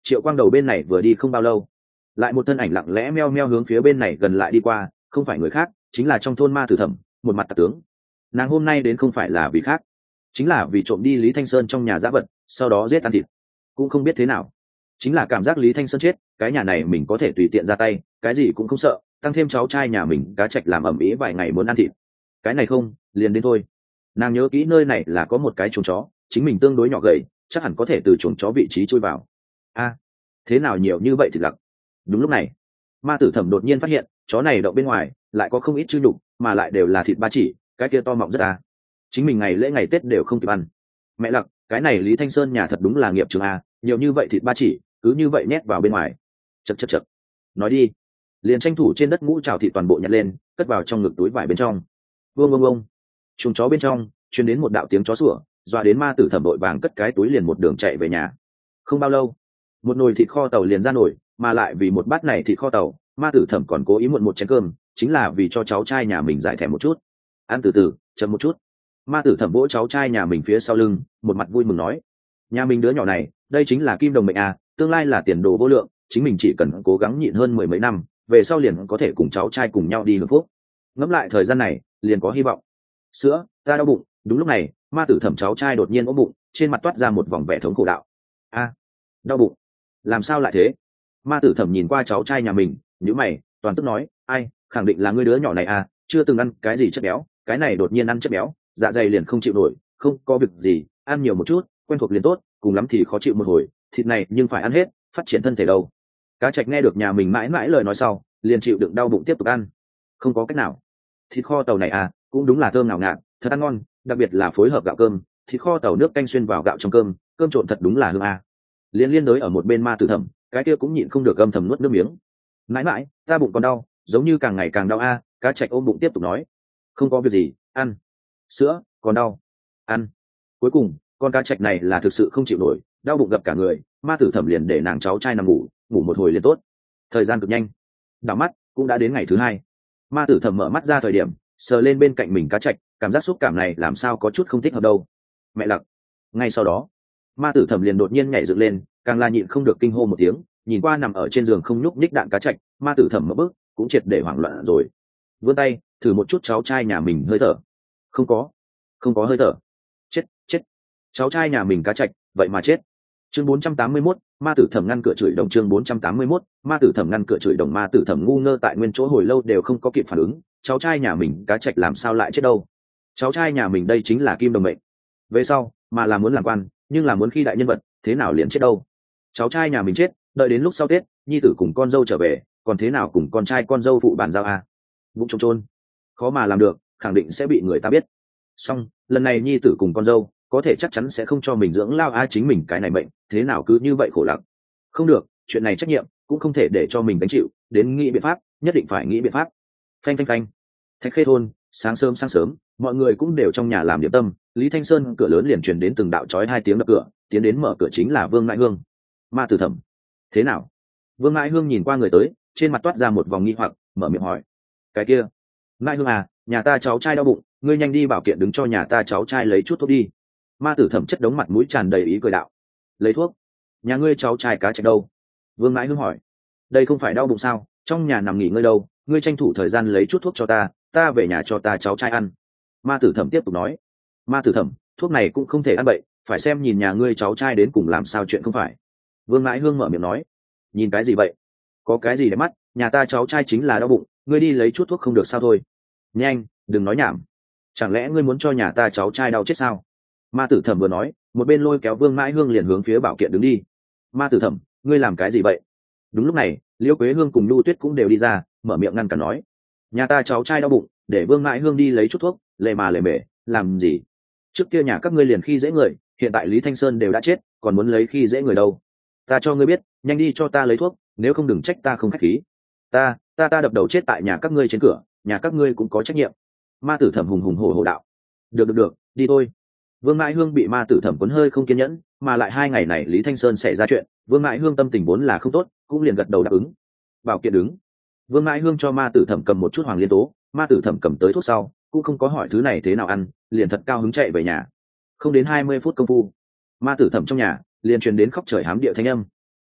Triệu Quang Đầu bên này vừa đi không bao lâu, lại một thân ảnh lặng lẽ meo meo hướng phía bên này gần lại đi qua, không phải người khác, chính là trong thôn Ma Tử Thẩm, một mặt tặc tướng. Nàng hôm nay đến không phải là vì khác, chính là vì trộm đi Lý Thanh Sơn trong nhà dã vật, sau đó giết ăn thịt. Cũng không biết thế nào, chính là cảm giác Lý Thanh Sơn chết, cái nhà này mình có thể tùy tiện ra tay, cái gì cũng không sợ, tăng thêm cháu trai nhà mình cá trạch làm ẩm ĩ vài ngày muốn ăn thịt. Cái này không, liền đến thôi. Nàng nhớ kỹ nơi này là có một cái chuồng chó, chính mình tương đối nhỏ gầy, chắc hẳn có thể từ chuồng chó vị trí chui vào. A, thế nào nhiều như vậy thịt lặc. Đúng lúc này, Ma Tử Thẩm đột nhiên phát hiện chó này đậu bên ngoài lại có không ít chư nhục, mà lại đều là thịt ba chỉ, cái kia to mọng rất à. Chính mình ngày lễ ngày Tết đều không kịp ăn. Mẹ lặc, cái này Lý Thanh Sơn nhà thật đúng là nghiệp trường a, nhiều như vậy thịt ba chỉ, cứ như vậy nhét vào bên ngoài. Chậc chậc chậc. Nói đi. Liền tranh thủ trên đất ngũ trào thịt toàn bộ nhặt lên, cất vào trong ngực túi vải bên trong. Vương vương vương. Chuồng chó bên trong truyền đến một đạo tiếng chó sủa, dọa đến Ma Tử Thẩm đội vàng cất cái túi liền một đường chạy về nhà. Không bao lâu, một nồi thịt kho tàu liền ra nổi, mà lại vì một bát này thịt kho tàu, Ma Tử Thẩm còn cố ý muộn một chén cơm, chính là vì cho cháu trai nhà mình giải thèm một chút. Ăn từ từ, chậm một chút. Ma Tử Thẩm vỗ cháu trai nhà mình phía sau lưng, một mặt vui mừng nói: nhà mình đứa nhỏ này, đây chính là kim đồng mệnh à, tương lai là tiền đồ vô lượng, chính mình chỉ cần cố gắng nhịn hơn 10 mấy năm, về sau liền có thể cùng cháu trai cùng nhau đi hưởng phúc. Ngẫm lại thời gian này, liền có hy vọng. Sữa, ta đau bụng. Đúng lúc này, Ma Tử Thẩm cháu trai đột nhiên ốm bụng, trên mặt toát ra một vòng vẻ thống khổ đạo: a, đau bụng, làm sao lại thế? Ma Tử Thẩm nhìn qua cháu trai nhà mình, nhíu mày, toàn tức nói: ai, khẳng định là ngươi đứa nhỏ này à, chưa từng ăn cái gì chất béo, cái này đột nhiên ăn chất béo, dạ dày liền không chịu nổi, không có việc gì, ăn nhiều một chút, quen thuộc liền tốt, cùng lắm thì khó chịu một hồi, thịt này nhưng phải ăn hết, phát triển thân thể đâu. Cá Trạch nghe được nhà mình mãi mãi lời nói sau, liền chịu đựng đau bụng tiếp tục ăn. Không có cách nào, thịt kho tàu này à, cũng đúng là thơm ngào ngạt, thật ăn ngon, đặc biệt là phối hợp gạo cơm, thịt kho tàu nước canh xuyên vào gạo trong cơm, cơm trộn thật đúng là hương à. Liên đối ở một bên Ma Tử Thẩm, cái kia cũng nhịn không được âm thầm nuốt nước miếng. Mãi mãi, ta bụng còn đau, giống như càng ngày càng đau a. Cá Trạch ôm bụng tiếp tục nói: không có việc gì, ăn. Sữa, còn đau, ăn. Cuối cùng, con cá Trạch này là thực sự không chịu nổi, đau bụng gặp cả người. Ma Tử Thẩm liền để nàng cháu trai nằm ngủ, ngủ một hồi liền tốt. Thời gian cực nhanh, đảo mắt cũng đã đến ngày thứ hai. Ma Tử Thẩm mở mắt ra thời điểm, sờ lên bên cạnh mình cá Trạch, cảm giác xúc cảm này làm sao có chút không thích hợp đâu. Mẹ lặc. Ngay sau đó, Ma Tử Thẩm liền đột nhiên nhảy dựng lên, càng là nhịn không được kinh hô một tiếng, nhìn qua nằm ở trên giường không nhúc nhích đạn cá Trạch, Ma Tử Thẩm mở bước, cũng triệt để hoảng loạn rồi. Vươn tay thử một chút cháu trai nhà mình hơi thở, không có hơi thở. Chết. Cháu trai nhà mình cá Trạch vậy mà chết. Chương 481, Ma Tử Thẩm ngăn cửa chửi đồng. Chương 481, Ma Tử Thẩm ngăn cửa chửi đồng. Ma Tử Thẩm ngu ngơ tại nguyên chỗ hồi lâu đều không có kịp phản ứng, cháu trai nhà mình cá Trạch làm sao lại chết đâu? Cháu trai nhà mình đây chính là kim đồng mệnh, về sau mà là muốn làm quan, nhưng là muốn khi đại nhân vật, thế nào liền chết đâu? Cháu trai nhà mình chết, đợi đến lúc sau Tết, nhi tử cùng con dâu trở về, còn thế nào cùng con trai con dâu phụ bàn giao à? Vụng trông trôn, khó mà làm được, khẳng định sẽ bị người ta biết. Xong, lần này nhi tử cùng con dâu có thể chắc chắn sẽ không cho mình dưỡng lao chính mình cái này bệnh, thế nào cứ như vậy khổ lặc. Không được, chuyện này trách nhiệm cũng không thể để cho mình gánh chịu, đến nghĩ biện pháp, nhất định phải nghĩ biện pháp. Phanh. Thạch Khê thôn, sáng sớm, mọi người cũng đều trong nhà làm điểm tâm. Lý Thanh Sơn cửa lớn liền truyền đến từng đạo chói hai tiếng đập cửa, tiến đến mở cửa chính là Vương Ngãi Hương. Ma Tử Thẩm, thế nào? Vương Ngãi Hương nhìn qua người tới, trên mặt toát ra một vòng nghi hoặc, mở miệng hỏi: cái kia, Ngãi Hương à, nhà ta cháu trai đau bụng, ngươi nhanh đi bảo kiện đứng cho nhà ta cháu trai lấy chút thuốc đi. Ma Tử Thẩm chất đống mặt mũi tràn đầy ý cười đạo: lấy thuốc? Nhà ngươi cháu trai cá Trạch đâu? Vương Ngãi Hương hỏi. Đây không phải đau bụng sao, trong nhà nằm nghỉ ngơi đâu, ngươi tranh thủ thời gian lấy chút thuốc cho ta về nhà cho ta cháu trai ăn. Ma Tử Thẩm tiếp tục nói. Ma Tử Thẩm, thuốc này cũng không thể ăn bậy, phải xem nhìn nhà ngươi cháu trai đến cùng làm sao chuyện không phải. Vương Ngãi Hương mở miệng nói. Nhìn cái gì vậy? Có cái gì để mắt, nhà ta cháu trai chính là đau bụng, ngươi đi lấy chút thuốc không được sao thôi. Nhanh, đừng nói nhảm. Chẳng lẽ ngươi muốn cho nhà ta cháu trai đau chết sao? Ma Tử Thẩm vừa nói, một bên lôi kéo Vương Ngãi Hương liền hướng phía bảo kiện đứng đi. Ma Tử Thẩm, ngươi làm cái gì vậy? Đúng lúc này, Liễu Quế Hương cùng Nhu Tuyết cũng đều đi ra, mở miệng ngăn cản nói: nhà ta cháu trai đau bụng, để Vương Ngãi Hương đi lấy chút thuốc, lề mề, làm gì? Trước kia nhà các ngươi liền khi dễ người, hiện tại Lý Thanh Sơn đều đã chết, còn muốn lấy khi dễ người đâu? Ta cho ngươi biết, nhanh đi cho ta lấy thuốc, nếu không đừng trách ta không khách khí. Ta đập đầu chết tại nhà các ngươi trên cửa, nhà các ngươi cũng có trách nhiệm. Ma Tử Thẩm hùng hổ đạo. Được, đi thôi. Vương Ngãi Hương bị Ma Tử Thẩm cuốn hơi không kiên nhẫn, mà lại 2 ngày này Lý Thanh Sơn xảy ra chuyện, Vương Ngãi Hương tâm tình vốn là không tốt, cũng liền gật đầu đáp ứng. Bảo kiện đứng. Vương Ngãi Hương cho Ma Tử Thẩm cầm một chút hoàng liên tố, Ma Tử Thẩm cầm tới thuốc sau, cũng không có hỏi thứ này thế nào ăn, liền thật cao hứng chạy về nhà. Không đến 20 phút công phu, Ma Tử Thẩm trong nhà liền truyền đến khóc trời hám địa thanh âm.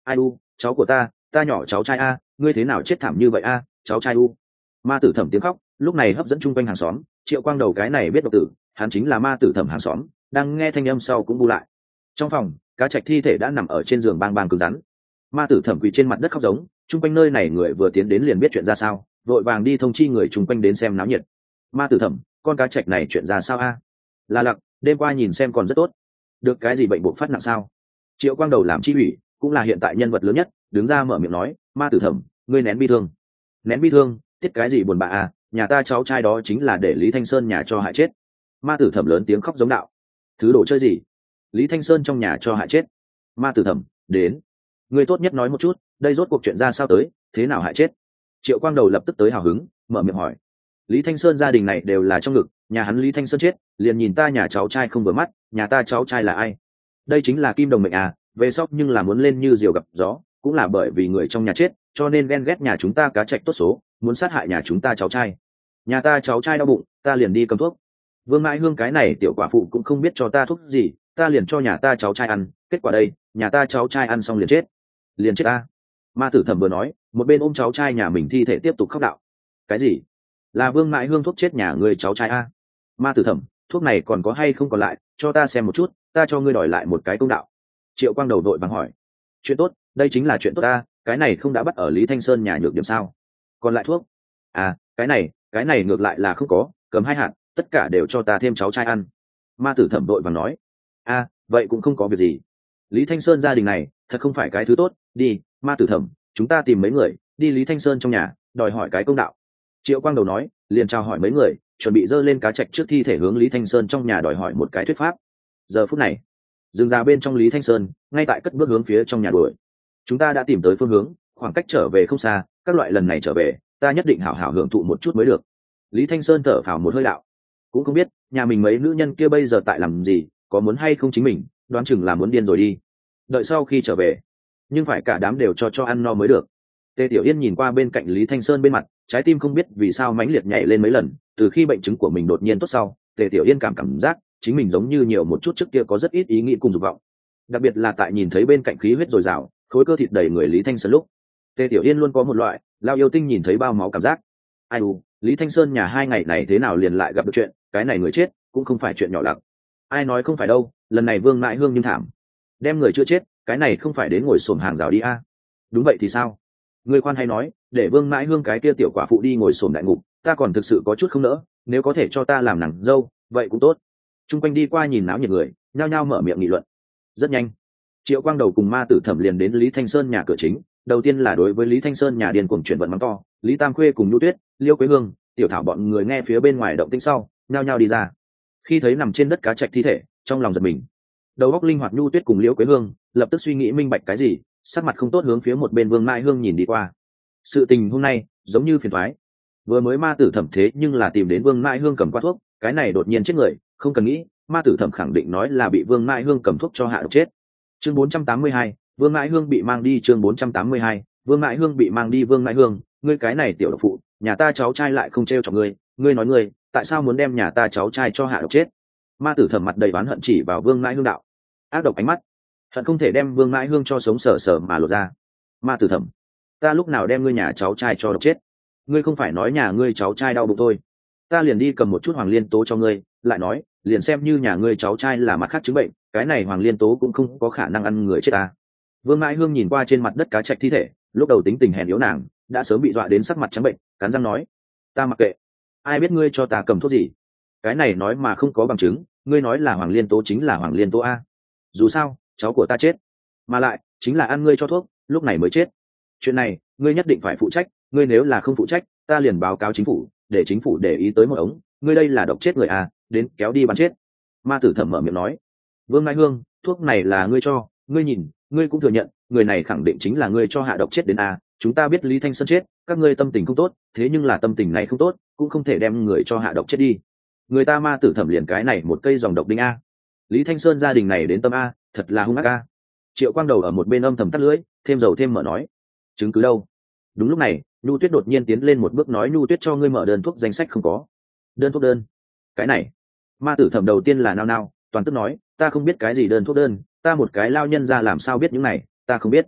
Ai u, cháu của ta nhỏ cháu trai a, ngươi thế nào chết thảm như vậy a, cháu trai u. Ma tử thẩm tiếng khóc lúc này hấp dẫn chung quanh hàng xóm. Triệu quang đầu cái này biết độc tử, hắn chính là ma tử thẩm hàng xóm, đang nghe thanh âm sau cũng bu lại. Trong phòng, cá trạch thi thể đã nằm ở trên giường bang bang cứng rắn. Ma tử thẩm quỳ trên mặt đất khóc giống. Chung quanh nơi này người vừa tiến đến liền biết chuyện ra sao, vội vàng đi thông chi người chung quanh đến xem náo nhiệt. Ma tử thẩm, con cá trạch này chuyện ra sao a? Là lặc, đêm qua nhìn xem còn rất tốt, được cái gì bệnh bộc phát nặng sao? Triệu quang đầu làm chi ủy, cũng là hiện tại nhân vật lớn nhất, đứng ra mở miệng nói, ma tử thẩm, ngươi nén bi thương. Nén bi thương, tiết cái gì buồn bã à, nhà ta cháu trai đó chính là để Lý Thanh Sơn nhà cho hại chết. Ma tử thẩm lớn tiếng khóc giống đạo. Thứ đồ chơi gì? Lý Thanh Sơn trong nhà cho hại chết? Ma tử thẩm, đến, ngươi tốt nhất nói một chút, đây rốt cuộc chuyện ra sao tới, thế nào hại chết? Triệu quang đầu lập tức tới hào hứng, mở miệng hỏi. Lý Thanh Sơn gia đình này đều là trong ngực, nhà hắn Lý Thanh Sơn chết, liền nhìn ta nhà cháu trai không vừa mắt, nhà ta cháu trai là ai? Đây chính là kim đồng mệnh à, về sau nhưng là muốn lên như diều gặp gió, cũng là bởi vì người trong nhà chết, cho nên ghen ghét nhà chúng ta cá trạch tốt số, muốn sát hại nhà chúng ta cháu trai. Nhà ta cháu trai đau bụng, ta liền đi cầm thuốc. Vương Mãi Hương cái này tiểu quả phụ cũng không biết cho ta thuốc gì, ta liền cho nhà ta cháu trai ăn, kết quả đây, nhà ta cháu trai ăn xong liền chết. Liền chết ta. Ma tử thẩm vừa nói, một bên ôm cháu trai nhà mình thi thể tiếp tục khóc đạo. Cái gì? Là Vương Mãi Hương thuốc chết nhà người cháu trai a? Ma tử thẩm, thuốc này còn có hay không còn lại, cho ta xem một chút, ta cho ngươi đòi lại một cái công đạo. Triệu quang đầu đội vàng hỏi. Chuyện tốt, đây chính là chuyện tốt ta, cái này không đã bắt ở Lý Thanh Sơn nhà nhược điểm sao? Còn lại thuốc? À, cái này ngược lại là không có, cầm 2 hạt, tất cả đều cho ta thêm cháu trai ăn. Ma tử thẩm đội vàng nói. À, vậy cũng không có việc gì. Lý Thanh Sơn gia đình này thật không phải cái thứ tốt, đi, ma tử thẩm, chúng ta tìm mấy người đi Lý Thanh Sơn trong nhà đòi hỏi cái công đạo. Triệu quang đầu nói, liền chào hỏi mấy người, chuẩn bị dơ lên cá trạch trước thi thể hướng Lý Thanh Sơn trong nhà đòi hỏi một cái thuyết pháp. Giờ phút này, dừng ra bên trong Lý Thanh Sơn ngay tại cất bước hướng phía trong nhà đuổi. Chúng ta đã tìm tới phương hướng, khoảng cách trở về không xa, các loại lần này trở về ta nhất định hảo hảo hưởng thụ một chút mới được. Lý Thanh Sơn thở phào một hơi đạo, cũng không biết nhà mình mấy nữ nhân kia bây giờ tại làm gì, có muốn hay không chính mình, đoán chừng là muốn điên rồi đi. Đợi sau khi trở về, nhưng phải cả đám đều cho ăn no mới được. Tề Tiểu Yên nhìn qua bên cạnh Lý Thanh Sơn bên mặt, trái tim không biết vì sao mãnh liệt nhảy lên mấy lần. Từ khi bệnh chứng của mình đột nhiên tốt sau, Tề Tiểu Yên cảm giác chính mình giống như nhiều một chút trước kia có rất ít ý nghĩ cùng dục vọng. Đặc biệt là tại nhìn thấy bên cạnh khí huyết dồi dào, khối cơ thịt đầy người Lý Thanh Sơn lúc, Tề Tiểu Yên luôn có một loại lao yêu tinh nhìn thấy bao máu cảm giác. Ai u, Lý Thanh Sơn nhà 2 ngày này thế nào liền lại gặp được chuyện, cái này người chết cũng không phải chuyện nhỏ lặc. Ai nói không phải đâu, lần này Vương Mãi Hương nhưng thảm, đem người chưa chết, cái này không phải đến ngồi xổm hàng rào đi a? Đúng vậy thì sao? Ngươi khoan hay nói, để Vương Mãi Hương cái kia tiểu quả phụ đi ngồi xổm đại ngục, ta còn thực sự có chút không nỡ, nếu có thể cho ta làm nàng dâu, vậy cũng tốt. Trung quanh đi qua nhìn náo nhiệt người, nhao nhao mở miệng nghị luận. Rất nhanh, Triệu Quang đầu cùng ma tử thẩm liền đến Lý Thanh Sơn nhà cửa chính. Đầu tiên là đối với Lý Thanh Sơn nhà điên cuồng chuyển vận mắng to, Lý Tam Khuê cùng Nhu Tuyết, Liêu Quế Hương, Tiểu Thảo bọn người nghe phía bên ngoài động tĩnh sau, nhao nhao đi ra. Khi thấy nằm trên đất cá trạch thi thể, trong lòng giật mình. Đầu óc linh hoạt Nhu Tuyết cùng Liêu Quế Hương lập tức suy nghĩ minh bạch cái gì, sắc mặt không tốt hướng phía một bên Vương Mãi Hương nhìn đi qua. Sự tình hôm nay giống như phiền toái. Vừa mới ma tử thẩm thế nhưng là tìm đến Vương Mãi Hương cầm qua thuốc, cái này đột nhiên chết người, không cần nghĩ, ma tử thẩm khẳng định nói là bị Vương Mãi Hương cầm thuốc cho hạ độc chết. Chương 482, Vương Mãi Hương bị mang đi. Chương 482, Vương Mãi Hương bị mang đi. Vương Mãi Hương, ngươi cái này tiểu độc phụ, nhà ta cháu trai lại không trêu chọc ngươi, ngươi nói ngươi, tại sao muốn đem nhà ta cháu trai cho hạ độc chết? Ma tử thẩm mặt đầy oán hận chỉ vào Vương Mãi Hương đạo, ác độc ánh mắt, hận không thể đem Vương Mãi Hương cho sống sờ sờ mà lột ra. Ma tử thẩm, ta lúc nào đem ngươi nhà cháu trai cho độc chết? Ngươi không phải nói nhà ngươi cháu trai đau bụng thôi, ta liền đi cầm một chút hoàng liên tố cho ngươi, lại nói, liền xem như nhà ngươi cháu trai là mặt khác chứng bệnh, cái này hoàng liên tố cũng không có khả năng ăn người chết ta. Vương Mãi Hương nhìn qua trên mặt đất cá trạch thi thể, lúc đầu tính tình hèn yếu nàng đã sớm bị dọa đến sắc mặt trắng bệnh, cắn răng nói, ta mặc kệ, ai biết ngươi cho ta cầm thuốc gì? Cái này nói mà không có bằng chứng, ngươi nói là hoàng liên tố chính là hoàng liên tố a. Dù sao cháu của ta chết, mà lại chính là ăn ngươi cho thuốc lúc này mới chết. Chuyện này ngươi nhất định phải phụ trách, ngươi nếu là không phụ trách ta liền báo cáo chính phủ, để chính phủ để ý tới một ống, ngươi đây là độc chết người à, đến kéo đi bắn chết. Ma tử thẩm mở miệng nói, Vương Mai Hương, thuốc này là ngươi cho, ngươi nhìn, ngươi cũng thừa nhận, người này khẳng định chính là ngươi cho hạ độc chết đến à, chúng ta biết Lý Thanh Sơn chết, các ngươi tâm tình không tốt, thế nhưng là tâm tình này không tốt, cũng không thể đem người cho hạ độc chết đi. Người ta ma tử thẩm liền cái này một cây dòng độc đinh a. Lý Thanh Sơn gia đình này đến tâm a, thật là hung ác a. Triệu Quang đầu ở một bên âm thầm tắt lưỡi, thêm dầu thêm mở nói, chứng cứ đâu? Đúng lúc này, Nhu Tuyết đột nhiên tiến lên một bước nói, Nhu Tuyết cho ngươi mở đơn thuốc danh sách không có. Đơn thuốc đơn? Cái này, ma tử thẩm đầu tiên là nao nao, toàn tức nói, ta không biết cái gì đơn thuốc đơn, ta một cái lao nhân ra làm sao biết những này, ta không biết.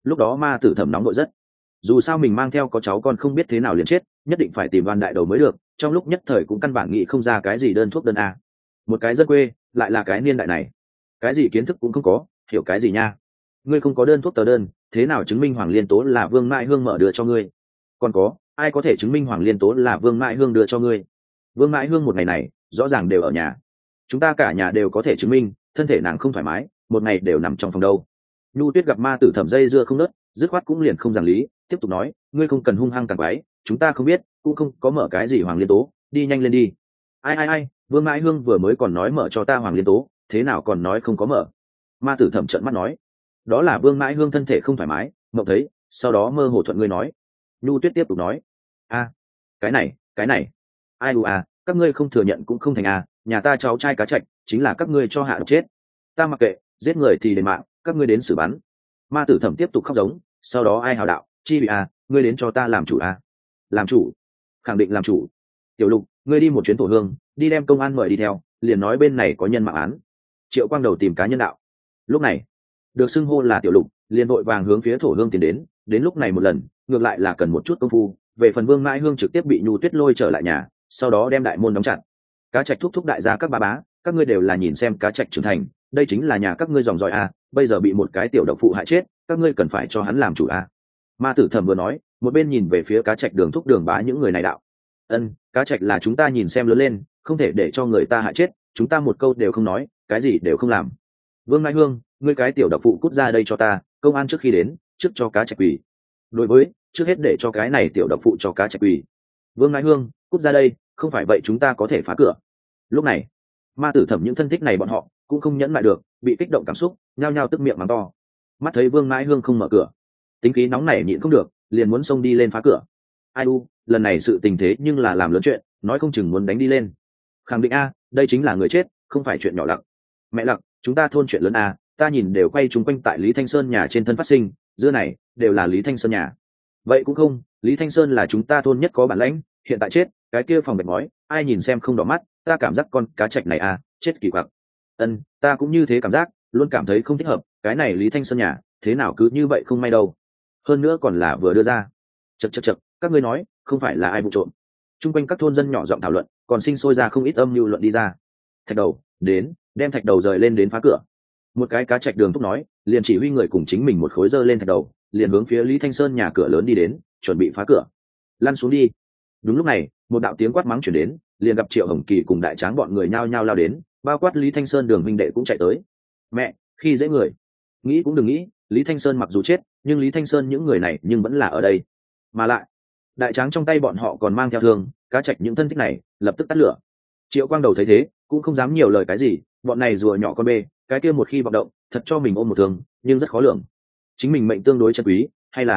lúc đó ma tử thẩm nóng nội rất, dù sao mình mang theo có cháu con không biết thế nào liền chết, nhất định phải tìm Văn đại đầu mới được, trong lúc nhất thời cũng căn bản nghĩ không ra cái gì đơn thuốc đơn a. Một cái dân quê lại là cái niên đại này, cái gì kiến thức cũng không có, hiểu cái gì nha. Ngươi không có đơn thuốc tờ đơn, thế nào chứng minh Hoàng Liên Tố là Vương Mãi Hương mở đưa cho ngươi? Còn có ai có thể chứng minh Hoàng Liên Tố là Vương Mãi Hương đưa cho ngươi? Vương Mãi Hương một ngày này rõ ràng đều ở nhà, chúng ta cả nhà đều có thể chứng minh thân thể nàng không thoải mái, một ngày đều nằm trong phòng đâu. Nhu Tuyết gặp ma tử thẩm dây dưa không nớt, dứt khoát cũng liền không giảng lý, tiếp tục nói, ngươi không cần hung hăng càng quái, chúng ta không biết, cũng không có mở cái gì Hoàng Liên Tố, đi nhanh lên đi. Ai, Vương Mãi Hương vừa mới còn nói mở cho ta Hoàng Liên Tố, thế nào còn nói không có mở? Ma tử thẩm trợn mắt nói, đó là Vương Mãi Hương thân thể không thoải mái, mộng thấy, sau đó mơ hồ thuận ngươi nói. Nhu Tuyết tiếp tục nói, cái này, ai các ngươi không thừa nhận cũng không thành nhà ta cháu trai cá trạch chính là các ngươi cho hạ độc chết, ta mặc kệ, giết người thì đền mạng, các ngươi đến xử bắn. Ma tử thẩm tiếp tục khóc giống, sau đó ai hào đạo, chi bị ngươi đến cho ta làm chủ làm chủ, khẳng định làm chủ. Tiểu Lục, ngươi đi một chuyến thổ hương, đi đem công an mời đi theo, liền nói bên này có nhân mạng án. Triệu Quang Đầu tìm cá nhân đạo. Lúc này được xưng hô là Tiểu Lục liền vội vàng hướng phía thổ hương tiến đến lúc này một lần ngược lại là cần một chút công phu. Về phần Vương Mãi Hương trực tiếp bị Nhu Tuyết lôi trở lại nhà, sau đó đem đại môn đóng chặt. Cá trạch thúc đại gia các ba bá, các ngươi đều là nhìn xem cá trạch trưởng thành, đây chính là nhà các ngươi dòng dõi bây giờ bị một cái tiểu độc phụ hại chết, các ngươi cần phải cho hắn làm chủ Ma tử thẩm vừa nói một bên nhìn về phía cá trạch đường thúc đường bá những người này đạo. Cá trạch là chúng ta nhìn xem lớn lên, không thể để cho người ta hại chết, chúng ta một câu đều không nói, cái gì đều không làm. Vương Mãi Hương, ngươi cái tiểu độc phụ cút ra đây cho ta, công an trước khi đến trước cho cá trạch quỳ. Đối với trước hết để cho cái này tiểu độc phụ cho cá trạch quỳ. Vương Mãi Hương, cút ra đây, không phải vậy chúng ta có thể phá cửa. Lúc này ma tử thẩm những thân thích này bọn họ cũng không nhẫn lại được, bị kích động cảm xúc nhao nhao tức miệng mắng to. Mắt thấy Vương Mãi Hương không mở cửa, tính khí nóng nảy nhịn không được, liền muốn xông đi lên phá cửa. Lần này sự tình thế nhưng là làm lớn chuyện, nói không chừng muốn đánh đi lên. Khẳng định đây chính là người chết, không phải chuyện nhỏ lặc. Mẹ lặc, chúng ta thôn chuyện lớn ta nhìn đều quay chúng quanh tại Lý Thanh Sơn nhà trên thân phát sinh, dưa này đều là Lý Thanh Sơn nhà. Vậy cũng không, Lý Thanh Sơn là chúng ta thôn nhất có bản lãnh, hiện tại chết, cái kia phòng bạch ngói, ai nhìn xem không đỏ mắt, ta cảm giác con cá trạch này chết kỳ quặc. Ta cũng như thế cảm giác, luôn cảm thấy không thích hợp, cái này Lý Thanh Sơn nhà, thế nào cứ như vậy không may đâu. Hơn nữa còn là vừa đưa ra. Chậc, các ngươi nói, không phải là ai vụ trộm. Trung quanh các thôn dân nhỏ giọng thảo luận, còn sinh sôi ra không ít âm mưu luận đi ra. Thạch Đầu, đến, đem Thạch Đầu rời lên đến phá cửa. Một cái cá trạch đường thúc nói, liền chỉ huy người cùng chính mình một khối dơ lên Thạch Đầu, liền hướng phía Lý Thanh Sơn nhà cửa lớn đi đến, chuẩn bị phá cửa. Lăn xuống đi. Đúng lúc này, một đạo tiếng quát mắng chuyển đến, liền gặp Triệu Hồng Kỳ cùng Đại Tráng bọn người nhao nhao lao đến, bao quát Lý Thanh Sơn đường huynh đệ cũng chạy tới. Mẹ, khi dễ người. Nghĩ cũng đừng nghĩ, Lý Thanh Sơn mặc dù chết, nhưng Lý Thanh Sơn những người này nhưng vẫn là ở đây. Mà lại, Đại Tráng trong tay bọn họ còn mang theo thương, cá trạch những thân thích này lập tức tắt lửa. Triệu Quang Đầu thấy thế cũng không dám nhiều lời cái gì, bọn này rùa nhỏ con bê, cái kia một khi vọng động thật cho mình ôm một thương, nhưng rất khó lường. Chính mình mệnh tương đối chân quý,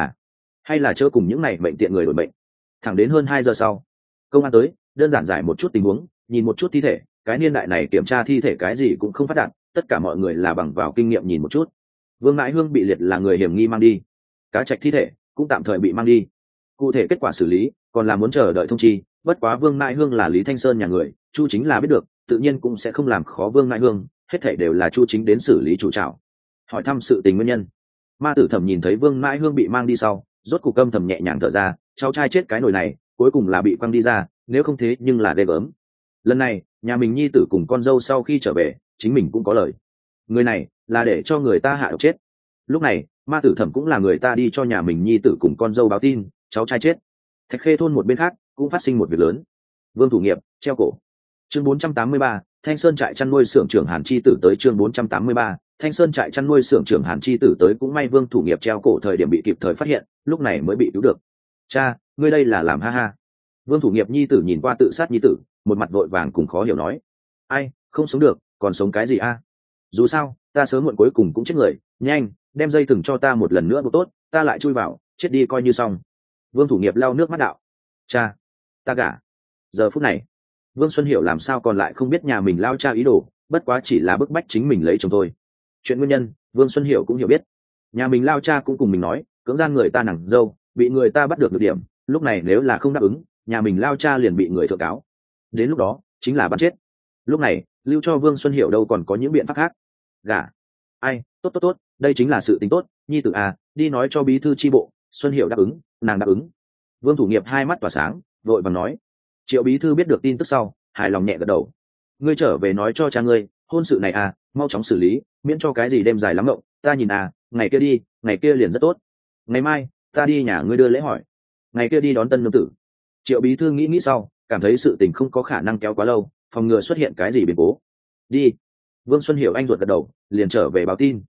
hay là chớ cùng những này mệnh tiện người đổi mệnh. Thẳng đến hơn 2 giờ sau, công an tới, đơn giản giải một chút tình huống, nhìn một chút thi thể, cái niên đại này kiểm tra thi thể cái gì cũng không phát đạt, tất cả mọi người là bằng vào kinh nghiệm nhìn một chút. Vương Mãi Hương bị liệt là người hiểm nghi mang đi, cá trạch thi thể cũng tạm thời bị mang đi, cụ thể kết quả xử lý còn là muốn chờ đợi thông chi. Bất quá Vương Mãi Hương là Lý Thanh Sơn nhà người, Chu Chính là biết được, tự nhiên cũng sẽ không làm khó Vương Mãi Hương, hết thảy đều là Chu Chính đến xử lý chủ trảo. Hỏi thăm sự tình nguyên nhân, ma tử thẩm nhìn thấy Vương Mãi Hương bị mang đi sau, rốt cục âm thầm nhẹ nhàng thở ra, cháu trai chết cái nồi này cuối cùng là bị quăng đi ra, nếu không thế nhưng là ghê gớm. Lần này nhà mình nhi tử cùng con dâu sau khi trở về, chính mình cũng có lời, người này là để cho người ta hạ độc chết. Lúc này ma tử thẩm cũng là người ta đi cho nhà mình nhi tử cùng con dâu báo tin cháu trai chết. Thạch Khê thôn một bên khác cũng phát sinh một việc lớn. Vương Thủ Nghiệp treo cổ. Chương 483, Thanh Sơn trại chăn nuôi xưởng trưởng Hàn Chi Tử tới. Chương 483, Thanh Sơn trại chăn nuôi xưởng trưởng Hàn Chi Tử tới. Cũng may Vương Thủ Nghiệp treo cổ thời điểm bị kịp thời phát hiện, lúc này mới bị cứu được. Cha, ngươi đây là làm ha. Vương Thủ Nghiệp nhi tử nhìn qua tự sát nhi tử, một mặt vội vàng cùng khó hiểu nói, ai, không sống được, còn sống cái gì dù sao ta sớm muộn cuối cùng cũng chết người, nhanh đem dây thừng cho ta một lần nữa buộc tốt, ta lại chui vào, chết đi coi như xong. Vương Thủ Nghiệp lau nước mắt đạo, cha, ta gả. Giờ phút này Vương Xuân Hiểu làm sao còn lại không biết nhà mình lao cha ý đồ, bất quá chỉ là bức bách chính mình lấy chồng thôi. Chuyện nguyên nhân Vương Xuân Hiểu cũng hiểu biết, nhà mình lao cha cũng cùng mình nói cưỡng gian người ta nàng dâu, bị người ta bắt được được điểm, lúc này nếu là không đáp ứng, nhà mình lao cha liền bị người thượng cáo, đến lúc đó chính là bắt chết. Lúc này lưu cho Vương Xuân Hiểu đâu còn có những biện pháp khác. Gả ai, tốt tốt tốt, đây chính là sự tính tốt, nhi tử à, đi nói cho bí thư chi bộ. Xuân Hiệu đáp ứng, nàng đáp ứng. Vương Thủ Nghiệp hai mắt tỏa sáng, vội vàng nói. Triệu bí thư biết được tin tức sau, hài lòng nhẹ gật đầu. Ngươi trở về nói cho cha ngươi, hôn sự này à, mau chóng xử lý, miễn cho cái gì đêm dài lắm ngộng. Ta nhìn à, ngày kia đi, ngày kia liền rất tốt. Ngày mai ta đi nhà ngươi đưa lễ hỏi, ngày kia đi đón tân nương tử. Triệu bí thư nghĩ nghĩ sau, cảm thấy sự tình không có khả năng kéo quá lâu, phòng ngừa xuất hiện cái gì biến cố. Đi. Vương Xuân Hiểu anh ruột gật đầu, liền trở về báo tin.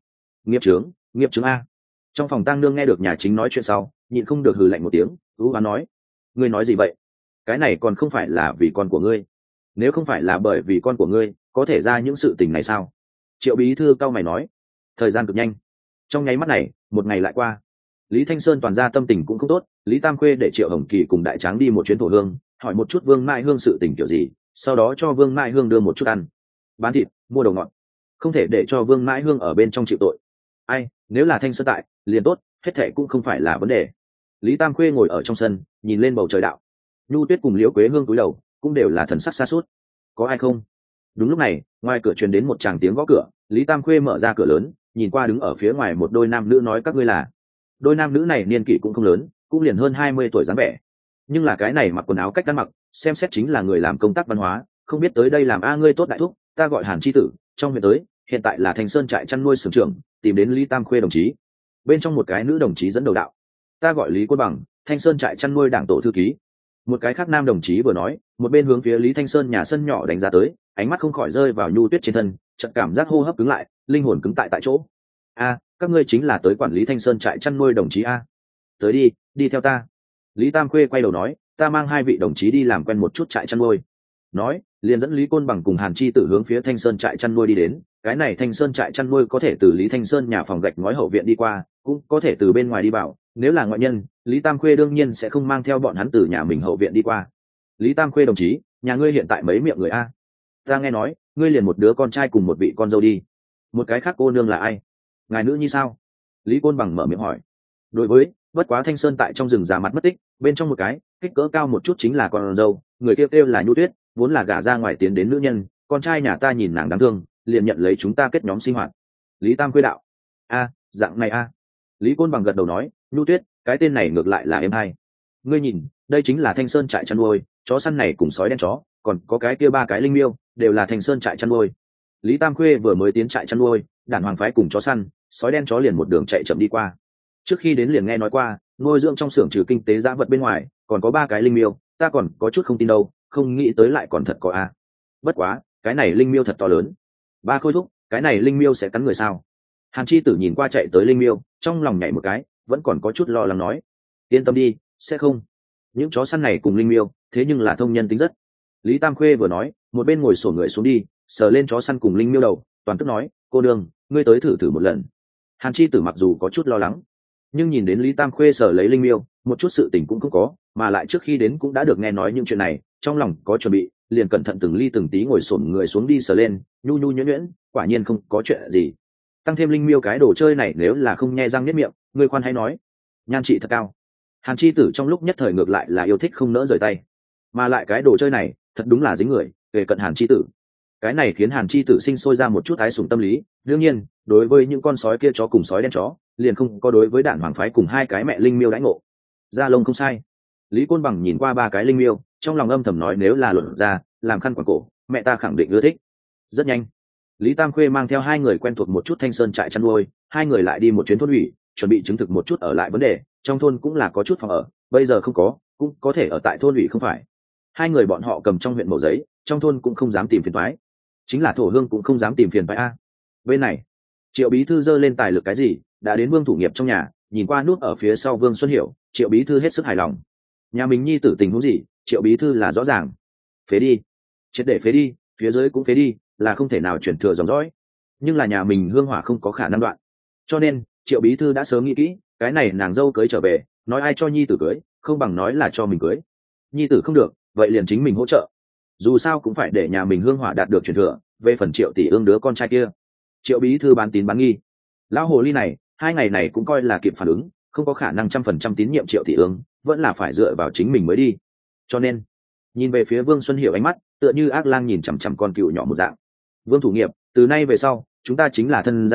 Nghiệp trướng a. Trong phòng tang nương nghe được nhà chính nói chuyện sau, nhịn không được hừ lạnh một tiếng, ú oán nói: ngươi nói gì vậy? Cái này còn không phải là vì con của ngươi? Nếu không phải là bởi vì con của ngươi, có thể ra những sự tình này sao? Triệu bí thư cau mày nói. Thời gian cực nhanh, trong nháy mắt này, một ngày lại qua. Lý Thanh Sơn toàn ra tâm tình cũng không tốt, Lý Tam Khuê để Triệu Hồng Kỳ cùng đại tráng đi một chuyến thổ hương, hỏi một chút Vương Mai Hương sự tình kiểu gì, sau đó cho Vương Mai Hương đưa một chút ăn, bán thịt, mua đồ ngọt, không thể để cho Vương Mai Hương ở bên trong chịu tội. Ai, nếu là Thanh Sơn tại, liền tốt, hết thệ cũng không phải là vấn đề. Lý Tam Khuê ngồi ở trong sân, nhìn lên bầu trời đạo. Nhu Tuyết cùng Liễu Quế Hương cúi đầu, cũng đều là thần sắc xa suốt. Có ai không? Đúng lúc này, ngoài cửa truyền đến một tràng tiếng gõ cửa, Lý Tam Khuê mở ra cửa lớn, nhìn qua đứng ở phía ngoài một đôi nam nữ nói: các ngươi là? Đôi nam nữ này niên kỷ cũng không lớn, cũng liền hơn 20 tuổi dáng vẻ, nhưng là cái này mặc quần áo cách ăn mặc, xem xét chính là người làm công tác văn hóa, không biết tới đây làm a. Ngươi tốt đại thúc, ta gọi Hàn Chi Tử, trong huyện tới, hiện tại là Thanh Sơn trại chăn nuôi xưởng trưởng, tìm đến Lý Tam Khuê đồng chí. Bên trong một cái nữ đồng chí dẫn đầu đạo: ta gọi Lý Quân Bằng, Thanh Sơn trại chăn nuôi đảng tổ thư ký. Một cái khác nam đồng chí vừa nói, một bên hướng phía Lý Thanh Sơn nhà sân nhỏ đánh giá tới, ánh mắt không khỏi rơi vào Nhu Tuyết trên thân, chợt cảm giác hô hấp cứng lại, linh hồn cứng tại chỗ. A, các ngươi chính là tới quản lý Thanh Sơn trại chăn nuôi đồng chí a? Tới đi, đi theo ta. Lý Tam Khuê quay đầu nói: ta mang hai vị đồng chí đi làm quen một chút trại chăn nuôi. Nói, liền dẫn Lý Côn Bằng cùng Hàn Chi Tử hướng phía Thanh Sơn trại chăn nuôi đi đến. Cái này Thanh Sơn trại chăn nuôi có thể từ Lý Thanh Sơn nhà phòng gạch ngói hậu viện đi qua, cũng có thể từ bên ngoài đi vào. Nếu là ngoại nhân, Lý Tam Khuê đương nhiên sẽ không mang theo bọn hắn từ nhà mình hậu viện đi qua. Lý Tam Khuê đồng chí, nhà ngươi hiện tại mấy miệng người a? Ta nghe nói, ngươi liền một đứa con trai cùng một vị con dâu đi. Một cái khác cô nương là ai? Ngài nữ như sao? Lý Côn Bằng mở miệng hỏi. Đối với, bất quá Thanh Sơn tại trong rừng già mặt mất tích, bên trong một cái kích cỡ cao một chút chính là con dâu, người kêu là Nhu Tuyết, vốn là gả ra ngoài tiến đến nữ nhân, con trai nhà ta nhìn nàng đáng thương, liền nhận lấy chúng ta kết nhóm sinh hoạt. Lý Tam Khuê đạo: a, dạng này a. Lý Côn Bằng gật đầu nói: Nhu Tuyết, cái tên này ngược lại là em hay. Ngươi nhìn, đây chính là Thanh Sơn trại chăn nuôi, chó săn này cùng sói đen chó, còn có cái kia ba cái linh miêu, đều là Thanh Sơn trại chăn nuôi. Lý Tam Khuê vừa mới tiến trại chăn nuôi, đàn hoàng phái cùng chó săn, sói đen chó liền một đường chạy chậm đi qua. Trước khi đến liền nghe nói qua, nuôi dưỡng trong xưởng trừ kinh tế dã vật bên ngoài, còn có ba cái linh miêu, ta còn có chút không tin đâu, không nghĩ tới lại còn thật có a. Bất quá, cái này linh miêu thật to lớn. Ba Khôi thúc, cái này linh miêu sẽ cắn người sao? Hàn Chi Tử nhìn qua chạy tới linh miêu, trong lòng nhảy một cái, vẫn còn có chút lo lắng nói: yên tâm đi, sẽ không. Những chó săn này cùng linh miêu, thế nhưng là thông nhân tính rất. Lý Tam Khuê vừa nói, một bên ngồi xổm người xuống đi, sờ lên chó săn cùng linh miêu đầu, toàn tức nói: cô đường, ngươi tới thử thử một lần. Hàn Chi Tử mặc dù có chút lo lắng, nhưng nhìn đến Lý Tam Khuê sờ lấy linh miêu, một chút sự tình cũng không có, mà lại trước khi đến cũng đã được nghe nói những chuyện này, trong lòng có chuẩn bị, liền cẩn thận từng ly từng tí ngồi xổm người xuống đi sờ lên, nhu nhu nhuyễn nhuyễn, quả nhiên không có chuyện gì. Tăng thêm linh miêu cái đồ chơi này nếu là không nhe răng niết miệng, ngươi khoan hay nói, nhan trị thật cao. Hàn Chi Tử trong lúc nhất thời ngược lại là yêu thích không nỡ rời tay, mà lại cái đồ chơi này thật đúng là dính người, về cận Hàn Chi Tử. Cái này khiến Hàn Chi Tử sinh sôi ra một chút ái sủng tâm lý, đương nhiên, đối với những con sói kia chó cùng sói đen chó, liền không có đối với đản hoàng phái cùng hai cái mẹ linh miêu đãi ngộ. Da lông không sai. Lý Côn Bằng nhìn qua ba cái linh miêu, trong lòng âm thầm nói nếu là luận ra, làm khăn quàng cổ, mẹ ta khẳng định ưa thích. Rất nhanh, Lý Tam Khuê mang theo hai người quen thuộc một chút Thanh Sơn trại chăn nuôi, hai người lại đi một chuyến thôn ủy, chuẩn bị chứng thực một chút ở lại vấn đề, trong thôn cũng là có chút phòng ở, bây giờ không có, cũng có thể ở tại thôn ủy không phải. Hai người bọn họ cầm trong huyện mẩu giấy, trong thôn cũng không dám tìm phiền toái, chính là thổ hương cũng không dám tìm phiền toái a. Bên này, Triệu bí thư giơ lên tài lực cái gì, đã đến Vương Thủ Nghiệp trong nhà, nhìn qua nút ở phía sau Vương Xuân Hiểu, Triệu bí thư hết sức hài lòng. Nhà mình nhi tử tình huống gì, Triệu bí thư là rõ ràng. Phế đi, triệt để phế đi, phía dưới cũng phế đi, là không thể nào chuyển thừa dòng dõi. Nhưng là nhà mình hương hỏa không có khả năng đoạn, cho nên Triệu bí thư đã sớm nghĩ kỹ, cái này nàng dâu cưới trở về, nói ai cho nhi tử cưới, không bằng nói là cho mình cưới. Nhi tử không được, vậy liền chính mình hỗ trợ. Dù sao cũng phải để nhà mình hương hỏa đạt được truyền thừa. Về phần Triệu tỷ ương đứa con trai kia, Triệu bí thư bán tín bán nghi. Lão hồ ly này, hai ngày này cũng coi là kịp phản ứng, không có khả năng 100% tín nhiệm Triệu tỷ ương, vẫn là phải dựa vào chính mình mới đi. Cho nên, nhìn về phía Vương Xuân Hiểu ánh mắt, tựa như ác lang nhìn chằm chằm con cừu nhỏ một dạng. Vương Thủ Nghiệp, từ nay về sau, chúng ta chính là thân gia,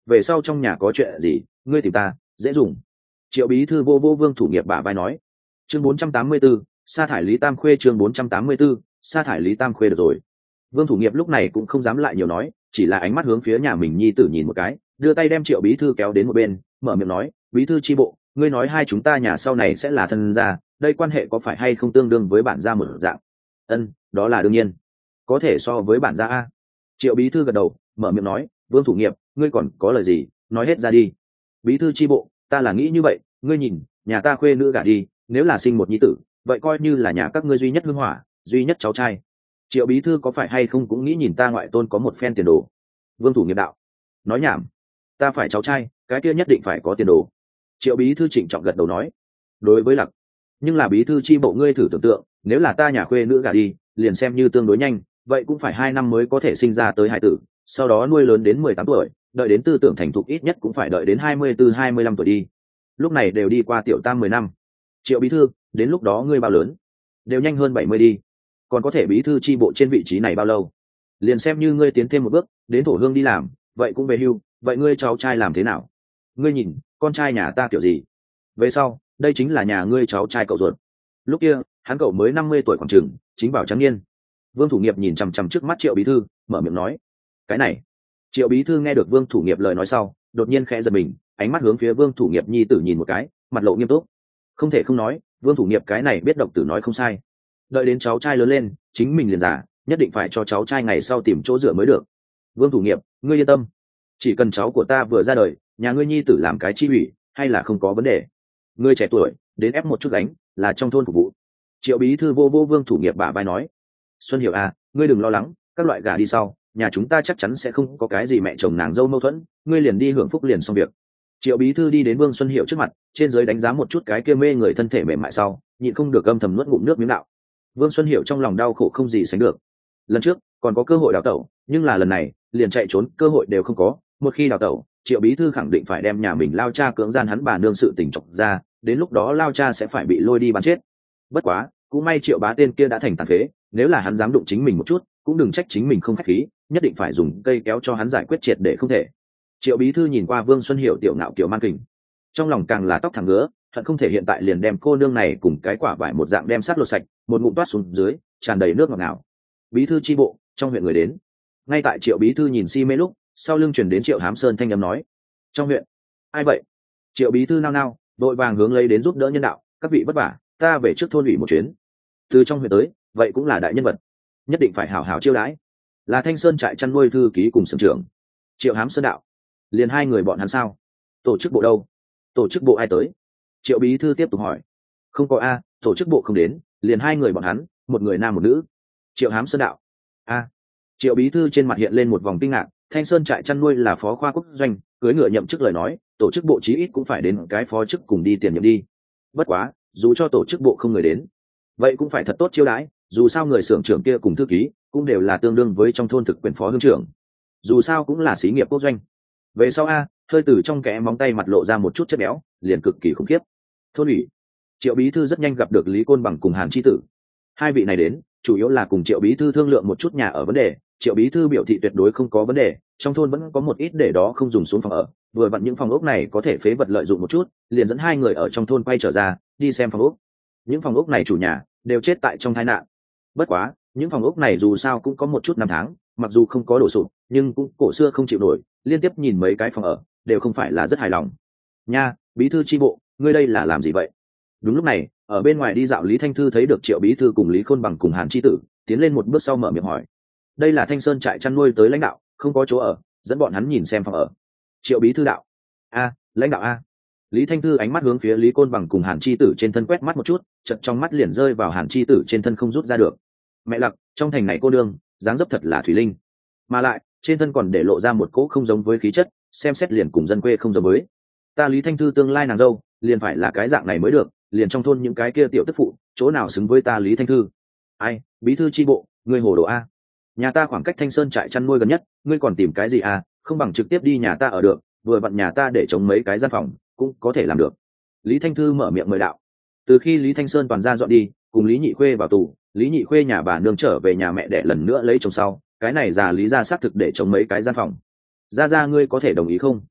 về sau trong nhà có chuyện gì ngươi tìm ta dễ dùng. Triệu bí thư vô vô Vương Thủ Nghiệp bả vai nói. Chương 484, sa thải Lý Tam Khuê. Chương 484, sa thải Lý Tam Khuê. Được rồi. Vương Thủ Nghiệp lúc này cũng không dám lại nhiều nói, chỉ là ánh mắt hướng phía nhà mình nhi tử nhìn một cái, đưa tay đem Triệu bí thư kéo đến một bên, mở miệng nói, bí thư chi bộ, ngươi nói hai chúng ta nhà sau này sẽ là thân gia, đây quan hệ có phải hay không tương đương với bản gia một dạng? Ân, đó là đương nhiên, có thể so với bản gia a. Triệu bí thư gật đầu, mở miệng nói, Vương Thủ Nghiệp, ngươi còn có lời gì nói hết ra đi. Bí thư chi bộ, ta là nghĩ như vậy, ngươi nhìn, nhà ta khuê nữ gả đi, nếu là sinh một nhi tử, vậy coi như là nhà các ngươi duy nhất hương hỏa, duy nhất cháu trai. Triệu bí thư có phải hay không cũng nghĩ nhìn ta ngoại tôn có một phen tiền đồ? Vương Thủ Nghiệp đạo. Nói nhảm, ta phải cháu trai, cái kia nhất định phải có tiền đồ. Triệu bí thư trịnh trọng gật đầu nói. Đối với Lặc, nhưng là bí thư chi bộ ngươi thử tưởng tượng, nếu là ta nhà khuê nữ gả đi, liền xem như tương đối nhanh, vậy cũng phải 2 năm mới có thể sinh ra tới hải tử, sau đó nuôi lớn đến 18 tuổi, đợi đến tư tưởng thành thục ít nhất cũng phải đợi đến 24-25 tuổi đi. Lúc này đều đi qua tiểu tam 10 năm. Triệu bí thư, đến lúc đó ngươi bao lớn? Đều nhanh hơn 70 đi. Còn có thể bí thư chi bộ trên vị trí này bao lâu? Liền xem như ngươi tiến thêm một bước, đến thổ hương đi làm, vậy cũng về hưu, vậy ngươi cháu trai làm thế nào? Ngươi nhìn, con trai nhà ta kiểu gì? Về sau, đây chính là nhà ngươi cháu trai cậu ruột. Lúc kia, hắn cậu mới 50 tuổi khoảng chừng, chính bảo trắng niên. Vương Thủ Nghiệp nhìn chằm chằm trước mắt Triệu bí thư, mở miệng nói, cái này. Triệu bí thư nghe được Vương Thủ Nghiệp lời nói sau, đột nhiên khẽ giật mình, ánh mắt hướng phía Vương Thủ Nghiệp nhi tử nhìn một cái, mặt lộ nghiêm túc. Không thể không nói, Vương Thủ Nghiệp cái này biết độc tử nói không sai. Đợi đến cháu trai lớn lên, chính mình liền già, nhất định phải cho cháu trai ngày sau tìm chỗ dựa mới được. Vương Thủ Nghiệp, ngươi yên tâm, chỉ cần cháu của ta vừa ra đời, nhà ngươi nhi tử làm cái chi ủy, hay là không có vấn đề. Ngươi trẻ tuổi, đến ép một chút đánh, là trong thôn phục vụ. Triệu bí thư vô vô Vương Thủ Nghiệp bả vai nói. Xuân Hiểu à, ngươi đừng lo lắng, các loại gà đi sau, nhà chúng ta chắc chắn sẽ không có cái gì mẹ chồng nàng dâu mâu thuẫn, ngươi liền đi hưởng phúc liền xong việc. Triệu bí thư đi đến Vương Xuân Hiểu trước mặt, trên dưới đánh giá một chút cái kia mê người thân thể mềm mại sau, nhịn không được âm thầm nuốt ngụm nước miếng đạo. Vương Xuân Hiểu trong lòng đau khổ không gì sánh được. Lần trước còn có cơ hội đào tẩu, nhưng là lần này liền chạy trốn cơ hội đều không có. Một khi đào tẩu, Triệu bí thư khẳng định phải đem nhà mình lao cha cưỡng gian hắn bà nương sự tình chọc ra, đến lúc đó lao cha sẽ phải bị lôi đi bắn chết. Bất quá, cũng may Triệu bá tên kia đã thành tàn phế, nếu là hắn dám đụng chính mình một chút, cũng đừng trách chính mình không khách khí, nhất định phải dùng cây kéo cho hắn giải quyết triệt để không thể. Triệu bí thư nhìn qua Vương Xuân Hiểu tiểu nạo kiểu man kình, trong lòng càng là tóc thẳng ngứa, thật không thể hiện tại liền đem cô nương này cùng cái quả vải một dạng đem sát lột sạch, một ngụm toát xuống dưới, tràn đầy nước ngọt ngào. Bí thư chi bộ, trong huyện người đến. Ngay tại Triệu bí thư nhìn si mê lúc, sau lưng truyền đến Triệu Hám Sơn thanh âm nói, trong huyện, ai vậy? Triệu bí thư nao nao, đội vàng hướng lấy đến giúp đỡ nhân đạo, các vị vất vả, ta về trước thôn ủy một chuyến. Từ trong huyện tới, vậy cũng là đại nhân vật, nhất định phải hảo hảo chiêu đãi. Là Thanh Sơn trại chăn nuôi thư ký cùng xưởng trưởng. Triệu Hám Sơn đạo, liền 2 người bọn hắn sao? Tổ chức bộ đâu? Tổ chức bộ ai tới? Triệu bí thư tiếp tục hỏi. Không có a, tổ chức bộ không đến, liền 2 người bọn hắn, một người nam một nữ. Triệu Hám Sơn đạo. A. Triệu bí thư trên mặt hiện lên một vòng kinh ngạc, Thanh Sơn trại chăn nuôi là phó khoa quốc doanh, cưới ngựa nhậm chức lời nói, tổ chức bộ chí ít cũng phải đến cái phó chức cùng đi tiền nhiệm đi. Bất quá, dù cho tổ chức bộ không người đến, vậy cũng phải thật tốt chiêu đãi, dù sao người xưởng trưởng kia cùng thư ký cũng đều là tương đương với trong thôn thực quyền phó hương trưởng, dù sao cũng là xí nghiệp quốc doanh. Về sau a, hơi từ trong kẽ móng tay mặt lộ ra một chút chất béo, liền cực kỳ khủng khiếp. Thôn ủy, Triệu bí thư rất nhanh gặp được Lý Côn Bằng cùng Hàn Chi Tử. 2 vị này đến, chủ yếu là cùng Triệu bí thư thương lượng một chút nhà ở vấn đề. Triệu bí thư biểu thị tuyệt đối không có vấn đề, trong thôn vẫn có một ít để đó không dùng xuống phòng ở, vừa vặn những phòng ốc này có thể phế vật lợi dụng một chút, liền dẫn 2 người ở trong thôn quay trở ra, đi xem phòng ốc. Những phòng ốc này chủ nhà đều chết tại trong tai nạn. Bất quá, những phòng ốc này dù sao cũng có một chút năm tháng, mặc dù không có đổ sụp, nhưng cũng cổ xưa không chịu nổi, liên tiếp nhìn mấy cái phòng ở, đều không phải là rất hài lòng. Nha, bí thư chi bộ, ngươi đây là làm gì vậy? Đúng lúc này, ở bên ngoài đi dạo Lý Thanh Thư thấy được Triệu bí thư cùng Lý Khôn Bằng cùng Hàn Chi Tử, tiến lên một bước sau mở miệng hỏi. Đây là Thanh Sơn trại chăn nuôi tới lãnh đạo, không có chỗ ở, dẫn bọn hắn nhìn xem phòng ở. Triệu bí thư đạo. A, lãnh đạo a. Lý Thanh Thư ánh mắt hướng phía Lý Côn Bằng cùng Hàn Chi Tử trên thân quét mắt một chút, chợt trong mắt liền rơi vào Hàn Chi Tử trên thân không rút ra được. Mẹ Lặc, trong thành này cô đương, dáng dấp thật là thủy linh, mà lại trên thân còn để lộ ra một cỗ không giống với khí chất, xem xét liền cùng dân quê không giống với. Ta Lý Thanh Thư tương lai nàng dâu, liền phải là cái dạng này mới được, liền trong thôn những cái kia tiểu tức phụ, chỗ nào xứng với ta Lý Thanh Thư? Ai, bí thư chi bộ, ngươi hồ đồ a. Nhà ta khoảng cách Thanh Sơn trại chăn nuôi gần nhất, ngươi còn tìm cái gì a? Không bằng trực tiếp đi nhà ta ở được, vừa vặn nhà ta để chống mấy cái gian phòng, cũng có thể làm được. Lý Thanh Thư mở miệng mời đạo. Từ khi Lý Thanh Sơn toàn ra dọn đi, cùng Lý Nhị Khuê vào tù, Lý Nhị Khuê nhà bà nương trở về nhà mẹ đẻ lần nữa lấy chồng sau, cái này già Lý gia xác thực để chống mấy cái gian phòng. Gia ngươi có thể đồng ý không?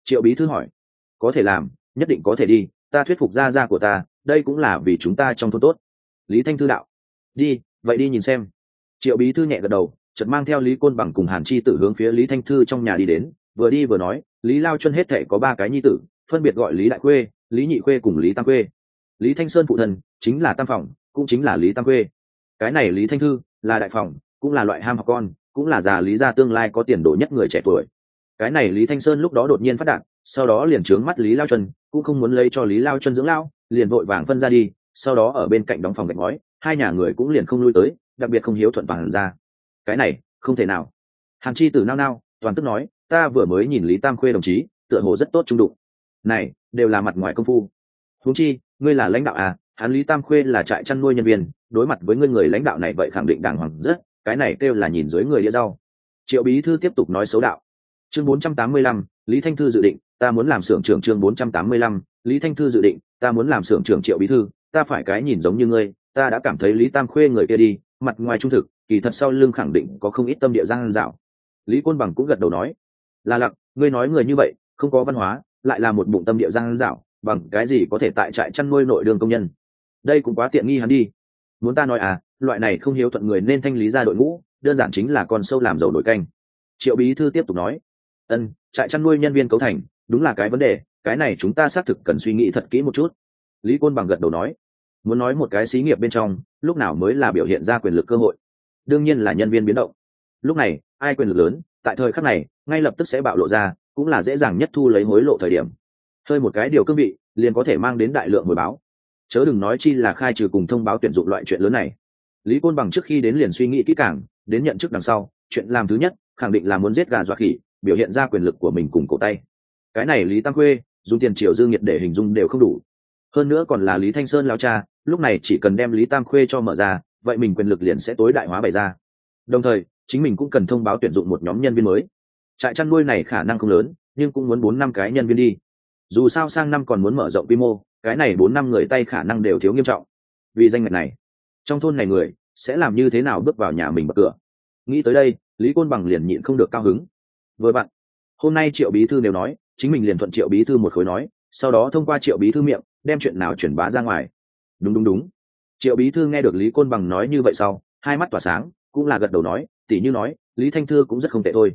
Triệu bí thư hỏi. Có thể làm, nhất định có thể đi, ta thuyết phục gia gia của ta, đây cũng là vì chúng ta trong thôn tốt. Lý Thanh Thư đạo. Đi, vậy đi nhìn xem. Triệu bí thư nhẹ gật đầu, chợt mang theo Lý Côn Bằng cùng Hàn Chi Tử hướng phía Lý Thanh Thư trong nhà đi đến, vừa đi vừa nói, Lý Lao Chuân hết thảy có 3 cái nhi tử, phân biệt gọi Lý Đại Khuê, Lý Nhị Khuê cùng Lý Tam Khuê. Lý Thanh Sơn phụ thân chính là Tam Phòng, cũng chính là Lý Tam Khuê. Cái này Lý Thanh Thư là đại phòng, cũng là loại ham học con, cũng là già Lý gia tương lai có tiền đồ nhất người trẻ tuổi. Cái này Lý Thanh Sơn lúc đó đột nhiên phát đạt, sau đó liền trướng mắt Lý Lao Chuân, cũng không muốn lấy cho Lý Lao Chuân dưỡng lao, liền vội vàng phân ra đi, sau đó ở bên cạnh đóng phòng gạch ngói, hai nhà người cũng liền không lui tới, đặc biệt không hiếu thuận toàn ra. Cái này không thể nào. Hàn Chi Tử nao nao, toàn tức nói, ta vừa mới nhìn Lý Tam Khuê đồng chí, tựa hồ rất tốt trung đụng. Này, đều là mặt ngoài công phu. Huống chi, ngươi là lãnh đạo à? Hắn Lý Tam Khuê là trại chăn nuôi nhân viên, đối mặt với ngươi người lãnh đạo này vậy khẳng định đàng hoàng rất, cái này kêu là nhìn dưới người đĩa rau. Triệu bí thư tiếp tục nói xấu đạo. Chương 485, Lý Thanh Thư dự định, ta muốn làm xưởng trưởng. Chương 485, Lý Thanh Thư dự định, ta muốn làm xưởng trưởng. Triệu bí thư, ta phải cái nhìn giống như ngươi, ta đã cảm thấy Lý Tam Khuê người kia đi, mặt ngoài trung thực, kỳ thật sau lưng khẳng định có không ít tâm địa giang dạo. Lý Côn Bằng cũng gật đầu nói, là lặc, ngươi nói người như vậy, không có văn hóa, lại là một bụng tâm địa giang dạo, bằng cái gì có thể tại trại chăn nuôi nội đường công nhân? Đây cũng quá tiện nghi hắn đi. Muốn ta nói à, loại này không hiếu thuận người nên thanh lý ra đội ngũ, đơn giản chính là con sâu làm dầu nổi canh. Triệu bí thư tiếp tục nói, trại chăn nuôi nhân viên cấu thành, đúng là cái vấn đề, cái này chúng ta xác thực cần suy nghĩ thật kỹ một chút. Lý Côn Bằng gật đầu nói, muốn nói một cái xí nghiệp bên trong, lúc nào mới là biểu hiện ra quyền lực cơ hội? Đương nhiên là nhân viên biến động. Lúc này, ai quyền lực lớn, tại thời khắc này, ngay lập tức sẽ bạo lộ ra, cũng là dễ dàng nhất thu lấy hối lộ thời điểm. Hơi một cái điều cương vị, liền có thể mang đến đại lượng hồi báo. Chớ đừng nói chi là khai trừ cùng thông báo tuyển dụng loại chuyện lớn này. Lý Côn Bằng trước khi đến liền suy nghĩ kỹ càng, đến nhận chức đằng sau, chuyện làm thứ nhất, khẳng định là muốn giết gà dọa khỉ, biểu hiện ra quyền lực của mình cùng cổ tay. Cái này Lý Tam Khuê, dùng tiền triệu dư nghiệt để hình dung đều không đủ. Hơn nữa còn là Lý Thanh Sơn lão cha, lúc này chỉ cần đem Lý Tam Khuê cho mở ra, vậy mình quyền lực liền sẽ tối đại hóa bày ra. Đồng thời, chính mình cũng cần thông báo tuyển dụng một nhóm nhân viên mới. Trại chăn nuôi này khả năng không lớn, nhưng cũng muốn 4-5 cái nhân viên đi. Dù sao sang năm còn muốn mở rộng quy mô, cái này 4-5 người tay khả năng đều thiếu nghiêm trọng. Vì danh ngạch này, trong thôn này người sẽ làm như thế nào bước vào nhà mình bật cửa? Nghĩ tới đây, Lý Côn Bằng liền nhịn không được cao hứng. Vừa bạn, hôm nay Triệu bí thư đều nói, chính mình liền thuận Triệu bí thư một khối nói, sau đó thông qua Triệu bí thư miệng, đem chuyện nào truyền bá ra ngoài. Đúng. Triệu bí thư nghe được Lý Côn Bằng nói như vậy sau, hai mắt tỏa sáng, cũng là gật đầu nói, tỉ như nói, Lý Thanh Thư cũng rất không tệ thôi.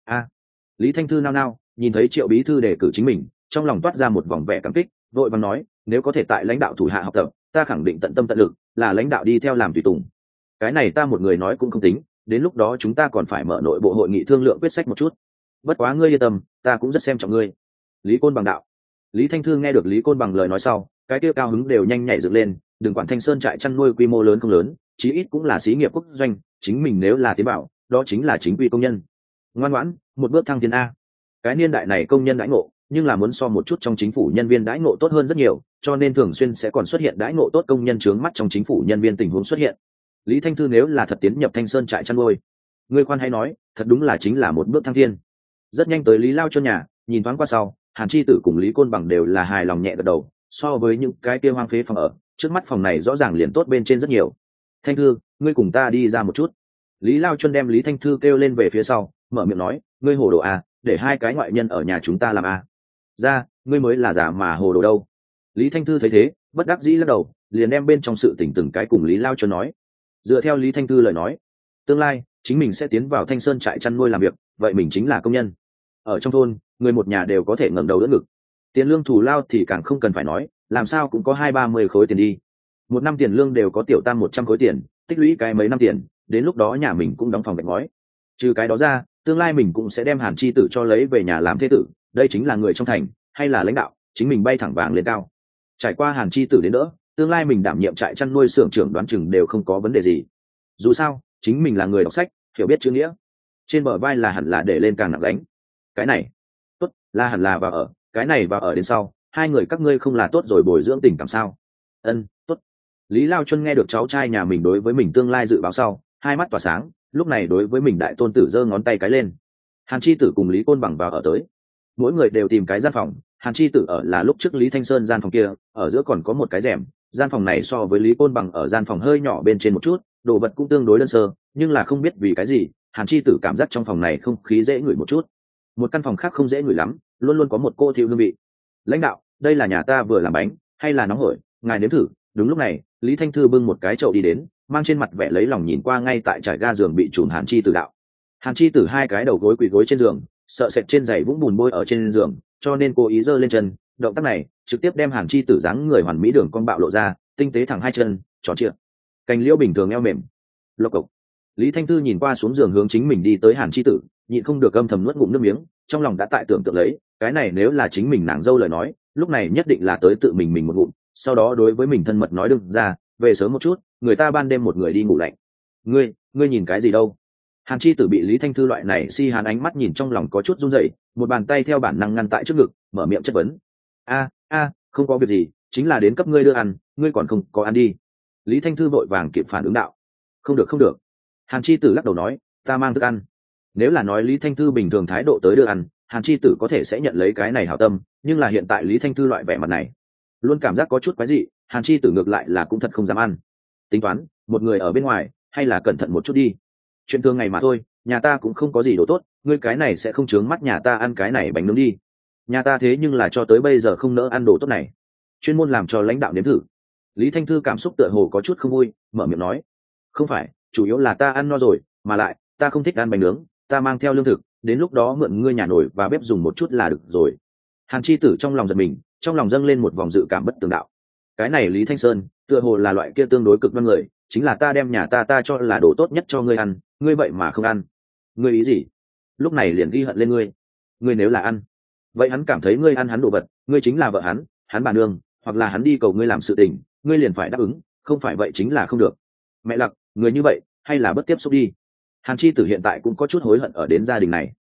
Lý Thanh Thư nao, nhìn thấy Triệu bí thư đề cử chính mình, trong lòng toát ra một vòng vẻ cảm kích, vội vàng nói, nếu có thể tại lãnh đạo thủ hạ học tập, ta khẳng định tận tâm tận lực, là lãnh đạo đi theo làm tùy tùng. Cái này ta một người nói cũng không tính, đến lúc đó chúng ta còn phải mở nội bộ hội nghị thương lượng quyết sách một chút. Bất quá ngươi yên tâm, ta cũng rất xem trọng ngươi. Lý Côn Bằng đạo. Lý Thanh Thư nghe được Lý Côn Bằng lời nói sau, cái kia cao hứng đều nhanh nhảy dựng lên, đừng quản Thanh Sơn trại chăn nuôi quy mô lớn không lớn, chí ít cũng là xí nghiệp quốc doanh, chính mình nếu là tiến bảo, đó chính là chính quy công nhân. Ngoan ngoãn, một bước thăng tiến a. Cái niên đại này công nhân đãi ngộ, nhưng là muốn so một chút trong chính phủ nhân viên đãi ngộ tốt hơn rất nhiều, cho nên thường xuyên sẽ còn xuất hiện đãi ngộ tốt công nhân trướng mắt trong chính phủ nhân viên tình huống xuất hiện. Lý Thanh Thư nếu là thật tiến nhập Thanh Sơn trại chăn nuôi, ngươi khoan hay nói, thật đúng là chính là một bước thăng thiên. Rất nhanh tới Lý Lao cho nhà, nhìn thoáng qua sau, Hàn Chi Tử cùng Lý Côn Bằng đều là hài lòng nhẹ gật đầu, so với những cái kia hoang phế phòng ở, trước mắt phòng này rõ ràng liền tốt bên trên rất nhiều. Thanh Thư, ngươi cùng ta đi ra một chút. Lý Lao Chuân đem Lý Thanh Thư kêu lên về phía sau, mở miệng nói, ngươi hồ đồ à, để hai cái ngoại nhân ở nhà chúng ta làm à. Ra, ngươi mới là giả mà hồ đồ đâu. Lý Thanh Thư thấy thế, bất đắc dĩ lắc đầu, liền đem bên trong sự tình từng cái cùng Lý Lao Chuân nói. Dựa theo Lý Thanh Thư lời nói, tương lai chính mình sẽ tiến vào Thanh Sơn trại chăn nuôi làm việc, vậy mình chính là công nhân. Ở trong thôn, người một nhà đều có thể ngẩng đầu đỡ ngực. Tiền lương thù lao thì càng không cần phải nói, làm sao cũng có 20-30 khối tiền đi. Một năm tiền lương đều có tiểu tam 100 khối tiền, tích lũy cái mấy năm tiền, đến lúc đó nhà mình cũng đóng phòng gạch ngói. Trừ cái đó ra, tương lai mình cũng sẽ đem Hàn Chi Tử cho lấy về nhà làm thế tử, đây chính là người trong thành, hay là lãnh đạo, chính mình bay thẳng vàng lên cao. Trải qua Hàn Chi Tử đến đỡ, tương lai mình đảm nhiệm trại chăn nuôi xưởng trưởng đoán chừng đều không có vấn đề gì. Dù sao, chính mình là người đọc sách, hiểu biết chữ nghĩa. Trên bờ vai là hẳn là để lên càng nặng gánh. Cái này, tốt, là hẳn là vào ở, cái này vào ở đến sau, hai người các ngươi không là tốt rồi bồi dưỡng tình cảm sao? Tốt. Lý Lao Chuân nghe được cháu trai nhà mình đối với mình tương lai dự báo sau, hai mắt tỏa sáng, lúc này đối với mình đại tôn tử giơ ngón tay cái lên. Hàn Chi Tử cùng Lý Côn Bằng vào ở tới, mỗi người đều tìm cái gian phòng. Hàn Chi Tử ở là lúc trước Lý Thanh Sơn gian phòng kia, ở giữa còn có một cái rèm, gian phòng này so với Lý Côn Bằng ở gian phòng hơi nhỏ bên trên một chút, đồ vật cũng tương đối đơn sơ, nhưng là không biết vì cái gì, Hàn Chi Tử cảm giác trong phòng này không khí dễ ngửi một chút. một căn phòng khác không dễ ngửi lắm, luôn luôn có một cô thiêu hương vị. Lãnh đạo, đây là nhà ta vừa làm bánh hay là nóng hổi, ngài nếm thử. Đúng lúc này Lý Thanh Thư bưng một cái chậu đi đến, mang trên mặt vẻ lấy lòng nhìn qua ngay tại trải ga giường bị trùn Hàn Chi Tử đạo. Hàn Chi Tử hai cái đầu gối quỳ gối trên giường, sợ sệt trên giày vũng bùn bôi ở trên giường, cho nên cố ý giơ lên chân. Động tác này trực tiếp đem Hàn Chi Tử dáng người hoàn mỹ đường cong bạo lộ ra, tinh tế thẳng hai chân tròn trịa, cành liễu bình thường eo mềm. Lộc cộc. Lý Thanh Thư nhìn qua xuống giường hướng chính mình đi tới Hàn Chi Tử, nhịn không được âm thầm nuốt ngụm nước miếng, trong lòng đã tại tưởng tượng lấy, cái này nếu là chính mình nàng dâu lời nói, lúc này nhất định là tới tự mình một ngụm, sau đó đối với mình thân mật nói đừng ra, về sớm một chút, người ta ban đêm một người đi ngủ lạnh. Ngươi nhìn cái gì đâu? Hàn Chi Tử bị Lý Thanh Thư loại này si hàn ánh mắt nhìn trong lòng có chút run rẩy, một bàn tay theo bản năng ngăn tại trước ngực, mở miệng chất vấn. Không có việc gì, chính là đến cấp ngươi đưa ăn, ngươi còn không có ăn đi. Lý Thanh Thư vội vàng kịp phản ứng đạo. Không được. Hàn Chi Tử lắc đầu nói, ta mang thức ăn. Nếu là nói Lý Thanh Thư bình thường thái độ tới đưa ăn, Hàn Chi Tử có thể sẽ nhận lấy cái này hảo tâm, nhưng là hiện tại Lý Thanh Thư loại vẻ mặt này, luôn cảm giác có chút quái dị. Hàn Chi Tử ngược lại là cũng thật không dám ăn. Tính toán, một người ở bên ngoài, hay là cẩn thận một chút đi. Chuyện thường ngày mà thôi, nhà ta cũng không có gì đồ tốt, ngươi cái này sẽ không chướng mắt nhà ta ăn cái này bánh nướng đi. Nhà ta thế nhưng là cho tới bây giờ không nỡ ăn đồ tốt này, chuyên môn làm cho lãnh đạo nếm thử. Lý Thanh Thư cảm xúc tựa hồ có chút không vui, mở miệng nói, không phải, chủ yếu là ta ăn no rồi, mà lại ta không thích ăn bánh nướng, ta mang theo lương thực, đến lúc đó mượn ngươi nhà nồi và bếp dùng một chút là được rồi. Hàn Chi Tử trong lòng giật mình, trong lòng dâng lên một vòng dự cảm bất tường đạo. Cái này Lý Thanh Sơn tựa hồ là loại kia tương đối cực đoan người, chính là ta đem nhà ta cho là đồ tốt nhất cho ngươi ăn, ngươi vậy mà không ăn. Ngươi ý gì? Lúc này liền ghi hận lên ngươi. Ngươi nếu là ăn, vậy hắn cảm thấy ngươi ăn hắn đồ vật, ngươi chính là vợ hắn bà nương, hoặc là hắn đi cầu ngươi làm sự tình, ngươi liền phải đáp ứng, không phải vậy chính là không được. Mẹ Lặc, người như vậy hay là bất tiếp xúc đi. Hàn Chi Tử hiện tại cũng có chút hối hận ở đến gia đình này.